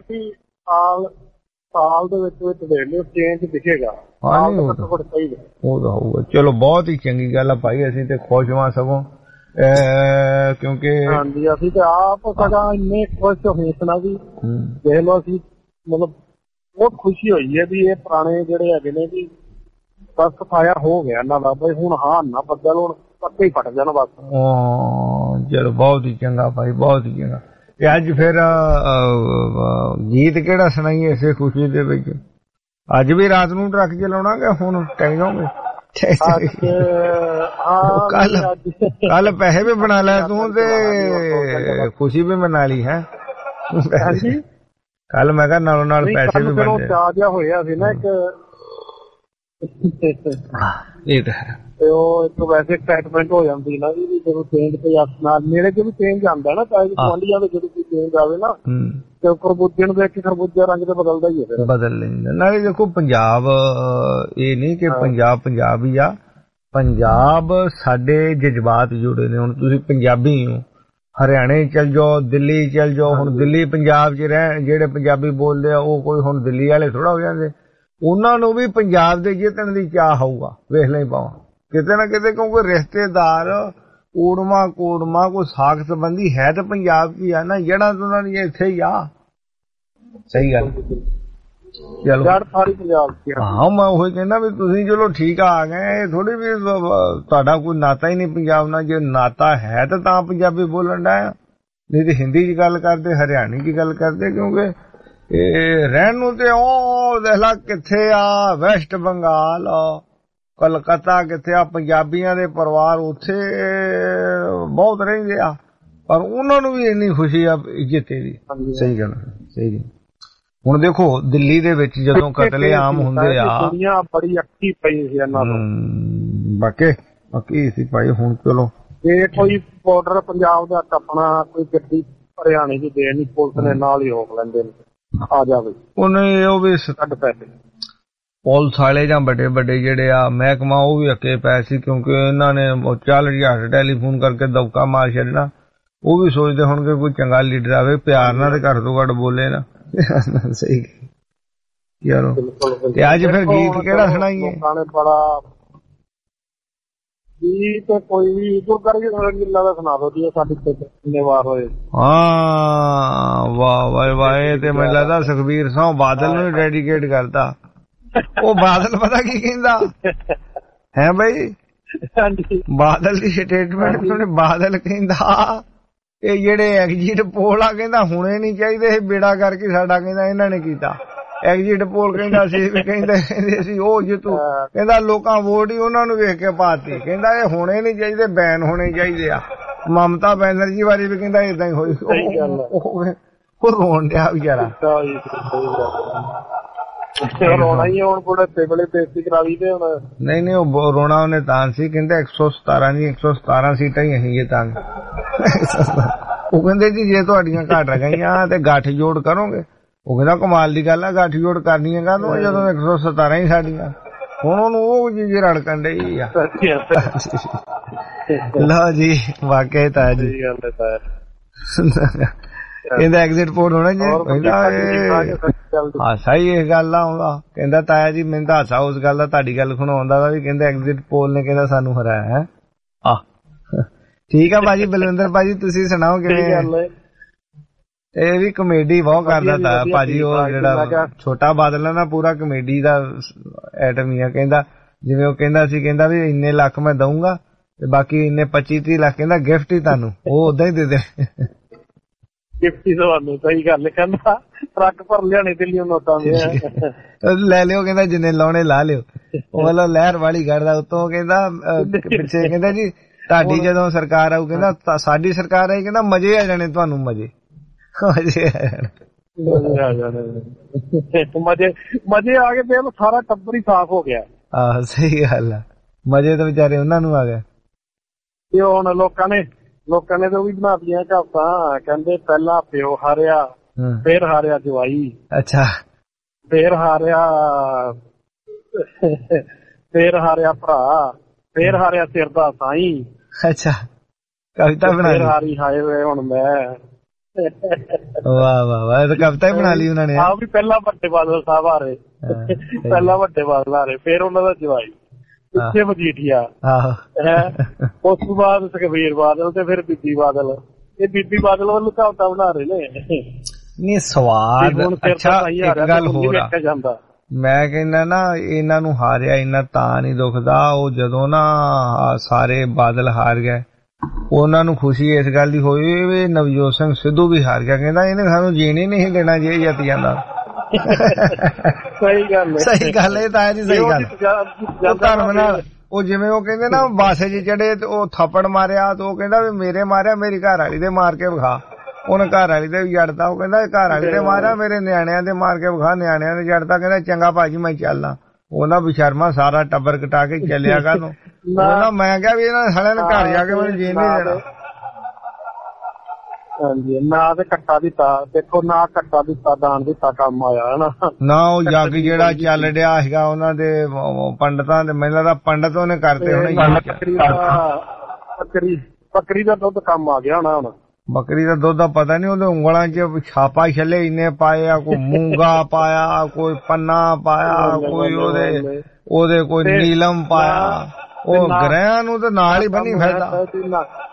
ਸਾਲ ਦੇ ਵਿੱਚ ਵਿੱਚ ਦੇਖ ਲਿਓ ਚੇਂਜ ਦਿਖੇਗਾ। ਉਹ ਤਾਂ ਹੋਊਗਾ। ਚਲੋ ਬਹੁਤ ਹੀ ਚੰਗੀ ਗੱਲ ਆ ਭਾਈ, ਅਸੀਂ ਤੇ ਖੁਸ਼ ਹਾਂ ਸਗੋਂ ਕਿਉਂਕਿ ਹਾਂਜੀ ਅਸੀਂ ਤੇ ਆਪ ਸਗੋਂ ਇੰਨੇ ਖੁਸ਼ ਹੋਏ ਨਾ ਵੀ ਦੇਖ ਲਓ, ਅਸੀਂ ਮਤਲਬ ਬਹੁਤ ਖੁਸ਼ੀ ਹੋਈ ਹੈ ਵੀ ਇਹ ਪੁਰਾਣੇ ਜਿਹੜੇ ਹੈਗੇ ਨੇ ਵੀ ਬਸ ਸਫਾਇਆ ਹੋ ਗਿਆ ਇਹਨਾਂ ਦਾ, ਬਈ ਹੁਣ ਹਾਂ ਨਾ ਬੱਦਲ ਹੁਣ ਪੱਕੇ ਹੀ ਫਟ ਜਾਣ ਬਸ। ਚਲੋ ਬਹੁਤ ਹੀ ਚੰਗਾ ਭਾਈ, ਬਹੁਤ ਹੀ ਚੰਗਾ। ਤੇ ਅੱਜ ਫਿਰ ਗੀਤ ਕਿਹੜਾ ਸੁਣਾਈਏ ਇਸੇ ਖੁਸ਼ੀ ਦੇ ਵਿੱਚ? ਅੱਜ ਵੀ ਰਾਤ ਨੂੰ ਟਰੱਕ ਚਲਾਉਣਾ ਕਿ ਹੁਣ ਟੈਗ ਜਾਓਗੇ? ਕੱਲ ਕੱਲ ਪੈਸੇ ਵੀ ਬਣਾ ਲੈ ਤੂੰ ਤੇ ਖੁਸ਼ੀ ਵੀ ਮਨਾ ਲਈ ਹੈ। ਕੱਲ ਮੈਂ ਕਿਹਾ ਨਾਲੋਂ ਨਾਲ ਪੈਸੇ ਵੀ ਬਣ ਗਏ ਹੋਇਆ ਸੀ ਨਾ ਇੱਕ। ਇਹ ਤਾਂ ਹੈ ਤੇ ਉਹ ਇੱਕ ਵੈਸੇ ਐਕਸਾਈਟਮੈਂਟ ਹੋ ਜਾਂਦੀ ਨਾ ਵੀ ਜਦੋਂ ਚੇਂਜ ਤੇ ਨਾਲ ਨੇੜੇ ਚ ਵੀ ਚੇਂਜ ਆਉਂਦਾ ਨਾ, ਚਾਹੇ ਗੁਆਂਢੀਆਂ ਦੇ ਜਦੋਂ ਕੋਈ ਚੇਂਜ ਆਵੇ ਨਾ ਤੇ ਖਰਬੂਜੇ ਨੂੰ ਦੇਖ ਕੇ ਖਰਬੂਜਾ ਰੰਗ ਤੇ ਬਦਲਦਾ ਹੀ ਹੈ, ਬਦਲ ਲੈਂਦਾ। ਨਾਲੇ ਦੇਖੋ ਪੰਜਾਬ ਇਹ ਨਹੀਂ ਕਿ ਪੰਜਾਬ ਪੰਜਾਬ ਹੀ ਆ, ਪੰਜਾਬ ਸਾਡੇ ਜਜ਼ਬਾਤ ਜੁੜੇ ਨੇ। ਹੁਣ ਤੁਸੀਂ ਪੰਜਾਬੀ ਹੋ, ਹਰਿਆਣੇ ਚਲ ਜਾਓ, ਦਿੱਲੀ ਚਲ ਜਾਓ, ਹੁਣ ਦਿੱਲੀ ਪੰਜਾਬ ਚ ਰਹਿ ਜਿਹੜੇ ਪੰਜਾਬੀ ਬੋਲਦੇ ਆ ਉਹ ਕੋਈ ਹੁਣ ਦਿੱਲੀ ਵਾਲੇ ਥੋੜਾ ਹੋ ਜਾਂਦੇ, ਉਹਨਾਂ ਨੂੰ ਵੀ ਪੰਜਾਬ ਦੇ ਜਿੱਤਣ ਦੀ ਚਾਹ ਹੋਊਗਾ। ਵੇਖ ਲਈ ਪਾਵਾਂ ਕਿਤੇ ਨਾ ਕਿਤੇ, ਕਿਉਂਕਿ ਰਿਸ਼ਤੇਦਾਰ ਊੜਮਾ ਕੋੜਮਾ ਕੋਈ ਸਾਖ ਸੰਬੰਧੀ ਹੈ ਤਾਂ ਪੰਜਾਬ ਦੀ ਆ ਨਾ, ਜੜਾ ਤਾਂ ਉਹਨਾਂ ਦੀ ਇੱਥੇ ਹੀ ਆ। ਸਹੀ ਗੱਲ। ਚਲੋ ਹਾਂ ਮੈਂ ਉਹੀ ਕਹਿੰਦਾ ਵੀ ਤੁਸੀਂ ਚਲੋ ਠੀਕ ਆ ਗਏ, ਥੋੜੀ ਵੀ ਤੁਹਾਡਾ ਕੋਈ ਨਾਤਾ ਹੀ ਨਹੀਂ ਪੰਜਾਬ ਨਾਲ। ਜੇ ਨਾਤਾ ਹੈ ਤਾਂ ਤਾਂ ਪੰਜਾਬੀ ਬੋਲਣ ਦਾ, ਨਹੀਂ ਤੇ ਹਿੰਦੀ ਚ ਗੱਲ ਕਰਦੇ, ਹਰਿਆਣੀ ਚ ਗੱਲ ਕਰਦੇ, ਕਿਉਂਕਿ ਇਹ ਰਹਿਣ ਨੂੰ ਤੇ ਉਹ ਦੇਖ ਲਾ ਕਿੱਥੇ ਆ, ਵੈਸਟ ਬੰਗਾਲ, ਕਲਕੱਤਾ ਕਿੱਥੇ ਆ, ਪੰਜਾਬੀਆਂ ਦੇ ਪਰਿਵਾਰ ਉੱਥੇ ਬਹੁਤ ਰਹਿੰਦੇ ਆ, ਪਰ ਉਹਨਾਂ ਨੂੰ ਵੀ ਇੰਨੀ ਖੁਸ਼ੀ ਆ ਇੱਜ਼ਤ ਦੀ। ਸਹੀ ਗੱਲ, ਸਹੀ ਗੱਲ। ਹੁਣ ਦੇਖੋ ਦਿੱਲੀ ਦੇ ਵਿੱਚ ਜਦੋਂ ਕਤਲੇਆਮ ਹੁੰਦੇ ਆ, ਦੁਨੀਆ ਬੜੀ ਅੱਕੀ ਪਈ ਸੀ ਇਹਨਾਂ ਨੂੰ, ਬਾਕੀ ਬਾਕੀ ਸੀ ਭਾਈ। ਹੁਣ ਚਲੋ ਜੇ ਕੋਈ ਬਾਰਡਰ ਪੰਜਾਬ ਦਾ ਟੱਪਣਾ, ਕੋਈ ਗੱਡੀ ਹਰਿਆਣੇ ਦੀ ਦੇਣ ਨਹੀਂ, ਪੁਲਿਸ ਨੇ ਨਾਲ ਹੀ ਰੋਕ ਲੈਂਦੇ ਨੇ, ਆ ਜਾਵੇ ਉਹਨੇ ਉਹ ਵੀ ਕੱਢ ਪੈਸੇ। ਪੁਲਿਸ ਵਾਲੇ ਜਾਂ ਵੱਡੇ ਵੱਡੇ ਜਿਹੜੇ ਆ ਮਹਿਕਮਾ ਉਹ ਵੀ ਅੱਕੇ ਪਏ ਸੀ, ਕਿਉਂਕਿ ਇਹਨਾਂ ਨੇ ਚੱਲ ਹਜ਼ਾਰ ਟੈਲੀਫੋਨ ਕਰਕੇ ਦਬਕਾ ਮਾਰ ਛੱਡਣਾ। ਉਹ ਵੀ ਸੋਚਦੇ ਹੋਣਗੇ ਕੋਈ ਚੰਗਾ ਲੀਡਰ ਆਵੇ, ਪਿਆਰ ਨਾਲ ਤੇ ਘੱਟ ਤੋਂ ਘੱਟ ਬੋਲੇ ਨਾ। ਸਹੀ ਯਾਰੋ। ਤੇ ਅੱਜ ਫਿਰ ਗੀਤ ਕਿਹੜਾ ਸੁਣਾਈਏ? ਬੜਾ ਗੀਤ ਕੋਈ ਵੀ ਗੁਰਗੱਲਾ ਦਾ ਸੁਣਾ ਦੋ ਜੀ, ਸਾਡੀ ਕਿੰਨੇ ਵਾਰ ਹੋਏ। ਹਾਂ ਵਾਹ ਵਾਹ ਵਾਹ, ਇਹ ਤੇ ਮੈਨੂੰ ਲੱਗਦਾ ਸੁਖਬੀਰ ਸਿੰਘ ਬਾਦਲ ਨੂੰ ਡੈਡੀਕੇਟ ਕਰਦਾ। ਉਹ ਬਾਦਲ ਪਤਾ ਕੀ ਕਹਿੰਦਾ ਹੈ ਬਈ, ਬਾਦਲ ਦੀ ਸਟੇਟਮੈਂਟ ਸੁਣੇ। ਬਾਦਲ ਕਹਿੰਦਾ ਇਹ ਜਿਹੜੇ ਐਗਜ਼ਿਟ ਪੋਲ ਆ, ਕਹਿੰਦਾ ਹੁਣੇ ਨਹੀਂ ਚਾਹੀਦੇ, ਇਹ ਬੇੜਾ ਕਰਕੇ ਸਾਡਾ ਕਹਿੰਦਾ ਇਹਨਾਂ ਨੇ ਕੀਤਾ। ਐਗਜ਼ਿਟ ਪੋਲ ਕਹਿੰਦਾ ਸੀ ਵੀ ਕਹਿੰਦੇ ਕਹਿੰਦੇ ਸੀ ਉਹ ਜਿੱਤੂ, ਕਹਿੰਦਾ ਲੋਕਾਂ ਵੋਟ ਹੀ ਉਹਨਾਂ ਨੂੰ ਵੇਖ ਕੇ ਪਾਤੀ। ਕਹਿੰਦਾ ਇਹ ਹੋਣੇ ਨਹੀਂ ਚਾਹੀਦੇ, ਬੈਨ ਹੋਣੇ ਚਾਹੀਦੇ ਆ। ਮਮਤਾ ਬੈਨਰਜੀ ਬਾਰੇ ਵੀ ਕਹਿੰਦਾ ਏਦਾਂ ਹੀ ਹੋਈ। ਉਹ ਰੋਣ ਡਿਆ ਵਿਚਾਰਾ। ਰੋਣਾ ਹੀ ਹੁਣ ਕੋਲੇ ਟੇਬਲੇ ਬੇਇੱਜ਼ਤੀ ਕਰਾ ਲਈ ਤੇ ਹੁਣ। ਨਹੀਂ ਨਹੀਂ ਉਹ ਰੋਣਾ ਉਹਨੇ ਤਾਂ ਸੀ, ਕਹਿੰਦਾ ਇੱਕ ਸੌ ਸਤਾਰਾਂ ਜੀ ਇੱਕ ਸੌ ਸਤਾਰਾਂ ਸੀਟਾਂ ਹੀ ਅਸੀਂ ਇਹ ਤਾਂ। ਉਹ ਕਹਿੰਦੇ ਜੀ ਜੇ ਤੁਹਾਡੀਆਂ ਘੱਟ ਗਈਆਂ ਤੇ ਗੱਠ ਜੋੜ ਕਰੋਗੇ। ਉਹ ਕਹਿੰਦਾ ਕਮਾਲ ਦੀ ਗੱਲ ਆ, ਗੱਠ ਜੋੜ ਕਰਨੀ ਹੈ ਕਾਹਨੂੰ ਜਦੋਂ ਇੱਕ ਸੌ ਸਤਾਰਾਂ ਹੀ ਸਾਡੀਆਂ। ਹੁਣ ਉਹਨੂੰ ਉਹ ਜੀ ਰੜਕਣ ਡਈ ਆ। ਲਓ ਜੀ ਵਾਕਿਆ ਤਾਂ ਜੀ ਕਹਿੰਦਾ ਐਗਜ਼ਿਟ ਪੋਲ ਹੋਣਾ ਜੀ। ਹਾਸਾ ਹੀ ਇਸ ਗੱਲ ਦਾ ਆਉਂਦਾ। ਕਹਿੰਦਾ ਤਾਇਆ ਜੀ ਮੈਨੂੰ ਤਾਂ ਹਾਸਾ ਉਸ ਗੱਲ ਦਾ ਤੁਹਾਡੀ ਗੱਲ ਸੁਣਾਉਂਦਾ ਵਾ ਵੀ ਕਹਿੰਦਾ ਐਗਜ਼ਿਟ ਪੋਲ ਨੇ ਕਹਿੰਦਾ ਸਾਨੂੰ ਹਰਾਇਆ ਹੈ। ਆਹ ਠੀਕ ਆ ਭਾਜੀ ਬਲਵਿੰਦਰ ਭਾਜੀ, ਤੁਸੀਂ ਸੁਣਾਓ ਕਿਵੇਂ? ਇਹ ਵੀ ਕਮੇਡੀ ਬਹੁਤ ਕਰਦਾ ਤਾ ਭਾਜੀ। ਉਹ ਜਿਹੜਾ ਛੋਟਾ ਬਾਦਲ ਆ ਨਾ, ਪੂਰਾ ਕਮੇਡੀ ਦਾ ਐਟਮ ਹੀ ਆ। ਕਹਿੰਦਾ ਜਿਵੇਂ ਉਹ ਕਹਿੰਦਾ ਸੀ, ਕਹਿੰਦਾ ਵੀ ਇੰਨੇ ਲੱਖ ਮੈਂ ਦਊਂਗਾ ਤੇ ਬਾਕੀ ਇੰਨੇ ਪੱਚੀ ਤੀਹ ਲੱਖ ਕਹਿੰਦਾ ਗਿਫਟ ਹੀ ਤੁਹਾਨੂੰ, ਉਹ ਓਦਾਂ ਹੀ ਦੇ ਦੇ ਗਿਫਟ ਹੀ ਤੁਹਾਨੂੰ। ਸਹੀ ਗੱਲ ਕਹਿੰਦਾ, ਟਰੱਕ ਭਰ ਲਿਆਣੇ ਦਿੱਲੀ ਨੋਟਾਂ ਦੇ ਲੈ ਲਿਓ, ਕਹਿੰਦਾ ਜਿੰਨੇ ਲਾਉਣੇ ਲਾ ਲਿਓ। ਉਹ ਮਤਲਬ ਲਹਿਰ ਵਾਲੀ ਕਰਦਾ ਉੱਤੋਂ। ਕਹਿੰਦਾ ਪਿੱਛੇ ਕਹਿੰਦਾ ਜੀ ਤੁਹਾਡੀ ਜਦੋਂ ਸਰਕਾਰ ਆਊ, ਕਹਿੰਦਾ ਸਾਡੀ ਸਰਕਾਰ ਆਈ, ਕਹਿੰਦਾ ਮਜ਼ੇ ਆ ਜਾਣੇ ਤੁਹਾਨੂੰ, ਮਜ਼ੇ ਮਜ਼ੇ ਆ ਜਾਣੇ ਮਜ਼ੇ ਮਜ਼ੇ ਆ ਗਏ। ਫਿਰ ਸਾਰਾ ਟੱਬਰ ਹੀ ਸਾਫ਼ ਹੋ ਗਿਆ। ਆਹ ਸਹੀ ਗੱਲ ਆ, ਮਜ਼ੇ ਤਾਂ ਵਿਚਾਰੇ ਉਹਨਾਂ ਨੂੰ ਆ ਗਏ। ਤੇ ਹੁਣ ਲੋਕਾਂ ਨੇ ਲੋਕਾਂ ਨੇ ਤਾਂ ਉਹ ਵੀ ਬਣਾ ਦੀਆਂ ਕਹਾਵਤਾਂ। ਕਹਿੰਦੇ ਪਹਿਲਾਂ ਪਿਓ ਹਾਰਿਆ, ਫੇਰ ਹਾਰਿਆ ਜਵਾਈ, ਅੱਛਾ ਫੇਰ ਹਾਰਿਆ ਫੇਰ ਹਾਰਿਆ ਭਰਾ, ਫੇਰ ਹਾਰਿਆ ਸਿਰ ਦਾ ਸਾਈਂ। ਅੱਛਾ ਕਵਿਤਾ ਬਣਾ ਲਈ। ਹਾਰੀ ਹਾਏ ਵੇ ਹੁਣ ਮੈਂ। ਵਾਹ ਵਾਹ ਵਾਹ, ਇਹ ਤਾਂ ਕਵਿਤਾ ਹੀ ਬਣਾ ਲਈ ਉਹਨਾਂ ਨੇ। ਆਹ ਵੀ ਪਹਿਲਾਂ ਵੱਡੇ ਬਾਦਲ ਸਾਹਿਬ ਹਾਰੇ, ਪਹਿਲਾਂ ਵੱਡੇ ਬਾਦਲ ਹਾਰੇ, ਫੇਰ ਉਹਨਾਂ ਦਾ ਜਵਾਈ, ਪਿੱਛੇ ਮਜੀਠੀਆ, ਉਸ ਤੋਂ ਬਾਅਦ ਸੁਖਬੀਰ ਬਾਦਲ ਤੇ ਫਿਰ ਬੀਬੀ ਬਾਦਲ। ਇਹ ਬੀਬੀ ਬਾਦਲ ਵੱਲੋਂ ਕਹਾਵਤਾਂ ਬਣਾ ਰਹੇ ਨੇ। ਨਹੀਂ ਸਵਾਦ। ਅੱਛਾ ਇੱਕ ਗੱਲ ਹੋਰ ਆ, ਮੈਂ ਕਹਿੰਦਾ ਨਾ ਇਹਨਾਂ ਨੂੰ ਹਾਰਿਆ ਇੰਨਾ ਤਾਂ ਨਹੀਂ ਦੁਖਦਾ। ਉਹ ਜਦੋਂ ਨਾ ਸਾਰੇ ਬਾਦਲ ਹਾਰ ਗਏ, ਉਹਨਾਂ ਨੂੰ ਖੁਸ਼ੀ ਇਸ ਗੱਲ ਦੀ ਹੋਈ ਵੀ ਨਵਜੋਤ ਸਿੰਘ ਸਿੱਧੂ ਵੀ ਹਾਰ ਗਿਆ। ਕਹਿੰਦਾ ਇਹਨੇ ਸਾਨੂੰ ਜੀਣ ਹੀ ਨਹੀਂ ਦੇਣਾ ਜੇ ਜਿੱਤ ਜਾਂਦਾ। ਸਹੀ ਗੱਲ ਸਹੀ ਗੱਲ ਇਹ ਤਾਂ ਜੀ, ਸਹੀ ਗੱਲ। ਧਰਮ ਨਾਲ ਉਹ ਜਿਵੇਂ ਉਹ ਕਹਿੰਦੇ ਨਾ ਬੱਸ 'ਚ ਚੜੇ ਤੇ ਉਹ ਥੱਪੜ ਮਾਰਿਆ, ਤੇ ਉਹ ਕਹਿੰਦਾ ਵੀ ਮੇਰੇ ਮਾਰਿਆ ਮੇਰੀ ਘਰ ਵਾਲੀ ਦੇ ਮਾਰ ਕੇ ਵਿਖਾ। ਉਹਨੇ ਘਰ ਵਾਲੀ ਦੇ ਵੀ ਜੜਦਾ। ਉਹ ਕਹਿੰਦਾ ਘਰ ਵਾਲੀ ਦੇ ਮਾਰਿਆ ਮੇਰੇ ਨਿਆਣਿਆਂ ਦੇ ਮਾਰ ਕੇ ਵਿਖਾ, ਨਿਆਣਿਆਂ ਨੇ ਜੜਦਾ। ਕਹਿੰਦਾ ਚੰਗਾ ਭਾਜੀ ਮੈਂ ਚੱਲਦਾ। ਉਹਨਾਂ ਬਸ਼ਰਮਾ ਸਾਰਾ ਟੱਬਰ ਕਟਾ ਕੇ ਚੱਲਿਆ ਗਾ ਨੂੰ। ਮੈਂ ਕਿਹਾ ਵੀ ਇਹਨਾਂ ਸਾਲਿਆਂ ਨੇ ਘਰ ਜਾ ਕੇ ਮੈਨੂੰ ਜੀਣ ਨਹੀਂ ਦੇਣਾ। ਹਾਂਜੀ, ਨਾ ਤੇ ਕੱਟਾ ਦਿੱਤਾ, ਦੇਖੋ ਨਾ ਕੱਟਾ ਦਿੱਤਾ ਦਾਨ ਦਿੱਤਾ ਕੰਮ ਆਇਆ ਹਨਾ। ਨਾ ਉਹ ਜੱਗ ਜਿਹੜਾ ਚੱਲ ਰਿਹਾ ਸੀਗਾ ਉਹਨਾਂ ਦੇ ਪੰਡਤਾਂ ਦੇ, ਮੈਨੂੰ ਲੱਗਦਾ ਪੰਡਤ ਉਹਨੇ ਕਰਤੇ ਹੋਣੇ। ਬੱਕਰੀ ਬੱਕਰੀ ਦਾ ਦੁੱਧ ਕੰਮ ਆ ਗਿਆ ਹੋਣਾ ਹੁਣ। ਬੱਕਰੀ ਦਾ ਦੁੱਧ ਦਾ ਪਤਾ ਨੀ, ਉਹਦੇ ਉਂਗਲਾਂ 'ਚ ਛਾਪਾ ਛੱਲੇ ਇੰਨੇ ਪਾਏ ਆ। ਕੋਈ ਮੂੰਗਾ ਪਾਇਆ, ਕੋਈ ਪੰਨਾ ਪਾਇਆ, ਕੋਈ ਉਹਦੇ ਉਹਦੇ ਕੋਈ ਨੀਲਮ ਪਾਇਆ। ਉਹ ਗ੍ਰਹਿਆਂ ਨੂੰ ਤਾਂ ਨਾਲ ਹੀ ਬੰਨੀ ਫਿਰਦਾ।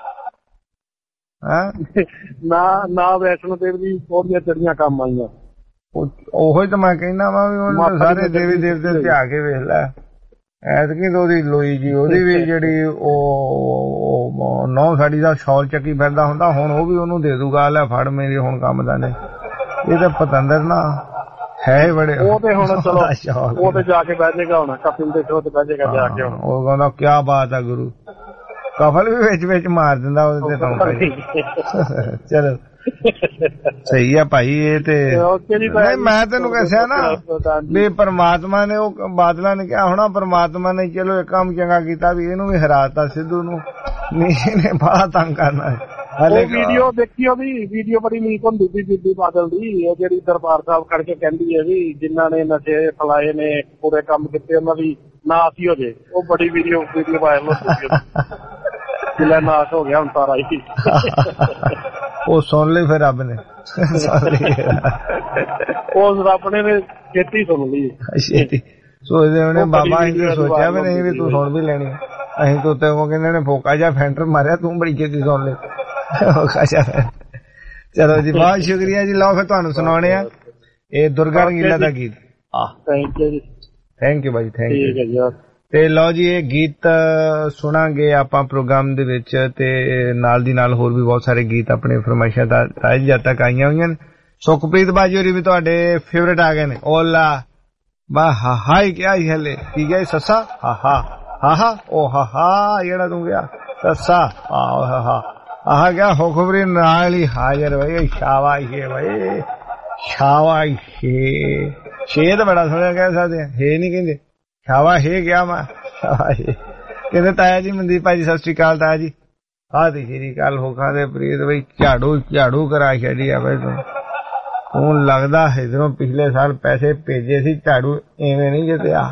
ਨਾ ਨਾ ਵੈਸ਼ਨੋ ਦੇਵੀ ਦੀ ਪੌੜੀਆਂ ਚੜੀਆਂ ਕੰਮ ਆਈਆਂ। ਉਹੀ ਤਾਂ ਮੈਂ ਕਹਿੰਦਾ ਵਾ ਵੀ ਉਹਨਾਂ ਸਾਰੇ ਦੇਵੀ ਦੇਵਤੇ ਧਿਆ ਕੇ ਵੇਖ ਲੈ। ਐਤਕੀ ਤਾਂ ਉਹਦੀ ਲੋਈ ਜੀ ਉਹਦੀ ਵੀ ਜਿਹੜੀ ਉਹ ਨੌ ਸਾਡੀ ਦਾ ਸ਼ੌਲ ਚੱਕੀ ਫਿਰਦਾ ਹੁੰਦਾ, ਹੁਣ ਉਹ ਵੀ ਉਹਨੂੰ ਦੇ ਦੂਗਾ ਲੈ ਫੜ ਮੇਰੇ ਹੁਣ ਕੰਮ ਦਾ ਨੇ। ਇਹ ਤਾਂ ਪਤੰਦਰ ਨਾ ਹੈ ਬੜੇ। ਉਹ ਤੇ ਹੁਣ ਚਲੋ ਉਹ ਤੇ ਜਾ ਕੇ ਬਹਿ ਜਾਏਗਾ ਹੁਣ ਕਪਿਲ ਦੇ ਸ਼ੋਅ ਤੇ ਬਹਿ ਜਾਏਗਾ ਜਾ ਕੇ। ਹੁਣ ਉਹ ਕਹਿੰਦਾ ਕਿਆ ਬਾਤ ਆ ਗੁਰੂ, ਕਫਲ ਵੀ ਵਿੱਚ ਵਿੱਚ ਮਾਰ ਦਿੰਦਾ ਉਹਦੇ ਤੇ। ਚਲੋ ਸਹੀ ਆ ਭਾਈ। ਇਹ ਤੇ ਨਹੀਂ ਮੈਂ ਤੈਨੂੰ ਦੱਸਿਆ ਨਾ ਵੀ ਪਰਮਾਤਮਾ ਨੇ ਉਹ ਬਾਦਲਾਂ ਨੇ ਕਿਹਾ ਹੋਣਾ ਪਰਮਾਤਮਾ ਨੇ ਚਲੋ ਇੱਕ ਕੰਮ ਚੰਗਾ ਕੀਤਾ ਵੀ ਇਹਨੂੰ ਵੀ ਹਰਾਤਾ ਸਿੱਧੂ ਨੂੰ, ਨਹੀਂ ਇਹਨੇ ਬੜਾ ਤੰਗ ਕਰਨਾ। ਹਲੇ ਵੀਡੀਓ ਦੇਖੀ ਉਹਦੀ ਵੀਡੀਓ ਬੜੀ ਲੀਕ ਹੁੰਦੀ ਸੀ ਬੀਬੀ ਬਾਦਲ ਦੀ, ਜਿਹੜੀ ਦਰਬਾਰ ਸਾਹਿਬ ਖੜ ਕੇ ਕਹਿੰਦੀ ਹੈ ਵੀ ਜਿਨ੍ਹਾਂ ਨੇ ਨਸ਼ੇ ਫਲਾਏ ਨੇ ਪੂਰੇ ਕੰਮ ਕੀਤੇ ਉਹਨਾਂ ਦੀ ਨਾਸ ਹੀ ਹੋ ਜੇ। ਉਹ ਬੜੀ ਵੀਡੀਓ ਵੀਡੀਓ ਵਾਇਰਲ ਹੁੰਦੀ ਜਿਲਾ ਨਾਸ ਹੋ ਗਿਆ ਹੁਣ ਸਾਰਾ ਹੀ। ਉਹ ਸੁਣ ਲਈ ਫਿਰ ਰੱਬ ਨੇ, ਉਸ ਰੱਬ ਨੇ ਛੇਤੀ ਸੁਣ ਲਈ ਛੇਤੀ। ਸੋਚਦੇ ਉਹਨੇ ਬਾਬਾ ਅਸੀਂ ਸੋਚਿਆ ਵੀ ਨਹੀਂ ਵੀ ਤੂੰ ਸੁਣ ਵੀ ਲੈਣੀ, ਅਸੀਂ ਤਾਂ ਉੱਤੇ ਉਹ ਕਹਿੰਦੇ ਨੇ ਫੋਕਾ ਜਿਹਾ ਫੈਂਟਰ ਮਾਰਿਆ ਤੂੰ ਬੜੀ ਛੇਤੀ ਸੁਣ ਲੈ। ਚਲੋ ਜੀ ਬਹੁਤ ਸ਼ੁਕਰੀਆ ਜੀ। ਲਓ ਫਿਰ ਤੁਹਾਨੂੰ ਸੁਣਾਉਣੇ ਆ ਇਹ ਦੁਰਗਾ ਰੰਗੀਲਾ ਦਾ ਗੀਤ। ਥੈਂਕ ਯੂ ਜੀ। ਥੈਂਕ ਯੂ ਭਾਈ, ਥੈਂਕ ਯੂ। ਤੇ ਲਓ ਜੀ ਇਹ ਗੀਤ ਸੁਣਾਂਗੇ ਆਪਾਂ ਪ੍ਰੋਗਰਾਮ ਦੇ ਵਿੱਚ, ਤੇ ਨਾਲ ਦੀ ਨਾਲ ਹੋਰ ਵੀ ਬਹੁਤ ਸਾਰੇ ਗੀਤ ਆਪਣੇ ਫਰਮਾਇਸ਼ਾਂ ਦਾ ਅੱਜ ਜਦ ਤੱਕ ਆਈਆਂ ਹੋਈਆਂ ਨੇ। ਸੁਖਪ੍ਰੀਤ ਬਾਜੀ ਹੋਰੀ ਵੀ ਤੁਹਾਡੇ ਫੇਵਰੇਟ ਆ ਗਏ ਨੇ। ਓਲਾ ਬਾ ਹਾ ਹਾਈ ਕਿਹਾ ਹੀ ਹਲੇ ਕੀ ਗਿਆ ਸੱਸਾ ਹਾ ਹਾ ਹਾ ਹਾ ਉਹ ਹਾ ਹਾ ਜਿਹੜਾ ਤੂੰ ਗਿਆ ਸੱਸਾ ਆਹ ਹਾ ਹਾ ਆਹ ਗਿਆ ਹੋ ਖਬਰੀ ਨਾਲ ਹੀ ਹਾਜ਼ਰ ਭਾਈ। ਸ਼ਾਬਾਸ਼ ਭਾਈ ਸ਼ਾਬਾਸ਼। ਛੇ ਤਾਂ ਬੜਾ ਸੁਣਿਆ ਕਹਿ ਸਕਦੇ ਹੈ ਨਹੀਂ ਕਹਿੰਦੇ ਸ਼ਾਬਾਸ਼ ਹੈ ਗਿਆ ਮੈਂ ਸ਼ਾਬਾਸ਼। ਕਹਿੰਦੇ ਤਾਇਆ ਜੀ ਮਨਦੀਪ ਭਾਜੀ ਸਤਿ ਸ੍ਰੀ ਅਕਾਲ ਤਾਇਆ ਜੀ। ਆਹ ਤੇ ਸ਼੍ਰੀ ਅਕਾਲ ਹੋਖਾਂ ਦੇ ਪ੍ਰੀਤ ਬਈ ਝਾੜੂ ਝਾੜੂ ਕਰਾ ਛੱਡੀ ਆ ਬਈ ਤੂੰ। ਹੁਣ ਲੱਗਦਾ ਇਧਰੋਂ ਪਿਛਲੇ ਸਾਲ ਪੈਸੇ ਭੇਜੇ ਸੀ ਝਾੜੂ ਐਵੇਂ ਨਹੀਂ ਜਿੱਤਿਆ।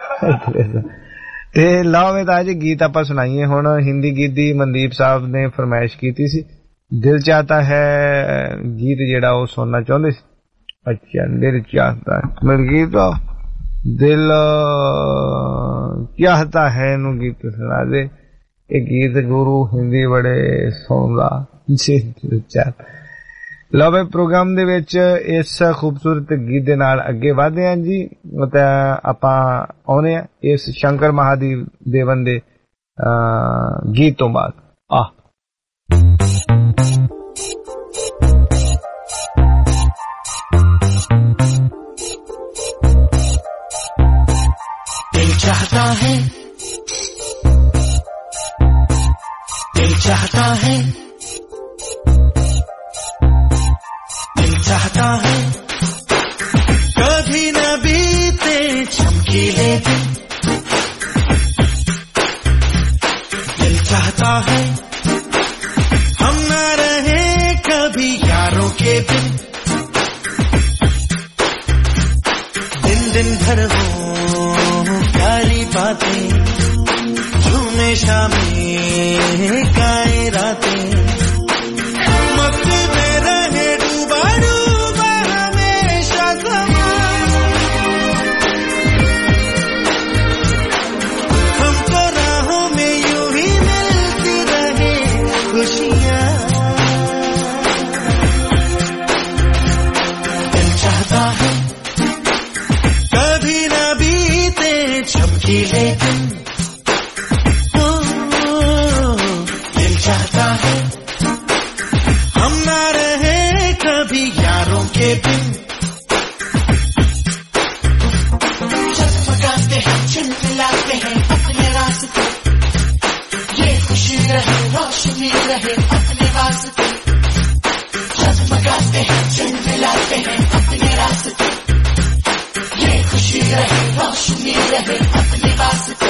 ਤੇ ਲਾਵੇ ਤਾਂ ਜੀ ਗੀਤ ਆਪਾਂ ਸੁਣਾਈਏ ਹੁਣ। ਹਿੰਦੀ ਗੀਤ ਦੀ ਮਨਦੀਪ ਸਾਹਿਬ ਨੇ ਫਰਮਾਇਸ਼ ਕੀਤੀ ਸੀ, ਦਿਲ ਚਾਹਤਾ ਹੈ ਗੀਤ ਜਿਹੜਾ ਉਹ ਸੁਣਨਾ ਚਾਹੁੰਦੇ ਸੀ। ਅੱਛਾ ਦਿਲ ਚਾਹਤਾ ਮੇਰਾ ਗੀਤ ਦਿਲ ਚਾਹਤਾ ਹੈ ਇਹਨੂੰ ਗੀਤ ਸੁਣਾ ਦੇ। ਇਹ ਗੀਤ ਗੁਰੂ ਹਿੰਦੀ ਬੜੇ ਸੁਣਦਾ ਜੀ। ਦਿਲ ਚਾਹਤਾ ਲਓ ਬਈ ਪ੍ਰੋਗਰਾਮ ਦੇ ਵਿੱਚ ਇਸ ਖੂਬਸੂਰਤ ਗੀਤ ਦੇ ਨਾਲ ਅੱਗੇ ਵਧਦੇ ਹਾਂ ਜੀ। ਤਾਂ ਆਪਾਂ ਆਉਣੇ ਆ ਇਸ ਸ਼ੰਕਰ ਮਹਾਦੇਵ ਦੇਵਨ ਦੇ ਗੀਤ ਤੋਂ ਬਾਅਦ। ਆਹ दिल चाहता है दिल चाहता है दिल चाहता है कभी न बीते चमकीले दिन। दिल चाहता है हम न रहे कभी यारों के बिन। दिन दिन भर हो प्यारी बातें झूमे शामें गाए रातें। मस्त में रहे डूबा डूबा हमेशा समा। हमको राहों में यूं ही मिलती रहे खुशियाँ। दिल चाहता है कभी न बीते चमकीले दिन। ओ, दिल चाहता है हम ना रहे कभी यारों के बिन। जगमगाते हैं चिलमिलाते हैं अपने रास्ते, ये खुशी रहे रोशनी रहे अपने वास्ते। जगमगाते हैं चिलमिलाते हैं अपने रास्ते, ये खुशी रहे रोशनी रहे अपने वास्ते।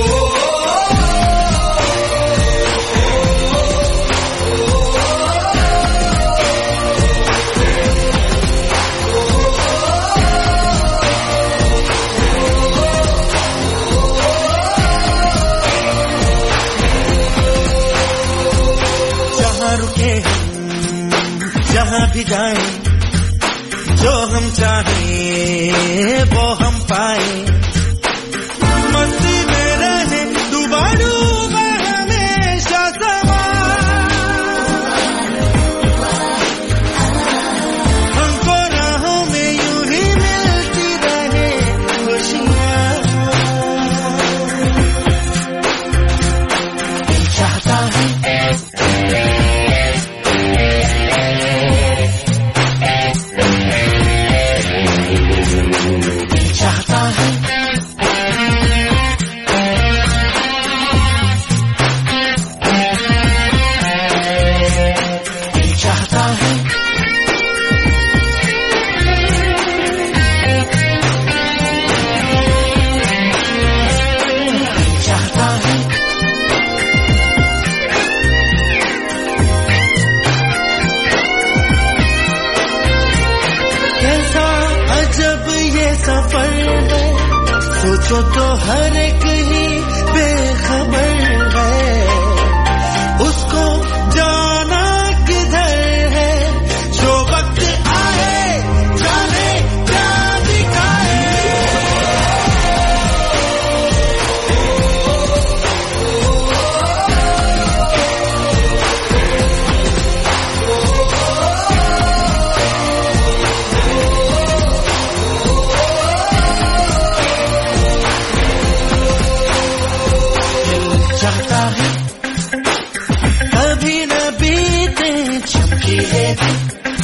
जहाँ रुके हम जहाँ भी जाएं, जो हम चाहें वो हम पाए। मस्ती में रहे डूबा डूबा हमेशा समा। सफर है, सोचो तो हर एक ही बेखबर है, उसको जाना किधर है, जो वक्त आए जाने क्या दिखाए। चाहता है कभी न बीते चमकीले दिन,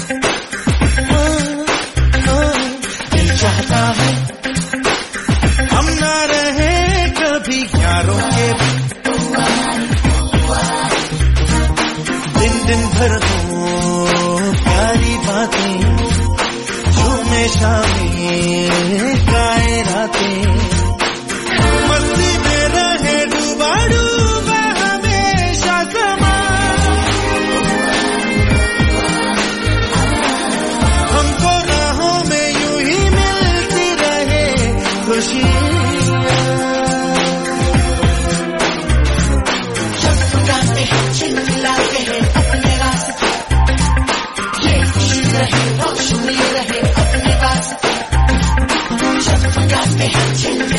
दिल चाहता है हम न रहे कभी यारों के भी, दिन दिन भर हो प्यारी बातें, झूमे शामें गाए रातें, मस्ती में रहे डूबा डूबा हमेशा समा, हमको राहों में यूं ही मिलती रहे खुशियाँ। चमकाते हैं चिल्लाते हैं अपने रास्ते, ये खुशी रहे रोशनी रहे अपने रास्ते, चमकाते हैं चिल्लाते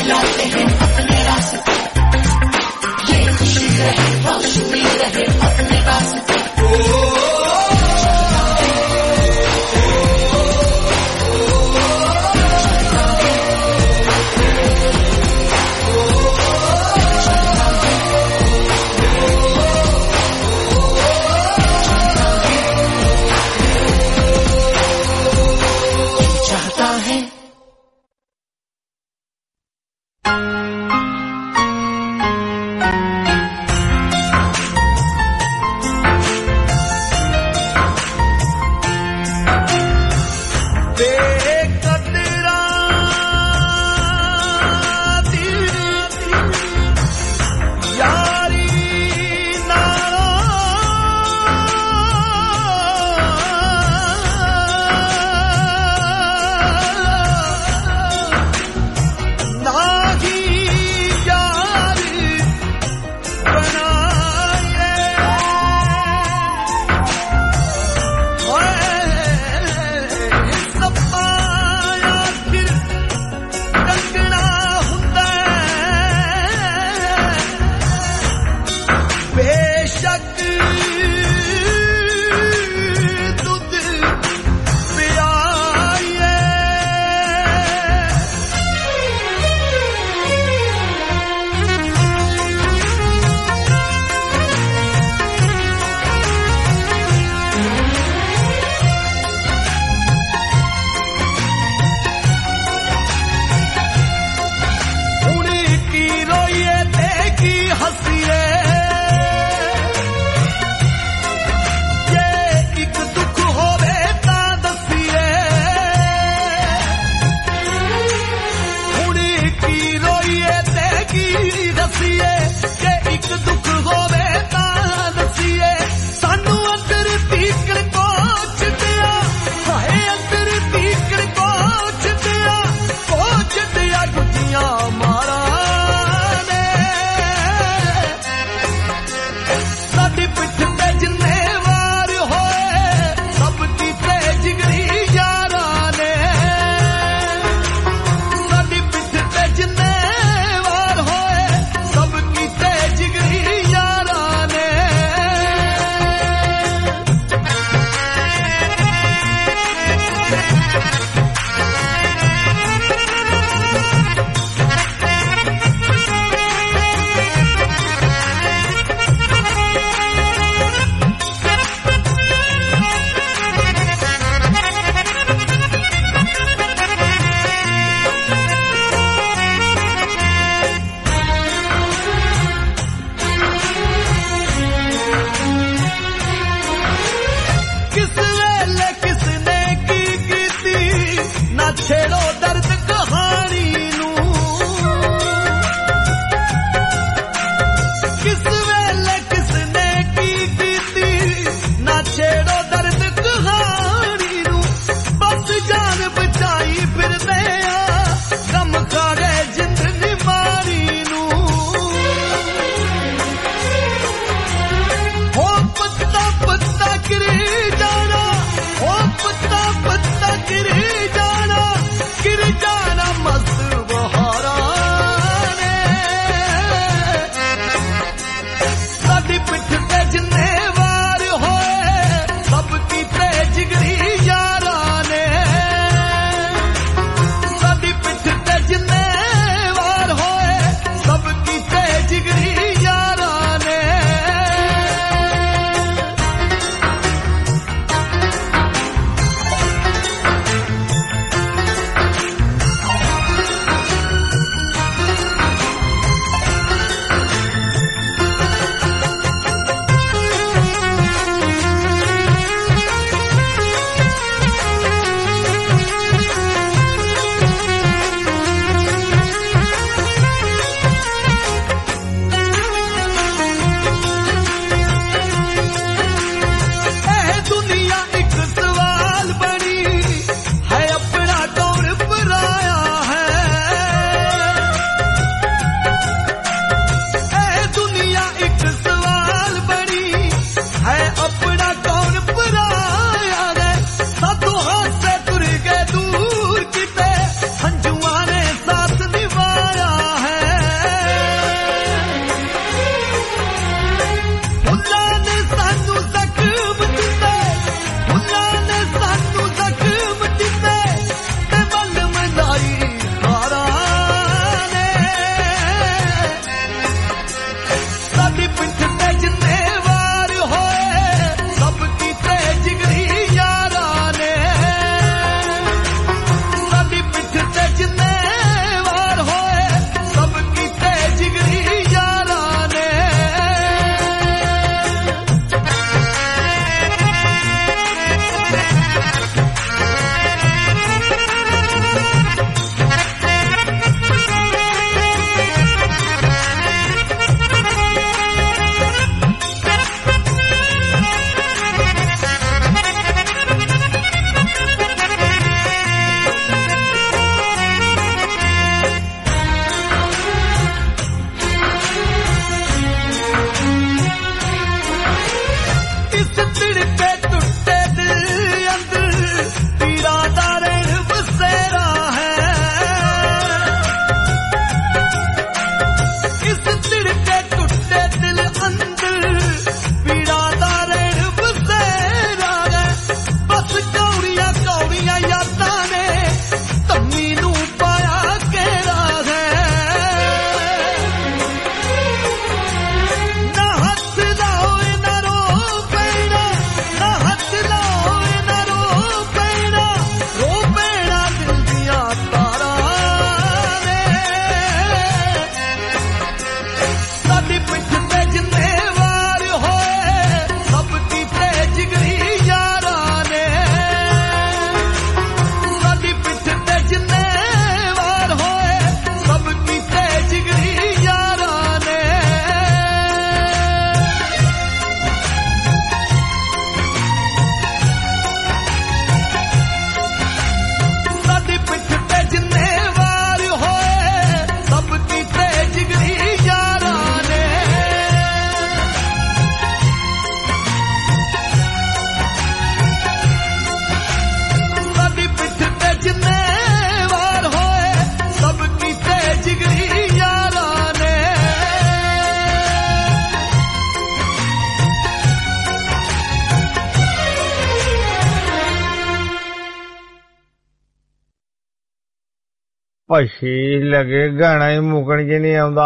ਭਸ਼ੀ ਲਗੇ ਗਾਣਾ ਹੀ ਮੁਕਣ ਚ ਨਹੀਂ ਆਉਂਦਾ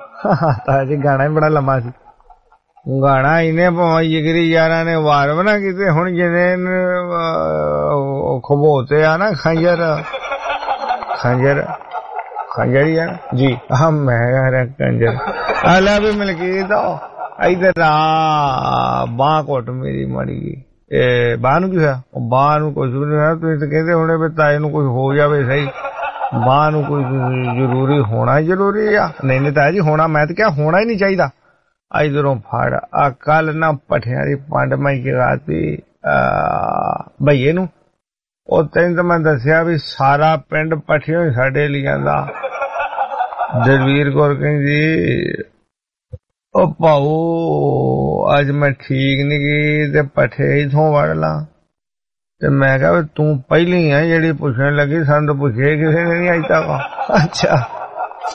ਤਾਂ ਜੀ ਗਾਣਾ ਹੀ ਬੜਾ ਲੰਮਾ ਸੀ ਗਾਣਾ ਇਹਨੇ ਭਾਵੇਂ ਜਿਗਰੀ ਯਾਰਾਂ ਨੇ ਵਾਰ ਬਣਾ ਕੀਤੇ ਹੁਣ ਜਿਹਨੇ ਖਬੋਤੇ ਆ ਨਾ ਖੰਜਰ ਖੰਜਰ ਖੰਜਰ ਹੀ ਆ ਜੀ ਹਾਂ ਮੈਂ ਯਾਰ ਖੰਜਰ ਆਲਾ ਵੀ ਮਿਲਕੀ ਤਾਂ ਇਧਰ ਆ ਬਾਹ ਘੁੱਟ ਮੇਰੀ ਮਾੜੀ ਗਈ ਇਹ ਬਾਹ ਨੂੰ ਕੀ ਹੋਇਆ ਬਾਹ ਨੂੰ ਕੁਝ ਨਹੀਂ ਹੋਇਆ ਤੁਸੀਂ ਤਾਂ ਕਹਿੰਦੇ ਹੁਣੇ ਵੀ ਤਾਏ ਨੂੰ ਕੁਝ ਹੋ ਜਾਵੇ ਸਹੀ ਬਾਹ ਨੂੰ ਕੋਈ ਜ਼ਰੂਰੀ ਹੋਣਾ ਜ਼ਰੂਰੀ ਆ ਨਹੀਂ ਨਹੀਂ ਤਾਂ ਜੀ ਹੋਣਾ ਮੈਂ ਤਾਂ ਕਿਹਾ ਹੋਣਾ ਹੀ ਨਹੀਂ ਚਾਹੀਦਾ ਇਧਰੋਂ ਫੜ ਆ ਕੱਲ ਨਾ ਪਠਿਆਂ ਦੀ ਪੰਡ ਮੈਂ ਜਗਾਤੀ ਭਈਏ ਨੂੰ ਉਹ ਤੈਨੂੰ ਤਾਂ ਮੈਂ ਦੱਸਿਆ ਵੀ ਸਾਰਾ ਪਿੰਡ ਪਠਿਓ ਹੀ ਸਾਡੇ ਲਈ ਆਂਦਾ ਦਲਵੀਰ ਕੌਰ ਕਹਿੰਦੀ ਉਹ ਭਾਊ ਅੱਜ ਮੈਂ ਠੀਕ ਨਹੀਂ ਗਈ ਤੇ ਪਠੇ ਇਥੋਂ ਵੜ ਲਾ ਤੇ ਮੈਂ ਕਿਹਾ ਤੂੰ ਪਹਿਲੀ ਆ ਜਿਹੜੀ ਪੁੱਛਣ ਲੱਗੀ ਸਾਨੂੰ ਪੁੱਛੇ ਕਿਸੇ ਨੇ ਨਹੀਂ ਅਜ ਤੱਕ ਅੱਛਾ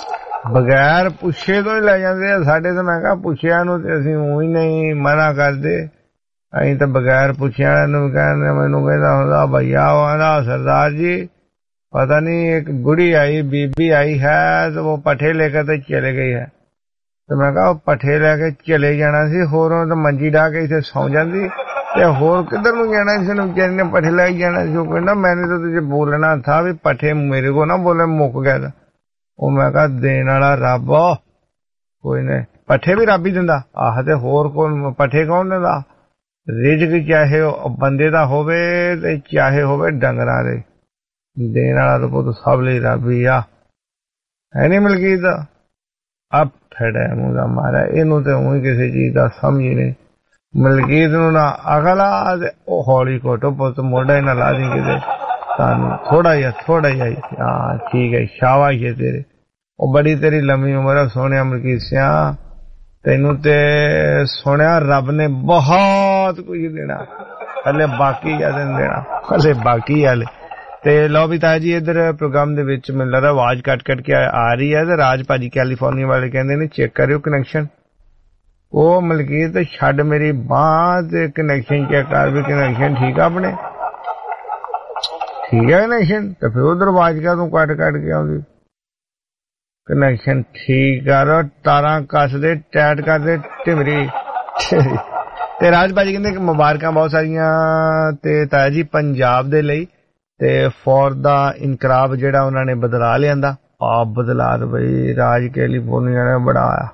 ਬਗੈਰ ਪੁੱਛੇ ਤੋਂ ਹੀ ਲੈ ਜਾਂਦੇ ਆ ਸਾਡੇ। ਤਾਂ ਮੈਂ ਕਿਹਾ ਪੁੱਛਿਆ ਨੂੰ ਤੇ ਅਸੀਂ ਉਹੀ ਨਹੀਂ ਮਨਾ ਕਰਦੇ, ਅਸੀਂ ਤਾਂ ਬਗੈਰ ਪੁੱਛਿਆ ਨੂੰ ਕਹਿੰਦੇ। ਮੈਨੂੰ ਕਹਿੰਦਾ ਹੁੰਦਾ ਭਈਆ ਆਂਦਾ ਸਰਦਾਰ ਜੀ पता नहीं एक गुड़ी आई बीबी आई है तो वो पठे लेकर तो चले गई है। तो मैं कहा पठे लेके चले जाना सी, होरों तो मंजी डा के इसे सौ जाती ते होर किधर नूं जाना सी, बेचारी ने पठे लेके जाना सी। वो कहना मैंने तो तुझे बोलना था भी पठे मेरे को ना बोले, मुक गया था वो। मैं कहा देने वाला रब कोई नहीं, पठे भी रब ही दिंदा। आह ते होर कौन पठे कौन दिंदा? रिजक चाहे बंदे दा होवे ते चाहे होवे डंगरां दे, देने वाला तो पुत सब ਲਈ ਰੱਬ ਹੀ ਆ, ਹੈ ਨੀ ਮਲਕੀਤ ਦਾ। ਅਬ ਫੜਿਆ ਮੂੰਹ ਦਾ ਮਾਰਿਆ ਇਹਨੂੰ ਤੇ ਉਹੀ ਕਿਸੇ ਚੀਜ਼ ਦਾ ਸਮਝ ਨਹੀਂ। ਮਲਕੀਤ ਨੂੰ ਨਾ ਅਗਲਾ ਤੇ ਉਹ ਹੌਲੀ ਕੋਟੋ ਪੁੱਤ ਮੋਢਾ ਹੀ ਨਾ ਲਾ ਦੀ ਕਿਤੇ ਤੁਹਾਨੂੰ, ਥੋੜਾ ਜਿਹਾ ਥੋੜਾ ਜਿਹਾ। ਹਾਂ ਠੀਕ ਹੈ, ਸ਼ਾਬਾਸ਼ ਹੈ ਤੇਰੇ, ਉਹ ਬੜੀ ਤੇਰੀ ਲੰਮੀ ਉਮਰ ਆ ਸੋਹਣਿਆ ਮਲਕੀਤ ਸਿਆ, ਤੈਨੂੰ ਤੇ ਸੋਹਣਿਆ ਰੱਬ ਨੇ ਬਹੁਤ ਕੁਝ ਦੇਣਾ, ਹਲੇ ਬਾਕੀ ਆ ਦੇਣਾ, ਹਲੇ ਬਾਕੀ ਹਲੇ। ਤੇ ਲਓ ਵੀ ਤਾਇਆ ਜੀ ਇੱਧਰ ਪ੍ਰੋਗਰਾਮ ਦੇ ਵਿੱਚ ਮੈਨੂੰ ਲੱਗਦਾ ਆਵਾਜ਼ ਕੱਟ ਕੱਟ ਕੇ ਆ ਰਹੀ ਹੈ ਤੇ ਰਾਜ ਭਾਜੀ ਕੈਲੀਫੋਰਨੀਆ ਵਾਲੇ ਕਹਿੰਦੇ ਨੇ ਚੈੱਕ ਕਰਿਓ ਕਨੈਕਸ਼ਨ। ਉਹ ਮਲਕੀਤ ਛੱਡ ਮੇਰੀ ਬਾਂਹ ਤੇ ਕਨੈਕਸ਼ਨ ਚੈੱਕ ਕਰ ਵੀ ਕਨੈਕਸ਼ਨ ਠੀਕ ਆ ਆਪਣੇ, ਠੀਕ ਹੈ ਕਨੈਕਸ਼ਨ। ਤੇ ਫਿਰ ਉਧਰ ਆਵਾਜ਼ ਕਾ ਤੂੰ ਕੱਟ ਕੱਟ ਕੇ ਆਉਂਦੀ। ਕਨੈਕਸ਼ਨ ਠੀਕ ਕਰ, ਤਾਰਾਂ ਕੱਸਦੇ ਟੈਟ ਕਰਦੇ ਢਿਮਰੀ। ਤੇ ਰਾਜ ਭਾਜੀ ਕਹਿੰਦੇ ਕਿ ਮੁਬਾਰਕਾਂ ਬਹੁਤ ਸਾਰੀਆਂ ਤੇ ਤਾਇਆ ਜੀ ਪੰਜਾਬ ਦੇ ਲਈ ਤੇ ਫੌਰ ਦਾ ਇਨਕਲਾਬ ਜਿਹੜਾ ਉਹਨਾਂ ਨੇ ਬਦਲਾ ਲਿਆਂਦਾ। ਆਪ ਬਦਲਾ ਬਈ ਰਾਜ ਕੈਲੀਫੋਰਨੀਆ ਨੇ ਬੜਾ ਆਇਆ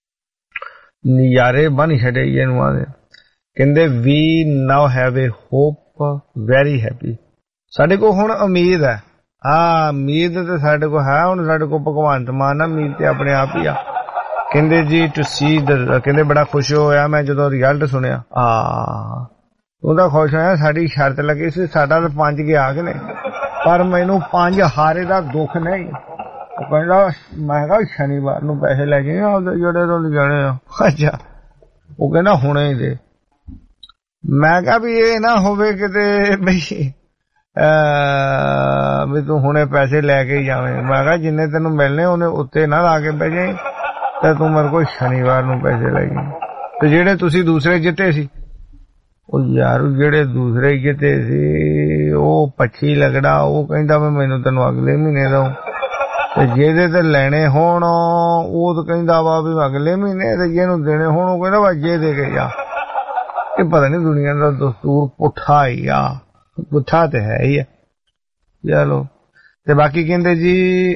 ਨਜ਼ਾਰੇ ਬਣ ਛੱਡੇ ਇਹਨੂੰ ਆਦੇ। ਕਹਿੰਦੇ we now have a hope very happy. ਸਾਡੇ ਕੋਲ ਹੁਣ ਉਮੀਦ ਹੈ, ਆ ਉਮੀਦ ਤੇ ਸਾਡੇ ਕੋਲ ਹੈ ਹੁਣ, ਸਾਡੇ ਕੋਲ ਭਗਵੰਤ ਮਾਨ ਆ, ਉਮੀਦ ਤੇ ਆਪਣੇ ਆਪ ਹੀ ਆ। ਕਹਿੰਦੇ ਜੀ ਟੂ ਸੀ ਕਹਿੰਦੇ ਬੜਾ ਖੁਸ਼ ਹੋਇਆ ਮੈਂ ਜਦੋਂ ਰਿਜ਼ਲਟ ਸੁਣਿਆ। ਆ ਉਹਦਾ ਖੁਸ਼ ਹੋਇਆ, ਸਾਡੀ ਸ਼ਰਤ ਲੱਗੀ ਸੀ ਸਾਡਾ ਤਾਂ ਪੰਜ ਗਿਆ ਕਿ ਨਹੀਂ, ਪਰ ਮੈਨੂੰ ਪੰਜ ਹਾਰੇ ਦਾ ਦੁੱਖ ਨਹੀਂ। ਉਹ ਕਹਿੰਦਾ ਮੈਂ ਕਿਹਾ ਸ਼ਨੀਵਾਰ ਨੂੰ ਪੈਸੇ ਲੈ ਜਾਏ ਆਪਦੇ ਜਿਹੜੇ ਤੋਂ ਲਿਜਾਣੇ ਆ। ਅੱਛਾ ਉਹ ਕਹਿੰਦਾ ਹੁਣੇ ਹੀ ਦੇ। ਮੈਂ ਕਿਹਾ ਵੀ ਇਹ ਨਾ ਹੋਵੇ ਕਿਤੇ ਬਈ ਵੀ ਤੂੰ ਹੁਣੇ ਪੈਸੇ ਲੈ ਕੇ ਹੀ ਜਾਵੇਂ। ਮੈਂ ਕਿਹਾ ਜਿੰਨੇ ਤੈਨੂੰ ਮਿਲਣੇ ਉਹਨੇ ਉੱਤੇ ਨਾ ਲਾ ਕੇ ਬਹਿ ਜਾਏ ਤੇ ਤੂੰ ਮੇਰੇ ਕੋਲ ਸ਼ਨੀਵਾਰ ਨੂੰ ਪੈਸੇ ਲੈ ਜਾਏ। ਤੇ ਜਿਹੜੇ ਤੁਸੀਂ ਦੂਸਰੇ ਜਿੱਤੇ ਸੀ ਉਹ ਯਾਰ ਜਿਹੜੇ ਦੂਸਰੇ ਜਿੱਤੇ ਸੀ ਉਹ ਪੱਛੀ ਲੱਗਦਾ, ਉਹ ਕਹਿੰਦਾ ਵੀ ਮੈਨੂੰ ਤੈਨੂੰ ਅਗਲੇ ਮਹੀਨੇ ਦਊ। ਤੇ ਜਿਹਦੇ ਤੇ ਲੈਣੇ ਹੋਣ ਉਹ ਤਾਂ ਕਹਿੰਦਾ ਵਾ ਵੀ ਅਗਲੇ ਮਹੀਨੇ, ਤੇ ਜਿਹਨੂੰ ਦੇਣੇ ਹੋਣ ਉਹ ਕਹਿੰਦਾ ਵਾ ਜੇ ਦੇ ਕੇ ਜਾ। ਇਹ ਪਤਾ ਨੀ ਦੁਨੀਆ ਦਾ ਦਸਤੂਰ ਪੁੱਠਾ ਹੀ ਆ, ਪੁੱਠਾ ਤੇ ਹੈ ਹੀ ਆ। ਚਲੋ ਤੇ ਬਾਕੀ ਕਹਿੰਦੇ ਜੀ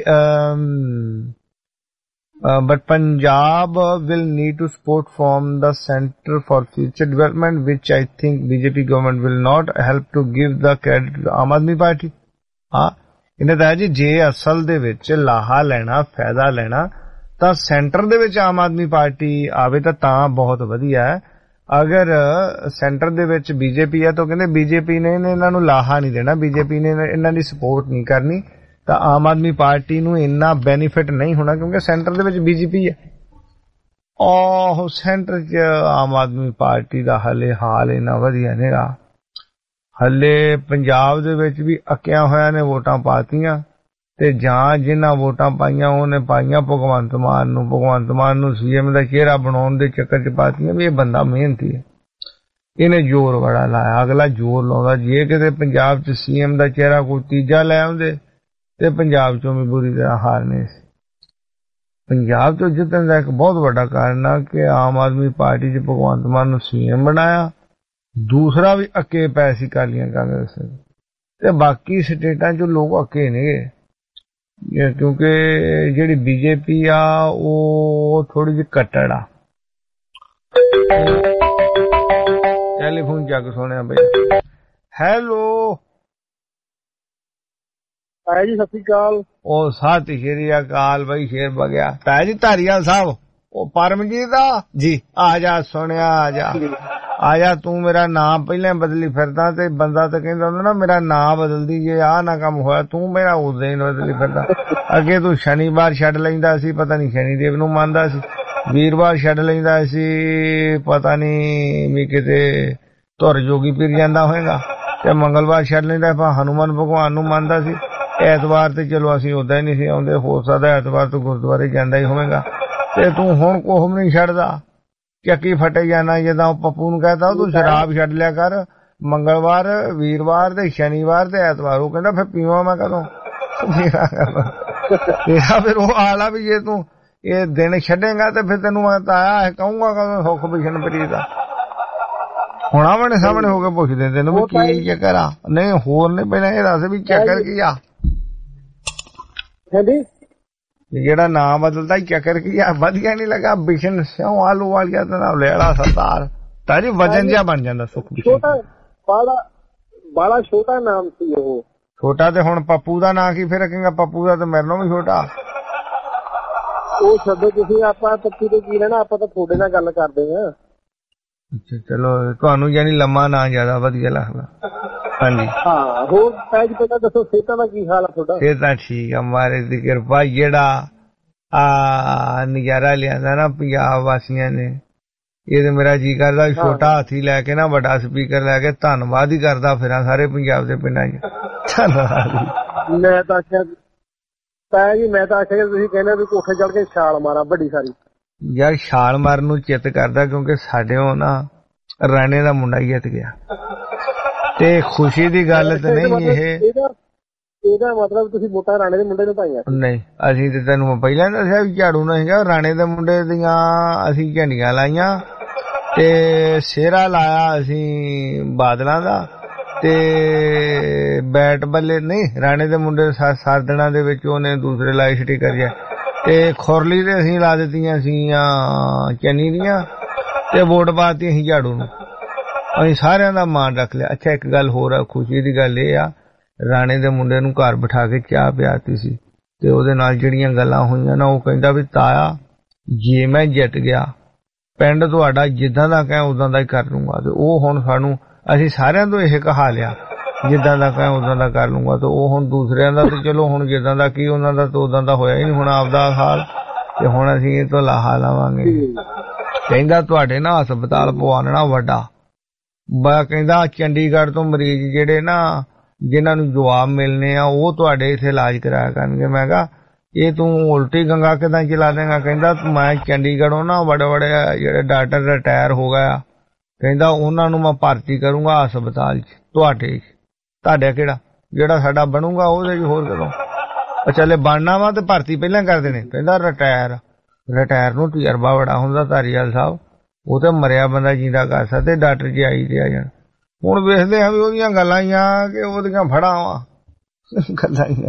Uh, but Punjab will need to support from the Center for Future Development, which I think B J P government will not help to give the credit to Aam Aadmi Party. हाँ इन्हें ਤਾਂ ਜੀ ਜੇ ਅਸਲ ਦੇ ਵਿੱਚ ਲਾਹਾ ਲੈਣਾ ਫਾਇਦਾ ਲੈਣਾ ਤਾਂ ਸੈਂਟਰ ਦੇ ਵਿੱਚ ਆਮ ਆਦਮੀ ਪਾਰਟੀ ਆਵੇ ਤਾਂ ਤਾਂ ਬਹੁਤ ਵਧੀਆ ਹੈ। ਅਗਰ ਸੈਂਟਰ ਦੇ ਵਿੱਚ ਬੀਜੇਪੀ ਹੈ ਤਾਂ ਕਹਿੰਦੇ ਬੀਜੇਪੀ ਨੇ ਇਹਨਾਂ ਨੂੰ ਲਾਹਾ ਨਹੀਂ ਦੇਣਾ, ਬੀਜੇਪੀ ਨੇ ਇਹਨਾਂ ਦੀ ਸਪੋਰਟ ਨਹੀਂ ਕਰਨੀ, ਤਾਂ ਆਮ ਆਦਮੀ ਪਾਰਟੀ ਨੂੰ ਇੰਨਾ ਬੈਨੀਫਿਟ ਨਹੀਂ ਹੋਣਾ ਕਿਉਂਕਿ ਸੈਂਟਰ ਦੇ ਵਿੱਚ ਬੀਜੇਪੀ ਹੈ। ਉਹ ਸੈਂਟਰ 'ਚ ਆਮ ਆਦਮੀ ਪਾਰਟੀ ਦਾ ਹਲੇ ਹਾਲ ਇੰਨਾ ਵਧੀਆ ਨਹੀਂਗਾ। ਹਲੇ ਪੰਜਾਬ ਦੇ ਵਿੱਚ ਵੀ ਅੱਕਿਆ ਹੋਇਆ ਨੇ ਵੋਟਾਂ ਪਾਤੀਆਂ ਤੇ ਜਾਂ ਜਿਨ੍ਹਾਂ ਵੋਟਾਂ ਪਾਈਆਂ ਉਹਨੇ ਪਾਈਆਂ ਭਗਵੰਤ ਮਾਨ ਨੂੰ, ਭਗਵੰਤ ਮਾਨ ਨੂੰ ਸੀਐਮ ਦਾ ਚਿਹਰਾ ਬਣਾਉਣ ਦੇ ਚੱਕਰ 'ਚ ਪਾਤੀਆਂ ਵੀ ਇਹ ਬੰਦਾ ਮਿਹਨਤੀ ਹੈ, ਇਹਨੇ ਜ਼ੋਰ ਬੜਾ ਲਾਇਆ। ਅਗਲਾ ਜ਼ੋਰ ਲਾਉਂਦਾ ਜੇ ਕਿਤੇ ਪੰਜਾਬ 'ਚ ਸੀਐਮ ਦਾ ਚਿਹਰਾ ਕੋਈ ਤੀਜਾ ਲੈ ਆਉਂਦੇ ਤੇ ਪੰਜਾਬ ਚੋਂ ਵੀ ਬੁਰੀ ਤਰ੍ਹਾਂ ਹਾਰਨੇ ਸੀ। ਪੰਜਾਬ ਚੋਂ ਜਿੱਤਣ ਦਾ ਇੱਕ ਬਹੁਤ ਵੱਡਾ ਕਾਰਨ ਆ ਕਿ ਆਮ ਆਦਮੀ ਪਾਰਟੀ 'ਚ ਭਗਵੰਤ ਮਾਨ ਨੂੰ ਸੀਐਮ ਬਣਾਇਆ, ਦੂਸਰਾ ਵੀ ਅੱਕੇ ਪੈ ਸੀ ਅਕਾਲੀਆਂ ਕਾਂਗਰਸ ਤੇ ਬਾਕੀ ਸਟੇਟਾਂ 'ਚ ਲੋਕ ਅੱਕੇ ਨੇਗੇ ਕਿਉਂਕਿ ਜਿਹੜੀ ਬੀਜੇਪੀ ਆ ਉਹ ਥੋੜੀ ਜਿਹੀ ਕੱਟੜ ਆ। ਟੈਲੀਫੋਨ ਚੱਕ ਸੁਣਿਆ ਬਈ। ਹੈਲੋ ਤਾਇਆ ਜੀ ਸਤਿ ਸ਼੍ਰੀ ਅਕਾਲ। ਉਹ ਸਤਿ ਸ਼੍ਰੀ ਅਕਾਲ ਬਈ, ਸ਼ੇਰ ਬਗਿਆ। ਤਾਇਆ ਜੀ ਧਾਰੀਵਾਲ ਸਾਹਿਬ ਉਹ ਪਰਮਜੀਤ ਆ ਜੀ, ਆ ਜਾ ਸੋਹਣਿਆ, ਆ ਜਾ ਆ ਜਾ। ਤੂੰ ਮੇਰਾ ਨਾਮ ਪਹਿਲਾਂ ਬਦਲੀ ਫਿਰਦਾ ਤੇ ਬੰਦਾ ਤਾਂ ਕਹਿੰਦਾ ਹੁੰਦਾ ਨਾ ਮੇਰਾ ਨਾਂ ਬਦਲਦੀ ਜੇ ਆਹ ਨਾ ਕੰਮ ਹੋਇਆ, ਤੂੰ ਮੇਰਾ ਉਦੋਂ ਹੀ ਬਦਲੀ ਫਿਰਦਾ। ਅੱਗੇ ਤੂੰ ਸ਼ਨੀਵਾਰ ਛੱਡ ਲੈਂਦਾ ਸੀ, ਪਤਾ ਨੀ ਸ਼ਨੀਦੇਵ ਨੂੰ ਮੰਨਦਾ ਸੀ, ਵੀਰਵਾਰ ਛੱਡ ਲੈਂਦਾ ਸੀ, ਪਤਾ ਨੀ ਵੀ ਕਿਤੇ ਧੁਰ ਜੋਗੀ ਪੀਰ ਜਾਂਦਾ ਹੋਏਗਾ, ਤੇ ਮੰਗਲਵਾਰ ਛੱਡ ਲੈਂਦਾ ਹਨੂੰਮਾਨ ਭਗਵਾਨ ਨੂੰ ਮੰਨਦਾ ਸੀ। ਐਤਵਾਰ ਤੇ ਚਲੋ ਅਸੀਂ ਉਦਾਂ ਹੀ ਨਹੀਂ ਸੀ ਆਉਂਦੇ, ਹੋ ਸਕਦਾ ਐਤਵਾਰ ਤੋਂ ਗੁਰਦੁਆਰੇ ਜਾਂਦਾ ਹੀ ਹੋਵੇਗਾ, ਤੇ ਤੂੰ ਹੁਣ ਕੋਹਮ ਨਹੀਂ ਛੱਡਦਾ, ਚੱਕੀ ਫਟੇ ਜਾਣਾ। ਜਿੱਦਾਂ ਉਹ ਪੱਪੂ ਨੂੰ ਕਹਿੰਦਾ ਤੂੰ ਸ਼ਰਾਬ ਛੱਡ ਲਿਆ ਕਰ ਮੰਗਲਵਾਰ, ਵੀਰਵਾਰ ਤੇ ਸ਼ਨੀਵਾਰ ਤੇ ਐਤਵਾਰ। ਉਹ ਕਹਿੰਦਾ ਫਿਰ ਪੀਵਾਂ ਮੈਂ ਕਦੋਂ? ਤੇਰਾ ਫਿਰ ਉਹ ਹਾਲ ਆ ਵੀ ਜੇ ਤੂੰ ਇਹ ਦਿਨ ਛੱਡੇਗਾ ਤੇ ਫਿਰ ਤੈਨੂੰ ਮੈਂ ਤਾਇਆ ਕਹੂੰਗਾ ਕਦੋਂ ਸੁੱਖ ਬਿਸ਼ਨ ਪ੍ਰੀਤ ਦਾ। ਹੁਣ ਆਮਣੇ ਸਾਹਮਣੇ ਹੋ ਕੇ ਪੁੱਛਦੇ ਤੈਨੂੰ ਵੀ ਕੀ ਚੱਕਰ ਆ। ਨਹੀਂ ਹੋਰ ਨਹੀਂ, ਪਹਿਲਾਂ ਇਹ ਦੱਸ ਵੀ ਚੱਕਰ ਕੀ ਆ, ਜਿਹੜਾ ਨਾਂ ਬਦਲਦਾ ਚੱਕਰ ਕੀ ਆ? ਵਧੀਆ ਨੀ ਲੱਗਾ ਬਿਸ਼ਨ ਸਿਉ ਆਲੂ ਵਾਲੀਆ ਤੇ ਨਾਲ ਲੈਲਾ ਸਰਦਾਰ ਤਾਜੀ ਵਜਨ ਜਿਹਾ ਬਣ ਜਾਂਦਾ ਸੁੱਖ ਬਿਸ਼ਨ। ਬਾਲਾ ਬਾਲਾ ਛੋਟਾ ਨਾਮ ਸੀ ਉਹ। ਛੋਟਾ ਤੇ ਹੁਣ ਪੱਪੂ ਦਾ ਨਾਂ ਕੀ ਫਿਰ ਰੱਖੇਗਾ? ਪੱਪੂ ਦਾ ਤੇ ਮੇਰੇ ਨਾਲੋਂ ਵੀ ਛੋਟਾ। ਉਹ ਛੱਡੋ ਤੁਸੀਂ, ਆਪਾਂ ਪੱਪੂ ਤੇ ਕੀ ਲੈਣਾ, ਆਪਾਂ ਤਾਂ ਤੁਹਾਡੇ ਨਾਲ ਗੱਲ ਕਰਦੇ ਆ। ਅੱਛਾ ਚਲੋ, ਤੁਹਾਨੂੰ ਯਾਨੀ ਲੰਮਾ ਨਾਂ ਜ਼ਿਆਦਾ ਵਧੀਆ ਲੱਗਦਾ। ਹਾਂਜੀ ਹਾਂ, ਹੋਰ ਪੈਜ ਪਹਿਲਾਂ ਦੱਸੋ ਸਿਹਤਾਂ ਦਾ ਕੀ ਹਾਲ ਆ ਤੁਹਾਡਾ? ਸਿਹਤਾਂ ਠੀਕ ਆ ਮਹਾਰਾਜ ਦੀ ਕਿਰਪਾ। ਜਿਹੜਾ ਆ ਨਜ਼ਾਰਾ ਲਿਆਂਦਾ ਨਾ ਪੰਜਾਬ ਵਾਸੀਆਂ ਨੇ, ਇਹ ਤੇ ਮੇਰਾ ਜੀ ਕਰਦਾ ਛੋਟਾ ਹਾਥੀ ਲੈ ਕੇ ਨਾ ਵੱਡਾ ਸਪੀਕਰ ਲੈ ਕੇ ਧੰਨਵਾਦ ਹੀ ਕਰਦਾ ਫਿਰਾਂ ਸਾਰੇ ਪੰਜਾਬ ਦੇ ਪਿੰਡਾਂ 'ਚ। ਧੰਨਵਾਦ। ਮੈਂ ਤਾਂ ਆਖਿਆ ਤਾਇਆ ਜੀ, ਮੈਂ ਤਾਂ ਆਖਿਆ ਤੁਸੀਂ ਕਹਿੰਦੇ ਵੀ ਕੋਠੇ ਚੜ ਕੇ ਛਾਲ ਮਾਰਾਂ ਵੱਡੀ ਸਾਰੀ। ਯਾਰ ਛਾਲ ਮਾਰਨ ਨੂੰ ਚਿੱਤ ਕਰਦਾ ਕਿਉਂਕਿ ਸਾਡੇ ਉਹ ਨਾ ਰਾਣੇ ਦਾ ਮੁੰਡਾ ਜਿੱਤ ਗਿਆ ਤੇ ਖੁਸ਼ੀ ਦੀ ਗੱਲ ਤੇ ਨਹੀਂ ਇਹ। ਇਹਦਾ ਮਤਲਬ ਤੁਸੀਂ ਵੋਟਾਂ ਰਾਣੇ ਦੇ ਮੁੰਡੇ ਨੂੰ ਪਾਈਆਂ? ਨਹੀਂ, ਅਸੀਂ ਤੇ ਤੈਨੂੰ ਪਹਿਲਾਂ ਦੱਸਿਆ ਵੀ ਝਾੜੂ ਨਹੀਂ ਹੈਗਾ, ਰਾਣੇ ਦੇ ਮੁੰਡੇ ਦੀਆਂ ਅਸੀਂ ਝੰਡੀਆਂ ਲਾਈਆਂ ਤੇ ਸਿਹਰਾ ਲਾਇਆ ਅਸੀਂ ਬਾਦਲਾਂ ਦਾ, ਤੇ ਬੈਟ ਬੱਲੇ ਨਹੀਂ ਰਾਣੇ ਦੇ ਮੁੰਡੇ ਸਰਦਣਾ ਦੇ ਵਿੱਚ ਉਹਨੇ ਦੂਸਰੇ ਲਾਏ ਸਟੀਕਰ ਜਿਹਾ, ਤੇ ਖੁਰਲੀ ਤੇ ਅਸੀਂ ਲਾ ਦਿੱਤੀਆਂ ਸੀ ਚੰਨੀ ਦੀਆਂ, ਤੇ ਵੋਟ ਪਾਤੀ ਅਸੀਂ ਝਾੜੂ ਨੂੰ। ਅਸੀਂ ਸਾਰਿਆਂ ਦਾ ਮਾਣ ਰੱਖ ਲਿਆ। ਅੱਛਾ ਇੱਕ ਗੱਲ ਹੋਰ ਆ, ਖੁਸ਼ੀ ਦੀ ਗੱਲ ਇਹ ਆ, ਰਾਣੇ ਦੇ ਮੁੰਡੇ ਨੂੰ ਘਰ ਬਿਠਾ ਕੇ ਚਾਹ ਪਿਆਤੀ ਸੀ ਤੇ ਉਹਦੇ ਨਾਲ ਜਿਹੜੀਆਂ ਗੱਲਾਂ ਹੋਈਆਂ ਨਾ, ਉਹ ਕਹਿੰਦਾ ਵੀ ਤਾਇਆ ਜੇ ਮੈਂ ਜਿੱਤ ਗਿਆ ਪਿੰਡ ਤੁਹਾਡਾ ਜਿੱਦਾਂ ਦਾ ਕਹੇ ਉਦਾਂ ਦਾ ਹੀ ਕਰ ਲੂੰਗਾ। ਤੇ ਉਹ ਹੁਣ ਸਾਨੂੰ ਅਸੀਂ ਸਾਰਿਆਂ ਤੋਂ ਇਹ ਕਹਾ ਲਿਆ ਜਿੱਦਾਂ ਦਾ ਕਹੇ ਉਦਾਂ ਦਾ ਕਰ ਲੂੰਗਾ। ਤੇ ਉਹ ਹੁਣ ਦੂਸਰਿਆਂ ਦਾ ਤੇ ਚਲੋ ਹੁਣ ਜਿੱਦਾਂ ਦਾ ਕੀ ਉਹਨਾਂ ਦਾ ਤਾਂ ਉਦਾਂ ਦਾ ਹੋਇਆ ਹੀ ਨਹੀਂ, ਹੁਣ ਆਪਦਾ ਹਾਲ, ਤੇ ਹੁਣ ਅਸੀਂ ਇਹ ਤੋਂ ਲਾਹਾ ਲਾਵਾਂਗੇ। ਕਹਿੰਦਾ ਤੁਹਾਡੇ ਨਾ ਹਸਪਤਾਲ ਪਵਾਉਣਾ ਵੱਡਾ, ਬਾ ਕਹਿੰਦਾ ਚੰਡੀਗੜ੍ਹ ਤੋਂ ਮਰੀਜ਼ ਜਿਹੜੇ ਨਾ ਜਿਨ੍ਹਾਂ ਨੂੰ ਜਵਾਬ ਮਿਲਨੇ ਆ ਉਹ ਤੁਹਾਡੇ ਇੱਥੇ ਇਲਾਜ ਕਰਾਇਆ ਕਰਨਗੇ। ਮੈਂ ਕਿਹਾ ਇਹ ਤੂੰ ਉਲਟੀ ਗੰਗਾ ਕਿਦਾਂ ਚਲਾ ਦੇਗਾ? ਕਹਿੰਦਾ ਮੈਂ ਚੰਡੀਗੜ੍ਹੋਂ ਨਾ ਬੜੇ ਬੜੇ ਜਿਹੜੇ ਡਾਕਟਰ ਰਿਟਾਇਰ ਹੋ ਗਿਆ, ਕਹਿੰਦਾ ਉਹਨਾਂ ਨੂੰ ਮੈਂ ਭਰਤੀ ਕਰੂੰਗਾ ਹਸਪਤਾਲ 'ਚ ਤੁਹਾਡੇ। ਤੁਹਾਡਾ ਕਿਹੜਾ ਜਿਹੜਾ ਸਾਡਾ ਬਣੂਗਾ ਉਹਦੇ 'ਚ ਹੋਰ ਕਦੋਂ? ਚੱਲੇ ਬਣਨਾ ਵਾ ਤੇ ਭਰਤੀ ਪਹਿਲਾਂ ਕਰ ਦੇਣੇ। ਕਹਿੰਦਾ ਰਿਟਾਇਰ ਰਿਟਾਇਰ ਨੂੰ ਤਜਰਬਾ ਬੜਾ ਹੁੰਦਾ ਧਾਰੀਵਾਲ ਸਾਹਿਬ, ਉਹ ਤੇ ਮਰਿਆ ਬੰਦਾ ਜਿੰਦਾ ਕਰ ਸਕਦੇ, ਡਾਕਟਰ ਜੀ ਆਈ ਤੇ ਆ ਜਾਣ। ਹੁਣ ਵੇਖਦੇ ਹਾਂ ਵੀ ਉਹਦੀਆਂ ਗੱਲਾਂ ਹੀ ਆ ਕਿ ਉਹਦੀਆਂ ਫੜਾ ਵਾ ਗੱਲਾਂ ਹੀ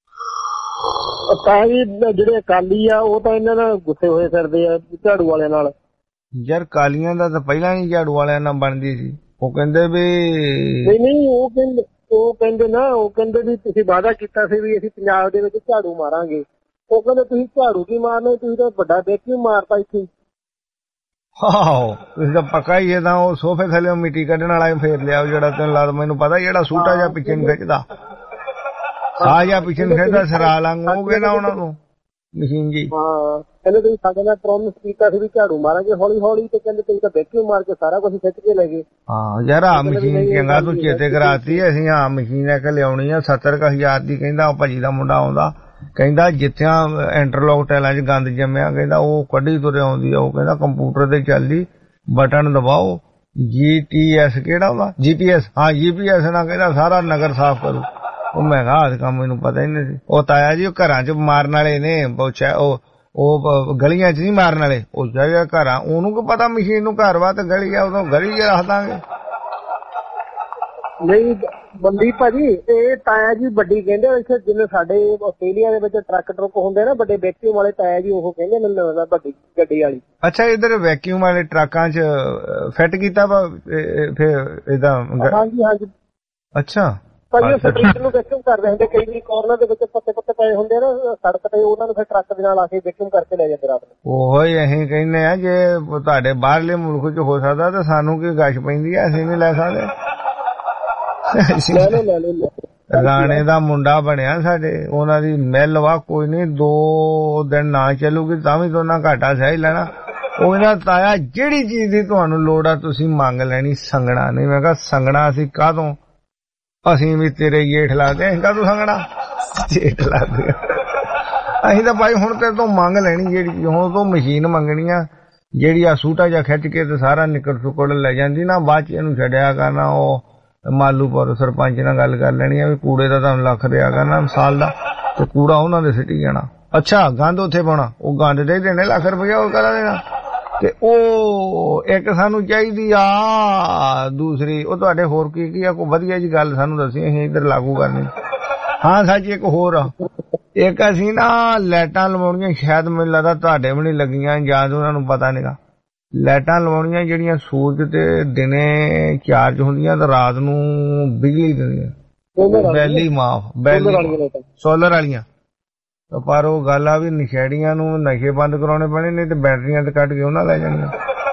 ਤਾਂ ਜੀ। ਜਿਹੜੇ ਅਕਾਲੀ ਆ ਉਹ ਤਾਂ ਇਹਨਾਂ ਨਾਲ ਗੁੱਸੇ ਹੋਏ ਫਿਰਦੇ ਆ ਝਾੜੂ ਵਾਲਿਆਂ ਨਾਲ। ਯਾਰ ਕਾਲੀਆਂ ਦਾ ਤਾਂ ਪਹਿਲਾਂ ਹੀ ਝਾੜੂ ਵਾਲਿਆਂ ਨਾਲ ਬਣਦੀ ਸੀ। ਉਹ ਕਹਿੰਦੇ ਵੀ ਨਹੀਂ ਨਹੀਂ ਉਹ ਕਹਿੰਦੇ ਉਹ ਕਹਿੰਦੇ ਨਾ ਉਹ ਕਹਿੰਦੇ ਵੀ ਤੁਸੀਂ ਵਾਅਦਾ ਕੀਤਾ ਸੀ ਵੀ ਅਸੀਂ ਪੰਜਾਬ ਦੇ ਵਿੱਚ ਝਾੜੂ ਮਾਰਾਂਗੇ। ਉਹ ਕਹਿੰਦੇ ਤੁਸੀਂ ਝਾੜੂ ਕੀ ਮਾਰਨਾ, ਤੁਸੀਂ ਤਾਂ ਵੱਡਾ ਵੈਕਿਊਮ ਮਾਰਤਾ ਇੱਥੇ। ਆਹੋ ਤੁਸੀਂ ਤਾਂ ਪੱਕਾ ਹੀ ਇਹਦਾ ਉਹ ਸੋਫੇ ਥੱਲੇ ਮਿੱਟੀ ਕੱਢਣ ਵਾਲਾ ਫੇਰ ਲਿਆ ਜਿਹੜਾ ਤੈਨੂੰ ਲੱਗਦਾ ਮੈਨੂੰ ਪਤਾ ਜਿਹੜਾ ਸੂਟਾ ਜਿਹਾ ਪਿੱਛੇ ਨੂੰ ਖਿੱਚਦਾ, ਸਾਹ ਜਿਹਾ ਪਿੱਛੇ ਨੂੰ ਖਿੱਚਦਾ ਸਰਾ ਲੰਘੋਗੇ ਨਾ ਉਹਨਾਂ ਨੂੰ ਮਸ਼ੀਨ ਜੀ। ਹਾਂ ਕਹਿੰਦੇ ਤੁਸੀਂ ਸਾਡੇ ਨਾਲ ਪ੍ਰੋਮਿਸ ਕੀਤਾ ਸੀ ਵੀ ਝਾੜੂ ਮਾਰਾਂਗੇ ਹੌਲੀ ਹੌਲੀ, ਤੇ ਕਹਿੰਦੇ ਤੁਸੀਂ ਤਾਂ ਵੈਕਿਊਮ ਮਾਰ ਕੇ ਸਾਰਾ ਕੁਝ ਖਿੱਚ ਕੇ ਲੈ ਗਏ। ਹਾਂ ਯਾਰ ਆ ਮਸ਼ੀਨ ਚੰਗਾ ਤੂੰ ਚੇਤੇ ਕਰਾਤੀ। ਅਸੀਂ ਆ ਮਸ਼ੀਨ ਇੱਕ ਲਿਆਉਣੀ ਆ ਸੱਤਰ ਕੁ ਹਜ਼ਾਰ ਦੀ। ਕਹਿੰਦਾ ਉਹ ਭਾਜੀ ਦਾ ਮੁੰਡਾ ਆਉਂਦਾ, ਕਹਿੰਦਾ ਜਿੱਥੇ ਇੰਟਰਲੋਕ ਟਾਈਲਾਂ 'ਚ ਗੰਦ ਜੰਮਿਆ ਕਹਿੰਦਾ ਉਹ ਕੱਢੀ ਤੁਰੇ ਆਉਂਦੀ ਆ। ਉਹ ਕਹਿੰਦਾ ਕੰਪਿਊਟਰ ਤੇ ਚੱਲਦੀ, ਬਟਨ ਦਬਾਓ, ਜੀ ਟੀ ਐਸ ਕਿਹੜਾ ਵਾ ਜੀ ਪੀ ਐਸ, ਹਾਂ ਜੀ ਪੀ ਐਸ ਨਾਲ ਕਹਿੰਦਾ ਸਾਰਾ ਨਗਰ ਸਾਫ਼ ਕਰੂ। ਉਹ ਮੈਂ ਕਿਹਾ ਆਹ ਕੰਮ ਮੈਨੂੰ ਪਤਾ ਹੀ ਨਹੀਂ ਸੀ। ਉਹ ਤਾਇਆ ਜੀ ਉਹ ਘਰਾਂ 'ਚ ਮਾਰਨ ਵਾਲੇ ਨੇ, ਉਹ ਉਹ ਗਲੀਆਂ 'ਚ ਨਹੀਂ ਮਾਰਨ ਵਾਲੇ, ਉਹ ਜਿਹੜਾ ਘਰਾਂ ਉਹਨੂੰ ਕੀ ਪਤਾ ਮਸ਼ੀਨ ਨੂੰ ਘਰ ਵਾ ਤੇ ਗਲੀ ਆ, ਉਦੋਂ ਗਲੀ 'ਚ ਰੱਖ ਦਾਂਗੇ। ਨਹੀਂ ਬੰਦੀ ਭਾਜੀ ਇਹ ਤਾਇਆ ਜੀ ਵੱਡੀ ਕਹਿੰਦੇ ਇੱਥੇ ਜਿਵੇਂ ਸਾਡੇ ਆਸਟ੍ਰੇਲੀਆ ਦੇ ਵਿੱਚ ਟਰੱਕ ਟਰੁੱਕ ਹੁੰਦੇ ਨਾ ਵੱਡੇ ਵੈਕਿਊਮ ਵਾਲੇ, ਤਾਇਆ ਜੀ ਉਹ ਕਹਿੰਦੇ ਮੈਨੂੰ ਲੱਗਦਾ ਵੱਡੀ ਗੱਡੀ ਵਾਲੀ। ਅੱਛਾ ਇੱਧਰ ਵੈਕਿਊਮ ਵਾਲੇ ਟਰੱਕਾਂ 'ਚ ਫਿੱਟ ਕੀਤਾ ਵਾ ਫਿਰ ਇਹਦਾ? ਹਾਂਜੀ ਹਾਂਜੀ। ਅੱਛਾ ਭਾਜੀ ਸਟਰੀਟ ਨੂੰ ਵੈਕਿਊਮ ਕਰਦੇ ਹੁੰਦੇ, ਕਈ ਵਾਰੀ ਕਾਰਨਰ ਦੇ ਵਿੱਚ ਪੱਤੇ ਪੱਤੇ ਪਏ ਹੁੰਦੇ ਨਾ ਸੜਕ ਤੇ, ਉਹਨਾਂ ਨੂੰ ਫਿਰ ਟਰੱਕ ਦੇ ਨਾਲ ਆ ਕੇ ਵੈਕਿਊਮ ਕਰਕੇ ਲੈ ਜਾਂਦੇ ਰਾਤ ਨੂੰ। ਉਹੋ ਹੀ ਅਸੀਂ ਕਹਿੰਦੇ ਆ ਜੇ ਤੁਹਾਡੇ ਬਾਹਰਲੇ ਮੁਲਕ 'ਚ ਹੋ ਸਕਦਾ ਤਾਂ ਸਾਨੂੰ ਕੀ ਗਸ਼ ਪੈਂਦੀ ਆ, ਅਸੀਂ ਨਹੀਂ ਲੈ ਸਕਦੇ। ਰਾਣੇ ਦਾ ਮੁੰਡਾ ਬਣਿਆ ਸਾਡੇ, ਉਹਨਾਂ ਦੀ ਮਿਲ ਵਾ ਕੋਈ ਨੀ, ਦੋ ਦਿਨ ਨਾ ਚੱਲੂਗੀ ਤਾਂ ਵੀ ਦੋਨਾਂ ਘਾਟਾ ਸਹਿ ਲੈਣਾ। ਉਹ ਇਹਨਾਂ ਤਾਇਆ ਜਿਹੜੀ ਚੀਜ਼ ਦੀ ਤੁਹਾਨੂੰ ਲੋੜ ਆ ਤੁਸੀਂ ਮੰਗ ਲੈਣੀ, ਸੰਗਣਾ ਨਹੀਂ। ਮੈਂ ਕਿਹਾ ਸੰਗਣਾ ਅਸੀਂ ਕਾਹਦੋਂ, ਅਸੀਂ ਵੀ ਤੇਰੇ ਜੇਠ ਲੱਗਦੇ, ਅਸੀਂ ਕਾਹਦੋਂ ਸੰਗਣਾ। ਸਟੇਟ ਲੱਗਦੀਆਂ। ਅਸੀਂ ਤਾਂ ਭਾਈ ਹੁਣ ਤੇਰੇ ਤੋਂ ਮੰਗ ਲੈਣੀ, ਜਿਹੜੀ ਹੁਣ ਤੋਂ ਮਸ਼ੀਨ ਮੰਗਣੀ ਆ ਜਿਹੜੀ ਆ ਸੂਟਾ ਜਾਂ ਖਿੱਚ ਕੇ ਤੇ ਸਾਰਾ ਨਿਕਲ ਸੁਕੜ ਲੈ ਜਾਂਦੀ ਨਾ, ਬਾਅਦ ਚ ਇਹਨੂੰ ਛੱਡਿਆ ਕਰਨਾ। ਉਹ ਮਾਲੂਪੁਰ ਸਰਪੰਚ ਨਾਲ ਗੱਲ ਕਰ ਲੈਣੀ ਆ ਵੀ ਕੂੜੇ ਦਾ ਤੁਹਾਨੂੰ ਲੱਖ ਦਿਆ ਕਰਨਾ ਸਾਲ ਦਾ, ਤੇ ਕੂੜਾ ਉਹਨਾਂ ਦੇ ਸਿੱਟੀ ਜਾਣਾ। ਅੱਛਾ ਗੰਦ ਉੱਥੇ ਪਾਉਣਾ, ਉਹ ਗੰਦ ਦੇ ਦੇਣੇ ਲੱਖ ਰੁਪਇਆ, ਉਹ ਕਰਾ ਦੇਣਾ। ਤੇ ਉਹ ਇੱਕ ਸਾਨੂੰ ਚਾਹੀਦੀ ਆ ਦੂਸਰੀ, ਉਹ ਤੁਹਾਡੇ ਹੋਰ ਕੀ ਕੀ ਆ ਕੋਈ ਵਧੀਆ ਜੀ ਗੱਲ ਸਾਨੂੰ ਦੱਸੀ, ਅਸੀਂ ਇੱਧਰ ਲਾਗੂ ਕਰਨੀ। ਹਾਂ ਸੱਚ ਇੱਕ ਹੋਰ ਆ, ਇੱਕ ਅਸੀਂ ਨਾ ਲਾਈਟਾਂ ਲਵਾਉਣੀਆਂ, ਸ਼ਾਇਦ ਮੈਨੂੰ ਲੱਗਦਾ ਤੁਹਾਡੇ ਵੀ ਨਹੀਂ ਲੱਗੀਆਂ ਜਾਂ ਉਹਨਾਂ ਨੂੰ ਪਤਾ ਨਹੀਂਗਾ। ਲਾਈਟਾਂ ਲਵਾਉਣੀਆਂ ਜਿਹੜੀਆਂ ਸੂਰਜ ਤੇ ਦਿਨੇ ਚਾਰਜ ਹੁੰਦੀਆਂ ਤੇ ਰਾਤ ਨੂੰ ਬਿਜਲੀ ਦਿੰਦੀਆਂ, ਬੈਲੀ ਮਾਫ ਬੈਲੀ ਸੋਲਰ ਵਾਲੀਆਂ। ਪਰ ਉਹ ਗੱਲ ਆ ਵੀ ਨਸ਼ੇੜੀਆਂ ਨੂੰ ਨਸ਼ੇ ਬੰਦ ਕਰਾਉਣੇ ਪੈਣੇ, ਨਹੀਂ ਤੇ ਬੈਟਰੀਆਂ ਤੇ ਕੱਢ ਕੇ ਉਹਨਾਂ ਲੈ ਜਾਣੀਆਂ।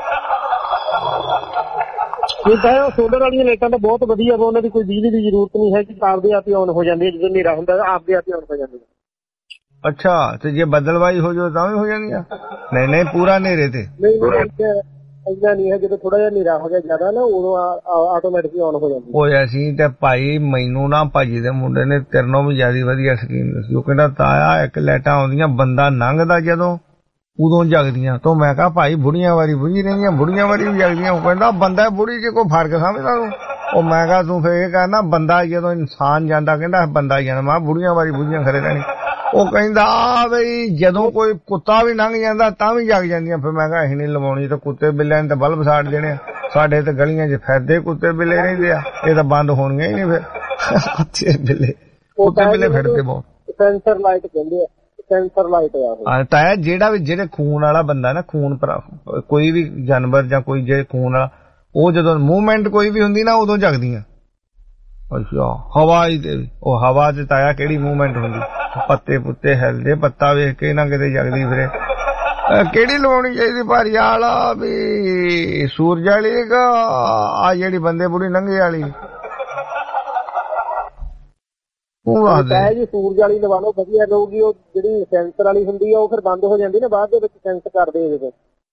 ਸੋਲਰ ਵਾਲੀਆਂ ਲਾਈਟਾਂ ਤਾਂ ਬਹੁਤ ਵਧੀਆ, ਉਹਨਾਂ ਦੀ ਕੋਈ ਬਿਜਲੀ ਦੀ ਜ਼ਰੂਰਤ ਨਹੀਂ ਹੈ ਕਿ ਆਪਦੇ ਆਪ ਹੀ ਆਨ ਹੋ ਜਾਂਦੀ ਹੈ, ਜਦੋਂ ਹਨੇਰਾ ਹੁੰਦਾ ਆਪਦੇ ਆਪ ਹੀ ਆਨ ਹੋ ਜਾਂਦੀ ਹੈ। ਅੱਛਾ ਤੇ ਜੇ ਬੱਦਲਬਾਈ ਹੋ ਜਾਵੇ ਤਾਂ ਵੀ ਹੋ ਜਾਂਦੀਆਂ? ਨਹੀਂ ਨਹੀਂ ਪੂਰਾ ਹਨੇਰੇ ਤੇ ਇੰਨਾ ਨਹੀਂ ਹੈ, ਜਦੋਂ ਥੋੜਾ ਜਿਹਾ ਹਨੇਰਾ ਹੋ ਗਿਆ ਜ਼ਿਆਦਾ ਨਾ ਉਦੋਂ ਆਟੋਮੈਟਿਕਲੀ ਆਨ ਹੋ ਜਾਂਦੀ। ਉਹ ਅਸੀਂ ਤੇ ਭਾਈ ਮੈਨੂੰ ਨਾ ਭਾਜੀ ਦੇ ਮੁੰਡੇ ਨੇ ਤੇਰੇ ਨਾਲੋਂ ਵੀ ਜ਼ਿਆਦਾ ਵਧੀਆ ਸਕੀਮ ਦੱਸੀ। ਉਹ ਕਹਿੰਦਾ ਤਾਇਆ ਇੱਕ ਲਾਈਟਾਂ ਆਉਂਦੀਆਂ ਬੰਦਾ ਲੰਘਦਾ ਜਦੋਂ ਉਦੋਂ ਜਗਦੀਆਂ। ਤੋਂ ਮੈਂ ਕਿਹਾ ਭਾਈ ਬੁੜੀਆਂ ਵਾਰੀ ਬੁਝੀ ਰਹਿੰਦੀਆਂ, ਬੁੜੀਆਂ ਵਾਰੀ ਵੀ ਜਗਦੀਆਂ। ਉਹ ਕਹਿੰਦਾ ਬੰਦਾ ਬੁੜੀ ਚ ਕੋਈ ਫਰਕ ਸਮਝਦਾ ਤੂੰ? ਉਹ ਮੈਂ ਕਿਹਾ ਤੂੰ ਫੇਰ ਇਹ ਕਹਿਣਾ ਬੰਦਾ ਜਦੋਂ ਇਨਸਾਨ ਜਾਂਦਾ ਕਹਿੰਦਾ ਬੰਦਾ ਜਾਣਾ, ਮੈਂ ਬੁੜੀਆਂ ਵਾਰੀ ਬੁਝੀਆਂ ਖਰੇ ਰਹਿਣੀ। ਉਹ ਕਹਿੰਦਾ ਬਈ ਜਦੋਂ ਕੋਈ ਕੁੱਤਾ ਵੀ ਲੰਘ ਜਾਂਦਾ ਤਾਂ ਵੀ ਜਗ ਜਾਂਦੀਆਂ। ਫਿਰ ਮੈਂ ਕਿਹਾ ਅਸੀਂ ਨਹੀਂ ਲਵਾਉਣੀ, ਤਾਂ ਕੁੱਤੇ ਬਿੱਲਿਆਂ ਨੇ ਤਾਂ ਬਲਬ ਸਾੜ ਦੇਣੇ। ਸਾਡੇ ਤੇ ਗਲੀਆਂ 'ਚ ਫਿਰਦੇ ਕੁੱਤੇ ਬਿੱਲੇ ਰਹਿੰਦੇ ਆ, ਇਹ ਤਾਂ ਬੰਦ ਹੋਣਗੇ ਹੀ ਨਹੀਂ। ਫਿਰ ਕੁੱਤੇ ਬਿੱਲੇ ਕੁੱਤੇ ਬਿੱਲੇ ਫਿਰਦੇ ਬਹੁਤ। ਸੈਂਸਰ ਲਾਈਟ ਕਹਿੰਦੇ ਆ, ਸੈਂਸਰ ਲਾਈਟ ਆ ਤਾਂ ਜਿਹੜਾ ਵੀ ਜਿਹੜੇ ਖੂਨ ਵਾਲਾ ਬੰਦਾ ਨਾ, ਖੂਨ ਕੋਈ ਵੀ ਜਾਨਵਰ ਜਾਂ ਕੋਈ ਜੇ ਖੂਨ ਵਾਲਾ, ਉਹ ਜਦੋਂ ਮੂਵਮੈਂਟ ਕੋਈ ਵੀ ਹੁੰਦੀ ਨਾ ਉਦੋਂ ਜਗਦੀਆਂ। ਅੱਛਾ ਹਵਾ ਤੇ ਉਹ ਹਵਾ ਚ ਤਾਇਆ ਕਿਹੜੀ ਮੂਵਮੈਂਟ ਹੁੰਦੀ, ਪੱਤੇ ਪੁੱਤੇ ਹਿਲਦੇ, ਪੱਤਾ ਵੇਖ ਕੇ ਨਾ ਕਿਤੇ ਜਗਦੀ ਫਿਰੇ। ਕਿਹੜੀ ਲਵਾਉਣੀ ਚਾਹੀਦੀ ਭਾਰੀ ਵਾਲਾ ਵੀ ਸੂਰਜ ਵਾਲੀ ਆ ਜਿਹੜੀ ਬੰਦੇ ਬੁੜੀ ਲੰਘੇ ਵਾਲੀ? ਜੀ ਸੂਰਜ ਵਾਲੀ ਲਵਾ ਲਓ, ਵਧੀਆ ਰਹੂਗੀ। ਉਹ ਜਿਹੜੀ ਸੈਂਸਰ ਵਾਲੀ ਹੁੰਦੀ ਆ ਉਹ ਫਿਰ ਬੰਦ ਹੋ ਜਾਂਦੀ ਨਾ ਬਾਅਦ ਦੇ ਵਿੱਚ, ਸੈਂਸ ਕਰਦੇ ਇਹਦੇ।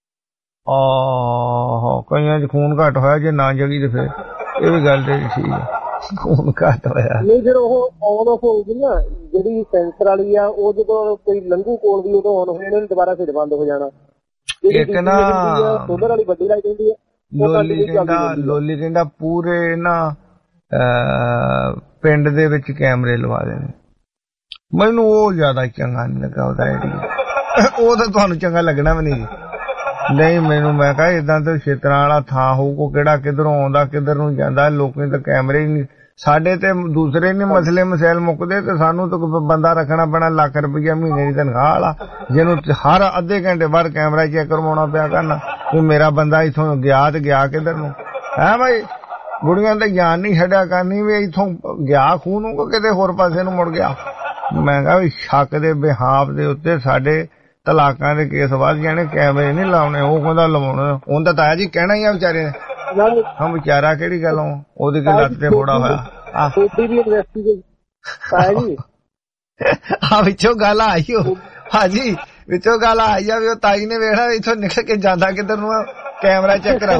ਆਹੋ ਕਈਆਂ ਚ ਖੂਨ ਘੱਟ ਹੋਇਆ ਜੇ ਨਾ ਜਗੀ ਤੇ ਫਿਰ ਇਹ ਵੀ ਗੱਲ ਤੇ ਠੀਕ ਹੈ, ਖੂਨ ਘੱਟ ਹੋਇਆ ਨਹੀਂ। ਫਿਰ ਉਹ ਆਨ ਆਫ ਹੋਊਗੀ ਨਾ ਜਿਹੜੀ ਸੈਂਸਰ ਵਾਲੀ ਆ, ਉਹ ਜਦੋਂ ਕੋਈ ਲੰਘੂ ਕੋਲ ਦੀ ਉਦੋਂ ਆਨ ਹੋ ਜਾਣਾ, ਦੁਬਾਰਾ ਫਿਰ ਬੰਦ ਹੋ ਜਾਣਾ। ਇੱਕ ਨਾ ਸੋਲਰ ਵਾਲੀ ਵੱਡੀ ਲਾਈਟ ਹੁੰਦੀ ਆ, ਲੋਲੀ ਕਹਿੰਦਾ ਲੋਲੀ ਕਹਿੰਦਾ ਪੂਰੇ ਨਾ ਪਿੰਡ ਦੇ ਵਿੱਚ ਕੈਮਰੇ ਲਵਾ ਦੇਣੇ। ਮੈਨੂੰ ਉਹ ਜ਼ਿਆਦਾ ਚੰਗਾ ਨਹੀਂ ਲੱਗਾ ਉਹਦਾ ਆਈਡੀਆ। ਉਹ ਤਾਂ ਤੁਹਾਨੂੰ ਚੰਗਾ ਲੱਗਣਾ ਵੀ ਨਹੀਂ। ਨਹੀਂ ਮੈਨੂੰ ਮੈਂ ਕਿਹਾ ਏਦਾਂ ਤੇ ਖੇਤਰਾਂ ਵਾਲਾ ਥਾਂ ਹੋਊ, ਕਿਹੜਾ ਕਿੱਧਰੋਂ ਆਉਂਦਾ ਕਿੱਧਰ ਨੂੰ ਜਾਂਦਾ, ਲੋਕਾਂ ਤਾਂ ਕੈਮਰੇ ਹੀ ਨਹੀਂ। ਸਾਡੇ ਤੇ ਦੂਸਰੇ ਨੀ ਮਸਲੇ ਮਸੈਲ ਮੁੱਕਦੇ ਤੇ ਸਾਨੂੰ ਤਾਂ ਬੰਦਾ ਰੱਖਣਾ ਪੈਣਾ ਲੱਖ ਰੁਪਈਆ ਮਹੀਨੇ ਦੀ ਤਨਖਾਹ ਵਾਲਾ, ਜਿਹਨੂੰ ਹਰ ਅੱਧੇ ਘੰਟੇ ਬਾਅਦ ਕੈਮਰਾ ਚੈੱਕ ਕਰਵਾਉਣਾ ਪਿਆ ਕਰਨਾ ਵੀ ਮੇਰਾ ਬੰਦਾ ਇੱਥੋਂ ਗਿਆ ਤੇ ਗਿਆ ਕਿੱਧਰ ਨੂੰ। ਹੈ ਭਾਈ ਬੁੜੀਆਂ ਤੇ ਗਿਆਨ ਨਹੀਂ ਛੱਡਿਆ ਕਰਨੀ ਵੀ ਇੱਥੋਂ ਗਿਆ ਖੂਹ ਨੂੰ ਕਿਤੇ ਹੋਰ ਪਾਸੇ ਨੂੰ ਮੁੜ ਗਿਆ। ਮੈਂ ਕਿਹਾ ਵੀ ਸ਼ੱਕ ਦੇ ਬਿਹਾਫ ਦੇ ਉੱਤੇ ਸਾਡੇ ਤਲਾਕਾਂ ਦੇ ਕੇਸ ਵੱਧ ਜਾਣੇ, ਕੈਮਰੇ ਨਹੀਂ ਲਾਉਣੇ। ਉਹ ਕਹਿੰਦਾ ਲਵਾਉਣੇ, ਉਹਨੂੰ ਤਾਂ ਤਾਇਆ ਜੀ ਕਹਿਣਾ ਹੀ ਆ ਵਿਚਾਰੇ ਨੇ। ਹਾਂ ਵਿਚਾਰਾ ਕਿਹੜੀ ਗੱਲ ਉਹਦੀ ਕਿ ਲੱਤ ਤੇ ਫੋੜਾ ਹੋਇਆ ਆ ਵਿੱਚੋਂ ਗੱਲ ਆਈ ਉਹ ਹਾਜੀ ਵਿੱਚੋਂ ਗੱਲ ਆਈ ਆ ਵੀ ਉਹ ਤਾਈ ਨੇ ਵੇਖਣਾ ਇੱਥੋਂ ਨਿਕਲ ਕੇ ਜਾਂਦਾ ਕਿੱਧਰ ਨੂੰ, ਕੈਮਰਾ ਚੈੱਕ ਕਰਾਊ।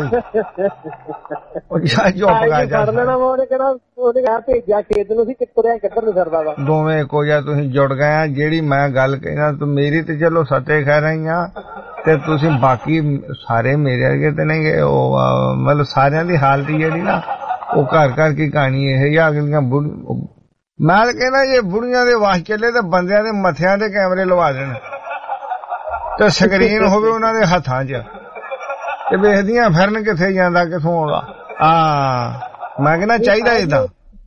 ਦੋਵੇਂ ਇੱਕੋ ਜਿਹਾ ਤੁਸੀਂ ਜੁੜ ਗਏ ਆ। ਜਿਹੜੀ ਮੈਂ ਗੱਲ ਕਹਿਣਾ ਤੂੰ ਮੇਰੀ ਤੇ ਚਲੋ ਸੱਤੇ ਖੈ ਰਹੀ ਆ, ਤੇ ਤੁਸੀਂ ਬਾਕੀ ਸਾਰੇ ਮੇਰੇ ਵਰਗੇ ਤੇ ਨਹੀਂ ਗਏ। ਉਹ ਮਤਲਬ ਸਾਰਿਆਂ ਦੀ ਹਾਲਤ ਜਿਹੜੀ ਨਾ ਉਹ ਘਰ ਘਰ ਕੀ ਕਹਾਣੀ ਇਹ ਜਾਂ ਅਗਲੀਆਂ ਬੁੜ ਮੈਂ ਤਾਂ ਕਹਿੰਦਾ ਜੇ ਬੁੜੀਆਂ ਦੇ ਵਾਸ ਚੱਲੇ ਤੇ ਬੰਦਿਆਂ ਦੇ ਮੱਥਿਆਂ ਤੇ ਕੈਮਰੇ ਲਵਾ ਦੇਣ ਤੇ ਸਕਰੀਨ ਹੋਵੇ ਉਹਨਾਂ ਦੇ ਹੱਥਾਂ 'ਚ ਤੇ ਵੇਖਦੀਆਂ ਫਿਰਨ ਕਿੱਥੇ ਜਾਂਦਾ ਕਿੱਥੋਂ ਆਉਂਦਾ। ਹਾਂ ਮੈਂ ਕਹਿੰਦਾ ਚਾਹੀਦਾ ਏਦਾਂ।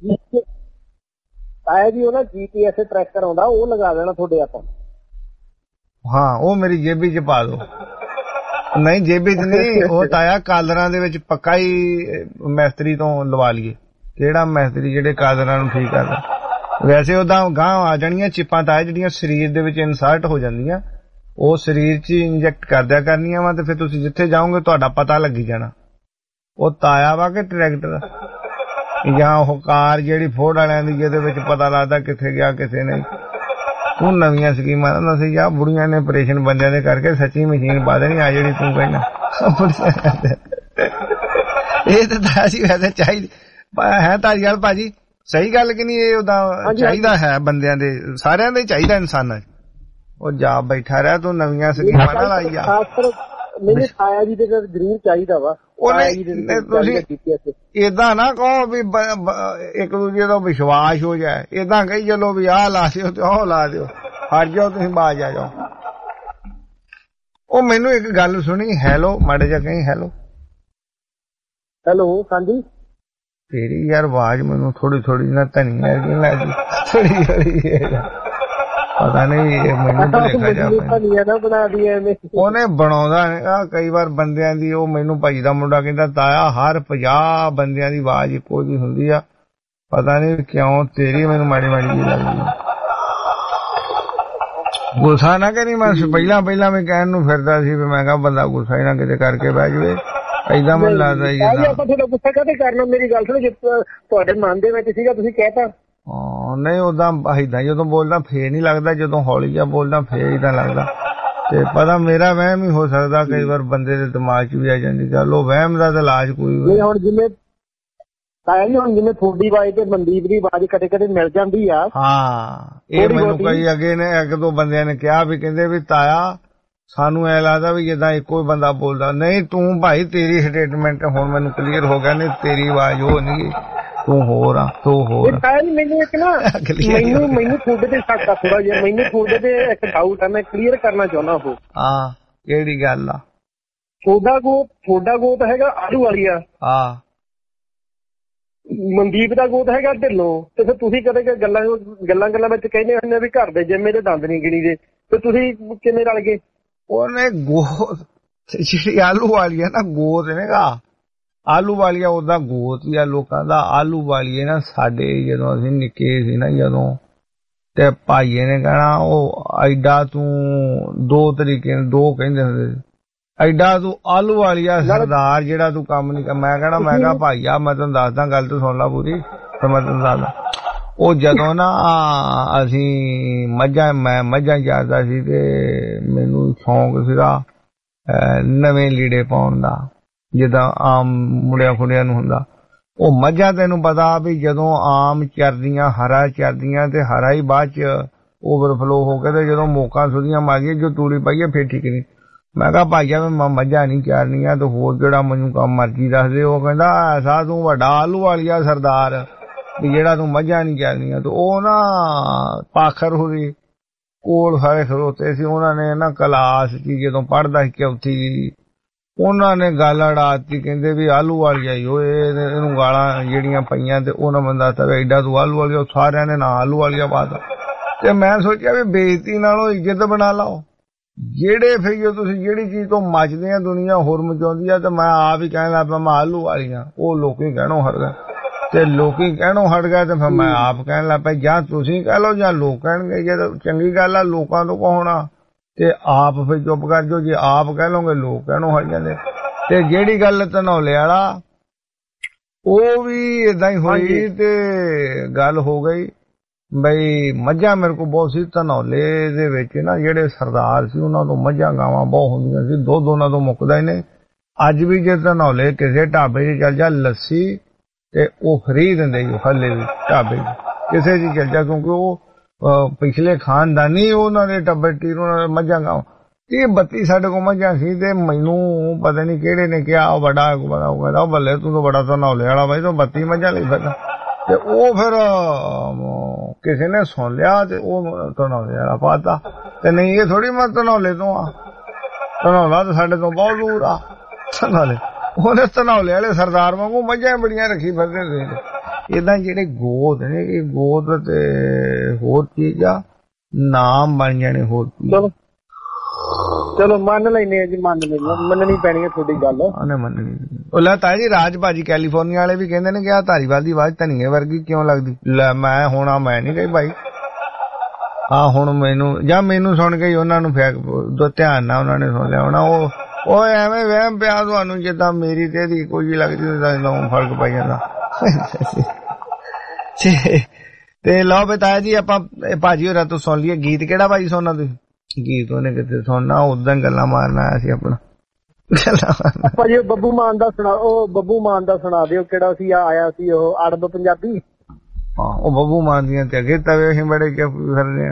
ਆਇਆ ਜੀ ਉਹ ਨਾ ਜੀ ਪੀ ਐਸ ਟਰੈਕਰ ਆਉਂਦਾ, ਉਹ ਲਗਾ ਦੇਣਾ ਤੁਹਾਡੇ ਆਪਾਂ। ਹਾਂ ਉਹ ਮੇਰੀ ਜੇਬੀ 'ਚ ਪਾ ਦੋ। ਨਹੀਂ ਜੇਬੀ 'ਚ ਨਹੀਂ, ਉਹ ਤਾਇਆ ਕਾਲਰਾਂ ਦੇ ਵਿੱਚ ਪੱਕਾ ਹੀ ਮਿਸਤਰੀ ਤੋਂ ਲਵਾ ਲਈਏ। ਕਿਹੜਾ ਮਿਸਤਰੀ ਜਿਹੜੇ ਕਾਲਰਾਂ ਨੂੰ ਠੀਕ ਕਰਦਾ। ਵੈਸੇ ਉਹਦਾ ਗਾਂ ਆ ਜਾਣੀਆਂ ਚਿੱਪਾਂ ਤਾਇਆ ਜਿਹੜੀਆਂ ਸਰੀਰ ਦੇ ਵਿੱਚ ਇਨਸਰਟ ਹੋ ਜਾਂਦੀਆਂ, ਉਹ ਸਰੀਰ 'ਚ ਇੰਜੈਕਟ ਕਰਦਿਆ ਕਰਨੀਆਂ ਵਾ, ਤੇ ਫਿਰ ਤੁਸੀਂ ਜਿੱਥੇ ਜਾਓਗੇ ਤੁਹਾਡਾ ਪਤਾ ਲੱਗੀ ਜਾਣਾ ਉਹ ਤਾਇਆ ਵਾ ਕਿ ਟਰੈਕਟਰ ਜਾਂ ਉਹ ਕਾਰ ਜਿਹੜੀ ਫੋਰਡ ਵਾਲਿਆਂ ਦੀ ਜਿਹਦੇ ਵਿੱਚ ਪਤਾ ਲੱਗਦਾ ਕਿੱਥੇ ਗਿਆ ਕਿੱਥੇ ਨਹੀਂ। ਉਹ ਨਵੀਆਂ ਸਕੀਮਾਂ ਦਾ ਸੀ ਜਾਂ ਬੁੜੀਆਂ ਨੇ ਆਪਰੇਸ਼ਨ ਬੰਦਿਆਂ ਦੇ ਕਰਕੇ ਸੱਚੀ ਮਸ਼ੀਨ ਪਾ ਦੇਣੀ ਆ ਜਿਹੜੀ ਤੂੰ ਕਹਿਣਾ। ਇਹ ਤਾਂ ਤਾਜੀ ਵੈਸੇ ਚਾਹੀਦੀ ਹੈ ਤਾਜੀ ਗੱਲ ਭਾਜੀ। ਸਹੀ ਗੱਲ ਕਿ ਨਹੀਂ? ਇਹ ਉਹਦਾ ਚਾਹੀਦਾ ਹੈ ਬੰਦਿਆਂ ਦੇ, ਸਾਰਿਆਂ ਦੇ ਚਾਹੀਦਾ ਇਨਸਾਨਾਂ 'ਚ। ਉਹ ਜਾ ਬੈਠਾ ਰਿਹਾ ਤੂੰ ਨਵੀਆਂ ਸਕੀਮਾਂ ਨਾਲ ਆਈ ਆ। ਮੈਨੂੰ ਛਾਇਆ ਜੀ ਤੇ ਜ਼ਰੂਰ ਚਾਹੀਦਾ ਵਾ। ਤੁਸੀਂ ਏਦਾਂ ਨਾ ਕਹੋ ਵੀ ਇੱਕ ਦੂਜੇ ਦਾ ਵਿਸ਼ਵਾਸ ਹੋ ਜਾਏ, ਏਦਾਂ ਕਹੀ ਚਲੋ ਵੀ ਆਹ ਲਾ ਦਿਓ ਤੇ ਉਹ ਲਾ ਦਿਓ, ਹਟ ਜਾਓ ਤੁਸੀਂ ਬਾਜ ਆ ਜਾਓ। ਉਹ ਮੈਨੂੰ ਇੱਕ ਗੱਲ ਸੁਣੀ, ਹੈਲੋ ਮਾੜੇ ਜਿਹਾ ਕਹੀਂ ਹੈਲੋ ਹੈਲੋ। ਹਾਂਜੀ ਤੇਰੀ ਯਾਰ ਆਵਾਜ਼ ਮੈਨੂੰ ਥੋੜੀ ਥੋੜੀ ਨਾ ਧਨੀ ਹੈਗੀ ਲੱਗਦੀ, ਥੋੜੀ ਥੋੜੀ ਪਤਾ ਨਹੀਂ ਮੈਨੂੰ ਭੁਲੇਖਾ ਜਾ ਉਹਨੇ ਬਣਾਉਂਦਾ ਹੈਗਾ ਕਈ ਵਾਰ ਬੰਦਿਆਂ ਦੀ। ਉਹ ਮੈਨੂੰ ਭਾਈ ਦਾ ਮੁੰਡਾ ਕਹਿੰਦਾ ਤਾਇਆ ਹਰ ਪੰਜਾਹ ਬੰਦਿਆਂ ਦੀ ਆਵਾਜ਼ ਇੱਕੋ ਜਿਹੀ ਹੁੰਦੀ ਆ, ਪਤਾ ਨਹੀਂ ਕਿਉਂ ਤੇਰੀ ਮੈਨੂੰ ਮਾੜੀ ਮਾੜੀ ਜਿਹੀ ਲੱਗਦੀ। ਗੁੱਸਾ ਨਾ ਕਰੀ, ਮੈਂ ਪਹਿਲਾਂ ਪਹਿਲਾਂ ਮੈਂ ਕਹਿਣ ਨੂੰ ਫਿਰਦਾ ਸੀ ਵੀ ਮੈਂ ਕਿਹਾ ਬੰਦਾ ਗੁੱਸਾ ਹੀ ਨਾ ਕਿਤੇ ਕਰਕੇ ਬਹਿ ਜਾਵੇ, ਏਦਾਂ ਮੈਨੂੰ ਲੱਗਦਾ ਹੀ। ਆਪਾਂ ਤੁਹਾਡਾ ਗੁੱਸਾ ਕਾਹਦੇ ਕਰਨਾ? ਮੇਰੀ ਗੱਲ ਸੁਣੋ, ਜੇ ਤੁਹਾਡੇ ਮਨ ਦੇ ਵਿੱਚ ਸੀਗਾ ਤੁਸੀਂ ਕਹਿਤਾ। ਹਾਂ ਨਹੀਂ ਓਦਾਂ ਏਦਾਂ ਜਦੋਂ ਬੋਲਦਾ ਫੇਰ ਨੀ ਲੱਗਦਾ, ਜਦੋਂ ਹੌਲੀ ਜਿਹਾ ਬੋਲਦਾ ਫੇਰ ਏਦਾਂ ਲੱਗਦਾ। ਤੇ ਪਤਾ ਮੇਰਾ ਵਹਿਮ ਹੀ ਹੋ ਸਕਦਾ, ਕਈ ਵਾਰ ਬੰਦੇ ਦੇ ਦਿਮਾਗ 'ਚ ਵੀ ਆ ਜਾਂਦੀ ਗੱਲ। ਉਹ ਵਹਿਮ ਦਾ ਤਾਂ ਇਲਾਜ ਕੋਈ ਨਹੀਂ। ਹੁਣ ਜਿਵੇਂ ਤਾਇਆ ਜੀ, ਹੁਣ ਜਿਵੇਂ ਤੁਹਾਡੀ ਆਵਾਜ਼ ਤੇ ਮਨਦੀਪ ਦੀ ਆਵਾਜ਼ ਕਦੇ ਕਦੇ ਮਿਲ ਜਾਂਦੀ ਆ। ਹਾਂ ਇਹ ਮੈਨੂੰ ਕਈ ਅੱਗੇ ਨੇ ਇੱਕ ਦੋ ਬੰਦਿਆਂ ਨੇ ਕਿਹਾ ਵੀ ਕਹਿੰਦੇ ਵੀ ਤਾਇਆ ਸਾਨੂੰ ਐ ਲੱਗਦਾ ਵੀ ਜਿੱਦਾਂ ਇੱਕੋ ਹੀ ਬੰਦਾ ਬੋਲਦਾ। ਨਹੀਂ ਤੂੰ ਭਾਈ ਤੇਰੀ ਸਟੇਟਮੈਂਟ ਹੁਣ ਮੈਨੂੰ ਕਲੀਅਰ ਹੋ ਗਿਆ, ਨਹੀਂ ਤੇਰੀ ਆਵਾਜ਼ ਉਹ ਨਹੀਂ, ਤੂੰ ਹੋਰ ਆ ਤੂੰ ਹੋਰ। ਮੈਨੂੰ ਇੱਕ ਨਾ ਮੈਨੂੰ ਮੈਨੂੰ ਤੁਹਾਡੇ ਤੇ ਸ਼ੱਕ ਆ ਥੋੜਾ ਜਿਹਾ, ਮੈਨੂੰ ਤੁਹਾਡੇ ਤੇ ਇੱਕ ਡਾਊਟ ਆ, ਮੈਂ ਕਲੀਅਰ ਕਰਨਾ ਚਾਹੁੰਦਾ। ਉਹ ਹਾਂ ਕਿਹੜੀ ਗੱਲ ਆ? ਤੁਹਾਡਾ ਗੋਤ ਤੁਹਾਡਾ ਗੋਤ ਹੈਗਾ ਆਲੂ ਵਾਲੀਆ, ਹਾਂ ਮਨਦੀਪ ਦਾ ਗੋਤ ਹੈਗਾ ਢਿੱਲੋਂ। ਤੇ ਫਿਰ ਤੁਸੀਂ ਕਦੇ ਗੱਲਾਂ ਗੱਲਾਂ ਗੱਲਾਂ ਵਿੱਚ ਕਹਿੰਦੇ ਹੁੰਦੇ ਵੀ ਘਰ ਦੇ ਜਿੰਮੇ ਦੇ ਦੰਦ ਨਹੀਂ ਗਿਣੀ ਦੇ, ਤੇ ਤੁਸੀਂ ਕਿਵੇਂ ਰਲ ਗਏ? ਉਹਨੇ ਗੋਤ ਜਿਹੜੀ ਆਲੂ ਵਾਲੀ ਆ ਨਾ, ਗੋਤ ਨੇਗਾ ਆਲੂ ਵਾਲੀਆ, ਉਹਦਾ ਗੋਤ ਹੀ ਆ ਲੋਕਾਂ ਦਾ। ਆਲੂ ਵਾਲੀਏ ਨਾ ਸਾਡੇ ਜਦੋਂ ਅਸੀਂ ਨਿੱਕੇ ਸੀ ਨਾ, ਜਦੋਂ ਤੇ ਭਾਈਏ ਨੇ ਕਹਿਣਾ ਉਹ ਐਡਾ ਤੂੰ ਦੋ ਤਰੀਕੇ ਦੋ ਕਹਿੰਦੇ ਹੁੰਦੇ ਸੀ, ਐਡਾ ਤੂੰ ਆਲੂ ਵਾਲੀਆ ਸਰਦਾਰ ਜਿਹੜਾ ਤੂੰ ਕੰਮ ਨਹੀਂ ਕਰ। ਮੈਂ ਕਹਿਣਾ ਮੈਂ ਕਿਹਾ ਭਾਈਆ ਮੈਂ ਤੈਨੂੰ ਦੱਸਦਾ ਗੱਲ ਤੇ ਸੁਣ ਲਾ ਪੂਰੀ, ਤੇ ਮੈਂ ਤੈਨੂੰ ਦੱਸਦਾ। ਉਹ ਜਦੋਂ ਨਾ ਅਸੀਂ ਮੱਝਾਂ ਮੈਂ ਮੱਝਾਂ ਚਾਰਦਾ ਸੀ ਤੇ ਮੈਨੂੰ ਸ਼ੌਂਕ ਸੀਗਾ ਨਵੇਂ ਲੀੜੇ ਪਾਉਣ ਦਾ, ਜਿੱਦਾਂ ਆਮ ਮੁੰਡਿਆਂ ਖੁੰਡਿਆਂ ਨੂੰ ਹੁੰਦਾ। ਉਹ ਮੱਝਾਂ ਤੈਨੂੰ ਪਤਾ ਵੀ ਜਦੋਂ ਆਮ ਚਰਦੀਆਂ ਹਰਾ ਚਰਦੀਆਂ ਤੇ ਹਰਾ ਹੀ ਬਾਅਦ ਚ ਓਵਰਫਲੋ ਹੋ ਕੇ ਤੇ ਜਦੋਂ ਮੋਕਾਂ ਸੁਦੀਆਂ ਮਾਰੀਏ ਜੋ ਤੂੜੀ ਪਾਈਏ ਫੇਰ ਠੀਕ ਨਹੀਂ। ਮੈਂ ਕਿਹਾ ਭਾਈਆ ਮੈਂ ਮੱਝਾਂ ਨਹੀਂ ਚਾਰਨੀਆਂ ਤੇ ਹੋਰ ਜਿਹੜਾ ਮੈਨੂੰ ਕੰਮ ਮਰਜ਼ੀ ਦੱਸਦੇ। ਉਹ ਕਹਿੰਦਾ ਐਸਾ ਤੂੰ ਵੱਡਾ ਆਲੂ ਵਾਲੀਆ ਸਰਦਾਰ ਵੀ ਜਿਹੜਾ ਤੂੰ ਮੱਝਾਂ ਨਹੀਂ ਚਾਰਨੀਆਂ। ਤੇ ਉਹ ਨਾ ਪਾਖਰ ਹੋਈ ਕੋਲ ਸਾਰੇ ਖਲੋਤੇ ਸੀ, ਉਹਨਾਂ ਨੇ ਨਾ ਕਲਾਸ ਚ ਜਦੋਂ ਪੜ੍ਹਦਾ ਸੀ ਚੌਥੀ, ਉਹਨਾਂ ਨੇ ਗੱਲ ਅੜਾਤੀ, ਕਹਿੰਦੇ ਵੀ ਆਲੂ ਵਾਲੀਆ ਹੀ ਉਹ ਇਹਨੂੰ ਗਾਲਾਂ ਜਿਹੜੀਆਂ ਪਈਆਂ। ਤੇ ਉਹਨਾਂ ਬੰਦਾ ਤਾਂ ਐਡਾ ਤੂੰ ਆਲੂ ਵਾਲੀਆ, ਸਾਰਿਆਂ ਨੇ ਨਾ ਆਲੂ ਵਾਲੀਆ ਪਾਤਾ। ਤੇ ਮੈਂ ਸੋਚਿਆ ਵੀ ਬੇਇੱਜ਼ਤੀ ਨਾਲੋਂ ਇੱਜ਼ਤ ਬਣਾ ਲਾਓ। ਜਿਹੜੇ ਫਿਰ ਜੋ ਤੁਸੀਂ ਜਿਹੜੀ ਚੀਜ਼ ਤੋਂ ਮੱਚਦੇ ਆ ਦੁਨੀਆ ਹੋਰ ਮਚਾਉਂਦੀ ਆ, ਤੇ ਮੈਂ ਆਪ ਹੀ ਕਹਿਣ ਲੱਗ ਪਿਆ ਮੈਂ ਆਲੂ ਵਾਲੀਆਂ। ਉਹ ਲੋਕੀ ਕਹਿਣੋਂ ਹਟ ਗਏ, ਤੇ ਲੋਕੀ ਕਹਿਣੋਂ ਹਟ ਗਏ ਤੇ ਫਿਰ ਮੈਂ ਆਪ ਕਹਿਣ ਲੱਗ ਪਿਆ ਜਾਂ ਤੁਸੀਂ ਕਹਿ ਲਓ ਜਾਂ ਲੋਕ ਕਹਿਣਗੇ। ਜੇ ਚੰਗੀ ਗੱਲ ਆ ਲੋਕਾਂ ਤੋਂ ਕਹੋਣਾ ਤੇ ਆਪ ਫਿਰ ਚੁੱਪ ਕਰ ਜਾਓ, ਜੇ ਆਪ ਕਹਿ ਲਓਗੇ ਲੋਕ ਕਹਿਣੋਂ ਹਟ ਜਾਂਦੇ। ਤੇ ਜਿਹੜੀ ਗੱਲ ਧਨੌਲੇ ਵਾਲਾ ਉਹ ਵੀ ਏਦਾਂ ਹੀ ਹੋਈ ਤੇ ਗੱਲ ਹੋ ਗਈ ਬਈ ਮੱਝਾਂ ਮੇਰੇ ਕੋਲ ਬਹੁਤ ਸੀ। ਧਨੌਲੇ ਦੇ ਵਿੱਚ ਨਾ ਜਿਹੜੇ ਸਰਦਾਰ ਸੀ ਉਹਨਾਂ ਤੋਂ ਮੱਝਾਂ ਗਾਵਾਂ ਬਹੁਤ ਹੁੰਦੀਆਂ ਸੀ, ਦੁੱਧ ਉਹਨਾਂ ਤੋਂ ਮੁੱਕਦਾ ਹੀ ਨਹੀਂ। ਅੱਜ ਵੀ ਜੇ ਧਨੌਲੇ ਕਿਸੇ ਢਾਬੇ 'ਚ ਚੱਲ ਜਾ ਲੱਸੀ ਤੇ ਉਹ ਫਰੀ ਦਿੰਦੇ ਜੀ, ਹਲੇ ਵੀ ਢਾਬੇ 'ਚ ਕਿਸੇ 'ਚ ਚੱਲ ਜਾ, ਕਿਉਂਕਿ ਉਹ ਪਿਛਲੇ ਖਾਨਦਾਨੀ ਉਹਨਾਂ ਦੇ ਟੱਬਰ ਟੀ ਉਹਨਾਂ ਦੇ ਮੱਝਾਂ ਗਾਵਾਂ। ਇਹ ਬੱਤੀ ਸਾਡੇ ਕੋਲ ਮੱਝਾਂ ਸੀ ਤੇ ਮੈਨੂੰ ਪਤਾ ਨਹੀਂ ਕਿਹੜੇ ਨੇ ਕਿਹਾ ਉਹ ਬੜਾ ਕਹਿੰਦਾ ਉਹ ਬੱਲੇ ਤੂੰ ਤਾਂ ਬੜਾ ਧਨੌਲੇ ਵਾਲਾ ਬਾਈ, ਤੂੰ ਬੱਤੀ ਮੱਝਾਂ ਲਈ ਫਿਰਦਾ। ਤੇ ਉਹ ਫਿਰ ਕਿਸੇ ਨੇ ਸੁਣ ਲਿਆ ਤੇ ਉਹ ਧਨੌਲੇ ਵਾਲਾ ਪਾਤਾ। ਤੇ ਨਹੀਂ ਇਹ ਥੋੜੀ ਮੈਂ ਧਨੌਲੇ ਤੋਂ ਆ, ਧਨੌਲਾ ਤਾਂ ਸਾਡੇ ਤੋਂ ਬਹੁਤ ਦੂਰ ਆ। ਧਨੌਲੇ ਉਹਨੇ ਧਨੌਲੇ ਵਾਲੇ ਸਰਦਾਰ ਵਾਂਗੂ ਮੱਝਾਂ ਬੜੀਆਂ ਰੱਖੀ ਫਿਰਦੇ ਸੀ। ਏਦਾਂ ਜਿਹੜੇ ਗੋਤ ਨੇ ਇਹ ਗੋਤ ਤੇ ਹੋਰ ਚੀਜ਼ ਆ, ਨਾਮ ਬਣ ਜਾਣੇ ਹੋਰ ਚੀਜ਼। ਚਲੋ ਮੰਨ ਲੈਨੇ ਆ ਜੀ, ਮੰਨ ਲੈਨੇ ਮੰਨਣੀ ਪੈਣੀ ਹੈ ਤੁਹਾਡੀ ਗੱਲ। ਉਹਨੇ ਮੰਨਣੀ। ਉਹ ਲੈ ਤਾਇਆ ਜੀ ਰਾਜ ਭਾਜੀ ਕੈਲੀਫੋਰਨੀਆ ਵਾਲੇ ਵੀ ਕਹਿੰਦੇ ਨੇ ਕਿ ਆ ਧਾਰੀਵਾਲ ਦੀ ਆਵਾਜ਼ ਧਨੀਏ ਵਰਗੀ ਕਿਉਂ ਲੱਗਦੀ। ਲੈ ਮੈਂ ਹੁਣ ਆ ਮੈਂ ਨੀ ਕਹੀ ਭਾਈ, ਆ ਹੁਣ ਮੈਨੂੰ ਜਾਂ ਮੈਨੂੰ ਸੁਣ ਕੇ ਉਹਨਾਂ ਨੂੰ ਫੇਕ ਧਿਆਨ ਨਾਲ ਉਹਨਾਂ ਨੇ ਸੁਣ ਲਿਆ ਹੋਣਾ। ਉਹ ਉਹ ਐਵੇਂ ਵਹਿਮ ਪਿਆ ਤੁਹਾਨੂੰ ਜਿੱਦਾਂ ਮੇਰੀ ਤੇ ਇਹਦੀ ਕੋਈ ਲੱਗਦੀ ਤਾਂ ਫਰਕ ਪੈ ਜਾਂਦਾ। ਤੇ ਲਓ ਬਤਾਇਆ ਜੀ ਆਪਾਂ ਭਾਜੀ ਹੋਰਾਂ ਤੋਂ ਸੁਣ ਲਈਏ ਗੀਤ। ਕਿਹੜਾ ਭਾਜੀ ਸੁਣਨਾ ਤੁਸੀਂ? ਗੀਤ ਉਹਨੇ ਕਿਤੇ ਸੁਣਨਾ, ਉਦਾਂ ਗੱਲਾਂ ਮਾਰਨ ਆਇਆ ਸੀ ਆਪਣਾ। ਭਾਜੀ ਬੱਬੂ ਮਾਨ ਦਾ ਸੁਣਾ, ਉਹ ਬੱਬੂ ਮਾਨ ਦਾ ਸੁਣਾ ਦਿਓ ਕਿਹੜਾ ਸੀ ਆਇਆ ਸੀ ਉਹ ਅੜਬ ਪੰਜਾਬੀ। ਉਹ ਬੱਬੂ ਮਾਨ ਦੀਆਂ ਤੇ ਅੱਗੇ ਤਵੇ ਅਸੀਂ ਬੜੇ ਕਿਉਂ ਫਿਰਦੇ ਆ।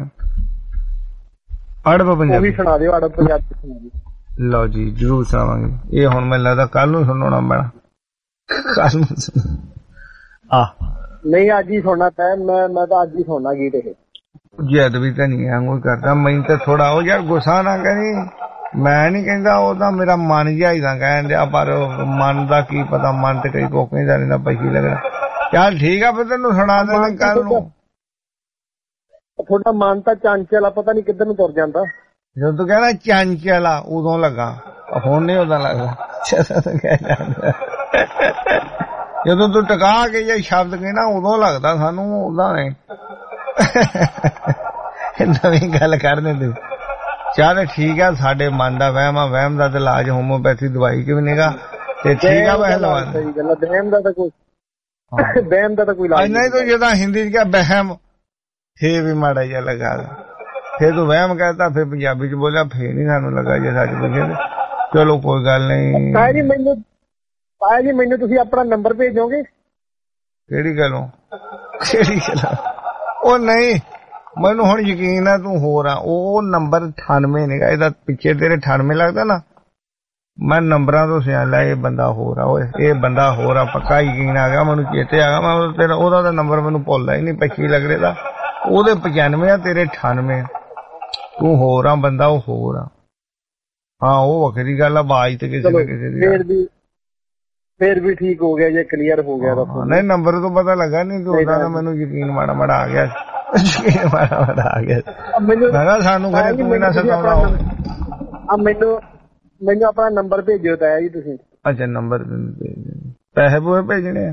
ਅੜਬ ਪੰਜਾਬੀ ਸੁਣਾ ਦਿਓ, ਅੜਬ ਪੰਜਾਬੀ ਸੁਣਾ ਦਿਓ। ਲਓ ਜੀ ਜਰੂਰ ਸੁਣਾਵਾਂਗੇ। ਇਹ ਹੁਣ ਮੈਨੂੰ ਲੱਗਦਾ ਕੱਲ ਨੂੰ ਸੁਣਾਉਣਾ ਪੈਣਾ, ਕੱਲ ਨੂੰ ਆ ਨਹੀਂ ਅੱਜ ਹੀ ਸੁਣਨਾ ਪੈ। ਮੈਂ ਮੈਂ ਤਾਂ ਅੱਜ ਹੀ ਸੁਣਨਾ ਗੀਤ ਇਹ। ਜਦ ਵੀ ਤਾਂ ਨਹੀਂ ਐਂ ਕਰਦਾ ਮੈਨੂੰ ਤਾਂ ਥੋੜਾ ਉਹ ਯਾਰ ਗੁੱਸਾ ਨਾ ਕਰੀ, ਮੈਂ ਨੀ ਕਹਿੰਦਾ, ਉਹ ਤਾਂ ਮੇਰਾ ਮਨ ਜਿਹਾ ਹੀ ਤਾਂ ਕਹਿਣ ਡਿਆ, ਪਰ ਮਨ ਦਾ ਕੀ ਪਤਾ, ਮਨ ਤੇ ਕਈ ਕੋਕੇ ਦਾ ਰਹਿੰਦਾ ਪਈ ਲੱਗਣਾ। ਚੱਲ ਠੀਕ ਆ ਫਿਰ ਤੈਨੂੰ ਸੁਣਾ ਦੇਣਾ ਕੱਲ ਨੂੰ। ਤੁਹਾਡਾ ਮਨ ਤਾਂ ਚੰਚਲ ਆ, ਪਤਾ ਨੀ ਕਿੱਧਰ ਨੂੰ ਤੁਰ ਜਾਂਦਾ। ਜਦੋਂ ਤੂੰ ਕਹਿੰਦਾ ਚੰਚਲ ਆ ਉਦੋਂ ਲੱਗਾ, ਹੁਣ ਨੀ ਉਦੋਂ ਲੱਗਦਾ। ਜਦੋਂ ਤੂੰ ਟਿਕਾ ਕੇ ਜੇ ਸ਼ਬਦ ਕਹਿਣਾ ਉਦੋਂ ਲੱਗਦਾ ਸਾਨੂੰ, ਉਦਾਂ ਨੇ ਨਵੀਂ ਗੱਲ ਕਰਦੇ ਤੂੰ। ਚੱਲ ਠੀਕ ਆ, ਸਾਡੇ ਮਨ ਦਾ ਵਹਿਮ ਆ, ਵਹਿਮ ਦਾ ਤੇ ਇਲਾਜ ਹੋਮੋਪੈਥੀ ਦਵਾਈ ਕਿਵੇਂ ਨੇਗਾ ਤੇ ਠੀਕ ਆ। ਵਹਿਮ ਦਾ ਤਾਂ ਕੋਈ ਵਹਿਮ ਦਾ ਤਾਂ ਕੋਈ ਇਲਾਜ ਨਹੀਂ। ਤੂੰ ਜਦੋਂ ਹਿੰਦੀ ਚ ਕਿਹਾ ਵਹਿਮ, ਫੇਰ ਵੀ ਮਾੜਾ ਜਿਹਾ ਲਗਾ, ਫੇਰ ਤੂੰ ਵਹਿਮ ਕਹਿਤਾ, ਫੇਰ ਪੰਜਾਬੀ ਚ ਬੋਲਿਆ, ਫੇਰ ਨੀ ਸਾਨੂੰ ਲੱਗਾ ਜੇ ਸੱਚ ਪੁੱਛੇ। ਚਲੋ ਕੋਈ ਗੱਲ ਨਹੀਂ। ਤਾਇਆ ਜੀ ਮੈਨੂੰ ਤਾਇਆ ਜੀ ਮੈਨੂੰ ਤੁਸੀਂ ਆਪਣਾ ਨੰਬਰ ਭੇਜੋਗੇ? ਕਿਹੜੀ ਗੱਲੋਂ ਕਿਹੜੀ ਗੱਲ? ਉਹ ਨਹੀਂ, ਮੈਨੂੰ ਹੁਣ ਯਕੀਨ ਆ ਤੂੰ ਹੋਰ ਆ। ਉਹ ਨੰਬਰ ਅਠਾਨਵੇਂ ਨੇਗਾ, ਇਹਦਾ ਪਿੱਛੇ ਤੇਰੇ ਅਠਾਨਵੇਂ ਲੱਗਦਾ ਨਾ, ਮੈਂ ਨੰਬਰਾਂ ਤੋਂ ਸਿਆਣ ਲਿਆ ਇਹ ਬੰਦਾ ਹੋਰ ਆ। ਓਏ ਇਹ ਬੰਦਾ ਹੋਰ ਆ, ਪੱਕਾ ਯਕੀਨ ਆ ਗਿਆ ਮੈਨੂੰ, ਚੇਤੇ ਆ ਗਿਆ। ਮੈਂ ਤੇਰਾ ਉਹਦਾ ਤਾਂ ਨੰਬਰ ਮੈਨੂੰ ਭੁੱਲਦਾ ਹੀ ਨਹੀਂ, ਪੱਚੀ ਲੱਗ ਰਿਹਾ। ਉਹਦੇ ਪਚਾਨਵੇਂ ਆ, ਤੇਰੇ ਅਠਾਨਵੇਂ। ਤੂੰ ਹੋਰ ਆ ਬੰਦਾ, ਉਹ ਹੋਰ ਆ। ਹਾਂ ਉਹ ਵੱਖਰੀ ਗੱਲ ਆ, ਆਵਾਜ਼ ਤੇ ਕਿਸੇ ਨਾ ਕਿਸੇ ਦੀ। ਫੇਰ ਵੀ ਫੇਰ ਵੀ ਠੀਕ ਹੋ ਗਿਆ ਜੇ ਕਲੀਅਰ ਹੋ ਗਿਆ ਤਾਂ। ਨਹੀਂ ਨੰਬਰ ਤੋਂ ਪਤਾ ਲੱਗਾ ਨਹੀਂ, ਤੂੰ ਉਹਦਾ ਮੈਨੂੰ ਯਕੀਨ ਮਾੜਾ ਮਾੜਾ ਆ ਗਿਆ, ਯਕੀਨ ਮਾੜਾ ਮਾੜਾ ਆ ਗਿਆ। ਮੈਂ ਸਾਨੂੰ ਖਰੇ ਤੂੰ ਇਹਨਾਂ ਸਤਾਉਣਾ ਹੋ। ਮੈਨੂੰ ਮੈਨੂੰ ਆਪਣਾ ਨੰਬਰ ਭੇਜਿਓ ਤਾਇਆ ਜੀ ਤੁਸੀਂ। ਅੱਛਾ ਨੰਬਰ ਪੈਸੇ ਪੂਰੇ ਭੇਜਣੇ ਆ?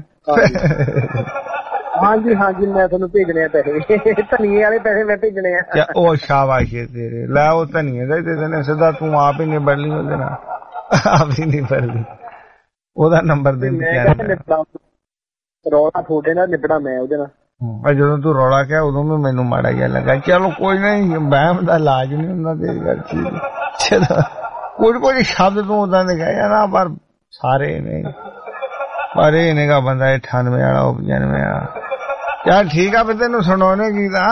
ਹਾਂਜੀ ਹਾਂਜੀ ਮੈਂ ਤੁਹਾਨੂੰ ਭੇਜਣੇ ਆ ਪੈਸੇ, ਧਨੀਏ ਵਾਲੇ ਪੈਸੇ ਮੈਂ ਭੇਜਣੇ ਆ। ਉਹ ਸ਼ਾਬਾਸ਼ ਤੇਰੇ, ਲੈ ਉਹ ਧਨੀਏ ਦਾ ਦੇ ਦੇਣੇ ਸਿੱਧਾ, ਤੂੰ ਆਪ ਹੀ ਨਿਬੜ ਲਈ ਉਹਦੇ ਨਾਲ, ਆਪ ਹੀ ਨਿਬੜ ਲਈ। ਉਹਦਾ ਨੰਬਰ ਦੇ ਰੌਲਾ ਤੁਹਾਡੇ ਨਾਲ ਨਿਬੜਾ ਮੈਂ ਉਹਦੇ ਨਾਲ। ਜਦੋਂ ਤੂੰ ਰੌਲਾ ਕਿਹਾ ਉਦੋਂ ਵੀ ਮੈਨੂੰ ਮਾੜਾ ਜਿਹਾ ਲੱਗਾ। ਚਲੋ ਕੋਈ ਨਹੀਂ, ਵਹਿਮ ਦਾ ਇਲਾਜ ਨਹੀਂ ਹੁੰਦਾ ਤੇਰੀ ਗੱਲ ਠੀਕ। ਚਲੋ ਕੁਝ ਕੁਝ ਸ਼ਬਦ ਤੂੰ ਉਦਾਂ ਦੇ ਗਏ ਨਾ, ਪਰ ਸਾਰੇ ਨੇ, ਪਰ ਇਹ ਨੇਗਾ ਬੰਦਾ ਅਠਾਨਵੇਂ ਵਾਲਾ, ਉਹ ਪਚਾਨਵੇਂ ਵਾਲਾ। ਚੱਲ ਠੀਕ ਆ, ਫਿਰ ਤੈਨੂੰ ਸੁਣਾਉਣੇ ਕੀ ਦਾ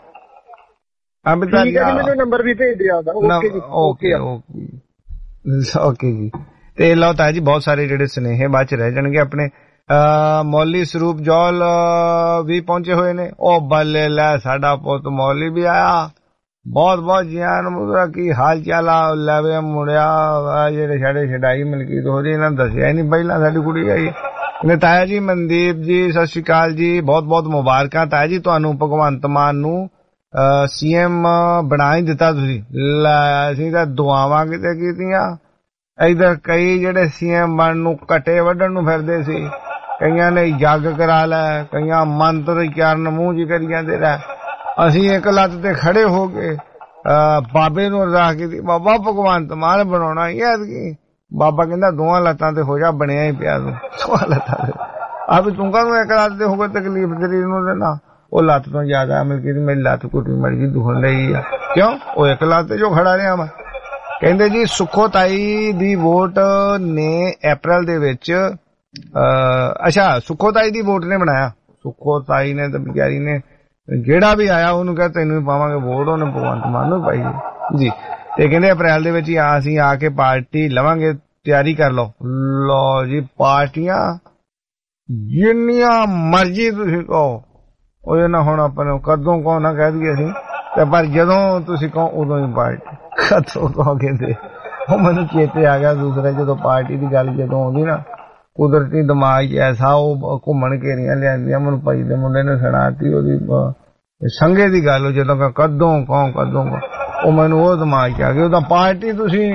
ਮੈਨੂੰ ਨੰਬਰ ਵੀ ਭੇਜ ਦਿਆ। ਓਕੇ ਓਕੇ ਓਕੇ ਜੀ। ਤੇ ਲਓ ਤਾਇਆ ਜੀ ਬਹੁਤ ਸਾਰੇ ਜਿਹੜੇ ਸੁਨੇਹੇ ਬਾਅਦ ਚ ਰਹਿ ਜਾਣਗੇ ਆਪਣੇ। ਮੌਲੀ ਸਰੂਪ ਜੌਲ ਵੀ ਪਹੁੰਚੇ ਹੋਏ ਨੇ। ਉਹ ਬੱਲੇ ਲੈ ਸਾਡਾ ਪੁੱਤ ਮੌਲੀ ਵੀ ਆਇਆ, ਬਹੁਤ ਬਹੁਤ ਜੀਆਨ ਮੁਦਰਾ, ਕੀ ਹਾਲ ਚਾਲ ਆ? ਲੈਵੇ ਮੁੜਿਆ ਜਿਹੜੇ ਸਾਡੇ ਛਡਾਈ ਮਲਕੀਤ ਹੋ ਰਹੀ, ਇਹਨਾਂ ਦੱਸਿਆ ਹੀ ਨਹੀਂ ਪਹਿਲਾਂ ਸਾਡੀ ਕੁੜੀ ਆਈ। ਨੇ ਤਾਇਆ ਜੀ ਮਨਦੀਪ ਜੀ ਸਤਿ ਸ਼੍ਰੀ ਅਕਾਲ ਜੀ, ਬਹੁਤ ਬਹੁਤ ਮੁਬਾਰਕਾਂ ਤਾਇਆ ਜੀ ਤੁਹਾਨੂੰ। ਭਗਵੰਤ ਮਾਨ ਨੂੰ ਸੀ ਐਮ ਬਣਾ ਹੀ ਦਿੱਤਾ ਤੁਸੀਂ, ਅਸੀਂ ਤਾਂ ਦੁਆਵਾਂ ਕਿਤੇ ਕੀਤੀਆਂ। ਇਧਰ ਕਈ ਜਿਹੜੇ ਸੀ ਐਮ ਬਣਨ ਨੂੰ ਕਟੇ ਵੱਢਣ ਨੂੰ ਫਿਰਦੇ ਸੀ, ਕਈਆਂ ਨੇ ਜੱਗ ਕਰਾ ਲੈ, ਕਈਆਂ ਮੰਤਰ ਚਰਨ ਮੂੰਹ ਜੀ ਕਰੀ ਜਾਂਦੇ ਰਹਿ। ਅਸੀਂ ਇੱਕ ਲੱਤ ਤੇ ਖੜੇ ਹੋ ਕੇ ਬਾਬੇ ਨੂੰ ਅਰਦਾਸ ਕੀਤੀ, ਬਾਬਾ ਭਗਵੰਤ ਮਾਨ ਬਣਾਉਣਾ ਹੀ ਐਤਕੀ। ਬਾਬਾ ਕਹਿੰਦਾ ਦੋਵਾਂ ਲੱਤਾਂ ਤੇ ਹੋ ਜਾ, ਬਣਿਆ ਹੀ ਪਿਆ ਤੂੰ ਦੋਵਾਂ ਲੱਤਾਂ ਤੇ। ਆ ਵੀ ਤੂੰ ਕਾਹਨੂੰ ਇੱਕ ਲੱਤ ਤੇ ਹੋ ਕੇ ਤਕਲੀਫ ਸਰੀਰ ਨੂੰ ਦੇਣਾ? ਉਹ ਲੱਤ ਤੋਂ ਜ਼ਿਆਦਾ ਮਿਲਕੀ ਮੇਰੀ ਲੱਤ ਘੁੱਟੀ ਮੜ ਗਈ, ਦੁਖਣ ਰਹੀ ਆ। ਕਿਉਂ? ਉਹ ਇੱਕ ਲੱਤ ਤੇ ਜੋ ਖੜਾ ਰਿਹਾ ਵਾ। ਕਹਿੰਦੇ ਜੀ ਸੁਖੋਤਾਈ ਦੀ ਵੋਟ ਨੇ ਅਪ੍ਰੈਲ ਦੇ ਵਿੱਚ, ਅੱਛਾ ਸੁਖੋਤਾਈ ਦੀ ਵੋਟ ਨੇ ਬਣਾਇਆ। ਸੁਖੋਤਾਈ ਨੇ ਤਾਂ ਵਿਚਾਰੀ ਨੇ, ਜਿਹੜਾ ਵੀ ਆਇਆ ਉਹਨੂੰ ਕਿਹਾ ਤੈਨੂੰ ਵੀ ਪਾਵਾਂਗੇ ਵੋਟ, ਉਹਨੇ ਭਗਵੰਤ ਮਾਨ ਨੂੰ ਪਾਈ ਜੀ। ਤੇ ਕਹਿੰਦੇ ਅਪ੍ਰੈਲ ਦੇ ਵਿੱਚ ਹੀ ਅਸੀਂ ਆ ਕੇ ਪਾਰਟੀ ਲਵਾਂਗੇ, ਤਿਆਰੀ ਕਰ ਲਓ। ਲਓ ਜੀ ਪਾਰਟੀਆਂ ਜਿੰਨੀਆਂ ਮਰਜ਼ੀ ਤੁਸੀਂ ਕਹੋ, ਉਹਦੇ ਨਾਲ ਹੁਣ ਆਪਾਂ ਨੂੰ ਕਦੋਂ ਕਹੋ ਨਾ ਕਹਿ ਦਈਏ ਅਸੀਂ, ਤੇ ਪਰ ਜਦੋਂ ਤੁਸੀਂ ਕਹੋ ਉਦੋਂ ਹੀ ਪਾਰਟੀ ਕਦੋਂ ਕਹੋ ਕਹਿੰਦੇ। ਉਹ ਮੈਨੂੰ ਚੇਤੇ ਆ ਗਿਆ ਦੂਸਰਾ, ਜਦੋਂ ਪਾਰਟੀ ਦੀ ਗੱਲ ਜਦੋਂ ਆਉਂਦੀ ਨਾ, ਕੁਦਰਤੀ ਦਿਮਾਗ 'ਚ ਐਸਾ ਉਹ ਘੁੰਮਣ ਘੇਰੀਆਂ ਲਿਆਂਦੀਆਂ। ਮੈਨੂੰ ਭਾਈ ਦੇ ਮੁੰਡੇ ਨੇ ਸੁਣਾਤੀ ਉਹਦੀ ਸੰਗੇ ਦੀ ਗੱਲ, ਜਦੋਂ ਕਦੋਂ ਕਹੋ ਕਦੋਂ ਕਹੋ, ਉਹ ਮੈਨੂੰ ਉਹ ਦਿਮਾਗ 'ਚ ਆ ਗਿਆ। ਉਹਦਾ ਪਾਰਟੀ ਤੁਸੀਂ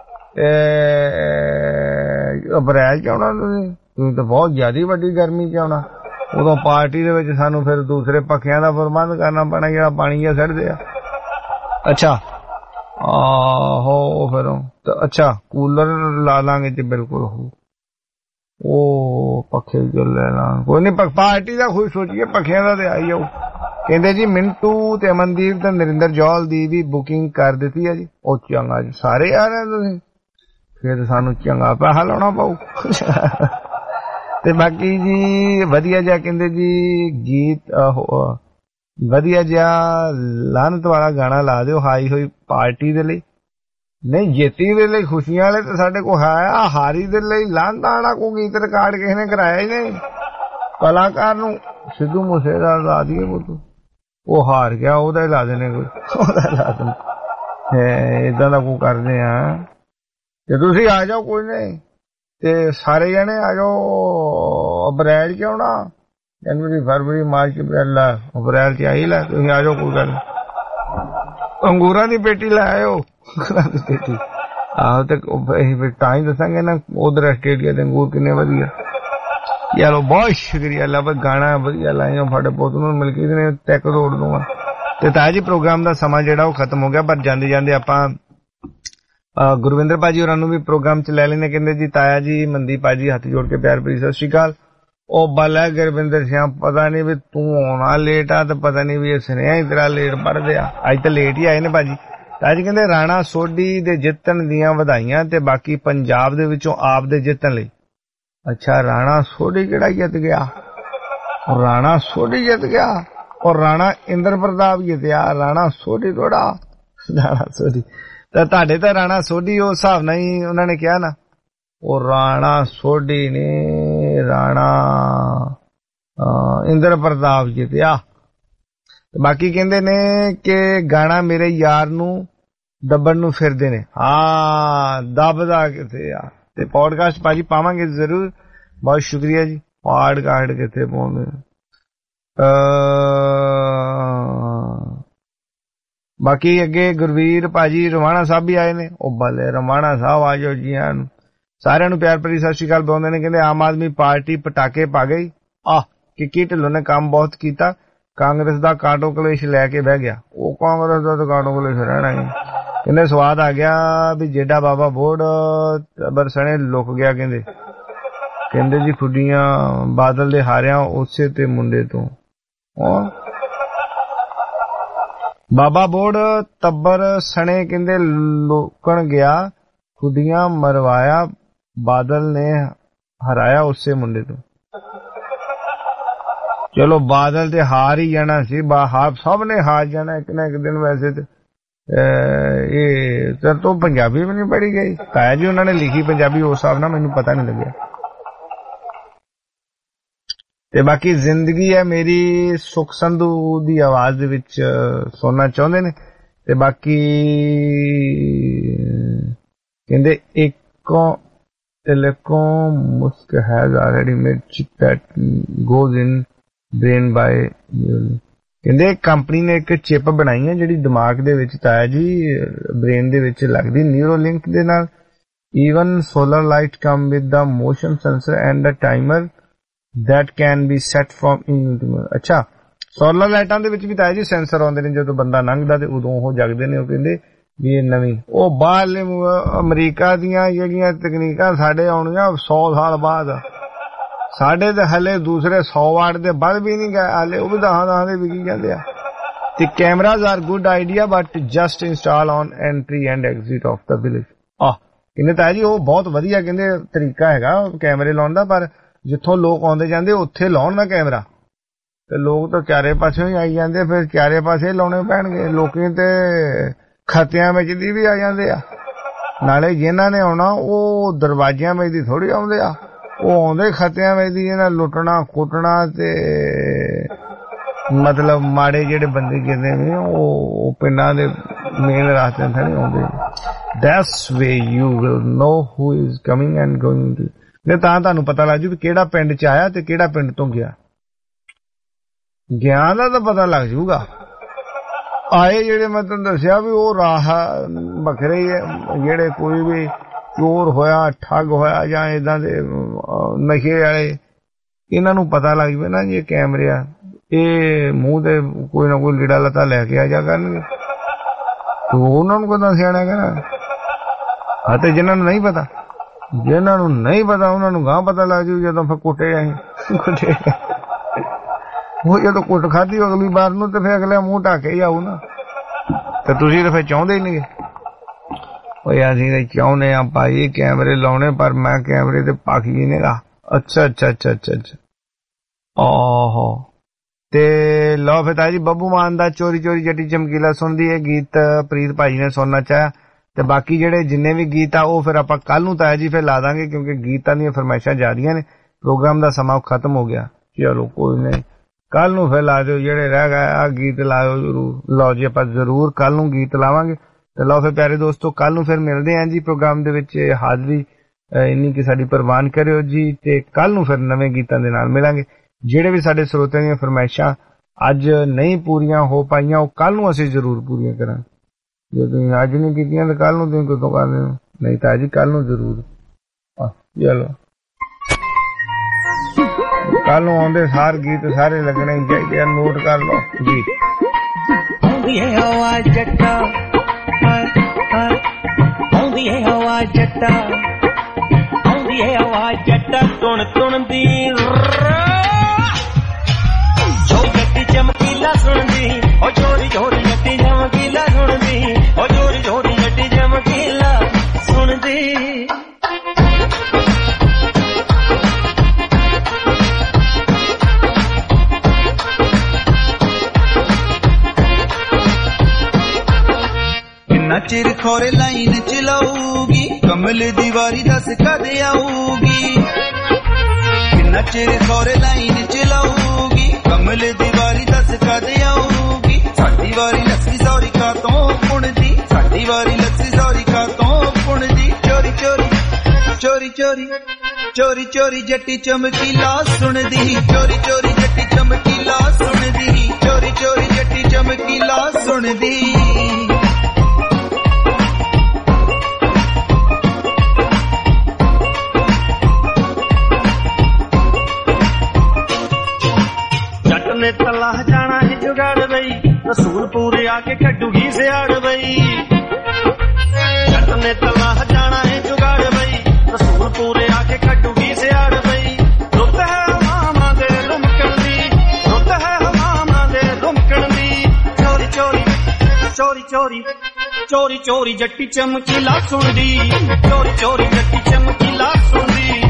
ਅਪ੍ਰੈਲ 'ਚ ਆਉਣਾ, ਤੁਸੀਂ ਤੁਸੀਂ ਤਾਂ ਬਹੁਤ ਜ਼ਿਆਦਾ ਵੱਡੀ ਗਰਮੀ 'ਚ ਆਉਣਾ। ਉਦੋਂ ਪਾਰਟੀ ਦੇ ਵਿੱਚ ਸਾਨੂੰ ਫਿਰ ਦੂਸਰੇ ਪੱਖਿਆਂ ਦਾ ਪ੍ਰਬੰਧ ਕਰਨਾ ਪੈਣਾ, ਜਿਹੜਾ ਪਾਣੀ ਜਿਹਾ ਛੱਡਦੇ ਆ। ਅੱਛਾ ਆਹੋ ਫਿਰ ਅੱਛਾ ਕੂਲਰ ਲਾ ਲਾਂਗੇ ਤੇ ਬਿਲਕੁਲ ਹੋ ਉਹ ਪੱਖੇ ਚੱਲ ਲੈਣਾ, ਕੋਈ ਨਹੀਂ ਪਾਰਟੀ ਦਾ ਖੁਸ਼ ਸੋਚੀਏ, ਪੱਖਿਆਂ ਦਾ ਤੇ ਆਈ ਜਾਓ। ਕਹਿੰਦੇ ਜੀ ਮਿੰਟੂ ਤੇ ਅਮਨਦੀਪ ਤੇ ਨਰਿੰਦਰ ਜੌਲ ਦੀ ਵੀ ਬੁਕਿੰਗ ਕਰ ਦਿੱਤੀ ਹੈ ਜੀ। ਉਹ ਚੰਗਾ ਜੀ, ਸਾਰੇ ਆ ਰਹੇ ਤੁਸੀਂ, ਫਿਰ ਸਾਨੂੰ ਚੰਗਾ ਪੈਸਾ ਲਾਉਣਾ ਪਊ। ਤੇ ਬਾਕੀ ਜੀ ਵਧੀਆ ਜਿਹਾ ਕਹਿੰਦੇ ਜੀ ਗੀਤ ਵਧੀਆ ਜਿਹਾ ਲਾਹਨਤ ਵਾਲਾ ਗਾਣਾ ਲਾ ਦਿਓ ਹਾਈ ਹੋਈ ਪਾਰਟੀ ਦੇ ਲਈ। ਨਹੀਂ ਜੇਤੀ ਦੇ ਲਈ ਖੁਸ਼ੀਆਂ ਵਾਲੇ ਤੇ ਸਾਡੇ ਕੋਲ ਹੈ ਆ, ਹਾਰੀ ਦੇ ਲਈ ਲਾਹਨਤ ਵਾਲਾ ਕੋਈ ਗੀਤ ਰਿਕਾਰਡ ਕਿਸੇ ਨੇ ਕਰਾਇਆ ਹੀ ਨਹੀਂ। ਕਲਾਕਾਰ ਨੂੰ ਸਿੱਧੂ ਮੂਸੇ ਦਾ ਲਾ ਦਈਏ ਪੁੱਤ, ਉਹ ਹਾਰ ਗਿਆ ਉਹਦਾ ਹੀ ਲਾ ਦੇਣੇ, ਕੋਈ ਉਹਦਾ ਲਾ ਦੇਣੇ, ਏਦਾਂ ਦਾ ਕੋਈ ਕਰਦੇ ਆ। ਤੇ ਤੁਸੀਂ ਆ ਜਾਓ ਕੋਈ ਨਹੀਂ, ਤੇ ਸਾਰੇ ਜਣੇ ਆ ਜਾਓ। ਅਪ੍ਰੈਲ ਚ ਆਉਣਾ, ਜਨਵਰੀ ਫਰਵਰੀ ਮਾਰਚ ਅਪ੍ਰੈਲ ਅਪ੍ਰੈਲ ਚ ਆਈ ਲੈ, ਤੁਸੀਂ ਆ ਜਾਓ ਕੋਈ ਗੱਲ। ਅੰਗੂਰਾਂ ਦੀ ਪੇਟੀ ਲੈ ਆਇਓ, ਅੰਗੂਰਾਂ ਦੀ ਪੇਟੀ। ਆਹੋ ਤੇ ਅਸੀਂ ਤਾਂ ਹੀ ਦੱਸਾਂਗੇ ਨਾ ਉਧਰ ਆਸਟ੍ਰੇਲੀਆ ਦੇ ਅੰਗੂਰ ਕਿੰਨੇ ਵਧੀਆ। ਚਲੋ ਬਹੁਤ ਸ਼ੁਕਰੀਆ ਅੱਲਾ, ਬਈ ਗਾਣਾ ਵਧੀਆ ਲਾਇਆ ਸਾਡੇ ਪੁੱਤ ਨੂੰ ਮਿਲ ਕੇ ਨੇ ਟੈਕ ਤੋੜ ਦੂੰਗਾ। ਤੇ ਤਾਂ ਜੀ ਪ੍ਰੋਗਰਾਮ ਦਾ ਸਮਾਂ ਜਿਹੜਾ ਉਹ ਖਤਮ ਹੋ ਗਿਆ, ਪਰ ਜਾਂਦੇ ਜਾਂਦੇ ਆਪਾਂ ਗੁਰਵਿੰਦਰ ਭਾਜੀ ਹੋਰਾਂ ਨੂੰ ਵੀ ਪ੍ਰੋਗਰਾਮ ਚ ਲੈ ਲੈਣੇ। ਕਹਿੰਦੇ ਜੀ ਤਾਇਆ ਜੀ ਮਨਦੀਪ ਭਾਜੀ ਹੱਥ ਜੋੜ ਕੇ ਪਿਆਰ ਭਰੀ ਸਤਿ ਸ਼੍ਰੀ ਅਕਾਲ। ਉਹ ਬਲਾ ਗੁਰਵਿੰਦਰ ਸਿੰਘ ਪਤਾ ਨਹੀਂ ਵੀ ਤੂੰ ਆਉਣਾ ਲੇਟ ਆ ਤੇ ਪਤਾ ਨਹੀਂ ਵੀ ਇਹ ਸੁਨੇਹਾ ਹੀ ਤੇਰਾ ਲੇਟ ਪੜਦੇ ਆ, ਅੱਜ ਤਾਂ ਲੇਟ ਹੀ ਆਏ ਨੇ ਭਾਜੀ। ਤਾਇਆ ਜੀ ਕਹਿੰਦੇ ਰਾਣਾ ਸੋਢੀ ਦੇ ਜਿੱਤਣ ਦੀਆਂ ਵਧਾਈਆਂ ਤੇ ਬਾਕੀ ਪੰਜਾਬ ਦੇ ਵਿੱਚੋਂ ਆਪ ਦੇ ਜਿੱਤਣ ਲਈ। ਅੱਛਾ ਰਾਣਾ ਸੋਢੀ ਕਿਹੜਾ ਜਿੱਤ ਗਿਆ? ਰਾਣਾ ਸੋਢੀ ਜਿੱਤ ਗਿਆ ਔਰ ਰਾਣਾ ਇੰਦਰ ਪ੍ਰਤਾਪ ਜਿੱਤਿਆ, ਰਾਣਾ ਸੋਢੀ ਥੋੜਾ। ਰਾਣਾ ਸੋਢੀ ਤਾਂ ਤੁਹਾਡੇ ਤਾਂ ਰਾਣਾ ਸੋਢੀ ਉਸ ਹਿਸਾਬ ਨਾਲ ਹੀ ਉਹਨਾਂ ਨੇ ਕਿਹਾ ਨਾ, ਉਹ ਰਾਣਾ ਸੋਢੀ ਨੇ ਰਾਣਾ ਇੰਦਰ ਪ੍ਰਤਾਪ ਜਿੱਤਿਆ। ਬਾਕੀ ਕਹਿੰਦੇ ਨੇ ਕਿ ਗਾਣਾ ਮੇਰੇ ਯਾਰ ਨੂੰ ਦੱਬਣ ਨੂੰ ਫਿਰਦੇ ਨੇ। ਹਾਂ ਦੱਬਦਾ ਕਿੱਥੇ ਆ। ਤੇ ਪੋਡਕਾਸਟ ਭਾਜੀ ਪਾਵਾਂਗੇ ਜ਼ਰੂਰ, ਬਹੁਤ ਸ਼ੁਕਰੀਆ ਜੀ। ਪੋਡਕਾਸਟ ਕਿੱਥੇ ਪਾਉਂਦੇ? ਬਾਕੀ ਅੱਗੇ ਗੁਰਵੀਰ ਭਾਜੀ ਰਵਾਣਾ ਸਾਹਿਬ ਵੀ ਆਏ ਨੇ। ਉਹ ਬੱਲੇ ਰਵਾਣਾ ਸਾਹਿਬ ਆ ਜਾਓ ਜੀ। ਨੂੰ ਸਾਰਿਆਂ ਨੂੰ ਪਿਆਰ ਭਰੀ ਸਤਿ ਸ਼੍ਰੀ ਅਕਾਲ ਬੁਲਾਉਂਦੇ ਨੇ। ਕਹਿੰਦੇ ਆਮ ਆਦਮੀ ਪਾਰਟੀ ਪਟਾਕੇ ਪਾ ਗਈ। ਆਹ ਕਿੱਕੀ ਢਿੱਲੋਂ ਨੇ ਕੰਮ ਬਹੁਤ ਕੀਤਾ, ਕਾਂਗਰਸ ਦਾ ਕਾਟੋ ਕਲੇਸ਼ ਲੈ ਕੇ ਬਹਿ ਗਿਆ। ਉਹ ਕਾਂਗਰਸ ਦਾ ਤਾਂ ਕਾਟੋ ਕਲੇਸ਼ ਰਹਿਣਾ ਹੀ। ਕਹਿੰਦੇ ਸਵਾਦ ਆ ਗਿਆ ਵੀ ਜਿਹੜਾ ਬਾਬਾ ਬੋੜ ਬਰਸਣੇ ਲੁਕ ਗਿਆ। ਕਹਿੰਦੇ ਕਹਿੰਦੇ ਜੀ ਖੁੱਡੀਆਂ ਬਾਦਲ ਦੇ ਹਾਰਿਆਂ ਉਸੇ ਤੇ ਮੁੰਡੇ ਤੋਂ। ਬਾਬਾ ਬੋੜ ਤੱਬਰ ਸਣੇ ਕਹਿੰਦੇ ਲੋਕਣ ਗਿਆ, ਖੁੱਡੀਆਂ ਮਰਵਾਇਆ, ਬਾਦਲ ਨੇ ਹਰਾਇਆ ਉਸੇ ਮੁੰਡੇ ਤੋਂ। ਚਲੋ ਬਾਦਲ ਤੇ ਹਾਰ ਹੀ ਜਾਣਾ ਸੀ, ਹਾਰ ਸਭ ਨੇ ਹਾਰ ਜਾਣਾ ਇੱਕ ਨਾ ਇੱਕ ਦਿਨ। ਵੈਸੇ ਤੇ ਇਹ ਤੇ ਤੋਂ ਪੰਜਾਬੀ ਵੀ ਨਹੀਂ ਪੜ੍ਹੀ ਗਈ ਤਾਇਆ ਜੀ, ਉਹਨਾਂ ਨੇ ਲਿਖੀ ਪੰਜਾਬੀ ਉਸ ਹਿਸਾਬ ਨਾਲ ਮੈਨੂੰ ਪਤਾ ਨਹੀਂ ਲੱਗਿਆ। ਤੇ ਬਾਕੀ ਜ਼ਿੰਦਗੀ ਹੈ ਮੇਰੀ ਸੁਖ ਸੰਧੂ ਦੀ ਆਵਾਜ਼ ਦੇ ਵਿੱਚ ਸੁਣਨਾ ਚਾਹੁੰਦੇ ਨੇ। ਤੇ ਬਾਕੀ ਕਹਿੰਦੇ ਇੱਕੋ telecom musk has already made chip that goes in brain by ਕਹਿੰਦੇ ਕੰਪਨੀ ਨੇ ਇੱਕ ਚਿਪ ਬਣਾਈ ਹੈ ਜਿਹੜੀ ਦਿਮਾਗ ਦੇ ਵਿੱਚ ਤਾਇਆ ਜੀ ਬ੍ਰੇਨ ਦੇ ਵਿੱਚ ਲੱਗਦੀ ਨਿਊਰੋਲਿੰਕ ਦੇ ਨਾਲ। Even solar light come with the motion sensor and a timer that can be set from in। ਅੱਛਾ ਸੋਲਰ ਲਾਈਟਾਂ ਦੇ ਵਿੱਚ ਵੀ ਤਾਇਆ ਜੀ ਸੈਂਸਰ ਆਉਂਦੇ ਨੇ, ਜਦੋਂ ਬੰਦਾ ਲੰਘਦਾ ਤੇ ਉਦੋਂ ਉਹ ਜਗਦੇ ਨੇ। ਉਹ ਕਹਿੰਦੇ ਵੀ ਇਹ ਨਵੀਂ ਉਹ ਬਾਹਰਲੇ ਅਮਰੀਕਾ ਦੀਆਂ ਜਿਹੜੀਆਂ ਤਕਨੀਕਾਂ ਸਾਡੇ ਆਉਣੀਆਂ ਸੌ ਸਾਲ ਬਾਅਦ। ਸਾਡੇ ਤੇ ਹਲੇ ਦੂਸਰੇ ਸੌ ਵਾਟ ਦੇ ਵੱਧ ਵੀ ਨਹੀਂ ਗਏ ਹਾਲੇ, ਉਹ ਵੀ ਦਹਾਂ ਦਹਾਂ ਦੇ ਵਿਕੀ ਜਾਂਦੇ ਆ। ਤੇ cameras are good idea but just install on entry and exit of the village. ਆਹ ਕਹਿੰਦੇ ਤਾਇਆ ਜੀ ਉਹ ਬਹੁਤ ਵਧੀਆ ਕਹਿੰਦੇ ਤਰੀਕਾ ਹੈਗਾ ਕੈਮਰੇ ਲਾਉਣ ਦਾ, ਪਰ ਜਿੱਥੋਂ ਲੋਕ ਆਉਂਦੇ ਜਾਂਦੇ ਉੱਥੇ ਲਾਉਣ ਨਾ ਕੈਮਰਾ। ਤੇ ਲੋਕ ਤਾਂ ਚਾਰੇ ਪਾਸੇ ਹੀ ਆਈ ਜਾਂਦੇ, ਫਿਰ ਚਾਰੇ ਪਾਸੇ ਲਾਉਣੇ ਪੈਣਗੇ। ਲੋਕੀ ਤੇ ਖਤਿਆਂ ਵਿੱਚ ਦੀ ਵੀ ਆ ਜਾਂਦੇ ਆ, ਨਾਲੇ ਜਿਨ੍ਹਾਂ ਨੇ ਆਉਣਾ ਉਹ ਦਰਵਾਜ਼ਿਆਂ ਵਿੱਚ ਦੀ ਥੋੜੀ ਆਉਂਦੇ ਆ, ਉਹ ਆਉਂਦੇ ਖਤਿਆਂ ਵਿੱਚ ਦੀ। ਇਹਨਾਂ ਲੁੱਟਣਾ ਕੁੱਟਣਾ ਤੇ ਮਤਲਬ ਮਾੜੇ ਜਿਹੜੇ ਬੰਦੇ ਜਿਹਦੇ ਨੇ ਉਹ ਪਿੰਡਾਂ ਦੇ ਮੇਨ ਰਾਸਤੇ ਤੇ ਨਹੀਂ ਆਉਂਦੇ। That's way you will know who is coming and going to. ਨੇ ਤਾਂ ਤੁਹਾਨੂੰ ਪਤਾ ਲੱਗ ਜੂ ਵੀ ਕਿਹੜਾ ਪਿੰਡ ਚ ਆਇਆ ਤੇ ਕਿਹੜਾ ਪਿੰਡ ਤੋਂ ਗਿਆ। ਗਿਆ ਦਾ ਤਾਂ ਪਤਾ ਲੱਗ ਜੂਗਾ। ਆਏ ਜਿਹੜੇ ਮੈਂ ਤੁਹਾਨੂੰ ਦੱਸਿਆ ਵੀ ਉਹ ਰਾਹ ਵੱਖਰੇ ਹੀ ਹੈ, ਜਿਹੜੇ ਕੋਈ ਵੀ ਚੋਰ ਹੋਇਆ ਠੱਗ ਹੋਇਆ ਜਾਂ ਏਦਾਂ ਦੇ ਨਸ਼ੇ ਵਾਲੇ, ਇਹਨਾਂ ਨੂੰ ਪਤਾ ਲੱਗ ਜਵੇ ਨਾ ਜੀ ਇਹ ਕੈਮਰੇ ਆ, ਇਹ ਮੂੰਹ ਤੇ ਕੋਈ ਨਾ ਕੋਈ ਲੀੜਾ ਲੱਤਾ ਲੈ ਕੇ ਆ ਜਾ ਕਰਨਗੇ। ਤੇ ਉਹਨਾਂ ਨੂੰ ਕਦਾਂ ਸਿਆਣਾ ਕਹਿਣਾ। ਅਤੇ ਜਿਹਨਾਂ ਨੂੰ ਨਹੀਂ ਪਤਾ ਜਿਹਨਾਂ ਨੂੰ ਨਹੀਂ ਪਤਾ ਉਹਨਾਂ ਨੂੰ ਗਾਂ ਪਤਾ ਲੱਗ ਜੂ ਜਦੋਂ ਫਿਰ ਕੁੱਟੇ ਆਏ ਕੁੱਟੇ। ਉਹ ਜਦੋਂ ਕੁੱਟ ਖਾਧੀ ਅਗਲੀ ਵਾਰ ਨੂੰ ਤੇ ਫਿਰ ਅਗਲੇ ਮੂੰਹ ਢੱਕ ਹੀ ਆਊ ਨਾ। ਤੇ ਤੁਸੀਂ ਤਾਂ ਫਿਰ ਚਾਹੁੰਦੇ ਹੀ ਨਹੀਂ। ਉਹ ਅਸੀਂ ਤਾਂ ਚਾਹੁੰਦੇ ਆ ਭਾਈ ਕੈਮਰੇ ਲਾਉਣੇ, ਪਰ ਮੈਂ ਕੈਮਰੇ ਤੇ ਪਾਖੀ ਨੇਗਾ। ਅੱਛਾ ਅੱਛਾ ਅੱਛਾ ਅੱਛਾ ਅੱਛਾ ਆਹੋ ਤੇ ਲਓ ਫਿਰ ਤਾਇਆ ਜੀ ਬੱਬੂ ਮਾਨ ਦਾ ਚੋਰੀ ਚੋਰੀ ਜੱਟੀ ਚਮਕੀਲਾ ਸੁਣਦੀ ਹੈ ਗੀਤ ਪ੍ਰੀਤ ਭਾਜੀ ਨੇ ਸੁਣਨਾ ਚਾਹਿਆ ਤੇ ਬਾਕੀ ਜਿਹੜੇ ਜਿੰਨੇ ਵੀ ਗੀਤ ਆ ਉਹ ਫਿਰ ਆਪਾਂ ਕੱਲ ਨੂੰ ਤਾਇਆ ਜੀ ਫਿਰ ਲਾ ਦਾਂਗੇ ਕਿਉਂਕਿ ਗੀਤਾਂ ਦੀਆਂ ਫਰਮਾਇਸ਼ਾਂ ਜਾ ਰਹੀਆਂ ਨੇ ਪ੍ਰੋਗਰਾਮ ਦਾ ਸਮਾਂ ਖਤਮ ਹੋ ਗਿਆ ਚਲੋ ਕੋਈ ਨਹੀਂ ਕੱਲ ਨੂੰ ਫਿਰ ਲਾ ਦਿਓ ਜਿਹੜੇ ਰਹਿ ਗਏ ਆ ਗੀਤ ਲਾਇਓ ਜ਼ਰੂਰ ਲਓ ਜੀ ਆਪਾਂ ਜ਼ਰੂਰ ਕੱਲ ਨੂੰ ਗੀਤ ਲਾਵਾਂਗੇ ਤੇ ਲਓ ਫਿਰ ਪਿਆਰੇ ਦੋਸਤੋ ਕੱਲ ਨੂੰ ਫਿਰ ਮਿਲਦੇ ਆਂ ਜੀ ਪ੍ਰੋਗਰਾਮ ਦੇ ਵਿੱਚ ਹਾਜ਼ਰੀ ਇੰਨੀ ਕਿ ਸਾਡੀ ਪ੍ਰਵਾਨ ਕਰਿਓ ਜੀ ਤੇ ਕੱਲ ਨੂੰ ਫਿਰ ਨਵੇਂ ਗੀਤਾਂ ਦੇ ਨਾਲ ਮਿਲਾਂਗੇ ਜਿਹੜੇ ਵੀ ਸਾਡੇ ਸਰੋਤਿਆਂ ਦੀਆਂ ਫਰਮਾਇਸ਼ਾਂ ਅੱਜ ਨਹੀਂ ਪੂਰੀਆਂ ਹੋ ਪਾਈਆਂ ਉਹ ਕੱਲ ਨੂੰ ਅਸੀਂ ਜ਼ਰੂਰ ਪੂਰੀਆਂ ਕਰਾਂਗੇ ਜੇ ਤੁਸੀਂ ਅੱਜ ਨਹੀਂ ਕੀਤੀਆਂ ਤਾਂ ਕੱਲ ਨੂੰ ਤੁਸੀਂ ਕਦੋਂ ਕਰਦੇ ਹੋ ਨਹੀਂ ਤਾਂ ਜੀ ਕੱਲ ਨੂੰ ਜ਼ਰੂਰ ਚਲੋ ਕੱਲ ਨੂੰ ਆਉਂਦੇ ਸਾਰ ਗੀਤ ਸਾਰੇ ਲੱਗਣੇ ਚਾਹੀਦੇ ਆ ਨੋਟ ਕਰ ਲਓ ਜੀ ਆਉਂਦੀ ਹੈ ਹਵਾ ਜੱਟਾ ਆਉਂਦੀ ਹੈ ਹਵਾ ਜੱਟਾ ਆਉਂਦੀ ਹੈ ਹਵਾ ਜੱਟਾ ਤੁਣ ਤੁਣ ਦੀ ਜੋ ਜੱਟੀ ਚਮਕੀਲਾ ਸੁਣਦੀ ਉਹ ਚੋਰੀ ਚੋਰੀ ਜੱਟੀ ਚਮਕੀਲਾ ਸੁਣਦੀ ਉਹ ਚੋਰੀ ਚੋਰੀ ਜੱਟੀ ਚਮਕੀਲਾ ਸੁਣਦੀ ਕਿੰਨਾ ਚਿਰ ਖੋਰੇ ਲਾਈਨ ਚਲਾਊਗੀ ਕਮਲ ਦੀ ਵਾਰੀ ਦੱਸ ਕਦ ਆਊਗੀ ਕਿੰਨਾ ਚਿਰ ਖੋਰੇ ਲਾਈਨ ਚਲਾਊਗੀ ਕਮਲ ਦੀ ਵਾਰੀ ਦੱਸ ਕਦ ਆਊਗੀ ਸਾਡੀ ਵਾਰੀ ਲੱਸੀ ਸੌਰੀ ਕਾ ਤੋਂ ਪੁਣਦੀ ਸਾਡੀ ਵਾਰੀ ਲੱਸੀ ਸੌਰੀ ਕਾ ਤੋਂ ਪੁਣਦੀ ਚੋਰੀ ਚੋਰੀ ਚੋਰੀ ਚੋਰੀ ਚੋਰੀ ਚੋਰੀ ਜੱਟੀ ਚਮਕੀਲਾ ਸੁਣਦੀ ਚੋਰੀ ਚੋਰੀ ਜੱਟੀ ਚਮਕੀਲਾ ਸੁਣਦੀ ਚੋਰੀ ਚੋਰੀ ਜੱਟੀ ਚਮਕੀਲਾ ਸੁਣਦੀ ਨੇ ਤਲਾਹ ਜਾਣਾ ਹੈ ਜੁਗਾੜ ਬਈ ਰਸੂਲਪੁਰ ਆ ਕੇ ਕੱਢੂਗੀ ਸਿਆੜ ਬਈ ਜੱਟ ਨੇ ਤਲਾਹ ਜਾਣਾ ਹੈ ਜੁਗਾੜ ਬਈ ਰਸੂਲਪੁਰ ਆ ਕੇ ਕੱਢੂਗੀ ਸਿਆੜ ਬਈ ਰੁੱਤ ਹੈ ਹਵਾਵਾਂ ਦੇ ਰੁਮਕਣ ਦੀ ਰੁੱਤ ਹੈ ਹਵਾਵਾਂ ਦੇ ਰੁਮਕਣ ਦੀ ਚੋਰੀ ਚੋਰੀ ਚੋਰੀ ਚੋਰੀ ਚੋਰੀ ਚੋਰੀ ਜੱਟੀ ਚਮਕੀਲਾ ਸੁਣਦੀ ਚੋਰੀ ਚੋਰੀ ਜੱਟੀ ਚਮਕੀਲਾ ਸੁਣਦੀ